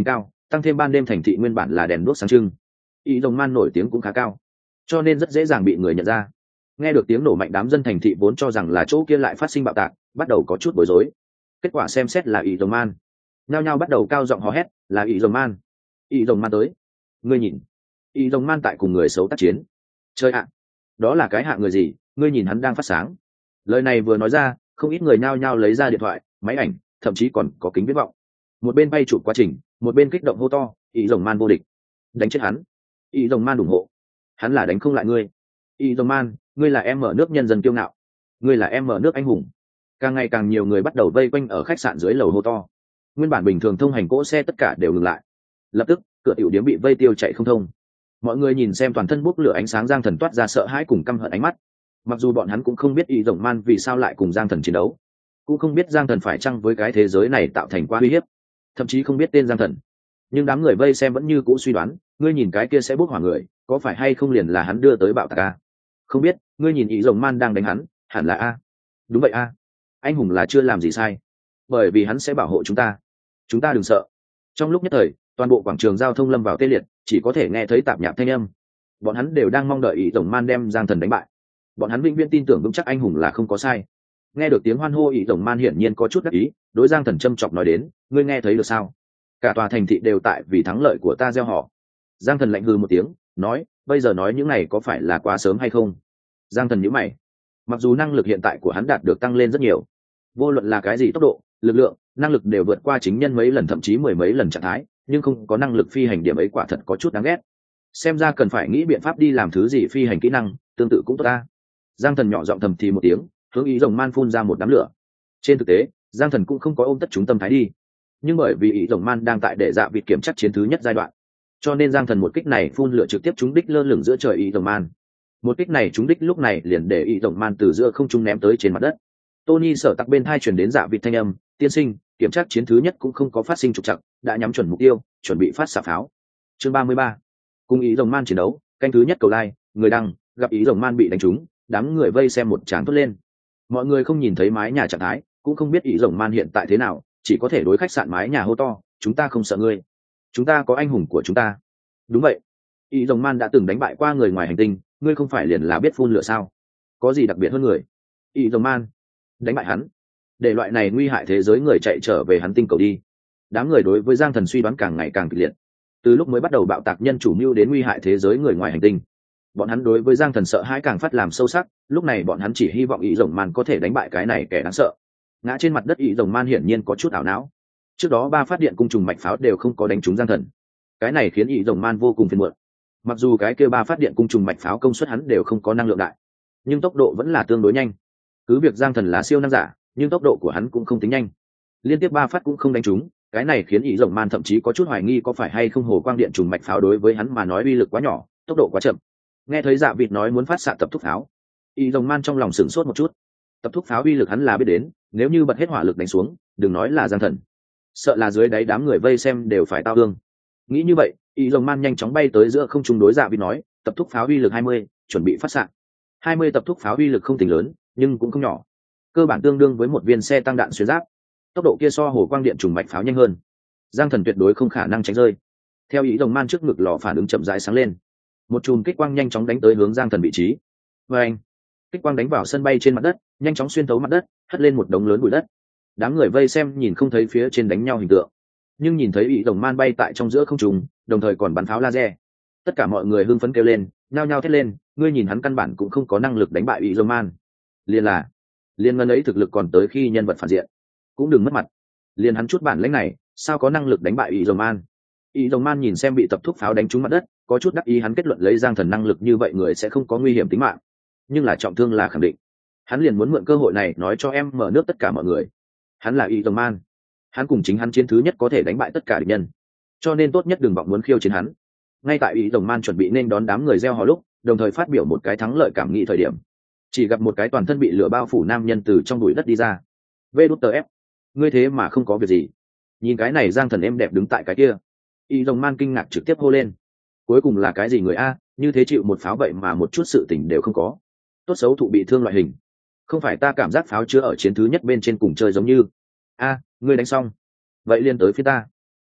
tăng thêm ban đêm thành thị nguyên bản là đèn đuốc sáng trưng, ý rồng man nổi tiếng cũng khá cao, cho nên rất dễ dàng bị người nhận ra. Nghe được tiếng nổ mạnh, đám dân thành thị vốn cho rằng là chỗ kia lại phát sinh bạo tạc, bắt đầu có chút bối rối. Kết quả xem xét là ý rồng man, nhao nhao bắt đầu cao giọng hò hét là ý rồng man, ý rồng man tới. Ngươi nhìn, ý rồng man tại cùng người xấu tác chiến. Chơi ạ, đó là cái hạ người gì, ngươi nhìn hắn đang phát sáng. Lời này vừa nói ra, không ít người nhao nhao lấy ra điện thoại, máy ảnh, thậm chí còn có kính viễn vọng, một bên bay chụp quá trình, một bên kích động hô to ý rồng man vô địch, đánh chết hắn, ý rồng man ủng hộ, hắn là đánh không lại ngươi. Ý rồng man, ngươi là em mở nước nhân dân kiêu ngạo, ngươi là em mở nước anh hùng. Càng ngày càng nhiều người bắt đầu vây quanh ở khách sạn dưới lầu hô to. Nguyên bản bình thường thông hành cỗ xe tất cả đều ngừng lại, lập tức cửa tiểu điếm bị vây tiêu chạy không thông. Mọi người nhìn xem toàn thân bốc lửa ánh sáng Giang Thần toát ra sợ hãi cùng căm hận ánh mắt. Mặc dù bọn hắn cũng không biết ý rồng man vì sao lại cùng Giang Thần chiến đấu, cũng không biết Giang Thần phải chăng với cái thế giới này tạo thành quá uy hiếp, thậm chí không biết tên Giang Thần, nhưng đám người vây xem vẫn như cũ suy đoán, ngươi nhìn cái kia sẽ bốc hỏa người, có phải hay không liền là hắn đưa tới bạo tạc a? Không biết, ngươi nhìn ý rồng man đang đánh hắn, hẳn là a. Đúng vậy a, anh hùng là chưa làm gì sai, bởi vì hắn sẽ bảo hộ chúng ta, chúng ta đừng sợ. Trong lúc nhất thời, toàn bộ quảng trường giao thông lâm vào tê liệt, chỉ có thể nghe thấy tạp nhạp thanh âm. Bọn hắn đều đang mong đợi ý rồng man đem Giang Thần đánh bại, bọn hắn vĩnh viễn tin tưởng vững chắc anh hùng là không có sai. Nghe được tiếng hoan hô, ý rồng man hiển nhiên có chút đắc ý, đối Giang Thần châm chọc nói đến, ngươi nghe thấy được sao, cả tòa thành thị đều tại vì thắng lợi của ta gieo họ. Giang Thần lạnh hừ một tiếng, nói, bây giờ nói những này có phải là quá sớm hay không? Giang Thần nhíu mày, mặc dù năng lực hiện tại của hắn đạt được tăng lên rất nhiều, vô luận là cái gì tốc độ, lực lượng, năng lực đều vượt qua chính nhân mấy lần, thậm chí mười mấy lần trạng thái, nhưng không có năng lực phi hành, điểm ấy quả thật có chút đáng ghét. Xem ra cần phải nghĩ biện pháp đi làm thứ gì phi hành kỹ năng tương tự cũng tốt ta. Giang Thần nhỏ giọng thầm thì một tiếng, hướng ý rồng man phun ra một đám lửa. Trên thực tế, Giang Thần cũng không có ôm tất chúng tâm thái đi, nhưng bởi vì ý rồng man đang tại để dạ vịt kiểm chắc chiến thứ nhất giai đoạn, cho nên Giang Thần một kích này phun lửa trực tiếp trúng đích lơ lửng giữa trời ý rồng man. Một kích này trúng đích lúc này liền để ý rồng man từ giữa không trung ném tới trên mặt đất. Tony Sở Tặc bên thai truyền đến dạ vịt thanh âm, tiên sinh, kiểm tra chiến thứ nhất cũng không có phát sinh trục trặc, đã nhắm chuẩn mục tiêu, chuẩn bị phát xạ pháo. Chương ba mươi ba, cùng ý rồng man chiến đấu, canh thứ nhất cầu lai, người đăng, gặp ý rồng man bị đánh trúng, đám người vây xem một tràng thốt lên. Mọi người không nhìn thấy mái nhà trạng thái, cũng không biết ý rồng man hiện tại thế nào, chỉ có thể đối khách sạn mái nhà hô to, chúng ta không sợ ngươi, chúng ta có anh hùng của chúng ta. Đúng vậy, ý rồng man đã từng đánh bại qua người ngoài hành tinh, ngươi không phải liền là biết phun lửa sao? Có gì đặc biệt hơn người? Ý rồng man, đánh bại hắn, để loại này nguy hại thế giới người chạy trở về hắn tinh cầu đi. Đám người đối với Giang Thần suy đoán càng ngày càng kịch liệt. Từ lúc mới bắt đầu bạo tạc nhân chủ mưu đến nguy hại thế giới người ngoài hành tinh, bọn hắn đối với Giang Thần sợ hãi càng phát làm sâu sắc. Lúc này bọn hắn chỉ hy vọng ý rồng man có thể đánh bại cái này kẻ đáng sợ. Ngã trên mặt đất ý rồng man hiển nhiên có chút ảo não. Trước đó ba phát điện cung trùng mạch pháo đều không có đánh trúng Giang Thần, cái này khiến ý rồng man vô cùng phiền muộn. Mặc dù cái kia ba phát điện cung trùng mạch pháo công suất hắn đều không có năng lượng đại, nhưng tốc độ vẫn là tương đối nhanh. Cứ việc Giang Thần là siêu năng giả, nhưng tốc độ của hắn cũng không tính nhanh, liên tiếp ba phát cũng không đánh trúng, cái này khiến ý rồng man thậm chí có chút hoài nghi có phải hay không hồ quang điện trùng mạch pháo đối với hắn mà nói uy lực quá nhỏ, tốc độ quá chậm. Nghe thấy dạ vịt nói muốn phát xạ tập thúc pháo, ý rồng man trong lòng sửng sốt một chút. Tập thúc pháo uy lực hắn là biết đến, nếu như bật hết hỏa lực đánh xuống, đừng nói là Giang Thần, sợ là dưới đáy đám người vây xem đều phải tao thương. Nghĩ như vậy, ý rồng man nhanh chóng bay tới giữa không trung đối dạ vịt nói, tập thúc pháo uy lực hai mươi, chuẩn bị phát xạ. hai mươi tập thúc pháo uy lực không tính lớn, nhưng cũng không nhỏ, cơ bản tương đương với một viên xe tăng đạn xuyên giáp, tốc độ kia so hồ quang điện trùng mạch pháo nhanh hơn. Giang Thần tuyệt đối không khả năng tránh rơi. Theo ý rồng man trước ngực lò phản ứng chậm rãi sáng lên, một chùm kích quang nhanh chóng đánh tới hướng Giang Thần vị trí. Và anh, kích quang đánh vào sân bay trên mặt đất, nhanh chóng xuyên thấu mặt đất, hất lên một đống lớn bụi đất. Đám người vây xem nhìn không thấy phía trên đánh nhau hình tượng, nhưng nhìn thấy ý rồng man bay tại trong giữa không trung, đồng thời còn bắn pháo laser. Tất cả mọi người hưng phấn kêu lên, nhao nhao thét lên, ngươi nhìn hắn căn bản cũng không có năng lực đánh bại ý rồng man. Liên là liên ngân ấy thực lực còn tới khi nhân vật phản diện, cũng đừng mất mặt. Liên hắn chút bản lĩnh này, sao có năng lực đánh bại ý rồng man? Ý rồng man nhìn xem bị tập thúc pháo đánh trúng mặt đất, có chút đắc ý, hắn kết luận lấy Giang Thần năng lực như vậy người sẽ không có nguy hiểm tính mạng, nhưng là trọng thương là khẳng định. Hắn liền muốn mượn cơ hội này nói cho em mở nước tất cả mọi người, hắn là ý rồng man, hắn cùng chính hắn chiến thứ nhất có thể đánh bại tất cả địch nhân, cho nên tốt nhất đừng vọng muốn khiêu chiến hắn. Ngay tại ý rồng man chuẩn bị nên đón đám người reo hò lúc, đồng thời phát biểu một cái thắng lợi cảm nghĩ thời điểm, chỉ gặp một cái toàn thân bị lửa bao phủ nam nhân từ trong bụi đất đi ra. Vê đút tờ ép, ngươi thế mà không có việc gì? Nhìn cái này Giang Thần em đẹp đứng tại cái kia, y rồng man kinh ngạc trực tiếp hô lên, cuối cùng là cái gì người a, như thế chịu một pháo vậy mà một chút sự tình đều không có, tốt xấu thụ bị thương loại hình. Không phải ta cảm giác pháo chứa ở chiến thứ nhất bên trên cùng chơi giống như a, ngươi đánh xong vậy liên tới phía ta.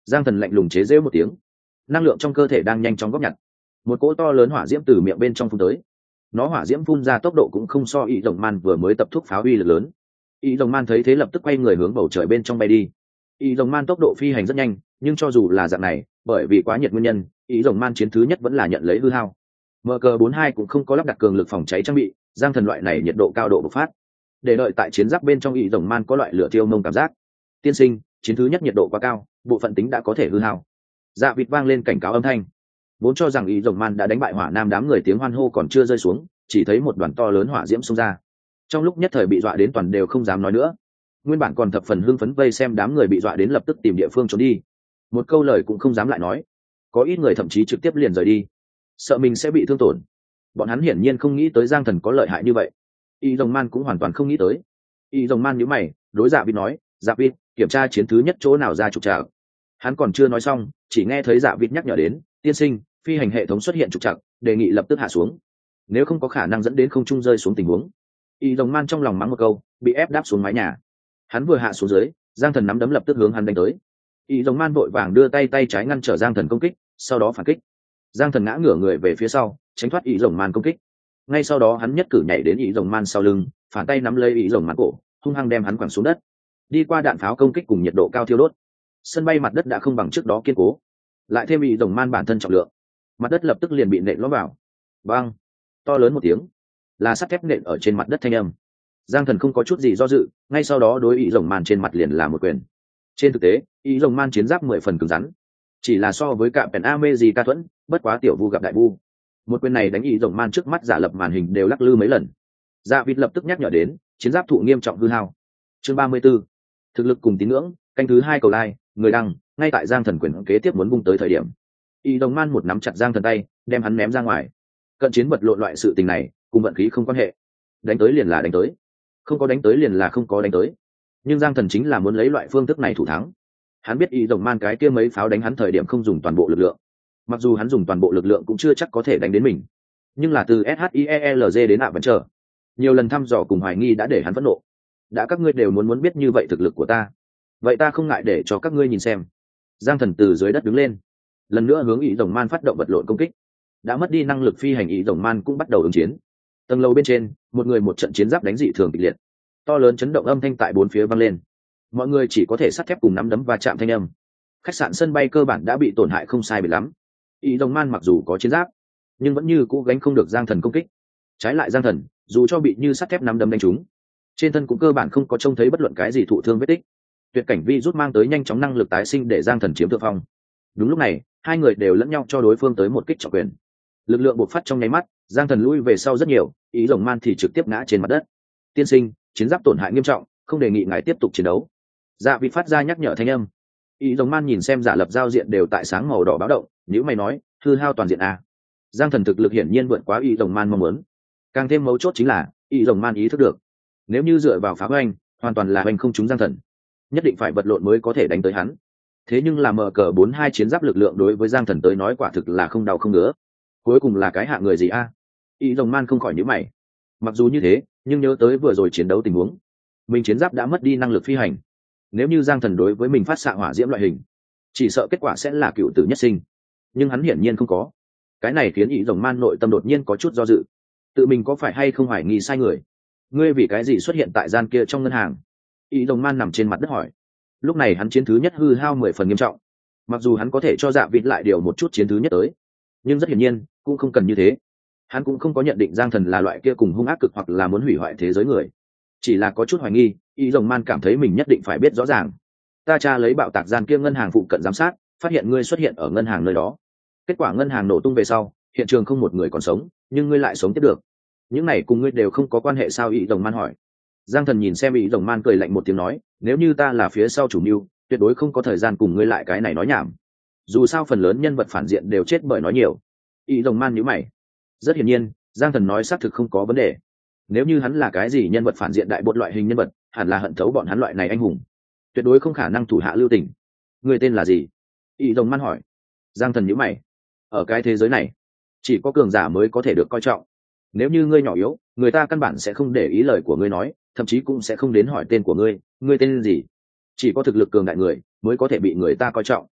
Giang Thần lạnh lùng chế giễu một tiếng, năng lượng trong cơ thể đang nhanh chóng góp nhặt, một cỗ to lớn hỏa diễm từ miệng bên trong phun tới. Nó hỏa diễm phun ra tốc độ cũng không so Y Rồng Man vừa mới tập thúc pháo uy lực lớn. Y Rồng Man thấy thế lập tức quay người hướng bầu trời bên trong bay đi. Y Rồng Man tốc độ phi hành rất nhanh, nhưng cho dù là dạng này, bởi vì quá nhiệt nguyên nhân, Y Rồng Man chiến thứ nhất vẫn là nhận lấy hư hao. M K bốn mươi hai cũng không có lắp đặt cường lực phòng cháy trang bị, Giang Thần loại này nhiệt độ cao độ bộc phát, để đợi tại chiến giáp bên trong Y Rồng Man có loại lửa thiêu mông cảm giác. Tiên sinh, chiến thứ nhất nhiệt độ quá cao, bộ phận tính đã có thể hư hao. Dạ vịt vang lên cảnh cáo âm thanh. Vốn cho rằng Y Rồng Man đã đánh bại Hỏa Nam, đám người tiếng hoan hô còn chưa rơi xuống, chỉ thấy một đoàn to lớn hỏa diễm xông ra. Trong lúc nhất thời bị dọa đến toàn đều không dám nói nữa. Nguyên bản còn thập phần hưng phấn vây xem đám người bị dọa đến lập tức tìm địa phương trốn đi, một câu lời cũng không dám lại nói. Có ít người thậm chí trực tiếp liền rời đi, sợ mình sẽ bị thương tổn. Bọn hắn hiển nhiên không nghĩ tới Giang Thần có lợi hại như vậy. Y Rồng Man cũng hoàn toàn không nghĩ tới. Y Rồng Man nhíu mày, đối Dạ Vịt nói, Dạ Vịt, kiểm tra chiến thứ nhất chỗ nào ra trục trặc. Hắn còn chưa nói xong, chỉ nghe thấy Dạ Vịt nhắc nhở đến, tiên sinh, phi hành hệ thống xuất hiện trục trặc, đề nghị lập tức hạ xuống, nếu không có khả năng dẫn đến không trung rơi xuống tình huống. Y Rồng Man trong lòng mắng một câu, bị ép đáp xuống mái nhà. Hắn vừa hạ xuống dưới, Giang Thần nắm đấm lập tức hướng hắn đánh tới. Y Rồng Man vội vàng đưa tay tay trái ngăn trở Giang Thần công kích, sau đó phản kích. Giang Thần ngã ngửa người về phía sau, tránh thoát Y Rồng Man công kích. Ngay sau đó hắn nhất cử nhảy đến Y Rồng Man sau lưng, phản tay nắm lấy Y Rồng Man cổ, hung hăng đem hắn quẳng xuống đất. Đi qua đạn pháo công kích cùng nhiệt độ cao thiêu đốt, sân bay mặt đất đã không bằng trước đó kiên cố, lại thêm Y Rồng Man bản thân trọng lượng, mặt đất lập tức liền bị nện lõm vào. Bang! To lớn một tiếng, là sắt thép nện ở trên mặt đất thanh âm. Giang Thần không có chút gì do dự, ngay sau đó đối Y Rồng Man trên mặt liền là một quyền. Trên thực tế, Y Rồng Man chiến giáp mười phần cứng rắn, chỉ là so với cả Pen America thuẫn, bất quá tiểu vu gặp đại vu. Một quyền này đánh Y Rồng Man trước mắt giả lập màn hình đều lắc lư mấy lần. Dạ Vịt lập tức nhắc nhở đến, chiến giáp thụ nghiêm trọng hư hao. Chương ba mươi 34. Thực lực cùng tín ngưỡng, canh thứ hai cầu lai, người đăng, ngay tại Giang Thần quyền kế tiếp muốn bung tới thời điểm, Y Rồng Man một nắm chặt Giang Thần tay, đem hắn ném ra ngoài. Cận chiến vật lộn loại sự tình này, cùng vận khí không quan hệ. Đánh tới liền là đánh tới, không có đánh tới liền là không có đánh tới. Nhưng Giang Thần chính là muốn lấy loại phương thức này thủ thắng. Hắn biết Y Rồng Man cái kia mấy pháo đánh hắn thời điểm không dùng toàn bộ lực lượng, mặc dù hắn dùng toàn bộ lực lượng cũng chưa chắc có thể đánh đến mình, nhưng là từ SHIELZ đến ạ vẫn chờ nhiều lần thăm dò cùng hoài nghi đã để hắn phẫn nộ. Đã các ngươi đều muốn muốn biết như vậy thực lực của ta, vậy ta không ngại để cho các ngươi nhìn xem. Giang Thần từ dưới đất đứng lên, lần nữa hướng Y Rồng Man phát động vật lộn công kích. Đã mất đi năng lực phi hành Y Rồng Man cũng bắt đầu ứng chiến. Tầng lầu bên trên, một người một trận chiến giáp đánh dị thường kịch liệt, to lớn chấn động âm thanh tại bốn phía vang lên. Mọi người chỉ có thể sắt thép cùng nắm đấm và chạm thanh âm. Khách sạn sân bay cơ bản đã bị tổn hại không sai biệt lắm. Y Rồng Man mặc dù có chiến giáp, nhưng vẫn như cũ gánh không được Giang Thần công kích. Trái lại Giang Thần, dù cho bị như sắt thép nắm đấm đánh trúng, trên thân cũng cơ bản không có trông thấy bất luận cái gì thụ thương vết tích. Tuyệt cảnh vi rút mang tới nhanh chóng năng lực tái sinh để Giang Thần chiếm thượng phong. Đúng lúc này, hai người đều lẫn nhau cho đối phương tới một kích trọng quyền. Lực lượng bộc phát trong nháy mắt, Giang Thần lui về sau rất nhiều, Y Rồng Man thì trực tiếp ngã trên mặt đất. Tiên sinh, chiến giáp tổn hại nghiêm trọng, không đề nghị ngài tiếp tục chiến đấu. Dạ Vịt phát ra nhắc nhở thanh âm. Y Rồng Man nhìn xem giả lập giao diện đều tại sáng màu đỏ báo động, nếu mày nói, hư hao toàn diện à. Giang Thần thực lực hiển nhiên vượt quá Y Rồng Man mong muốn. Càng thêm mấu chốt chính là, Y Rồng Man ý thức được, nếu như dựa vào phá hoành, hoàn toàn là hoành không trúng Giang Thần, nhất định phải vật lộn mới có thể đánh tới hắn. Thế nhưng là mở cờ bốn hai chiến giáp lực lượng đối với Giang Thần tới nói quả thực là không đau không ngứa. Cuối cùng là cái hạng người gì a? À? Y Rồng Man không khỏi nhíu mày. Mặc dù như thế, nhưng nhớ tới vừa rồi chiến đấu tình huống, mình chiến giáp đã mất đi năng lực phi hành. Nếu như Giang Thần đối với mình phát xạ hỏa diễm loại hình, chỉ sợ kết quả sẽ là cựu tử nhất sinh. Nhưng hắn hiển nhiên không có. Cái này khiến Y Rồng Man nội tâm đột nhiên có chút do dự. Tự mình có phải hay không hoài nghi sai người? Ngươi vì cái gì xuất hiện tại gian kia trong ngân hàng? Y Rồng Man nằm trên mặt đất hỏi. Lúc này hắn chiến thứ nhất hư hao mười phần nghiêm trọng. Mặc dù hắn có thể cho Dạ Vịt lại điều một chút chiến thứ nhất tới, nhưng rất hiển nhiên cũng không cần như thế. Hắn cũng không có nhận định Giang Thần là loại kia cùng hung ác cực hoặc là muốn hủy hoại thế giới người, chỉ là có chút hoài nghi. Y Rồng Man cảm thấy mình nhất định phải biết rõ ràng. Ta tra lấy bạo tạc gian kia ngân hàng phụ cận giám sát, phát hiện ngươi xuất hiện ở ngân hàng nơi đó. Kết quả ngân hàng nổ tung về sau, hiện trường không một người còn sống, nhưng ngươi lại sống tiếp được. Những này cùng ngươi đều không có quan hệ sao? Y Rồng Man hỏi. Giang Thần nhìn xem Y Rồng Man cười lạnh một tiếng nói, nếu như ta là phía sau chủ mưu, tuyệt đối không có thời gian cùng ngươi lại cái này nói nhảm. Dù sao phần lớn nhân vật phản diện đều chết bởi nói nhiều. Y Rồng Man nhíu mày. Rất hiển nhiên, Giang Thần nói xác thực không có vấn đề. Nếu như hắn là cái gì nhân vật phản diện đại bột loại hình nhân vật, hẳn là hận thấu bọn hắn loại này anh hùng, tuyệt đối không khả năng thủ hạ lưu tình. Người tên là gì? Y Rồng Man hỏi. Giang Thần nhíu mày. Ở cái thế giới này, chỉ có cường giả mới có thể được coi trọng. Nếu như ngươi nhỏ yếu, người ta căn bản sẽ không để ý lời của ngươi nói, thậm chí cũng sẽ không đến hỏi tên của ngươi. Ngươi tên gì? Chỉ có thực lực cường đại người mới có thể bị người ta coi trọng.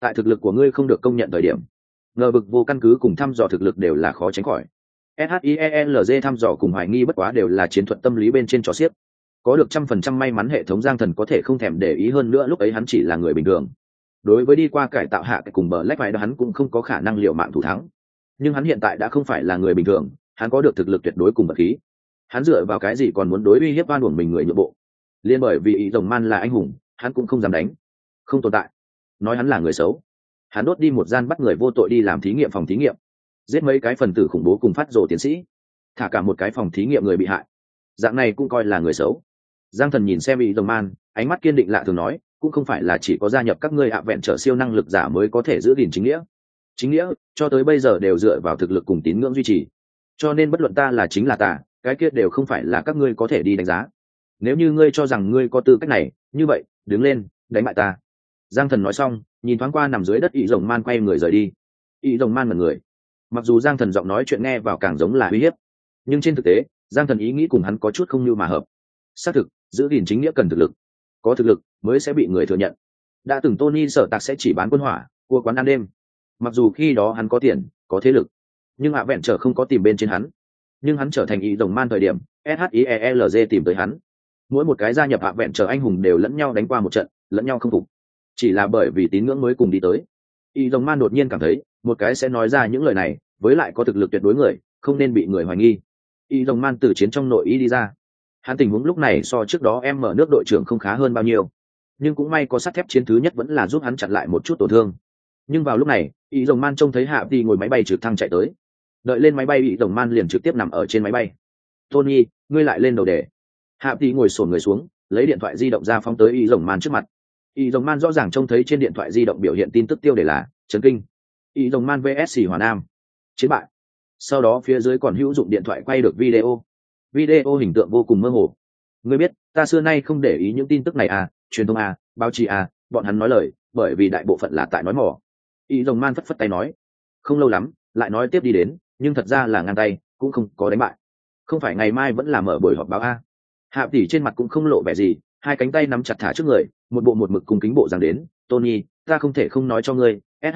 tại thực lực của ngươi không được công nhận thời điểm, ngờ vực vô căn cứ cùng thăm dò thực lực đều là khó tránh khỏi. SHIELZ thăm dò cùng hoài nghi bất quá đều là chiến thuật tâm lý bên trên trò xiếc. Có được trăm phần trăm may mắn hệ thống Giang Thần có thể không thèm để ý hơn nữa lúc ấy hắn chỉ là người bình thường. Đối với đi qua cải tạo hạ cùng bờ lách phải đó hắn cũng không có khả năng liệu mạng thủ thắng. Nhưng hắn hiện tại đã không phải là người bình thường, hắn có được thực lực tuyệt đối cùng vật khí. Hắn dựa vào cái gì còn muốn đối uy hiếp oan uổng mình người nhượng bộ? Liên bởi vì ý rồng man là anh hùng, hắn cũng không dám đánh. Không tồn tại. Nói hắn là người xấu. Hắn đốt đi một gian bắt người vô tội đi làm thí nghiệm phòng thí nghiệm, giết mấy cái phần tử khủng bố cùng phát rồ tiến sĩ, thả cả một cái phòng thí nghiệm người bị hại, dạng này cũng coi là người xấu. Giang Thần nhìn xem ý rồng man, ánh mắt kiên định lạ thường nói, cũng không phải là chỉ có gia nhập các ngươi ạ vẹn trở siêu năng lực giả mới có thể giữ gìn chính nghĩa. Chính nghĩa cho tới bây giờ đều dựa vào thực lực cùng tín ngưỡng duy trì, cho nên bất luận ta là chính là tà, cái kia đều không phải là các ngươi có thể đi đánh giá. Nếu như ngươi cho rằng ngươi có tư cách này, như vậy đứng lên đánh bại ta. Giang Thần nói xong, nhìn thoáng qua nằm dưới đất ý rồng man, quay người rời đi. Ý rồng man ngẩn người, mặc dù Giang Thần giọng nói chuyện nghe vào càng giống là uy hiếp, nhưng trên thực tế Giang Thần ý nghĩ cùng hắn có chút không như mà hợp. Xác thực giữ gìn chính nghĩa cần thực lực, có thực lực mới sẽ bị người thừa nhận. Đã từng Tony Sở Tạc sẽ chỉ bán quân hỏa của quán ăn đêm, mặc dù khi đó hắn có tiền có thế lực, nhưng ạ vẹn trở không có tìm bên trên hắn. Nhưng hắn trở thành ý rồng man thời điểm, SHIELZ tìm tới hắn. Mỗi một cái gia nhập ạ vẹn trở anh hùng đều lẫn nhau đánh qua một trận, lẫn nhau không phục, chỉ là bởi vì tín ngưỡng mới cùng đi tới. Ý rồng man đột nhiên cảm thấy một cái sẽ nói ra những lời này với lại có thực lực tuyệt đối người không nên bị người hoài nghi. Ý rồng man từ chiến trong nội ý đi ra. Hắn tình huống lúc này so trước đó em mở nước đội trưởng không khá hơn bao nhiêu, nhưng cũng may có sắt thép chiến thứ nhất vẫn là giúp hắn chặn lại một chút tổn thương. Nhưng vào lúc này ý rồng man trông thấy Hạ Tỷ ngồi máy bay trực thăng chạy tới. Đợi lên máy bay, ý rồng man liền trực tiếp nằm ở trên máy bay. Tony, ngươi lại lên đầu đề. Hạ Tỷ ngồi xổm người xuống, lấy điện thoại di động ra phóng tới ý rồng man trước mặt. Ý rồng man rõ ràng trông thấy trên điện thoại di động biểu hiện tin tức tiêu đề là chấn kinh, ý rồng man vs Hòa Nam chiến bại. Sau đó phía dưới còn hữu dụng điện thoại quay được video. Video hình tượng vô cùng mơ hồ. Ngươi biết, ta xưa nay không để ý những tin tức này à, truyền thông à, báo chí à, bọn hắn nói lời, bởi vì đại bộ phận là tại nói mỏ. Ý rồng man phất phất tay nói, không lâu lắm, lại nói tiếp đi đến, nhưng thật ra là ngang tay, cũng không có đánh bại. Không phải ngày mai vẫn là mở buổi họp báo à? Hạ Tỷ trên mặt cũng không lộ vẻ gì, hai cánh tay nắm chặt thả trước người, một bộ một mực cùng kính bộ rằng đến. Tony, ta không thể không nói cho ngươi,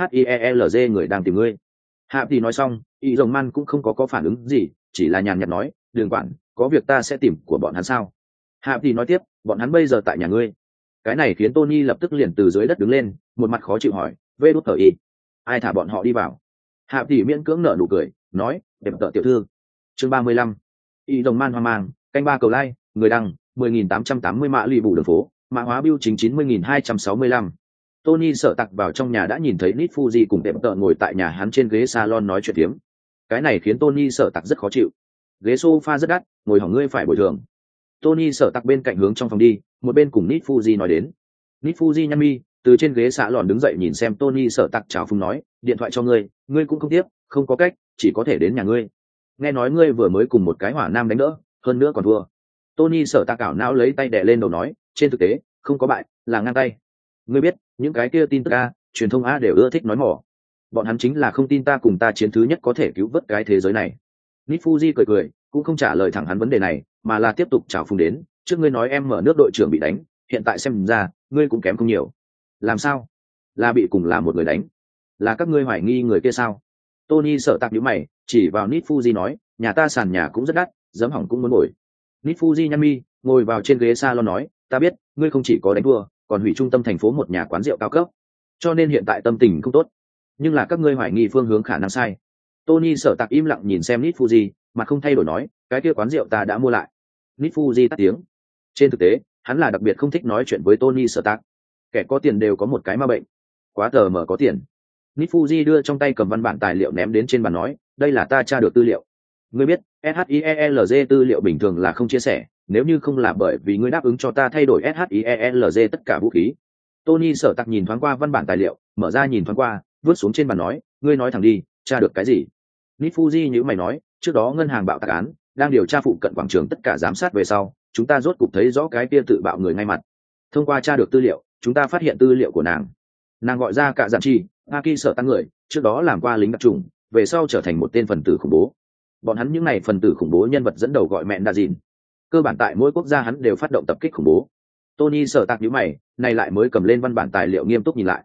SHIELZ người đang tìm ngươi. Hạ Tỷ nói xong, ý rồng man cũng không có có phản ứng gì, chỉ là nhàn nhạt nói, đừng quản, có việc ta sẽ tìm của bọn hắn sao. Hạ Tỷ nói tiếp, bọn hắn bây giờ tại nhà ngươi. Cái này khiến Tony lập tức liền từ dưới đất đứng lên, một mặt khó chịu hỏi, vê đút ở y, ai thả bọn họ đi vào. Hạ Tỷ miễn cưỡng nở nụ cười, nói, đẹp tợ tiểu thư. Chương ba mươi lăm, ý rồng man hoang mang, canh ba cầu like, người đăng mười nghìn tám trăm tám mươi mã lì bù đường phố, mã hóa biêu chính chín mươi nghìn hai trăm sáu mươi lăm. Tony Sở Tạc vào trong nhà đã nhìn thấy Nit Fuji cùng đẹp tợ ngồi tại nhà hắn trên ghế salon nói chuyện tiếm. Cái này khiến Tony Sở Tạc rất khó chịu. Ghế sofa rất đắt, ngồi hỏng ngươi phải bồi thường. Tony Sở Tạc bên cạnh hướng trong phòng đi, một bên cùng Nit Fuji nói đến. Nit Fuji nhăn mi, từ trên ghế xạ lòn đứng dậy nhìn xem Tony Sở Tạc chào phúng nói, điện thoại cho ngươi, ngươi cũng không tiếp, không có cách, chỉ có thể đến nhà ngươi. Nghe nói ngươi vừa mới cùng một cái hỏa nam đánh đỡ, hơn nữa còn thua. Tony Sở Tạc ảo não lấy tay đè lên đầu nói, trên thực tế không có bại, là ngang tay. Ngươi biết những cái kia tin tức a, truyền thông a đều ưa thích nói mỏ, bọn hắn chính là không tin ta cùng ta chiến thứ nhất có thể cứu vớt cái thế giới này. Nit Fuji cười cười, cũng không trả lời thẳng hắn vấn đề này, mà là tiếp tục chào phúng đến, trước ngươi nói em mở nước đội trưởng bị đánh, hiện tại xem ra ngươi cũng kém không nhiều. Làm sao? Là bị cùng là một người đánh? Là các ngươi hoài nghi người kia sao? Tony Sở Tạc nhíu mày, chỉ vào Nit Fuji nói, nhà ta sàn nhà cũng rất đắt, giấm hỏng cũng muốn bồi. Nit Fuji nhăn mi, ngồi vào trên ghế salon nói, ta biết, ngươi không chỉ có đánh thua, còn hủy trung tâm thành phố một nhà quán rượu cao cấp, cho nên hiện tại tâm tình không tốt. Nhưng là các ngươi hoài nghi phương hướng khả năng sai. Tony Sở Tạc im lặng nhìn xem Nit Fuji, mà không thay đổi nói, cái kia quán rượu ta đã mua lại. Nit Fuji tắt tiếng. Trên thực tế, hắn là đặc biệt không thích nói chuyện với Tony Sở Tạc. Kẻ có tiền đều có một cái ma bệnh, quá tờ mờ có tiền. Nit Fuji đưa trong tay cầm văn bản tài liệu ném đến trên bàn nói, đây là ta tra được tư liệu. Ngươi biết, SHIELZ tư liệu bình thường là không chia sẻ, nếu như không là bởi vì ngươi đáp ứng cho ta thay đổi SHIELZ tất cả vũ khí. Tony Sở Tạc nhìn thoáng qua văn bản tài liệu, mở ra nhìn thoáng qua, vứt xuống trên bàn nói, ngươi nói thẳng đi, tra được cái gì? Nit Fuji nhíu mày nói, trước đó ngân hàng bạo tạc án, đang điều tra phụ cận quảng trường tất cả giám sát về sau, chúng ta rốt cục thấy rõ cái kia tự bạo người ngay mặt. Thông qua tra được tư liệu, chúng ta phát hiện tư liệu của nàng. Nàng gọi ra cả giản chi, Aki Sở Tăng người, trước đó làm qua lính đặc trùng, về sau trở thành một tên phần tử khủng bố. Bọn hắn những này phần tử khủng bố nhân vật dẫn đầu gọi mẹ đa dìn. Cơ bản tại mỗi quốc gia hắn đều phát động tập kích khủng bố. Tony Sở Tạc nhíu mày, này lại mới cầm lên văn bản tài liệu nghiêm túc nhìn lại.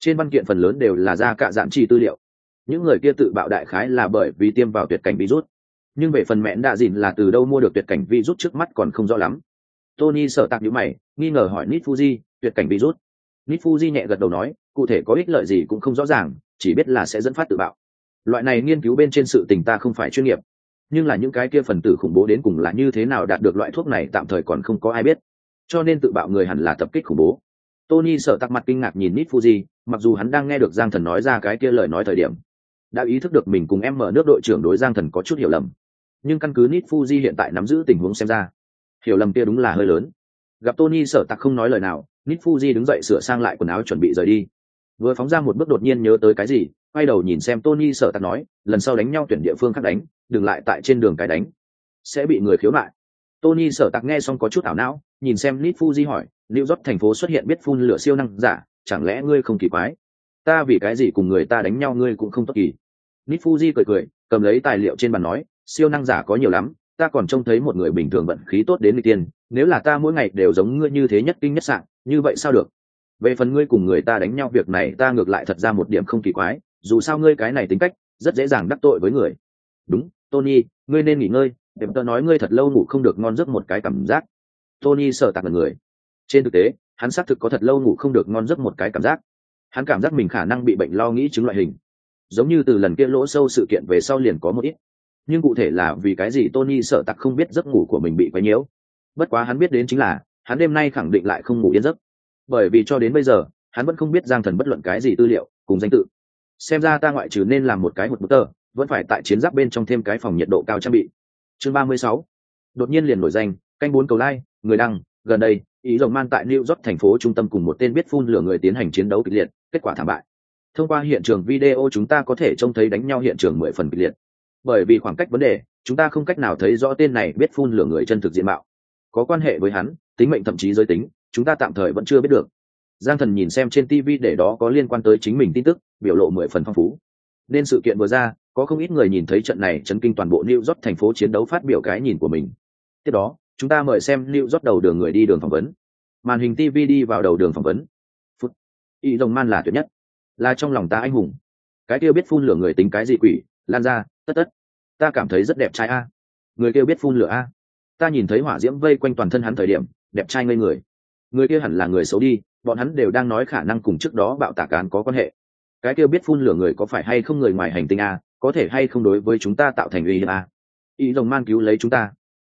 Trên văn kiện phần lớn đều là ra cả dạng chi tư liệu. Những người kia tự bạo đại khái là bởi vì tiêm vào tuyệt cảnh virus, nhưng về phần mẹn đạ dìn là từ đâu mua được tuyệt cảnh virus trước mắt còn không rõ lắm. Tony sợ tạc nhíu mày, nghi ngờ hỏi Nit Fuji, tuyệt cảnh virus. Nit Fuji nhẹ gật đầu nói, cụ thể có ích lợi gì cũng không rõ ràng, chỉ biết là sẽ dẫn phát tự bạo. Loại này nghiên cứu bên trên sự tình ta không phải chuyên nghiệp, nhưng là những cái kia phần tử khủng bố đến cùng là như thế nào đạt được loại thuốc này tạm thời còn không có ai biết, cho nên tự bạo người hẳn là tập kích khủng bố. Tony sợ tạc mặt kinh ngạc nhìn Nit Fuji, mặc dù hắn đang nghe được Giang Thần nói ra cái kia lời nói thời điểm, đã ý thức được mình cùng em mở nước đội trưởng đối Giang Thần có chút hiểu lầm, nhưng căn cứ Nit Fuji hiện tại nắm giữ tình huống xem ra, hiểu lầm kia đúng là hơi lớn. Gặp Tony sợ tạc không nói lời nào, Nit Fuji đứng dậy sửa sang lại quần áo chuẩn bị rời đi. Vừa phóng ra một bước đột nhiên nhớ tới cái gì, quay đầu nhìn xem Tony sợ tạc nói, lần sau đánh nhau tuyển địa phương khác đánh, đừng lại tại trên đường cái đánh, sẽ bị người khiếu nại. Tony sợ tạc nghe xong có chút ảo não, nhìn xem Nit Fuji hỏi, New York thành phố xuất hiện biết phun lửa siêu năng giả, chẳng lẽ ngươi không kỳ quái? Ta vì cái gì cùng người ta đánh nhau ngươi cũng không tốt kỳ. Nit Fuji cười cười, cầm lấy tài liệu trên bàn nói, siêu năng giả có nhiều lắm, ta còn trông thấy một người bình thường vận khí tốt đến người tiên, nếu là ta mỗi ngày đều giống ngươi như thế nhất kinh nhất sạng, như vậy sao được? Về phần ngươi cùng người ta đánh nhau việc này ta ngược lại thật ra một điểm không kỳ quái, dù sao ngươi cái này tính cách rất dễ dàng đắc tội với người. Đúng, Tony, ngươi nên nghỉ ngơi, để tớ nói ngươi thật lâu ngủ không được ngon giấc một cái cảm giác. Tony sợ tạc người. Trên thực tế, hắn xác thực có thật lâu ngủ không được ngon giấc một cái cảm giác. Hắn cảm giác mình khả năng bị bệnh lo nghĩ chứng loại hình, giống như từ lần kia lỗ sâu sự kiện về sau liền có một ít, nhưng cụ thể là vì cái gì Tony sợ tặc không biết giấc ngủ của mình bị quấy nhiễu. Bất quá hắn biết đến chính là hắn đêm nay khẳng định lại không ngủ yên giấc, bởi vì cho đến bây giờ hắn vẫn không biết Giang Thần bất luận cái gì tư liệu cùng danh tự. Xem ra ta ngoại trừ nên làm một cái hụt bút tờ, vẫn phải tại chiến giáp bên trong thêm cái phòng nhiệt độ cao trang bị. Chương ba mươi sáu, đột nhiên liền nổi danh, canh bốn cầu like, người đăng. Gần đây, ý rồng man tại New York thành phố trung tâm cùng một tên biết phun lửa người tiến hành chiến đấu kịch liệt, kết quả thảm bại. Thông qua hiện trường video chúng ta có thể trông thấy đánh nhau hiện trường mười phần kịch liệt. Bởi vì khoảng cách vấn đề, chúng ta không cách nào thấy rõ tên này biết phun lửa người chân thực diện mạo. Có quan hệ với hắn, tính mệnh thậm chí giới tính, chúng ta tạm thời vẫn chưa biết được. Giang Thần nhìn xem trên ti vi để đó có liên quan tới chính mình tin tức, biểu lộ mười phần phong phú. Nên sự kiện vừa ra, có không ít người nhìn thấy trận này chấn kinh toàn bộ New York thành phố chiến đấu phát biểu cái nhìn của mình. Tiếp đó, chúng ta mời xem New York đầu đường người đi đường phỏng vấn. Màn hình ti vi đi vào đầu đường phỏng vấn. Phút. Y Rồng Man là tuyệt nhất, là trong lòng ta anh hùng. Cái kia biết phun lửa người tính cái gì quỷ, lan ra, tất tất. Ta cảm thấy rất đẹp trai a. Người kia biết phun lửa a. Ta nhìn thấy hỏa diễm vây quanh toàn thân hắn thời điểm, đẹp trai ngây người. Người kia hẳn là người xấu đi, bọn hắn đều đang nói khả năng cùng trước đó bạo tạc án có quan hệ. Cái kia biết phun lửa người có phải hay không người ngoài hành tinh a, có thể hay không đối với chúng ta tạo thành uy hiếp a. Y Rồng Man cứu lấy chúng ta.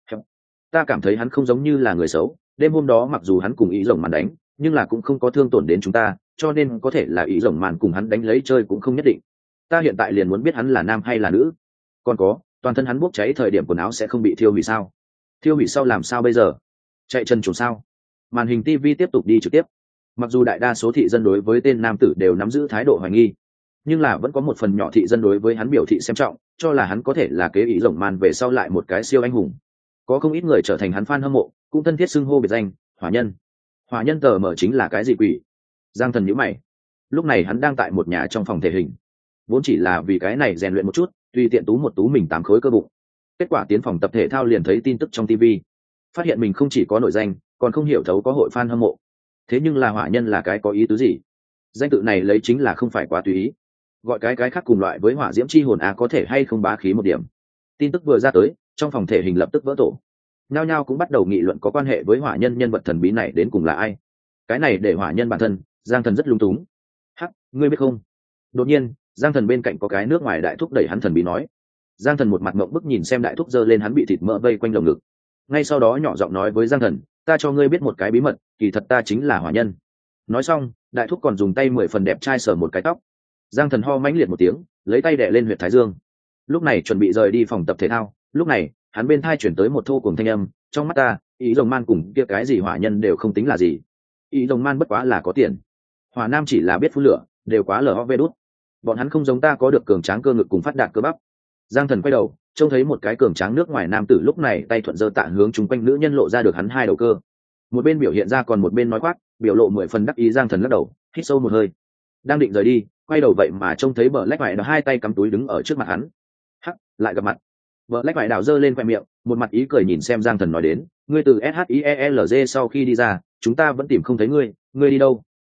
Ta cảm thấy hắn không giống như là người xấu, đêm hôm đó mặc dù hắn cùng ý rồng màn đánh, nhưng là cũng không có thương tổn đến chúng ta, cho nên có thể là ý rồng màn cùng hắn đánh lấy chơi cũng không nhất định. Ta hiện tại liền muốn biết hắn là nam hay là nữ. Còn có, toàn thân hắn bốc cháy thời điểm quần áo sẽ không bị thiêu hủy sao? Thiêu hủy sau làm sao bây giờ? Chạy chân trốn sao? Màn hình ti vi tiếp tục đi trực tiếp. Mặc dù đại đa số thị dân đối với tên nam tử đều nắm giữ thái độ hoài nghi, nhưng là vẫn có một phần nhỏ thị dân đối với hắn biểu thị xem trọng, cho là hắn có thể là kế ý rồng màn về sau lại một cái siêu anh hùng. Có không ít người trở thành hắn fan hâm mộ, cũng thân thiết xưng hô biệt danh hỏa nhân. Hỏa nhân tờ mở chính là cái gì quỷ? Giang Thần nhíu mày. Lúc này hắn đang tại một nhà trong phòng thể hình, vốn chỉ là vì cái này rèn luyện một chút, tùy tiện tú một tú mình tám khối cơ bụng. Kết quả tiến phòng tập thể thao liền thấy tin tức trong ti vi, phát hiện mình không chỉ có nổi danh, còn không hiểu thấu có hội fan hâm mộ. Thế nhưng là hỏa nhân là cái có ý tứ gì? Danh tự này lấy chính là không phải quá tùy ý, gọi cái cái khác cùng loại với hỏa diễm chi hồn a có thể hay không bá khí một điểm. Tin tức vừa ra tới, trong phòng thể hình lập tức vỡ tổ, nhao nhao cũng bắt đầu nghị luận có quan hệ với hỏa nhân nhân vật thần bí này đến cùng là ai. Cái này để hỏa nhân bản thân Giang Thần rất lung túng. Hắc, ngươi biết không? Đột nhiên, Giang Thần bên cạnh có cái nước ngoài đại thúc đẩy hắn thần bí nói. Giang Thần một mặt ngậm bức nhìn xem đại thúc giơ lên hắn bị thịt mỡ vây quanh lồng ngực. Ngay sau đó nhỏ giọng nói với Giang Thần, ta cho ngươi biết một cái bí mật, kỳ thật ta chính là hỏa nhân. Nói xong, đại thúc còn dùng tay mười phần đẹp trai sờ một cái tóc. Giang Thần ho mãnh liệt một tiếng, lấy tay đè lên huyệt thái dương. Lúc này chuẩn bị rời đi phòng tập thể thao, lúc này hắn bên thai chuyển tới một thô cùng thanh âm, trong mắt ta ý rồng man cùng kia cái gì hỏa nhân đều không tính là gì. Ý rồng man bất quá là có tiền, hỏa nam chỉ là biết phun lửa, đều quá lờ ho vê đút. Bọn hắn không giống ta có được cường tráng cơ ngực cùng phát đạt cơ bắp. Giang Thần quay đầu trông thấy một cái cường tráng nước ngoài nam tử lúc này tay thuận giơ tạ hướng chung quanh nữ nhân lộ ra được hắn hai đầu cơ. Một bên biểu hiện ra còn một bên nói khoác, biểu lộ mười phần đắc ý. Giang Thần lắc đầu hít sâu một hơi, đang định rời đi, quay đầu vậy mà trông thấy bờ lách vải hai tay cắm túi đứng ở trước mặt hắn. Hắc, lại gặp mặt. Vợ lách vải đảo giơ lên khoe miệng, một mặt ý cười nhìn xem Giang Thần nói đến, ngươi từ ét hát i e lờ giê sau khi đi ra, chúng ta vẫn tìm không thấy ngươi, ngươi đi đâu?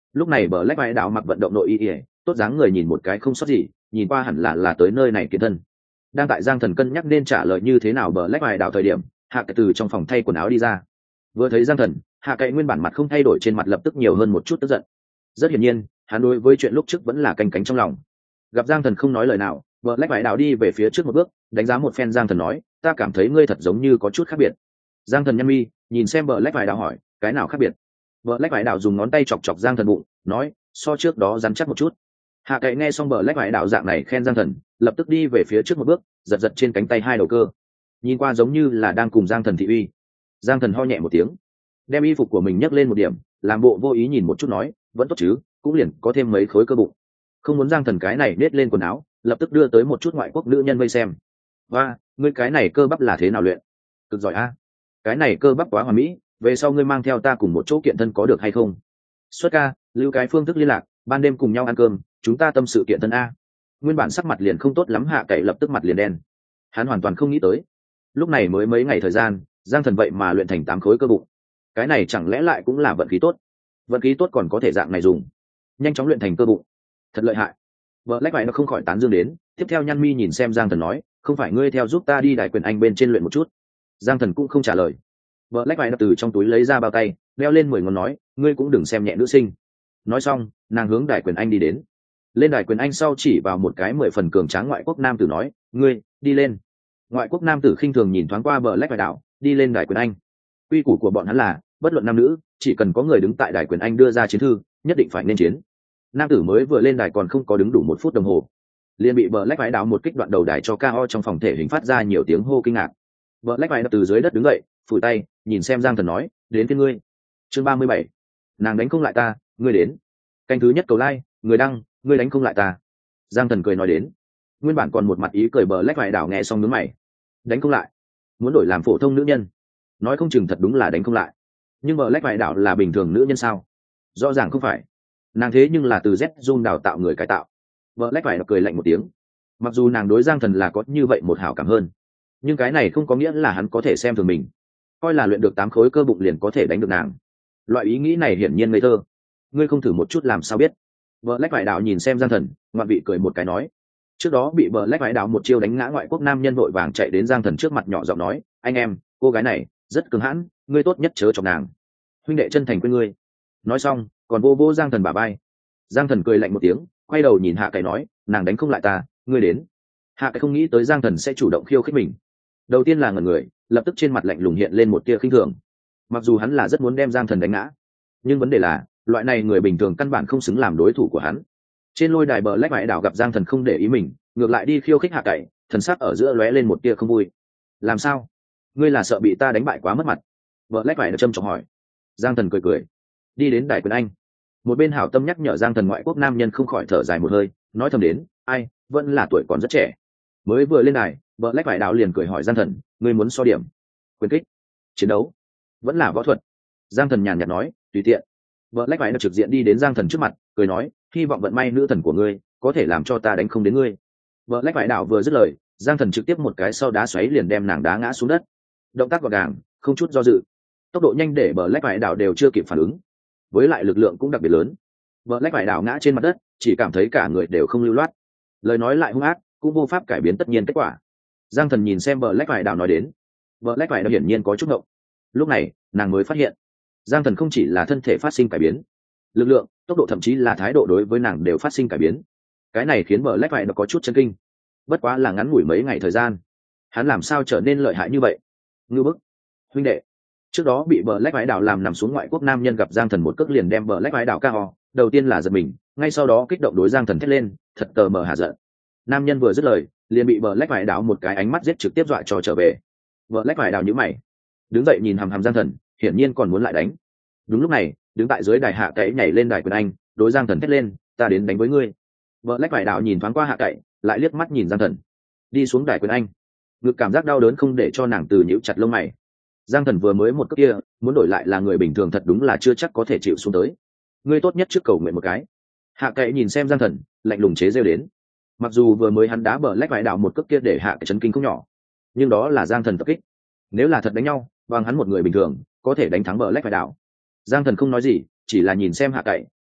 Lúc này bờ lách vải đạo mặc vận động nội y ỉa tốt dáng người nhìn một cái không sót gì, nhìn qua hẳn là là tới nơi này kiện thân. Đang tại Giang Thần cân nhắc nên trả lời như thế nào bờ lách vải đạo thời điểm, hạ cậy từ trong phòng thay quần áo đi ra. Vừa thấy Giang Thần, hạ cậy nguyên bản mặt không thay đổi, trên mặt lập tức nhiều hơn một chút tức giận. Rất hiển nhiên hắn đối với chuyện lúc trước vẫn là canh cánh trong lòng. Gặp Giang Thần không nói lời nào, bờ lách vải đạo đi về phía trước một bước, đánh giá một phen Giang Thần nói, ta cảm thấy ngươi thật giống như có chút khác biệt. Giang Thần nhăn mi nhìn xem bờ lách vải đạo hỏi, cái nào khác biệt? Bờ lách vải đạo dùng ngón tay chọc chọc Giang Thần bụng, nói, so trước đó rắn chắc một chút. Hạ cậy nghe xong bờ lách vải đạo dạng này khen Giang Thần, lập tức đi về phía trước một bước, giật giật trên cánh tay hai đầu cơ, nhìn qua giống như là đang cùng Giang Thần thị uy. Giang Thần ho nhẹ một tiếng, đem y phục của mình nhấc lên một điểm, làm bộ vô ý nhìn một chút nói, vẫn tốt chứ, cũng liền có thêm mấy khối cơ bụng. Không muốn Giang Thần cái này nết lên quần áo, lập tức đưa tới một chút ngoại quốc nữ nhân vây xem. Và ngươi cái này cơ bắp là thế nào luyện? Cực giỏi a. Cái này cơ bắp quá hoàn mỹ, về sau ngươi mang theo ta cùng một chỗ kiện thân có được hay không? Xuất ca, lưu cái phương thức liên lạc, ban đêm cùng nhau ăn cơm, chúng ta tâm sự kiện thân a. Nguyên bản sắc mặt liền không tốt lắm, hạ cậy lập tức mặt liền đen. Hắn hoàn toàn không nghĩ tới, lúc này mới mấy ngày thời gian, Giang Thần vậy mà luyện thành tám khối cơ bụng. Cái này chẳng lẽ lại cũng là vận khí tốt? Vận khí tốt còn có thể dạng này dùng, nhanh chóng luyện thành cơ bụng, thật lợi hại. Vợ lách vậy nó không khỏi tán dương đến, tiếp theo nhăn mi nhìn xem Giang Thần nói, không phải ngươi theo giúp ta đi đài quyền anh bên trên luyện một chút? Giang Thần cũng không trả lời. Vợ lách vậy nó từ trong túi lấy ra bao tay, đeo lên mười ngón nói, ngươi cũng đừng xem nhẹ nữ sinh. Nói xong, nàng hướng đài quyền anh đi đến. Lên đài quyền anh sau chỉ vào một cái mười phần cường tráng ngoại quốc nam tử nói, ngươi đi lên. Ngoại quốc nam tử khinh thường nhìn thoáng qua bờ lách vải đạo, đi lên đài quyền anh. Quy củ của bọn hắn là, bất luận nam nữ, chỉ cần có người đứng tại đài quyền anh đưa ra chiến thư, nhất định phải nên chiến. Nam tử mới vừa lên đài còn không có đứng đủ một phút đồng hồ, liền bị bờ lách vải đạo một kích đoạn đầu đài cho ca o trong phòng thể hình phát ra nhiều tiếng hô kinh ngạc. Bờ lách vải đạo từ dưới đất đứng dậy, phủi tay, nhìn xem Giang Thần nói, đến cái ngươi. Chương ba mươi bảy, nàng đánh không lại ta, ngươi đến. Canh thứ nhất cầu like, người đăng, ngươi đánh không lại ta. Giang Thần cười nói đến. Nguyên bản còn một mặt ý cười bờ lách vải đạo nghe xong nhướng mày. Đánh không lại? Muốn đổi làm phổ thông nữ nhân? Nói không chừng thật đúng là đánh không lại. Nhưng bờ lách vải đạo là bình thường nữ nhân sao? Rõ ràng không phải. Nàng thế nhưng là từ Z Zoom đào tạo người cải tạo. Bờ lách vải đạo cười lạnh một tiếng. Mặc dù nàng đối Giang Thần là có như vậy một hảo cảm hơn, nhưng cái này không có nghĩa là hắn có thể xem thường mình, coi là luyện được tám khối cơ bụng liền có thể đánh được nàng. Loại ý nghĩ này hiển nhiên ngây thơ. Ngươi không thử một chút làm sao biết? Bờ lách vải đạo nhìn xem Giang Thần, ngoạn vị cười một cái nói. Trước đó bị bờ lách vải đạo một chiêu đánh ngã ngoại quốc nam nhân vội vàng chạy đến Giang Thần trước mặt nhỏ giọng nói, anh em, cô gái này rất cứng hãn, ngươi tốt nhất chớ chọc nàng, huynh đệ chân thành quên ngươi. Nói xong còn vô vô Giang Thần bả vai. Giang Thần cười lạnh một tiếng, quay đầu nhìn Hạ Cậy nói, nàng đánh không lại ta, ngươi đến. Hạ Cậy không nghĩ tới Giang Thần sẽ chủ động khiêu khích mình, đầu tiên là ngẩn người, lập tức trên mặt lạnh lùng hiện lên một tia khinh thường. Mặc dù hắn là rất muốn đem Giang Thần đánh ngã, nhưng vấn đề là loại này người bình thường căn bản không xứng làm đối thủ của hắn. Trên lôi đài bờ lách vải đảo gặp Giang Thần không để ý mình, ngược lại đi khiêu khích Hạ Cậy, thần sắc ở giữa lóe lên một tia không vui. Làm sao? Ngươi là sợ bị ta đánh bại quá mất mặt? Bờ lách vải châm trọng hỏi. Giang Thần cười cười, đi đến đài quyền anh. Một bên hảo tâm nhắc nhở Giang Thần ngoại quốc nam nhân không khỏi thở dài một hơi, nói thầm đến, ai, vẫn là tuổi còn rất trẻ. Mới vừa lên đài, bờ lách vải đảo liền cười hỏi Giang Thần, ngươi muốn so điểm? Quyền kích, chiến đấu, vẫn là võ thuật? Giang Thần nhàn nhạt nói, tùy tiện. Bờ lách vải trực diện đi đến Giang Thần trước mặt, cười nói, hy vọng vận may nữ thần của ngươi có thể làm cho ta đánh không đến ngươi. Bờ lách vải đảo vừa dứt lời, Giang Thần trực tiếp một cái sau đá xoáy liền đem nàng đá ngã xuống đất. Động tác gọn gàng, không chút do dự, tốc độ nhanh để bờ lách vải đảo đều chưa kịp phản ứng, với lại lực lượng cũng đặc biệt lớn. Bờ lách vải đảo ngã trên mặt đất, chỉ cảm thấy cả người đều không lưu loát, lời nói lại hung ác, cũng vô pháp cải biến tất nhiên kết quả. Giang Thần nhìn xem bờ lách vải đảo nói đến. Bờ lách vải đảo hiển nhiên có chút ngộng. Lúc này nàng mới phát hiện, Giang Thần không chỉ là thân thể phát sinh cải biến, lực lượng, tốc độ thậm chí là thái độ đối với nàng đều phát sinh cải biến. Cái này khiến bờ lách vải đảo có chút chấn kinh. Bất quá là ngắn ngủi mấy ngày thời gian, hắn làm sao trở nên lợi hại như vậy? Ngưu bức, huynh đệ. Trước đó bị bờ lách vải đảo làm nằm xuống ngoại quốc nam nhân gặp Giang Thần một cước liền đem bờ lách vải đảo ca ho, đầu tiên là giật mình, ngay sau đó kích động đối Giang Thần thét lên, thật tờ mờ hạ giận. Nam nhân vừa dứt lời, liền bị bờ lách vải đảo một cái ánh mắt giết trực tiếp dọa cho trở về. Bờ lách vải đảo nhíu mày, đứng dậy nhìn hằm hằm Giang Thần, hiển nhiên còn muốn lại đánh. Đúng lúc này, đứng tại dưới đài Hạ Cậy nhảy lên đài quyền anh, đối Giang Thần thét lên, ta đến đánh với ngươi. Bờ lách vải đảo nhìn thoáng qua Hạ Cậy, lại liếc mắt nhìn Giang Thần, đi xuống đài quyền anh. Ngực cảm giác đau đớn không để cho nàng từ nhíu chặt lông mày. Giang Thần vừa mới một cước kia, muốn đổi lại là người bình thường thật đúng là chưa chắc có thể chịu xuống tới. Ngươi tốt nhất trước cầu nguyện một cái. Hạ Cậy nhìn xem Giang Thần, lạnh lùng chế giễu đến. Mặc dù vừa mới hắn đá bờ lách vải đảo một cước kia để Hạ Cậy chấn kinh không nhỏ, nhưng đó là Giang Thần tập kích. Nếu là thật đánh nhau, bằng hắn một người bình thường, có thể đánh thắng bờ lách vải đảo. Giang Thần không nói gì, chỉ là nhìn xem Hạ Cậy,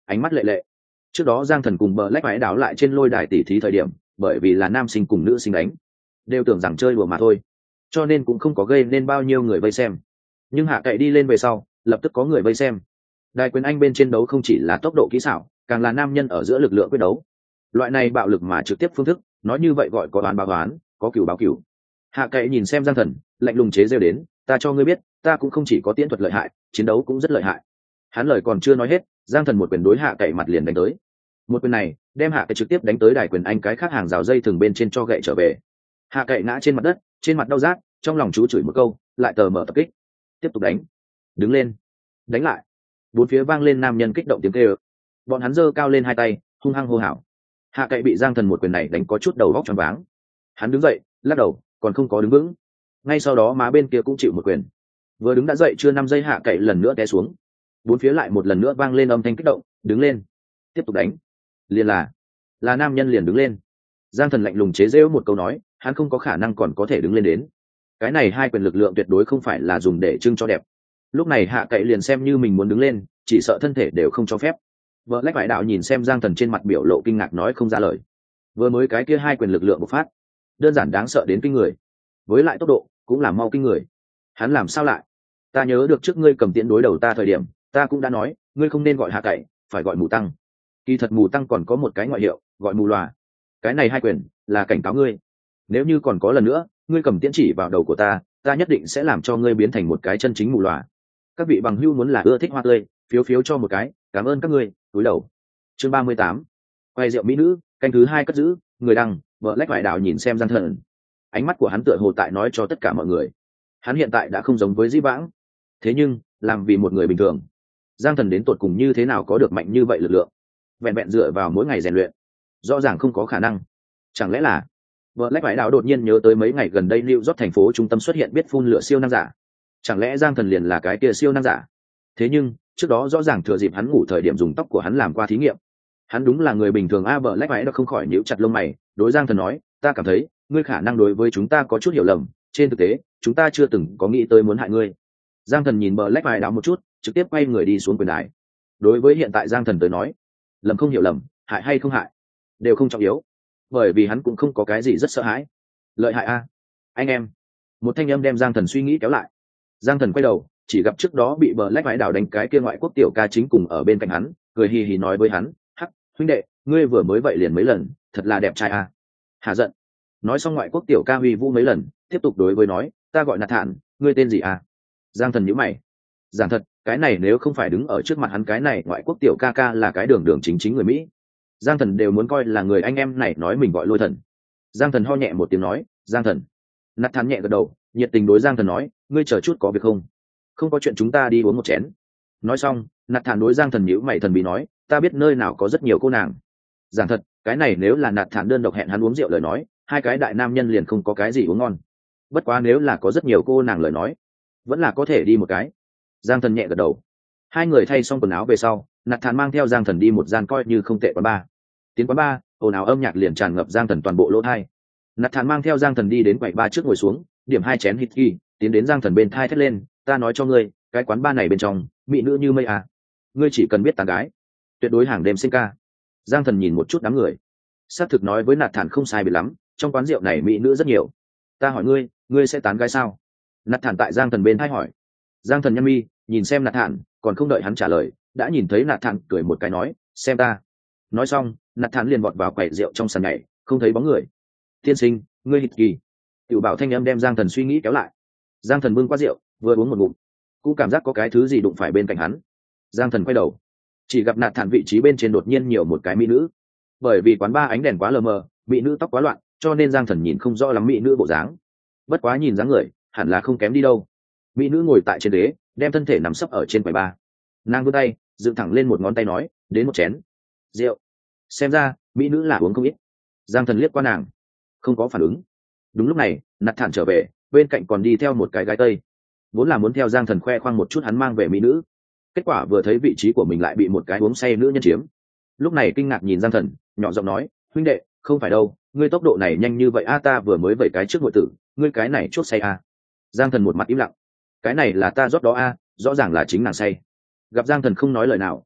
ánh mắt lệ lệ. Trước đó Giang Thần cùng bờ lách vãi đảo lại trên lôi đài tỉ thí thời điểm, bởi vì là nam sinh cùng nữ sinh đánh, đều tưởng rằng chơi đùa mà thôi, cho nên cũng không có gây nên bao nhiêu người vây xem. Nhưng hạ cậy đi lên về sau, lập tức có người vây xem. Đài quyền Anh bên trên đấu không chỉ là tốc độ kỹ xảo, càng là nam nhân ở giữa lực lượng quyết đấu. Loại này bạo lực mà trực tiếp phương thức, nói như vậy gọi có đoán báo đoán, có cửu báo cửu. Hạ cậy nhìn xem Giang Thần, lạnh lùng chế giễu đến, ta cho ngươi biết, ta cũng không chỉ có tiễn thuật lợi hại, chiến đấu cũng rất lợi hại. Hắn lời còn chưa nói hết, Giang Thần một quyền đối hạ cậy mặt liền đánh tới. Một quyền này đem hạ cậy trực tiếp đánh tới đài quyền Anh cái khác hàng rào dây thường bên trên cho gậy trở về. Hạ cậy ngã trên mặt đất, trên mặt đau rát, trong lòng chú chửi một câu, lại tờ mở tập kích, tiếp tục đánh, đứng lên, đánh lại. Bốn phía vang lên nam nhân kích động tiếng kêu. Bọn hắn giơ cao lên hai tay, hung hăng hô hào. Hạ cậy bị Giang Thần một quyền này đánh có chút đầu vóc choáng váng. Hắn đứng dậy, lắc đầu, còn không có đứng vững. Ngay sau đó má bên kia cũng chịu một quyền. Vừa đứng đã dậy chưa năm giây hạ cậy lần nữa té xuống. Bốn phía lại một lần nữa vang lên âm thanh kích động, đứng lên, tiếp tục đánh. Liền là, là nam nhân liền đứng lên. Giang Thần lạnh lùng chế giễu một câu nói, hắn không có khả năng còn có thể đứng lên đến. Cái này hai quyền lực lượng tuyệt đối không phải là dùng để trưng cho đẹp. Lúc này hạ cậy liền xem như mình muốn đứng lên, chỉ sợ thân thể đều không cho phép. Vợ lách vải đạo nhìn xem Giang Thần trên mặt biểu lộ kinh ngạc nói không ra lời. Vừa mới cái kia hai quyền lực lượng bộc phát, đơn giản đáng sợ đến kinh người, với lại tốc độ cũng là mau kinh người. Hắn làm sao lại? Ta nhớ được trước ngươi cầm tiễn đối đầu ta thời điểm, ta cũng đã nói, ngươi không nên gọi hạ cậy, phải gọi mù tăng. Kỳ thật mù tăng còn có một cái ngoại hiệu, gọi mù lòa. Cái này hai quyền là cảnh cáo ngươi, nếu như còn có lần nữa, ngươi cầm tiễn chỉ vào đầu của ta, ta nhất định sẽ làm cho ngươi biến thành một cái chân chính mù lòa. Các vị bằng hữu muốn là ưa thích hoa tươi, phiếu phiếu cho một cái, cảm ơn các ngươi. Túi đầu. Chương ba mươi tám. Quay rượu mỹ nữ, canh thứ hai cất giữ, người đăng, vợ lách vải đạo nhìn xem Giang Thần. Ánh mắt của hắn tựa hồ tại nói cho tất cả mọi người, hắn hiện tại đã không giống với dĩ vãng. Thế nhưng, làm vì một người bình thường, Giang Thần đến tột cùng như thế nào có được mạnh như vậy lực lượng? Vẹn vẹn dựa vào mỗi ngày rèn luyện, rõ ràng không có khả năng. Chẳng lẽ là vợ lách vải đạo đột nhiên nhớ tới mấy ngày gần đây New York thành phố trung tâm xuất hiện biết phun lửa siêu năng giả? Chẳng lẽ Giang Thần liền là cái kia siêu năng giả? Thế nhưng trước đó rõ ràng thừa dịp hắn ngủ thời điểm dùng tóc của hắn làm qua thí nghiệm. Hắn đúng là người bình thường a? Vợ lách vải đạo không khỏi nhíu chặt lông mày, đối Giang Thần nói, ta cảm thấy ngươi khả năng đối với chúng ta có chút hiểu lầm, trên thực tế chúng ta chưa từng có nghĩ tới muốn hại ngươi. Giang Thần nhìn bờ lách vải đạo một chút, trực tiếp quay người đi xuống quyền đài. Đối với hiện tại Giang Thần tới nói, lầm không hiểu lầm, hại hay không hại đều không trọng yếu, bởi vì hắn cũng không có cái gì rất sợ hãi. Lợi hại a, anh em. Một thanh âm đem Giang Thần suy nghĩ kéo lại. Giang Thần quay đầu, chỉ gặp trước đó bị bờ lách vải đảo đánh cái kia ngoại quốc tiểu ca chính cùng ở bên cạnh hắn, cười hì hì nói với hắn, hắc huynh đệ, ngươi vừa mới vậy liền mấy lần, thật là đẹp trai a. Hà giận. Nói xong ngoại quốc tiểu ca huy vũ mấy lần, tiếp tục đối với nói, ta gọi là Thản, ngươi tên gì a? Giang Thần nhíu mày. Giảng thật, cái này nếu không phải đứng ở trước mặt hắn cái này ngoại quốc tiểu ca ca là cái đường đường chính chính người Mỹ, Giang Thần đều muốn coi là người anh em này nói mình gọi Lôi Thần. Giang Thần ho nhẹ một tiếng nói, Giang Thần. Nạt Thản nhẹ gật đầu, nhiệt tình đối Giang Thần nói, ngươi chờ chút có việc không? Không có chuyện, chúng ta đi uống một chén. Nói xong, Nạt Thản đối Giang Thần nhíu mày thần bí nói, ta biết nơi nào có rất nhiều cô nàng. Giảng thật, cái này nếu là Nạt Thản đơn độc hẹn hắn uống rượu lời nói, hai cái đại nam nhân liền không có cái gì uống ngon. Bất quá nếu là có rất nhiều cô nàng lời nói, vẫn là có thể đi một cái. Giang Thần nhẹ gật đầu. Hai người thay xong quần áo về sau, Nạt Thản mang theo Giang Thần đi một gian coi như không tệ quán bar. Tiến quán bar, ồn ào âm nhạc liền tràn ngập Giang Thần toàn bộ lỗ thai. Nạt Thản mang theo Giang Thần đi đến quầy bar trước ngồi xuống, điểm hai chén hít ghi, tiến đến Giang Thần bên thai thét lên, ta nói cho ngươi, cái quán bar này bên trong mỹ nữ như mây à, ngươi chỉ cần biết tán gái, tuyệt đối hàng đêm sinh ca. Giang Thần nhìn một chút đám người, xác thực nói với Nạt Thản không sai biệt lắm, trong quán rượu này mỹ nữ rất nhiều. Ta hỏi ngươi, ngươi sẽ tán gái sao? Nạt Thản tại Giang Thần bên thai hỏi. Giang Thần nhăn mi, nhìn xem Nạt Thản, còn không đợi hắn trả lời, đã nhìn thấy Nạt Thản cười một cái nói, xem ta. Nói xong, Nạt Thản liền vọt vào quầy rượu trong sàn nhảy, không thấy bóng người. Tiên sinh, ngươi hít kỳ. Tiểu bảo thanh âm đem Giang Thần suy nghĩ kéo lại. Giang Thần bưng qua rượu, vừa uống một ngụm, cũng cảm giác có cái thứ gì đụng phải bên cạnh hắn. Giang Thần quay đầu, chỉ gặp Nạt Thản vị trí bên trên đột nhiên nhiều một cái mỹ nữ. Bởi vì quán bar ánh đèn quá lờ mờ, mỹ nữ tóc quá loạn, cho nên Giang Thần nhìn không rõ lắm mỹ nữ bộ dáng. Bất quá nhìn dáng người, hẳn là không kém đi đâu. Mỹ nữ ngồi tại trên ghế, đem thân thể nằm sấp ở trên quầy bar. Nàng vươn tay, dựng thẳng lên một ngón tay nói, đến một chén rượu. Xem ra mỹ nữ là uống không ít. Giang Thần liếc qua nàng, không có phản ứng. Đúng lúc này, Nạt Thản trở về, bên cạnh còn đi theo một cái gái tây, vốn là muốn theo Giang Thần khoe khoang một chút hắn mang về mỹ nữ, kết quả vừa thấy vị trí của mình lại bị một cái uống say nữ nhân chiếm. Lúc này kinh ngạc nhìn Giang Thần, nhỏ giọng nói, huynh đệ, không phải đâu, ngươi tốc độ này nhanh như vậy a? Ta vừa mới vậy cái trước nội tử, ngươi cái này chốt say a? Giang Thần một mặt im lặng. Cái này là ta rót đó a, rõ ràng là chính nàng say. Gặp Giang Thần không nói lời nào,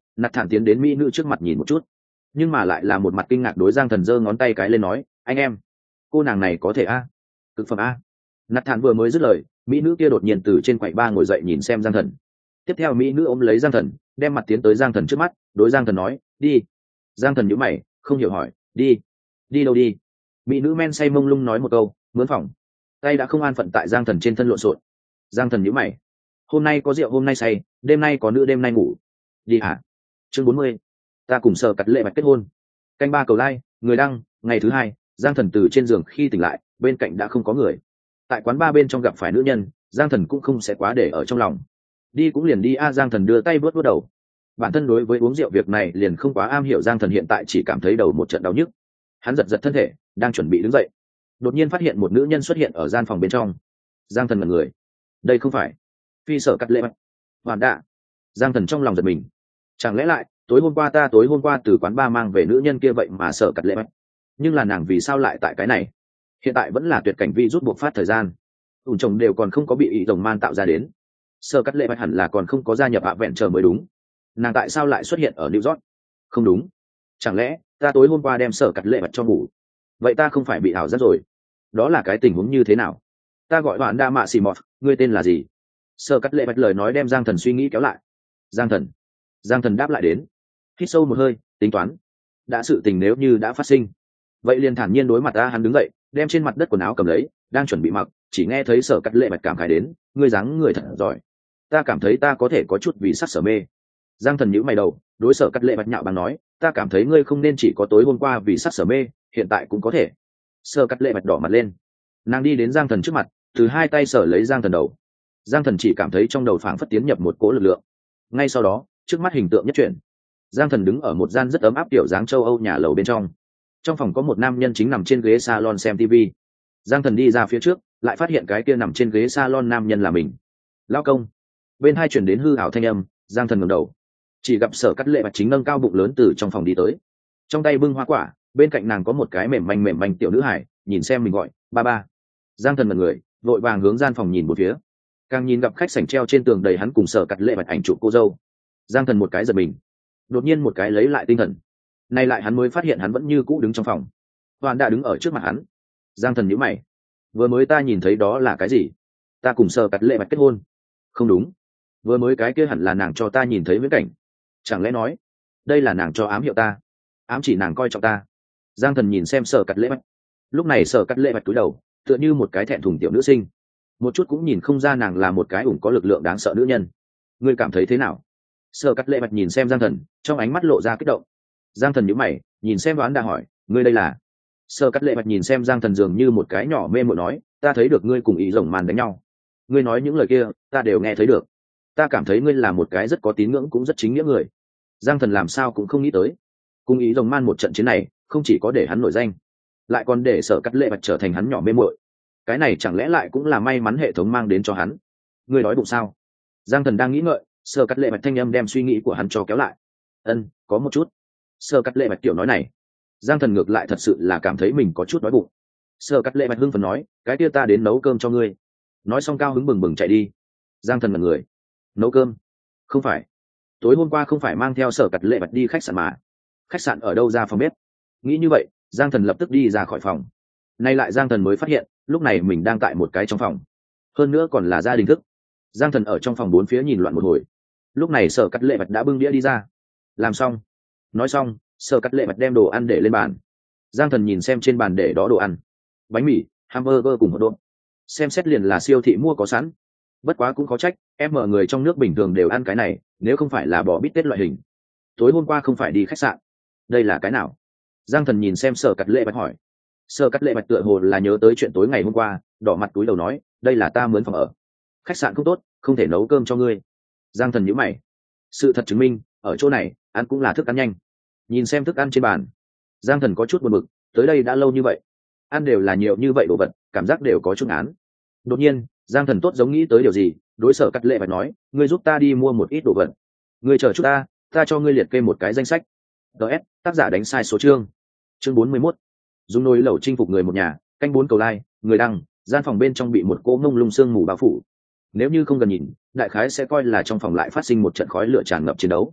nạt thản tiến đến mỹ nữ trước mặt nhìn một chút, nhưng mà lại là một mặt kinh ngạc, đối giang thần giơ ngón tay cái lên nói, anh em, cô nàng này có thể a, cực phẩm a. Nạt thản vừa mới dứt lời, mỹ nữ kia đột nhiên từ trên quầy ba ngồi dậy nhìn xem giang thần. Tiếp theo mỹ nữ ôm lấy giang thần, đem mặt tiến tới giang thần trước mắt, đối giang thần nói, đi. Giang thần nhíu mày, không hiểu hỏi, đi đi đâu đi. Mỹ nữ men say mông lung nói một câu, mướn phòng. Tay đã không an phận tại giang thần trên thân lộn xộn. Giang thần nhíu mày, hôm nay có rượu hôm nay say, đêm nay có nữ đêm nay ngủ. Đi hả? Chương bốn mươi, ta cùng Sở Cắt Lệ Bạch kết hôn. Canh ba cầu like, người đăng. Ngày thứ hai, giang thần từ trên giường khi tỉnh lại, bên cạnh đã không có người. Tại quán ba bên trong gặp phải nữ nhân, giang thần cũng không sẽ quá để ở trong lòng. Đi cũng liền đi a. Giang thần đưa tay vớt vớt đầu. Bản thân đối với uống rượu việc này liền không quá am hiểu, giang thần hiện tại chỉ cảm thấy đầu một trận đau nhức. Hắn giật giật thân thể, đang chuẩn bị đứng dậy, đột nhiên phát hiện một nữ nhân xuất hiện ở gian phòng bên trong. Giang thần ngẩn người, đây không phải phi Sở Cắt Lệ Bạch hoàn đạ. Giang thần trong lòng giật mình, chẳng lẽ lại tối hôm qua ta tối hôm qua từ quán ba mang về nữ nhân kia vậy mà Sở Cắt Lệ Bạch? Nhưng là nàng vì sao lại tại cái này? Hiện tại vẫn là tuyệt cảnh vi rút buộc phát thời gian, ủn chồng đều còn không có bị ý rồng man tạo ra đến. Sở Cắt Lệ Bạch hẳn là còn không có gia nhập hạ vẹn chờ mới đúng, nàng tại sao lại xuất hiện ở New York? Không đúng, chẳng lẽ ta tối hôm qua đem Sở Cắt Lệ Bạch cho ngủ, vậy ta không phải bị ảo giác rồi? Đó là cái tình huống như thế nào? Ta gọi bạn đa mạ xì mọt, ngươi tên là gì? Sở Cắt Lệ Bạch lời nói đem giang thần suy nghĩ kéo lại. Giang thần giang thần đáp lại đến, hít sâu một hơi, tính toán, đã sự tình nếu như đã phát sinh, vậy liền thản nhiên đối mặt ta. Hắn đứng dậy, đem trên mặt đất quần áo cầm lấy, đang chuẩn bị mặc, chỉ nghe thấy Sở Cắt Lệ Bạch cảm khái đến, ngươi dáng người thật giỏi, ta cảm thấy ta có thể có chút vì sắc sở mê. Giang thần nhíu mày đầu, đối Sở Cắt Lệ Bạch nhạo báng nói, ta cảm thấy ngươi không nên chỉ có tối hôm qua vì sắc sở mê, hiện tại cũng có thể. Sở Cắt Lệ Bạch đỏ mặt lên, nàng đi đến giang thần trước mặt, từ hai tay sở lấy giang thần đầu. Giang thần chỉ cảm thấy trong đầu phảng phất tiến nhập một cỗ lực lượng. Ngay sau đó, trước mắt hình tượng nhất chuyển, giang thần đứng ở một gian rất ấm áp kiểu dáng châu Âu nhà lầu bên trong. Trong phòng có một nam nhân chính nằm trên ghế salon xem tivi. Giang thần đi ra phía trước, lại phát hiện cái kia nằm trên ghế salon nam nhân là mình. Lao công. Bên hai chuyển đến hư ảo thanh âm, giang thần ngẩng đầu, chỉ gặp Sở Cắt Lệ Bạch chính nâng cao bụng lớn từ trong phòng đi tới, trong tay bưng hoa quả, bên cạnh nàng có một cái mềm manh mềm manh tiểu nữ hải, nhìn xem mình gọi ba ba. Giang thần mật người, vội vàng hướng gian phòng nhìn một phía, càng nhìn gặp khách sảnh treo trên tường đầy hắn cùng Sở Cắt Lệ Bạch ảnh chụp cô dâu. Giang thần một cái giật mình, đột nhiên một cái lấy lại tinh thần, nay lại hắn mới phát hiện hắn vẫn như cũ đứng trong phòng, hoàn đã đứng ở trước mặt hắn. Giang thần nhíu mày, vừa mới ta nhìn thấy đó là cái gì? Ta cùng Sở Cắt Lệ Bạch kết hôn? Không đúng, vừa mới cái kia hẳn là nàng cho ta nhìn thấy viễn cảnh, chẳng lẽ nói đây là nàng cho ám hiệu ta, ám chỉ nàng coi trọng ta? Giang thần nhìn xem Sở Cắt Lệ Bạch, lúc này Sở Cắt Lệ Bạch cúi đầu, tựa như một cái thẹn thùng tiểu nữ sinh, một chút cũng nhìn không ra nàng là một cái ủng có lực lượng đáng sợ nữ nhân. Ngươi cảm thấy thế nào? Sở Cắt Lệ Bạch nhìn xem giang thần, trong ánh mắt lộ ra kích động. Giang thần nhíu mày, nhìn xem đoán đã hỏi, ngươi đây là? Sở Cắt Lệ Bạch nhìn xem giang thần dường như một cái nhỏ mê muội nói, ta thấy được ngươi cùng ý rồng màn đánh nhau, ngươi nói những lời kia ta đều nghe thấy được, ta cảm thấy ngươi là một cái rất có tín ngưỡng cũng rất chính nghĩa người. Giang thần làm sao cũng không nghĩ tới, cùng ý rồng man một trận chiến này không chỉ có để hắn nổi danh, lại còn để Sở Cắt Lệ Bạch trở thành hắn nhỏ mê muội. Cái này chẳng lẽ lại cũng là may mắn hệ thống mang đến cho hắn? Ngươi đói bụng sao? Giang thần đang nghĩ ngợi, Sở Cắt Lệ Bạch thanh âm đem suy nghĩ của hắn cho kéo lại. Ân, có một chút. Sở Cắt Lệ Bạch tiểu nói này, giang thần ngược lại thật sự là cảm thấy mình có chút đói bụng. Sở Cắt Lệ Bạch hưng phấn nói, cái kia ta đến nấu cơm cho ngươi. Nói xong cao hứng bừng bừng chạy đi. Giang thần mật người, nấu cơm? Không phải, tối hôm qua không phải mang theo Sở Cắt Lệ Bạch đi khách sạn mà? Khách sạn ở đâu ra phòng bếp? Nghĩ như vậy, giang thần lập tức đi ra khỏi phòng. Nay lại giang thần mới phát hiện, lúc này mình đang tại một cái trong phòng, hơn nữa còn là gia đình thức. Giang thần ở trong phòng bốn phía nhìn loạn một hồi, lúc này Sở Cắt Lệ Bạch đã bưng đĩa đi ra. Làm xong, nói xong, Sở Cắt Lệ Bạch đem đồ ăn để lên bàn. Giang thần nhìn xem trên bàn để đó đồ ăn, bánh mì, hamburger cùng một độn, xem xét liền là siêu thị mua có sẵn. Bất quá cũng có trách, em mở người trong nước bình thường đều ăn cái này, nếu không phải là bò bít tết loại hình. Tối hôm qua không phải đi khách sạn, đây là cái nào? Giang thần nhìn xem Sở Cắt Lệ Bạch hỏi. Sở Cắt Lệ Bạch tựa hồ là nhớ tới chuyện tối ngày hôm qua, đỏ mặt túi đầu nói, đây là ta mướn phòng ở, khách sạn không tốt, không thể nấu cơm cho ngươi. Giang thần nhíu mày, sự thật chứng minh ở chỗ này ăn cũng là thức ăn nhanh. Nhìn xem thức ăn trên bàn, Giang thần có chút buồn bực, tới đây đã lâu như vậy, ăn đều là nhiều như vậy đồ vật, cảm giác đều có chút án. Đột nhiên Giang thần tốt giống nghĩ tới điều gì, đối Sở Cắt Lệ Bạch nói, ngươi giúp ta đi mua một ít đồ vật. Ngươi chờ chút ta, ta cho ngươi liệt kê một cái danh sách. ds tác giả đánh sai số chương. Chương bốn mươi mốt, dùng nồi lẩu chinh phục người một nhà. Canh bốn cầu like, người đăng. Gian phòng bên trong bị một cỗ mông lung sương mù bao phủ, nếu như không gần nhìn, đại khái sẽ coi là trong phòng lại phát sinh một trận khói lửa tràn ngập chiến đấu.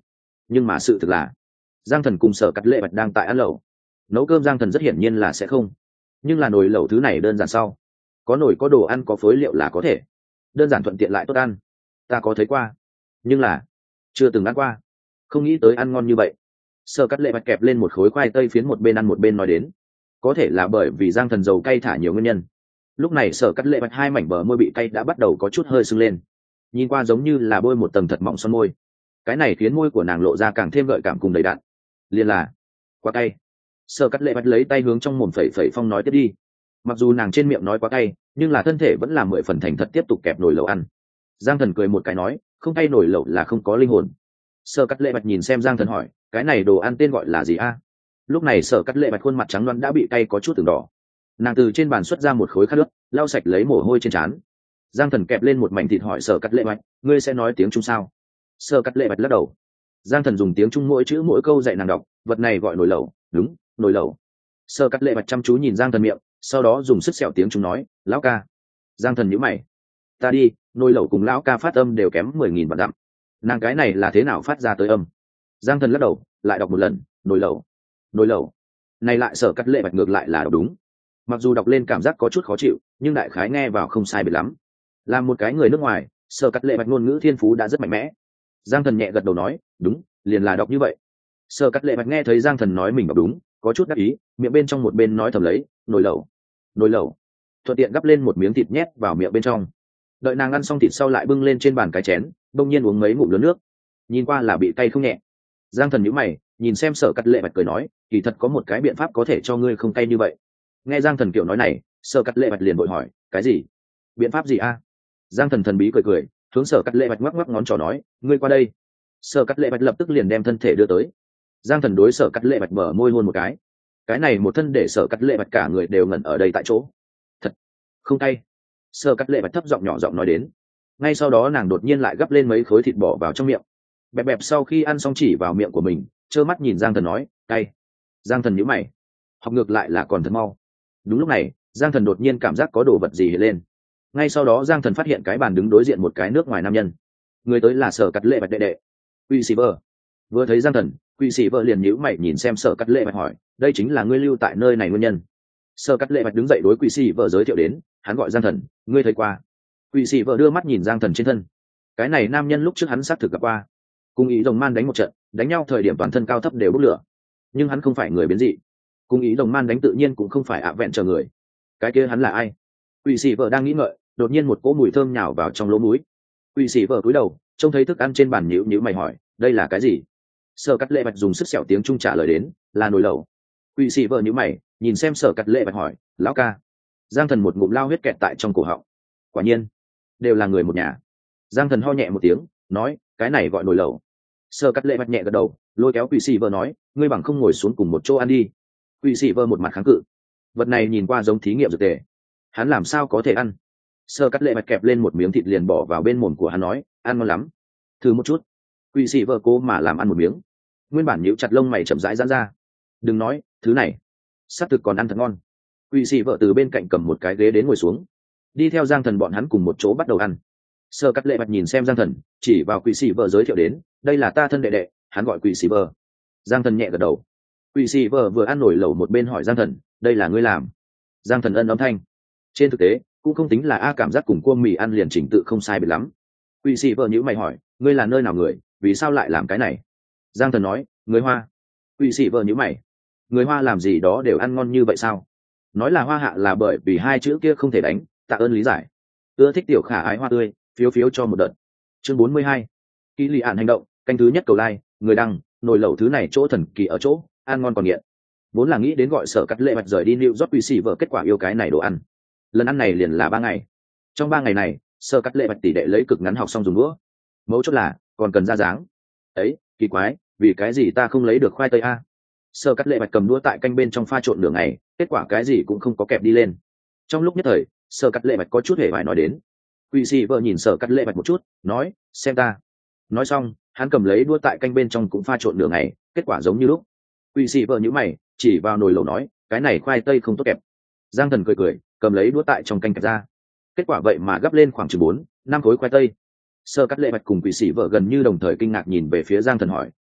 nhưng mà sự thực là giang thần cùng sở cắt lệ bạch đang tại ăn lẩu. Nấu cơm giang thần rất hiển nhiên là sẽ không, nhưng là nồi lẩu thứ này đơn giản sau, có nồi có đồ ăn có phối liệu là có thể đơn giản thuận tiện lại tốt ăn. Ta có thấy qua, nhưng là chưa từng ăn qua, không nghĩ tới ăn ngon như vậy. Sở cắt lệ bạch kẹp lên một khối khoai tây phiến, một bên ăn một bên nói đến, có thể là bởi vì giang thần dầu cay thả nhiều nguyên nhân. Lúc này sở cắt lệ bạch hai mảnh bờ môi bị cay đã bắt đầu có chút hơi sưng lên, nhìn qua giống như là bôi một tầng thật mỏng son môi. Cái này khiến môi của nàng lộ ra càng thêm gợi cảm cùng đầy đặn. Liền là quá cay. Sở cắt lệ bạch lấy tay hướng trong mồm phẩy phẩy phong nói tiếp đi. Mặc dù nàng trên miệng nói quá cay, nhưng là thân thể vẫn là mười phần thành thật tiếp tục kẹp nồi lẩu ăn. Giang thần cười một cái nói, không cay nồi lẩu là không có linh hồn. Sở cắt lệ bạch nhìn xem Giang thần hỏi, cái này đồ ăn tên gọi là gì a? Lúc này sở cắt lệ bạch khuôn mặt trắng loáng đã bị cay có chút từng đỏ. Nàng từ trên bàn xuất ra một khối khăn nước, lau sạch lấy mồ hôi trên trán. Giang thần kẹp lên một mảnh thịt hỏi sở cắt lệ bạch, ngươi sẽ nói tiếng Trung sao? Sở cắt lệ bạch lắc đầu. Giang thần dùng tiếng Trung mỗi chữ mỗi câu dạy nàng đọc, vật này gọi nồi lẩu. Đúng, nồi lẩu. Sở cắt lệ bạch chăm chú nhìn Giang thần miệng, sau đó dùng sức sẹo tiếng Trung nói, lão ca. Giang thần nhíu mày. Ta đi, nồi lẩu cùng lão ca phát âm đều kém mười nghìn vạn dặm. Nàng cái này là thế nào phát ra tới âm? Giang thần lắc đầu, lại đọc một lần, nồi lẩu, nồi lẩu. Này lại sở cắt lệ bạch ngược lại là đọc đúng. Mặc dù đọc lên cảm giác có chút khó chịu, nhưng đại khái nghe vào không sai biệt lắm. Làm một cái người nước ngoài, sở cắt lệ bạch ngôn ngữ thiên phú đã rất mạnh mẽ. Giang thần nhẹ gật đầu nói, đúng, liền là đọc như vậy. Sở cắt lệ bạch nghe thấy Giang thần nói mình đọc đúng, có chút đắc ý, miệng bên trong một bên nói thầm lấy, nồi lẩu, nồi lẩu. Thuận tiện gắp lên một miếng thịt nhét vào miệng bên trong. Đợi nàng ăn xong thịt sau lại bưng lên trên bàn cái chén, bỗng nhiên uống mấy ngụm lớn nước. Nhìn qua là bị cay không nhẹ. Giang thần nhíu mày, nhìn xem sở cắt lệ bạch cười nói, kỳ thật có một cái biện pháp có thể cho ngươi không cay như vậy. Nghe Giang thần kiểu nói này, sở cắt lệ bạch liền vội hỏi, cái gì? Biện pháp gì a? Giang thần thần bí cười cười, hướng sở cắt lệ bạch ngoắc ngoắc ngón trỏ nói, ngươi qua đây. Sở cắt lệ bạch lập tức liền đem thân thể đưa tới. Giang thần đối sở cắt lệ bạch mở môi hôn một cái. Cái này một thân để sở cắt lệ bạch cả người đều ngẩn ở đây tại chỗ. Thật không cay. Sở cắt lệ bạch thấp giọng nhỏ giọng nói đến. Ngay sau đó nàng đột nhiên lại gắp lên mấy khối thịt bỏ vào trong miệng. Bẹp bẹp sau khi ăn xong chỉ vào miệng của mình, trơ mắt nhìn Giang thần nói, cay. Giang thần nhíu mày, học ngược lại là còn thật mau. Đúng lúc này, Giang thần đột nhiên cảm giác có đồ vật gì hiện lên. Ngay sau đó Giang thần phát hiện cái bàn đứng đối diện một cái nước ngoài nam nhân. Người tới là sở cắt lệ bạch đệ đệ, Quỷ Sĩ Vợ. Vừa thấy Giang thần, Quỷ Sĩ Vợ liền nhíu mày nhìn xem sở cắt lệ bạch hỏi, đây chính là ngươi lưu tại nơi này nguyên nhân? Sở cắt lệ bạch đứng dậy đối Quỷ Sĩ Vợ giới thiệu đến, hắn gọi Giang thần, ngươi thấy qua? Quỷ Sĩ Vợ đưa mắt nhìn Giang thần trên thân. Cái này nam nhân lúc trước hắn xác thực gặp qua, cùng ý đồng man đánh một trận, đánh nhau thời điểm toàn thân cao thấp đều bốc lửa, nhưng hắn không phải người biến dị. Cùng ý đồng man đánh tự nhiên cũng không phải ạ vẹn chờ người. Cái kia hắn là ai? Quỷ Sĩ Vợ đang nghĩ ngợi, đột nhiên một cỗ mùi thơm nhào vào trong lỗ mũi. Quỷ Sĩ Vợ cúi đầu, trông thấy thức ăn trên bàn, nhíu nhíu mày hỏi, đây là cái gì? Sở cắt lệ bạch dùng sức sẹo tiếng Trung trả lời đến, là nồi lẩu. Quỷ Sĩ Vợ nhíu mày, nhìn xem sở cắt lệ bạch hỏi, lão ca. Giang thần một ngụm lao huyết kẹt tại trong cổ họng. Quả nhiên đều là người một nhà. Giang thần ho nhẹ một tiếng, nói, cái này gọi nồi lẩu. Sở cắt lệ bạch nhẹ gật đầu, lôi kéo Quỷ Sĩ Vợ nói, ngươi bằng không ngồi xuống cùng một chỗ ăn đi. Quỷ Sĩ Vợ một mặt kháng cự, vật này nhìn qua giống thí nghiệm dược tề, hắn làm sao có thể ăn? Sở cắt lệ bạch kẹp lên một miếng thịt liền bỏ vào bên mồm của hắn nói, ăn ngon lắm, thử một chút. Quỷ Sĩ Vợ cố mà làm ăn một miếng, nguyên bản nhíu chặt lông mày chậm rãi giãn ra. Đừng nói, thứ này xác thực còn ăn thật ngon. Quỷ Sĩ Vợ từ bên cạnh cầm một cái ghế đến ngồi xuống, đi theo Giang thần bọn hắn cùng một chỗ bắt đầu ăn. Sở cắt lệ bạch nhìn xem Giang thần, chỉ vào Quỷ Sĩ Vợ giới thiệu đến, đây là ta thân đệ đệ, hắn gọi Quỷ Sĩ Vợ. Giang thần nhẹ gật đầu. Quỷ Sĩ Vợ vừa ăn nổi lẩu một bên hỏi Giang thần, đây là ngươi làm? Giang thần ân âm thanh. Trên thực tế cũng không tính là a, cảm giác cùng cua mì ăn liền chỉnh tự không sai biệt lắm. Quỷ Sĩ Vợ nhíu mày hỏi, ngươi là nơi nào người, vì sao lại làm cái này? Giang thần nói, người Hoa. Quỷ Sĩ Vợ nhíu mày, người Hoa làm gì đó đều ăn ngon như vậy sao? Nói là Hoa hạ là bởi vì hai chữ kia không thể đánh, tạ ơn lý giải. Ưa thích tiểu khả ái hoa tươi, phiếu phiếu cho một đợt. Chương bốn mươi hai, Kỹ lì ạn hành động, canh thứ nhất cầu like, người đăng, nồi lẩu thứ này chỗ thần kỳ ở chỗ, ăn ngon còn nghiện. Vốn là nghĩ đến gọi sở cắt lệ bạch rời đi New York Quỷ Sĩ Vợ, kết quả yêu cái này đồ ăn. Lần ăn này liền là ba ngày. Trong ba ngày này, sở cắt lệ bạch tỷ đệ lấy cực ngắn học xong dùng đũa. Mấu chốt là còn cần ra dáng. Ấy, kỳ quái, vì cái gì ta không lấy được khoai tây a? Sở cắt lệ bạch cầm đũa tại canh bên trong pha trộn nửa ngày, kết quả cái gì cũng không có kẹp đi lên. Trong lúc nhất thời, sở cắt lệ bạch có chút hề phải nói đến. Quỷ Sĩ Vợ nhìn sở cắt lệ bạch một chút, nói, xem ta. Nói xong, hắn cầm lấy đũa tại canh bên trong cũng pha trộn nửa ngày, kết quả giống như lúc. Quỷ Sĩ Vợ nhíu mày, chỉ vào nồi lẩu nói, cái này khoai tây không tốt kẹp. Giang thần cười cười, cầm lấy đũa tại trong canh kẹp ra. Kết quả vậy mà gấp lên khoảng chừng bốn năm khối khoai tây. Sở cắt lệ bạch cùng Quỷ Sĩ Vợ gần như đồng thời kinh ngạc nhìn về phía Giang thần hỏi,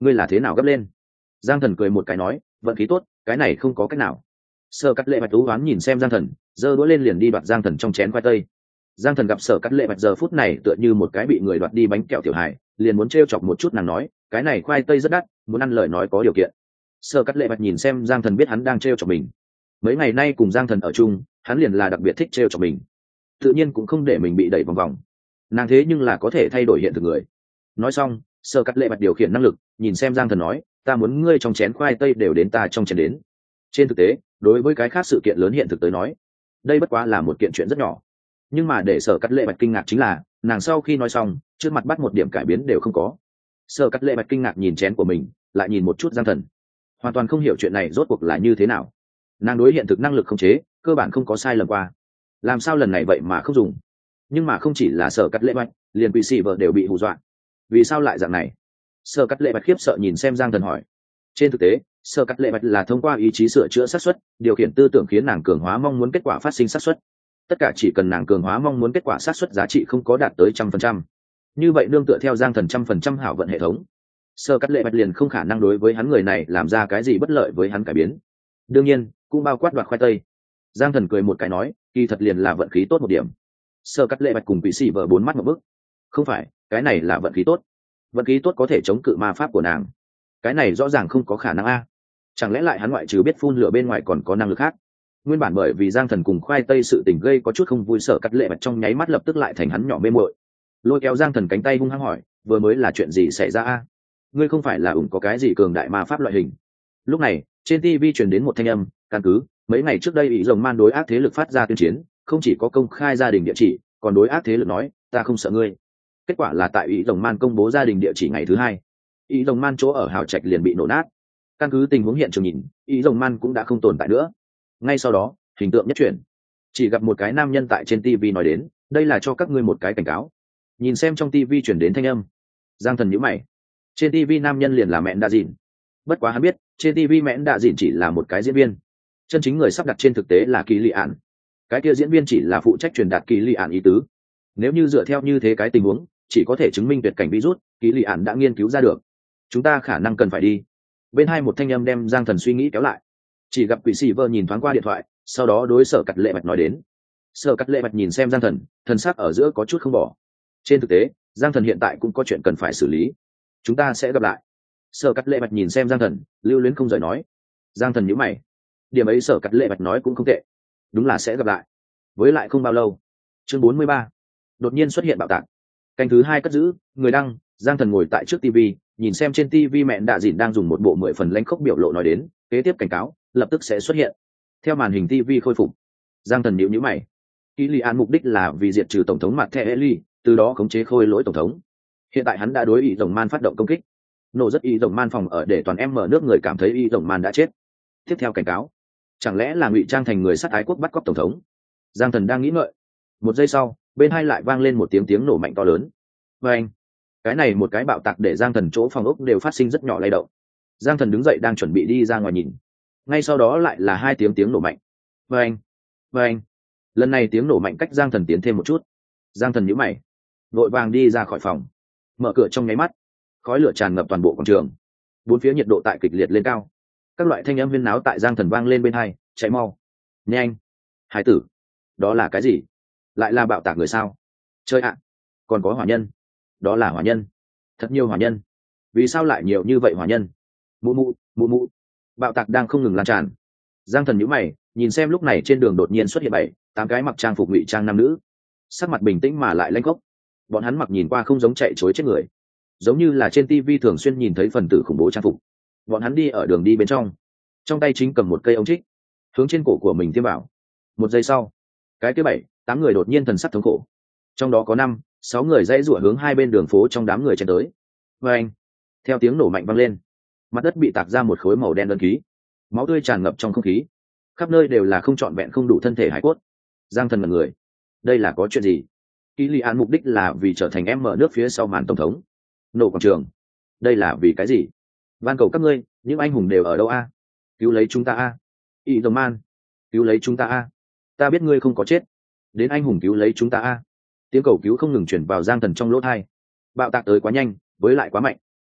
ngươi là thế nào gấp lên? Giang Thần cười một cái nói, vận khí tốt, cái này không có cách nào. Sở Cắt Lệ Bạch tú oán nhìn xem Giang Thần, giơ đũa lên liền đi đoạt Giang Thần trong chén khoai tây. Giang Thần gặp Sở Cắt Lệ Bạch giờ phút này tựa như một cái bị người đoạt đi bánh kẹo tiểu hài, liền muốn trêu chọc một chút, nàng nói, cái này khoai tây rất đắt, muốn ăn lời nói có điều kiện. Sở Cắt Lệ Bạch nhìn xem Giang Thần biết hắn đang trêu chọc mình. Mấy ngày nay cùng Giang Thần ở chung, hắn liền là đặc biệt thích trêu chọc mình, tự nhiên cũng không để mình bị đẩy vòng vòng. Nàng thế nhưng là có thể thay đổi hiện thực người. Nói xong, Sở Cắt Lệ Bạch điều khiển năng lực, nhìn xem Giang Thần nói, ta muốn ngươi trong chén khoai tây đều đến ta trong chén đến. Trên thực tế, đối với cái khác sự kiện lớn hiện thực tới nói, đây bất quá là một kiện chuyện rất nhỏ, nhưng mà để Sở Cắt Lệ Bạch kinh ngạc chính là, nàng sau khi nói xong, trước mặt bắt một điểm cải biến đều không có. Sở Cắt Lệ Bạch kinh ngạc nhìn chén của mình, lại nhìn một chút Giang Thần, hoàn toàn không hiểu chuyện này rốt cuộc là như thế nào. Nàng đối hiện thực năng lực khống chế cơ bản không có sai lầm qua, làm sao lần này vậy mà không dùng? Nhưng mà không chỉ là Sở Cắt Lệ Bạch, liền quỷ sĩ vợ đều bị hù dọa. Vì sao lại dạng này? Sở Cắt Lệ Bạch khiếp sợ nhìn xem Giang Thần hỏi. Trên thực tế, Sở Cắt Lệ Bạch là thông qua ý chí sửa chữa xác suất, điều khiển tư tưởng khiến nàng cường hóa mong muốn kết quả phát sinh xác suất. Tất cả chỉ cần nàng cường hóa mong muốn kết quả xác suất giá trị không có đạt tới trăm phần trăm, như vậy nương tựa theo Giang Thần trăm phần trăm hảo vận hệ thống, Sở Cắt Lệ Bạch liền không khả năng đối với hắn người này làm ra cái gì bất lợi với hắn cải biến. Đương nhiên, cũng bao quát đoạt khoai tây. Giang Thần cười một cái nói, kỳ thật liền là vận khí tốt một điểm. Sở Cắt Lệ Bạch cùng quỷ sĩ vợ bốn mắt một bức. Không phải, cái này là vận khí tốt. Vận khí tốt có thể chống cự ma pháp của nàng, cái này rõ ràng không có khả năng a. Chẳng lẽ lại hắn ngoại trừ biết phun lửa bên ngoài còn có năng lực khác? Nguyên bản bởi vì Giang Thần cùng khoai tây sự tình gây có chút không vui, Sở Cắt Lệ Bạch trong nháy mắt lập tức lại thành hắn nhỏ mê muội, lôi kéo Giang Thần cánh tay hung hăng hỏi, vừa mới là chuyện gì xảy ra a? Ngươi không phải là ủng có cái gì cường đại ma pháp loại hình? Lúc này trên ti vi truyền đến một thanh âm, căn cứ mấy ngày trước đây ý rồng man đối ác thế lực phát ra tuyên chiến, không chỉ có công khai gia đình địa chỉ, còn đối ác thế lực nói, ta không sợ ngươi. Kết quả là tại ý rồng man công bố gia đình địa chỉ ngày thứ hai, ý rồng man chỗ ở hào trạch liền bị nổ nát. Căn cứ tình huống hiện trường nhìn, ý rồng man cũng đã không tồn tại nữa. Ngay sau đó hình tượng nhất chuyển, chỉ gặp một cái nam nhân tại trên ti vi nói đến, đây là cho các ngươi một cái cảnh cáo. Nhìn xem trong ti vi chuyển đến thanh âm, Giang Thần nhíu mày. Trên ti vi nam nhân liền là Mẹn Đạ Dìn. Bất quá hắn biết, trên ti vi Mẹn Đạ Dìn chỉ là một cái diễn viên, chân chính người sắp đặt trên thực tế là Kỳ Lị Ản. Cái kia diễn viên chỉ là phụ trách truyền đạt Kỳ Lị Ản ý tứ. Nếu như dựa theo như thế cái tình huống, chỉ có thể chứng minh tuyệt cảnh virus, Kỳ Lị Ản đã nghiên cứu ra được. Chúng ta khả năng cần phải đi. Bên hai một thanh âm đem Giang Thần suy nghĩ kéo lại. Chỉ gặp quỷ sĩ vợ nhìn thoáng qua điện thoại, sau đó đối Sở Cắt Lệ Bạch nói đến. Sở Cắt Lệ Bạch nhìn xem Giang Thần, thần sắc ở giữa có chút không bỏ. Trên thực tế, Giang Thần hiện tại cũng có chuyện cần phải xử lý. Chúng ta sẽ gặp lại. Sở Cắt Lệ Bạch nhìn xem Giang Thần, lưu luyến không rời nói. Giang Thần nhíu mày. Điểm ấy Sở Cắt Lệ Bạch nói cũng không tệ, đúng là sẽ gặp lại. Với lại không bao lâu. Chương bốn mươi ba, đột nhiên xuất hiện bạo tạc. Canh thứ hai cất giữ, người đăng, Giang Thần ngồi tại trước tivi, nhìn xem trên tivi Mẹn Đạ Dìn đang dùng một bộ mười phần lãnh khốc biểu lộ nói đến, kế tiếp cảnh cáo lập tức sẽ xuất hiện. Theo màn hình tivi khôi phục, Giang Thần nhíu nhíu mày. Kỳ Lị Ản mục đích là vì diệt trừ tổng thống Mặt Thẻ Eli, từ đó khống chế khôi lỗi tổng thống. Hiện tại hắn đã đối ý rồng man phát động công kích, nổ rất ý rồng man phòng ở để toàn em mở nước người cảm thấy ý rồng man đã chết. Tiếp theo cảnh cáo, chẳng lẽ là ngụy trang thành người sát ái quốc bắt cóc tổng thống? Giang Thần đang nghĩ ngợi. Một giây sau, bên hai lại vang lên một tiếng tiếng nổ mạnh to lớn. Và anh, cái này một cái bạo tạc để Giang Thần chỗ phòng ốc đều phát sinh rất nhỏ lay động. Giang Thần đứng dậy đang chuẩn bị đi ra ngoài nhìn, ngay sau đó lại là hai tiếng tiếng nổ mạnh. Và anh, và anh, lần này tiếng nổ mạnh cách Giang Thần tiến thêm một chút. Giang Thần nhíu mày, vội vàng đi ra khỏi phòng, mở cửa trong nháy mắt, khói lửa tràn ngập toàn bộ quảng trường, bốn phía nhiệt độ tại kịch liệt lên cao, các loại thanh âm huyên náo tại Giang Thần vang lên bên hai. Chạy mau, nhanh, hải tử, đó là cái gì? Lại là bạo tạc người sao? Chơi ạ, còn có hỏa nhân, đó là hỏa nhân, thật nhiều hỏa nhân, vì sao lại nhiều như vậy hỏa nhân? Mụ mụ, mụ mụ, bạo tạc đang không ngừng lan tràn. Giang Thần nhíu mày, nhìn xem lúc này trên đường đột nhiên xuất hiện bảy tám cái mặc trang phục ngụy trang nam nữ, sắc mặt bình tĩnh mà lại lanh gốc. Bọn hắn mặc nhìn qua không giống chạy chối chết người, giống như là trên tivi thường xuyên nhìn thấy phần tử khủng bố trang phục. Bọn hắn đi ở đường đi bên trong, trong tay chính cầm một cây ống trích, hướng trên cổ của mình tiêm vào. Một giây sau, cái thứ bảy tám người đột nhiên thần sắc thống khổ, trong đó có năm sáu người dãy rủa hướng hai bên đường phố trong đám người chen tới. Và anh, theo tiếng nổ mạnh vang lên, mặt đất bị tạc ra một khối màu đen đơn khí, máu tươi tràn ngập trong không khí, khắp nơi đều là không trọn vẹn không đủ thân thể hải cốt. Giang Thần ngẩn người, đây là có chuyện gì? Kỳ Lị Ản mục đích là vì trở thành em mở nước phía sau màn tổng thống, nổ quảng trường, đây là vì cái gì? Van cầu các ngươi, những anh hùng đều ở đâu a? Cứu lấy chúng ta a! Ý rồng man, cứu lấy chúng ta a! Ta biết ngươi không có chết, đến anh hùng cứu lấy chúng ta a! Tiếng cầu cứu không ngừng chuyển vào Giang Thần trong lỗ tai. Bạo tạc tới quá nhanh, với lại quá mạnh,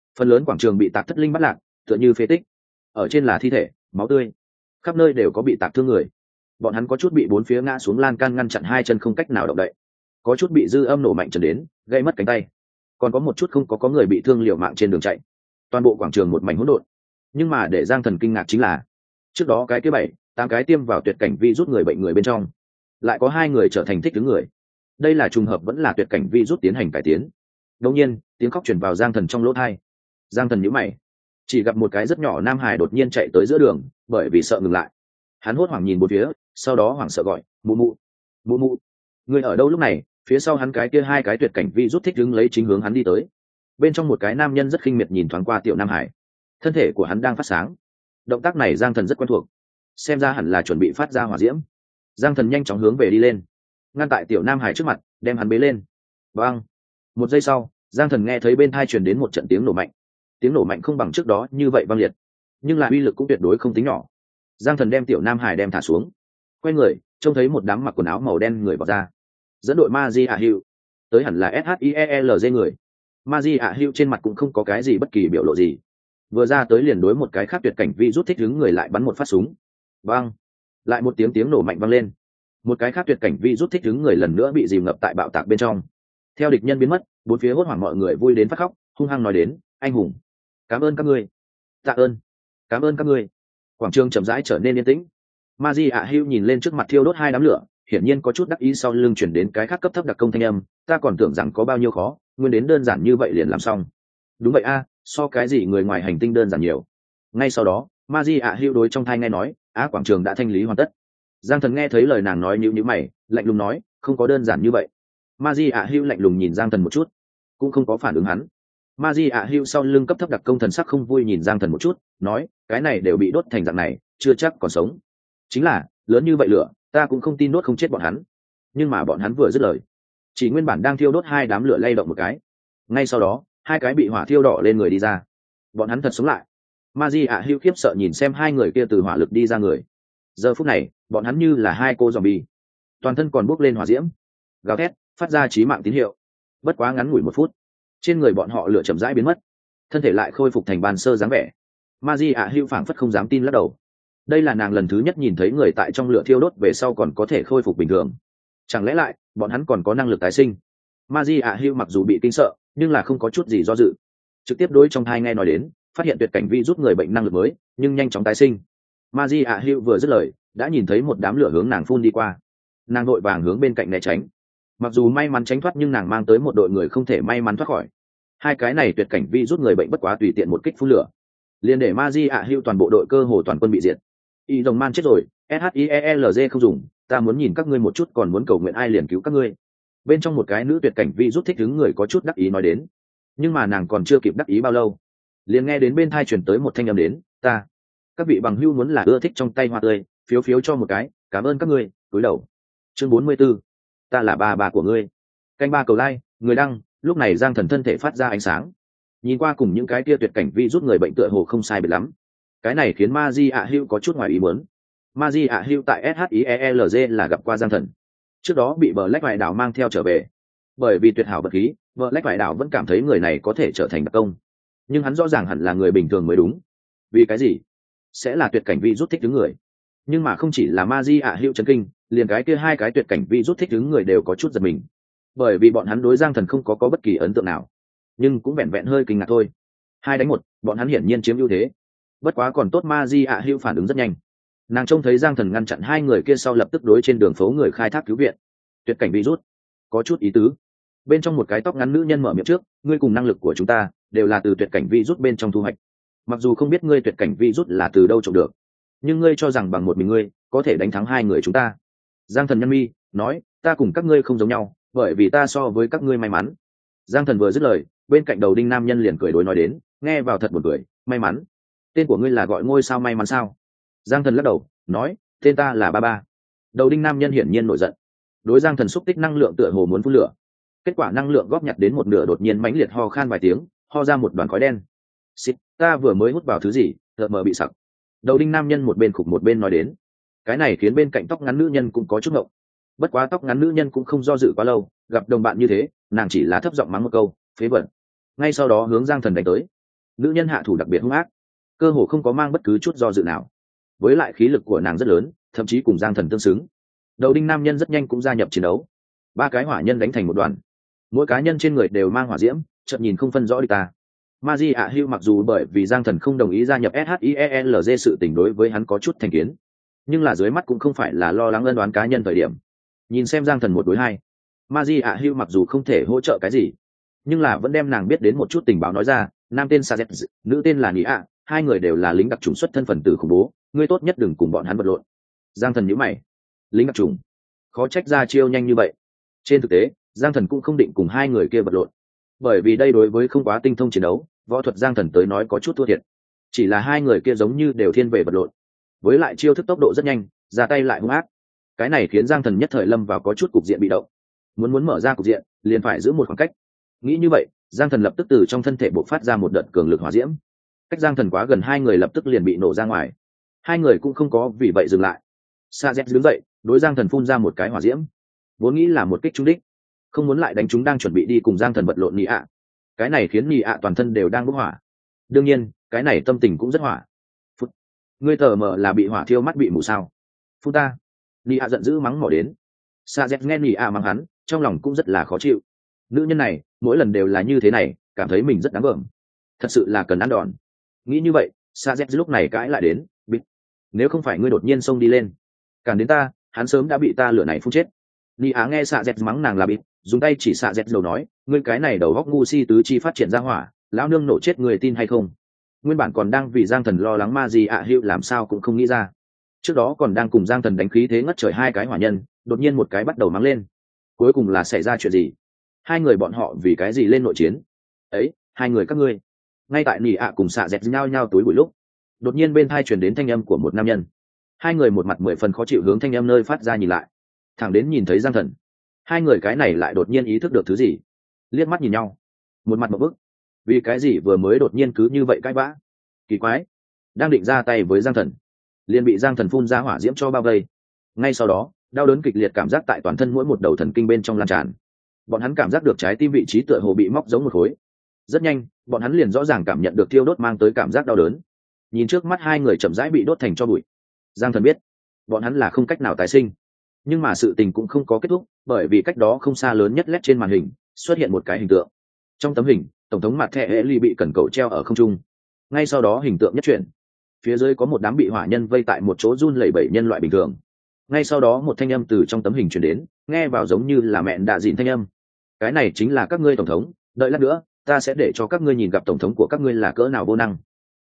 Phần lớn quảng trường bị tạc thất linh bắt lạc, tựa như phế tích. Ở trên là thi thể, máu tươi, khắp nơi đều có bị tạc thương người. Bọn hắn có chút bị bốn phía ngã xuống lan can ngăn chặn hai chân không cách nào động đậy, có chút bị dư âm nổ mạnh trần đến gây mất cánh tay, còn có một chút không có có người bị thương liều mạng trên đường chạy. Toàn bộ quảng trường một mảnh hỗn độn. Nhưng mà để Giang Thần kinh ngạc chính là, trước đó cái kia bảy tám cái tiêm vào tuyệt cảnh vi rút người bệnh người bên trong, lại có hai người trở thành thích ứng người. Đây là trùng hợp vẫn là tuyệt cảnh vi rút tiến hành cải tiến? Đột nhiên tiếng khóc truyền vào Giang Thần trong lỗ tai. Giang Thần nhíu mày, chỉ gặp một cái rất nhỏ nam hài đột nhiên chạy tới giữa đường, bởi vì sợ ngừng lại, hắn hốt hoảng nhìn bốn phía, sau đó hoảng sợ gọi mụ mụ, mụ mụ, người ở đâu? Lúc này phía sau hắn cái kia hai cái tuyệt cảnh vi rút thích đứng lấy chính hướng hắn đi tới. Bên trong một cái nam nhân rất khinh miệt nhìn thoáng qua tiểu nam hải, thân thể của hắn đang phát sáng. Động tác này Giang Thần rất quen thuộc, xem ra hẳn là chuẩn bị phát ra hỏa diễm. Giang Thần nhanh chóng hướng về đi lên, ngăn tại tiểu nam hải trước mặt, đem hắn bế lên. Bang! Một giây sau, Giang Thần nghe thấy bên tai truyền đến một trận tiếng nổ mạnh. Tiếng nổ mạnh không bằng trước đó như vậy vang liệt, nhưng là uy lực cũng tuyệt đối không tính nhỏ. Giang Thần đem tiểu nam hải đem thả xuống, quay người trông thấy một đám mặc quần áo màu đen người vào ra, dẫn đội Maji Hữu tới, hẳn là S H I E L G người. Maji Hữu trên mặt cũng không có cái gì bất kỳ biểu lộ gì, vừa ra tới liền đối một cái khác tuyệt cảnh vi rút thích đứng người lại bắn một phát súng. Bang! Lại một tiếng tiếng nổ mạnh vang lên, một cái khác tuyệt cảnh vi rút thích đứng người lần nữa bị dìm ngập tại bạo tạc bên trong. Theo địch nhân biến mất, bốn phía hốt hoảng mọi người vui đến phát khóc, hung hăng nói đến: anh hùng, cảm ơn các ngươi, tạ ơn, cảm ơn các ngươi. Quảng trường chậm rãi trở nên yên tĩnh. Maji Hữu nhìn lên trước mặt thiêu đốt hai đám lửa, hiển nhiên có chút đắc ý. Sau lưng chuyển đến cái khác cấp thấp đặc công thanh âm: ta còn tưởng rằng có bao nhiêu khó, nguyên đến đơn giản như vậy liền làm xong. Đúng vậy a, so cái gì người ngoài hành tinh đơn giản nhiều. Ngay sau đó Maji Hữu đối trong thai nghe nói: á, quảng trường đã thanh lý hoàn tất. Giang Thần nghe thấy lời nàng nói nhíu nhíu mày, lạnh lùng nói: không có đơn giản như vậy. Maji Hữu lạnh lùng nhìn Giang Thần một chút, cũng không có phản ứng hắn. Maji Hữu sau lưng cấp thấp đặc công thần sắc không vui nhìn Giang Thần một chút, nói: cái này đều bị đốt thành dạng này, chưa chắc còn sống. Chính là lớn như vậy lửa, ta cũng không tin đốt không chết bọn hắn. Nhưng mà bọn hắn vừa dứt lời, chỉ nguyên bản đang thiêu đốt hai đám lửa lay động một cái, ngay sau đó hai cái bị hỏa thiêu đỏ lên người đi ra. Bọn hắn thật sống lại. Maji Hữu khiếp sợ nhìn xem hai người kia từ hỏa lực đi ra người. Giờ phút này bọn hắn như là hai cô zombie, toàn thân còn bốc lên hỏa diễm, gào thét phát ra chí mạng tín hiệu. Bất quá ngắn ngủi một phút, trên người bọn họ lửa chậm rãi biến mất, thân thể lại khôi phục thành ban sơ dáng vẻ. Maji Hữu phảng phất không dám tin lắc đầu. Đây là nàng lần thứ nhất nhìn thấy người tại trong lửa thiêu đốt về sau còn có thể khôi phục bình thường. Chẳng lẽ lại bọn hắn còn có năng lực tái sinh? Maji Hữu mặc dù bị kinh sợ, nhưng là không có chút gì do dự, trực tiếp đối trong thai nghe nói đến, phát hiện tuyệt cảnh vi rút người bệnh năng lực mới, nhưng nhanh chóng tái sinh. Maji Hữu vừa dứt lời, đã nhìn thấy một đám lửa hướng nàng phun đi qua. Nàng vội vàng hướng bên cạnh né tránh. Mặc dù may mắn tránh thoát, nhưng nàng mang tới một đội người không thể may mắn thoát khỏi. Hai cái này tuyệt cảnh vi rút người bệnh bất quá tùy tiện một kích phun lửa, liền để Maji Hữu toàn bộ đội cơ hồ toàn quân bị diệt. Y đồng man chết rồi, S H I E L G không dùng, ta muốn nhìn các ngươi một chút, còn muốn cầu nguyện ai liền cứu các ngươi. Bên trong một cái nữ tuyệt cảnh vi rút thích đứng người có chút đắc ý nói đến. Nhưng mà nàng còn chưa kịp đắc ý bao lâu, liền nghe đến bên thai truyền tới một thanh âm đến: ta, các vị bằng hữu muốn là ưa thích trong tay hoa tươi, phiếu phiếu cho một cái, cảm ơn các ngươi. Cúi đầu. Chương bốn mươi 44. Ta là bà bà của ngươi. Canh ba cầu like, người đăng. Lúc này Giang Thần thân thể phát ra ánh sáng, nhìn qua cùng những cái kia tuyệt cảnh vi rút người bệnh tựa hồ không sai biệt lắm. Cái này khiến Maji Hữu có chút ngoài ý muốn. Maji Hữu tại S H I E L G là gặp qua Giang Thần, trước đó bị Black Ngoại đảo mang theo trở về. Bởi vì tuyệt hảo vật khí, Black Ngoại đảo vẫn cảm thấy người này có thể trở thành đặc công, nhưng hắn rõ ràng hẳn là người bình thường mới đúng. Vì cái gì sẽ là tuyệt cảnh vi rút thích đứng người? Nhưng mà không chỉ là Maji Hữu chấn kinh, liền cái kia hai cái tuyệt cảnh vi rút thích đứng người đều có chút giật mình, bởi vì bọn hắn đối Giang Thần không có có bất kỳ ấn tượng nào, nhưng cũng vẹn vẹn hơi kinh ngạc thôi. Hai đánh một, bọn hắn hiển nhiên chiếm ưu thế. Bất quá còn tốt Maji Hữu phản ứng rất nhanh, nàng trông thấy Giang Thần ngăn chặn hai người kia sau lập tức đối trên đường phố người khai thác cứu viện. Tuyệt cảnh virus, có chút ý tứ. Bên trong một cái tóc ngắn nữ nhân mở miệng trước: ngươi cùng năng lực của chúng ta đều là từ tuyệt cảnh virus bên trong thu hoạch. Mặc dù không biết ngươi tuyệt cảnh virus là từ đâu trộm được, nhưng ngươi cho rằng bằng một mình ngươi có thể đánh thắng hai người chúng ta. Giang Thần nhăn mi nói: ta cùng các ngươi không giống nhau, bởi vì ta so với các ngươi may mắn. Giang Thần vừa dứt lời, bên cạnh đầu đinh nam nhân liền cười đối nói đến, nghe vào thật buồn cười. May mắn? Tên của ngươi là gọi ngôi sao may mắn sao? Giang Thần lắc đầu nói, tên ta là ba ba. Đầu đinh nam nhân hiển nhiên nổi giận, đối Giang Thần xúc tích năng lượng tựa hồ muốn phun lửa. Kết quả năng lượng góp nhặt đến một nửa đột nhiên mãnh liệt ho khan vài tiếng, ho ra một đoàn khói đen. Xịt, ta vừa mới hút vào thứ gì, tựa mờ bị sặc. Đầu đinh nam nhân một bên khục một bên nói đến. Cái này khiến bên cạnh tóc ngắn nữ nhân cũng có chút ngộng. Bất quá tóc ngắn nữ nhân cũng không do dự quá lâu, gặp đồng bạn như thế, nàng chỉ là thấp giọng mắng một câu, phế vật. Ngay sau đó hướng Giang Thần đánh tới. nữ nhân hạ thủ đặc biệt hung ác, cơ hồ không có mang bất cứ chút do dự nào, với lại khí lực của nàng rất lớn, thậm chí cùng giang thần tương xứng. Đầu đinh nam nhân rất nhanh cũng gia nhập chiến đấu, ba cái hỏa nhân đánh thành một đoàn, mỗi cá nhân trên người đều mang hỏa diễm, chợt nhìn không phân rõ địch ta. Maji ạ Hưu mặc dù bởi vì giang thần không đồng ý gia nhập SHIELZ sự tình đối với hắn có chút thành kiến, nhưng là dưới mắt cũng không phải là lo lắng ân đoán cá nhân thời điểm. Nhìn xem giang thần một đối hai, Maji ạ Hưu mặc dù không thể hỗ trợ cái gì, nhưng là vẫn đem nàng biết đến một chút tình báo nói ra. Nam tên Sazet, nữ tên là Nị ạ, hai người đều là lính đặc trùng xuất thân phần tử khủng bố, ngươi tốt nhất đừng cùng bọn hắn vật lộn. Giang thần nhíu mày, lính đặc trùng, khó trách ra chiêu nhanh như vậy. Trên thực tế, giang thần cũng không định cùng hai người kia vật lộn, bởi vì đây đối với không quá tinh thông chiến đấu võ thuật giang thần tới nói có chút thua thiệt. Chỉ là hai người kia giống như đều thiên về vật lộn, với lại chiêu thức tốc độ rất nhanh, ra tay lại hung ác, cái này khiến giang thần nhất thời lâm vào có chút cục diện bị động. Muốn muốn mở ra cục diện liền phải giữ một khoảng cách. Nghĩ như vậy, giang thần lập tức từ trong thân thể bộc phát ra một đợt cường lực hỏa diễm, cách giang thần quá gần, hai người lập tức liền bị nổ ra ngoài. Hai người cũng không có vì vậy dừng lại. Sa Z đứng dậy, đối giang thần phun ra một cái hỏa diễm, vốn nghĩ là một kích trúng đích, không muốn lại đánh chúng đang chuẩn bị đi cùng giang thần vật lộn Nị ạ. Cái này khiến Nị ạ toàn thân đều đang bốc hỏa, đương nhiên cái này tâm tình cũng rất hỏa. Phút, ngươi tờ mờ là bị hỏa thiêu mắt bị mù sao? Phun ta! Nị ạ giận dữ mắng mỏ đến. Sa Z nghe Nị ạ mắng hắn, trong lòng cũng rất là khó chịu. Nữ nhân này mỗi lần đều là như thế này, cảm thấy mình rất đáng gờm, thật sự là cần ăn đòn. Nghĩ như vậy, Sa Z lúc này cãi lại đến, bịt, nếu không phải ngươi đột nhiên xông đi lên cản đến ta, hắn sớm đã bị ta lửa này phun chết. Nị á nghe Sa Z mắng nàng là bịt, dùng tay chỉ Sa Z đầu nói, ngươi cái này đầu góc ngu si tứ chi phát triển ra hỏa, lão nương nổ chết người tin hay không? Nguyên bản còn đang vì giang thần lo lắng ma gì ạ Hữu làm sao cũng không nghĩ ra, trước đó còn đang cùng giang thần đánh khí thế ngất trời hai cái hỏa nhân, đột nhiên một cái bắt đầu mắng lên. Cuối cùng là xảy ra chuyện gì? Hai người bọn họ vì cái gì lên nội chiến? Ấy, hai người các ngươi. Ngay tại Nị ạ cùng Sa Z nhao nhao túi bụi lúc, đột nhiên bên tai truyền đến thanh âm của một nam nhân. Hai người một mặt mười phần khó chịu hướng thanh âm nơi phát ra nhìn lại, thẳng đến nhìn thấy giang thần. Hai người cái này lại đột nhiên ý thức được thứ gì, liếc mắt nhìn nhau, một mặt một bức. Vì cái gì vừa mới đột nhiên cứ như vậy cãi vã? Kỳ quái, đang định ra tay với giang thần, liền bị giang thần phun ra hỏa diễm cho bao vây. Ngay sau đó, đau đớn kịch liệt cảm giác tại toàn thân mỗi một đầu thần kinh bên trong lan tràn. Bọn hắn cảm giác được trái tim vị trí tựa hồ bị móc giống một khối. Rất nhanh, bọn hắn liền rõ ràng cảm nhận được thiêu đốt mang tới cảm giác đau đớn. Nhìn trước mắt hai người chậm rãi bị đốt thành tro bụi, giang thần biết bọn hắn là không cách nào tái sinh. Nhưng mà sự tình cũng không có kết thúc, bởi vì cách đó không xa lớn nhất lét trên màn hình xuất hiện một cái hình tượng. Trong tấm hình, tổng thống mặt thẻ hệ ly bị cẩn cầu treo ở không trung. Ngay sau đó hình tượng nhất chuyển, phía dưới có một đám bị hỏa nhân vây tại một chỗ run lẩy bẩy nhân loại bình thường. Ngay sau đó một thanh âm từ trong tấm hình truyền đến, nghe vào giống như là mẹn đạ dịn thanh âm. Cái này chính là các ngươi tổng thống, đợi lát nữa ta sẽ để cho các ngươi nhìn gặp tổng thống của các ngươi là cỡ nào vô năng.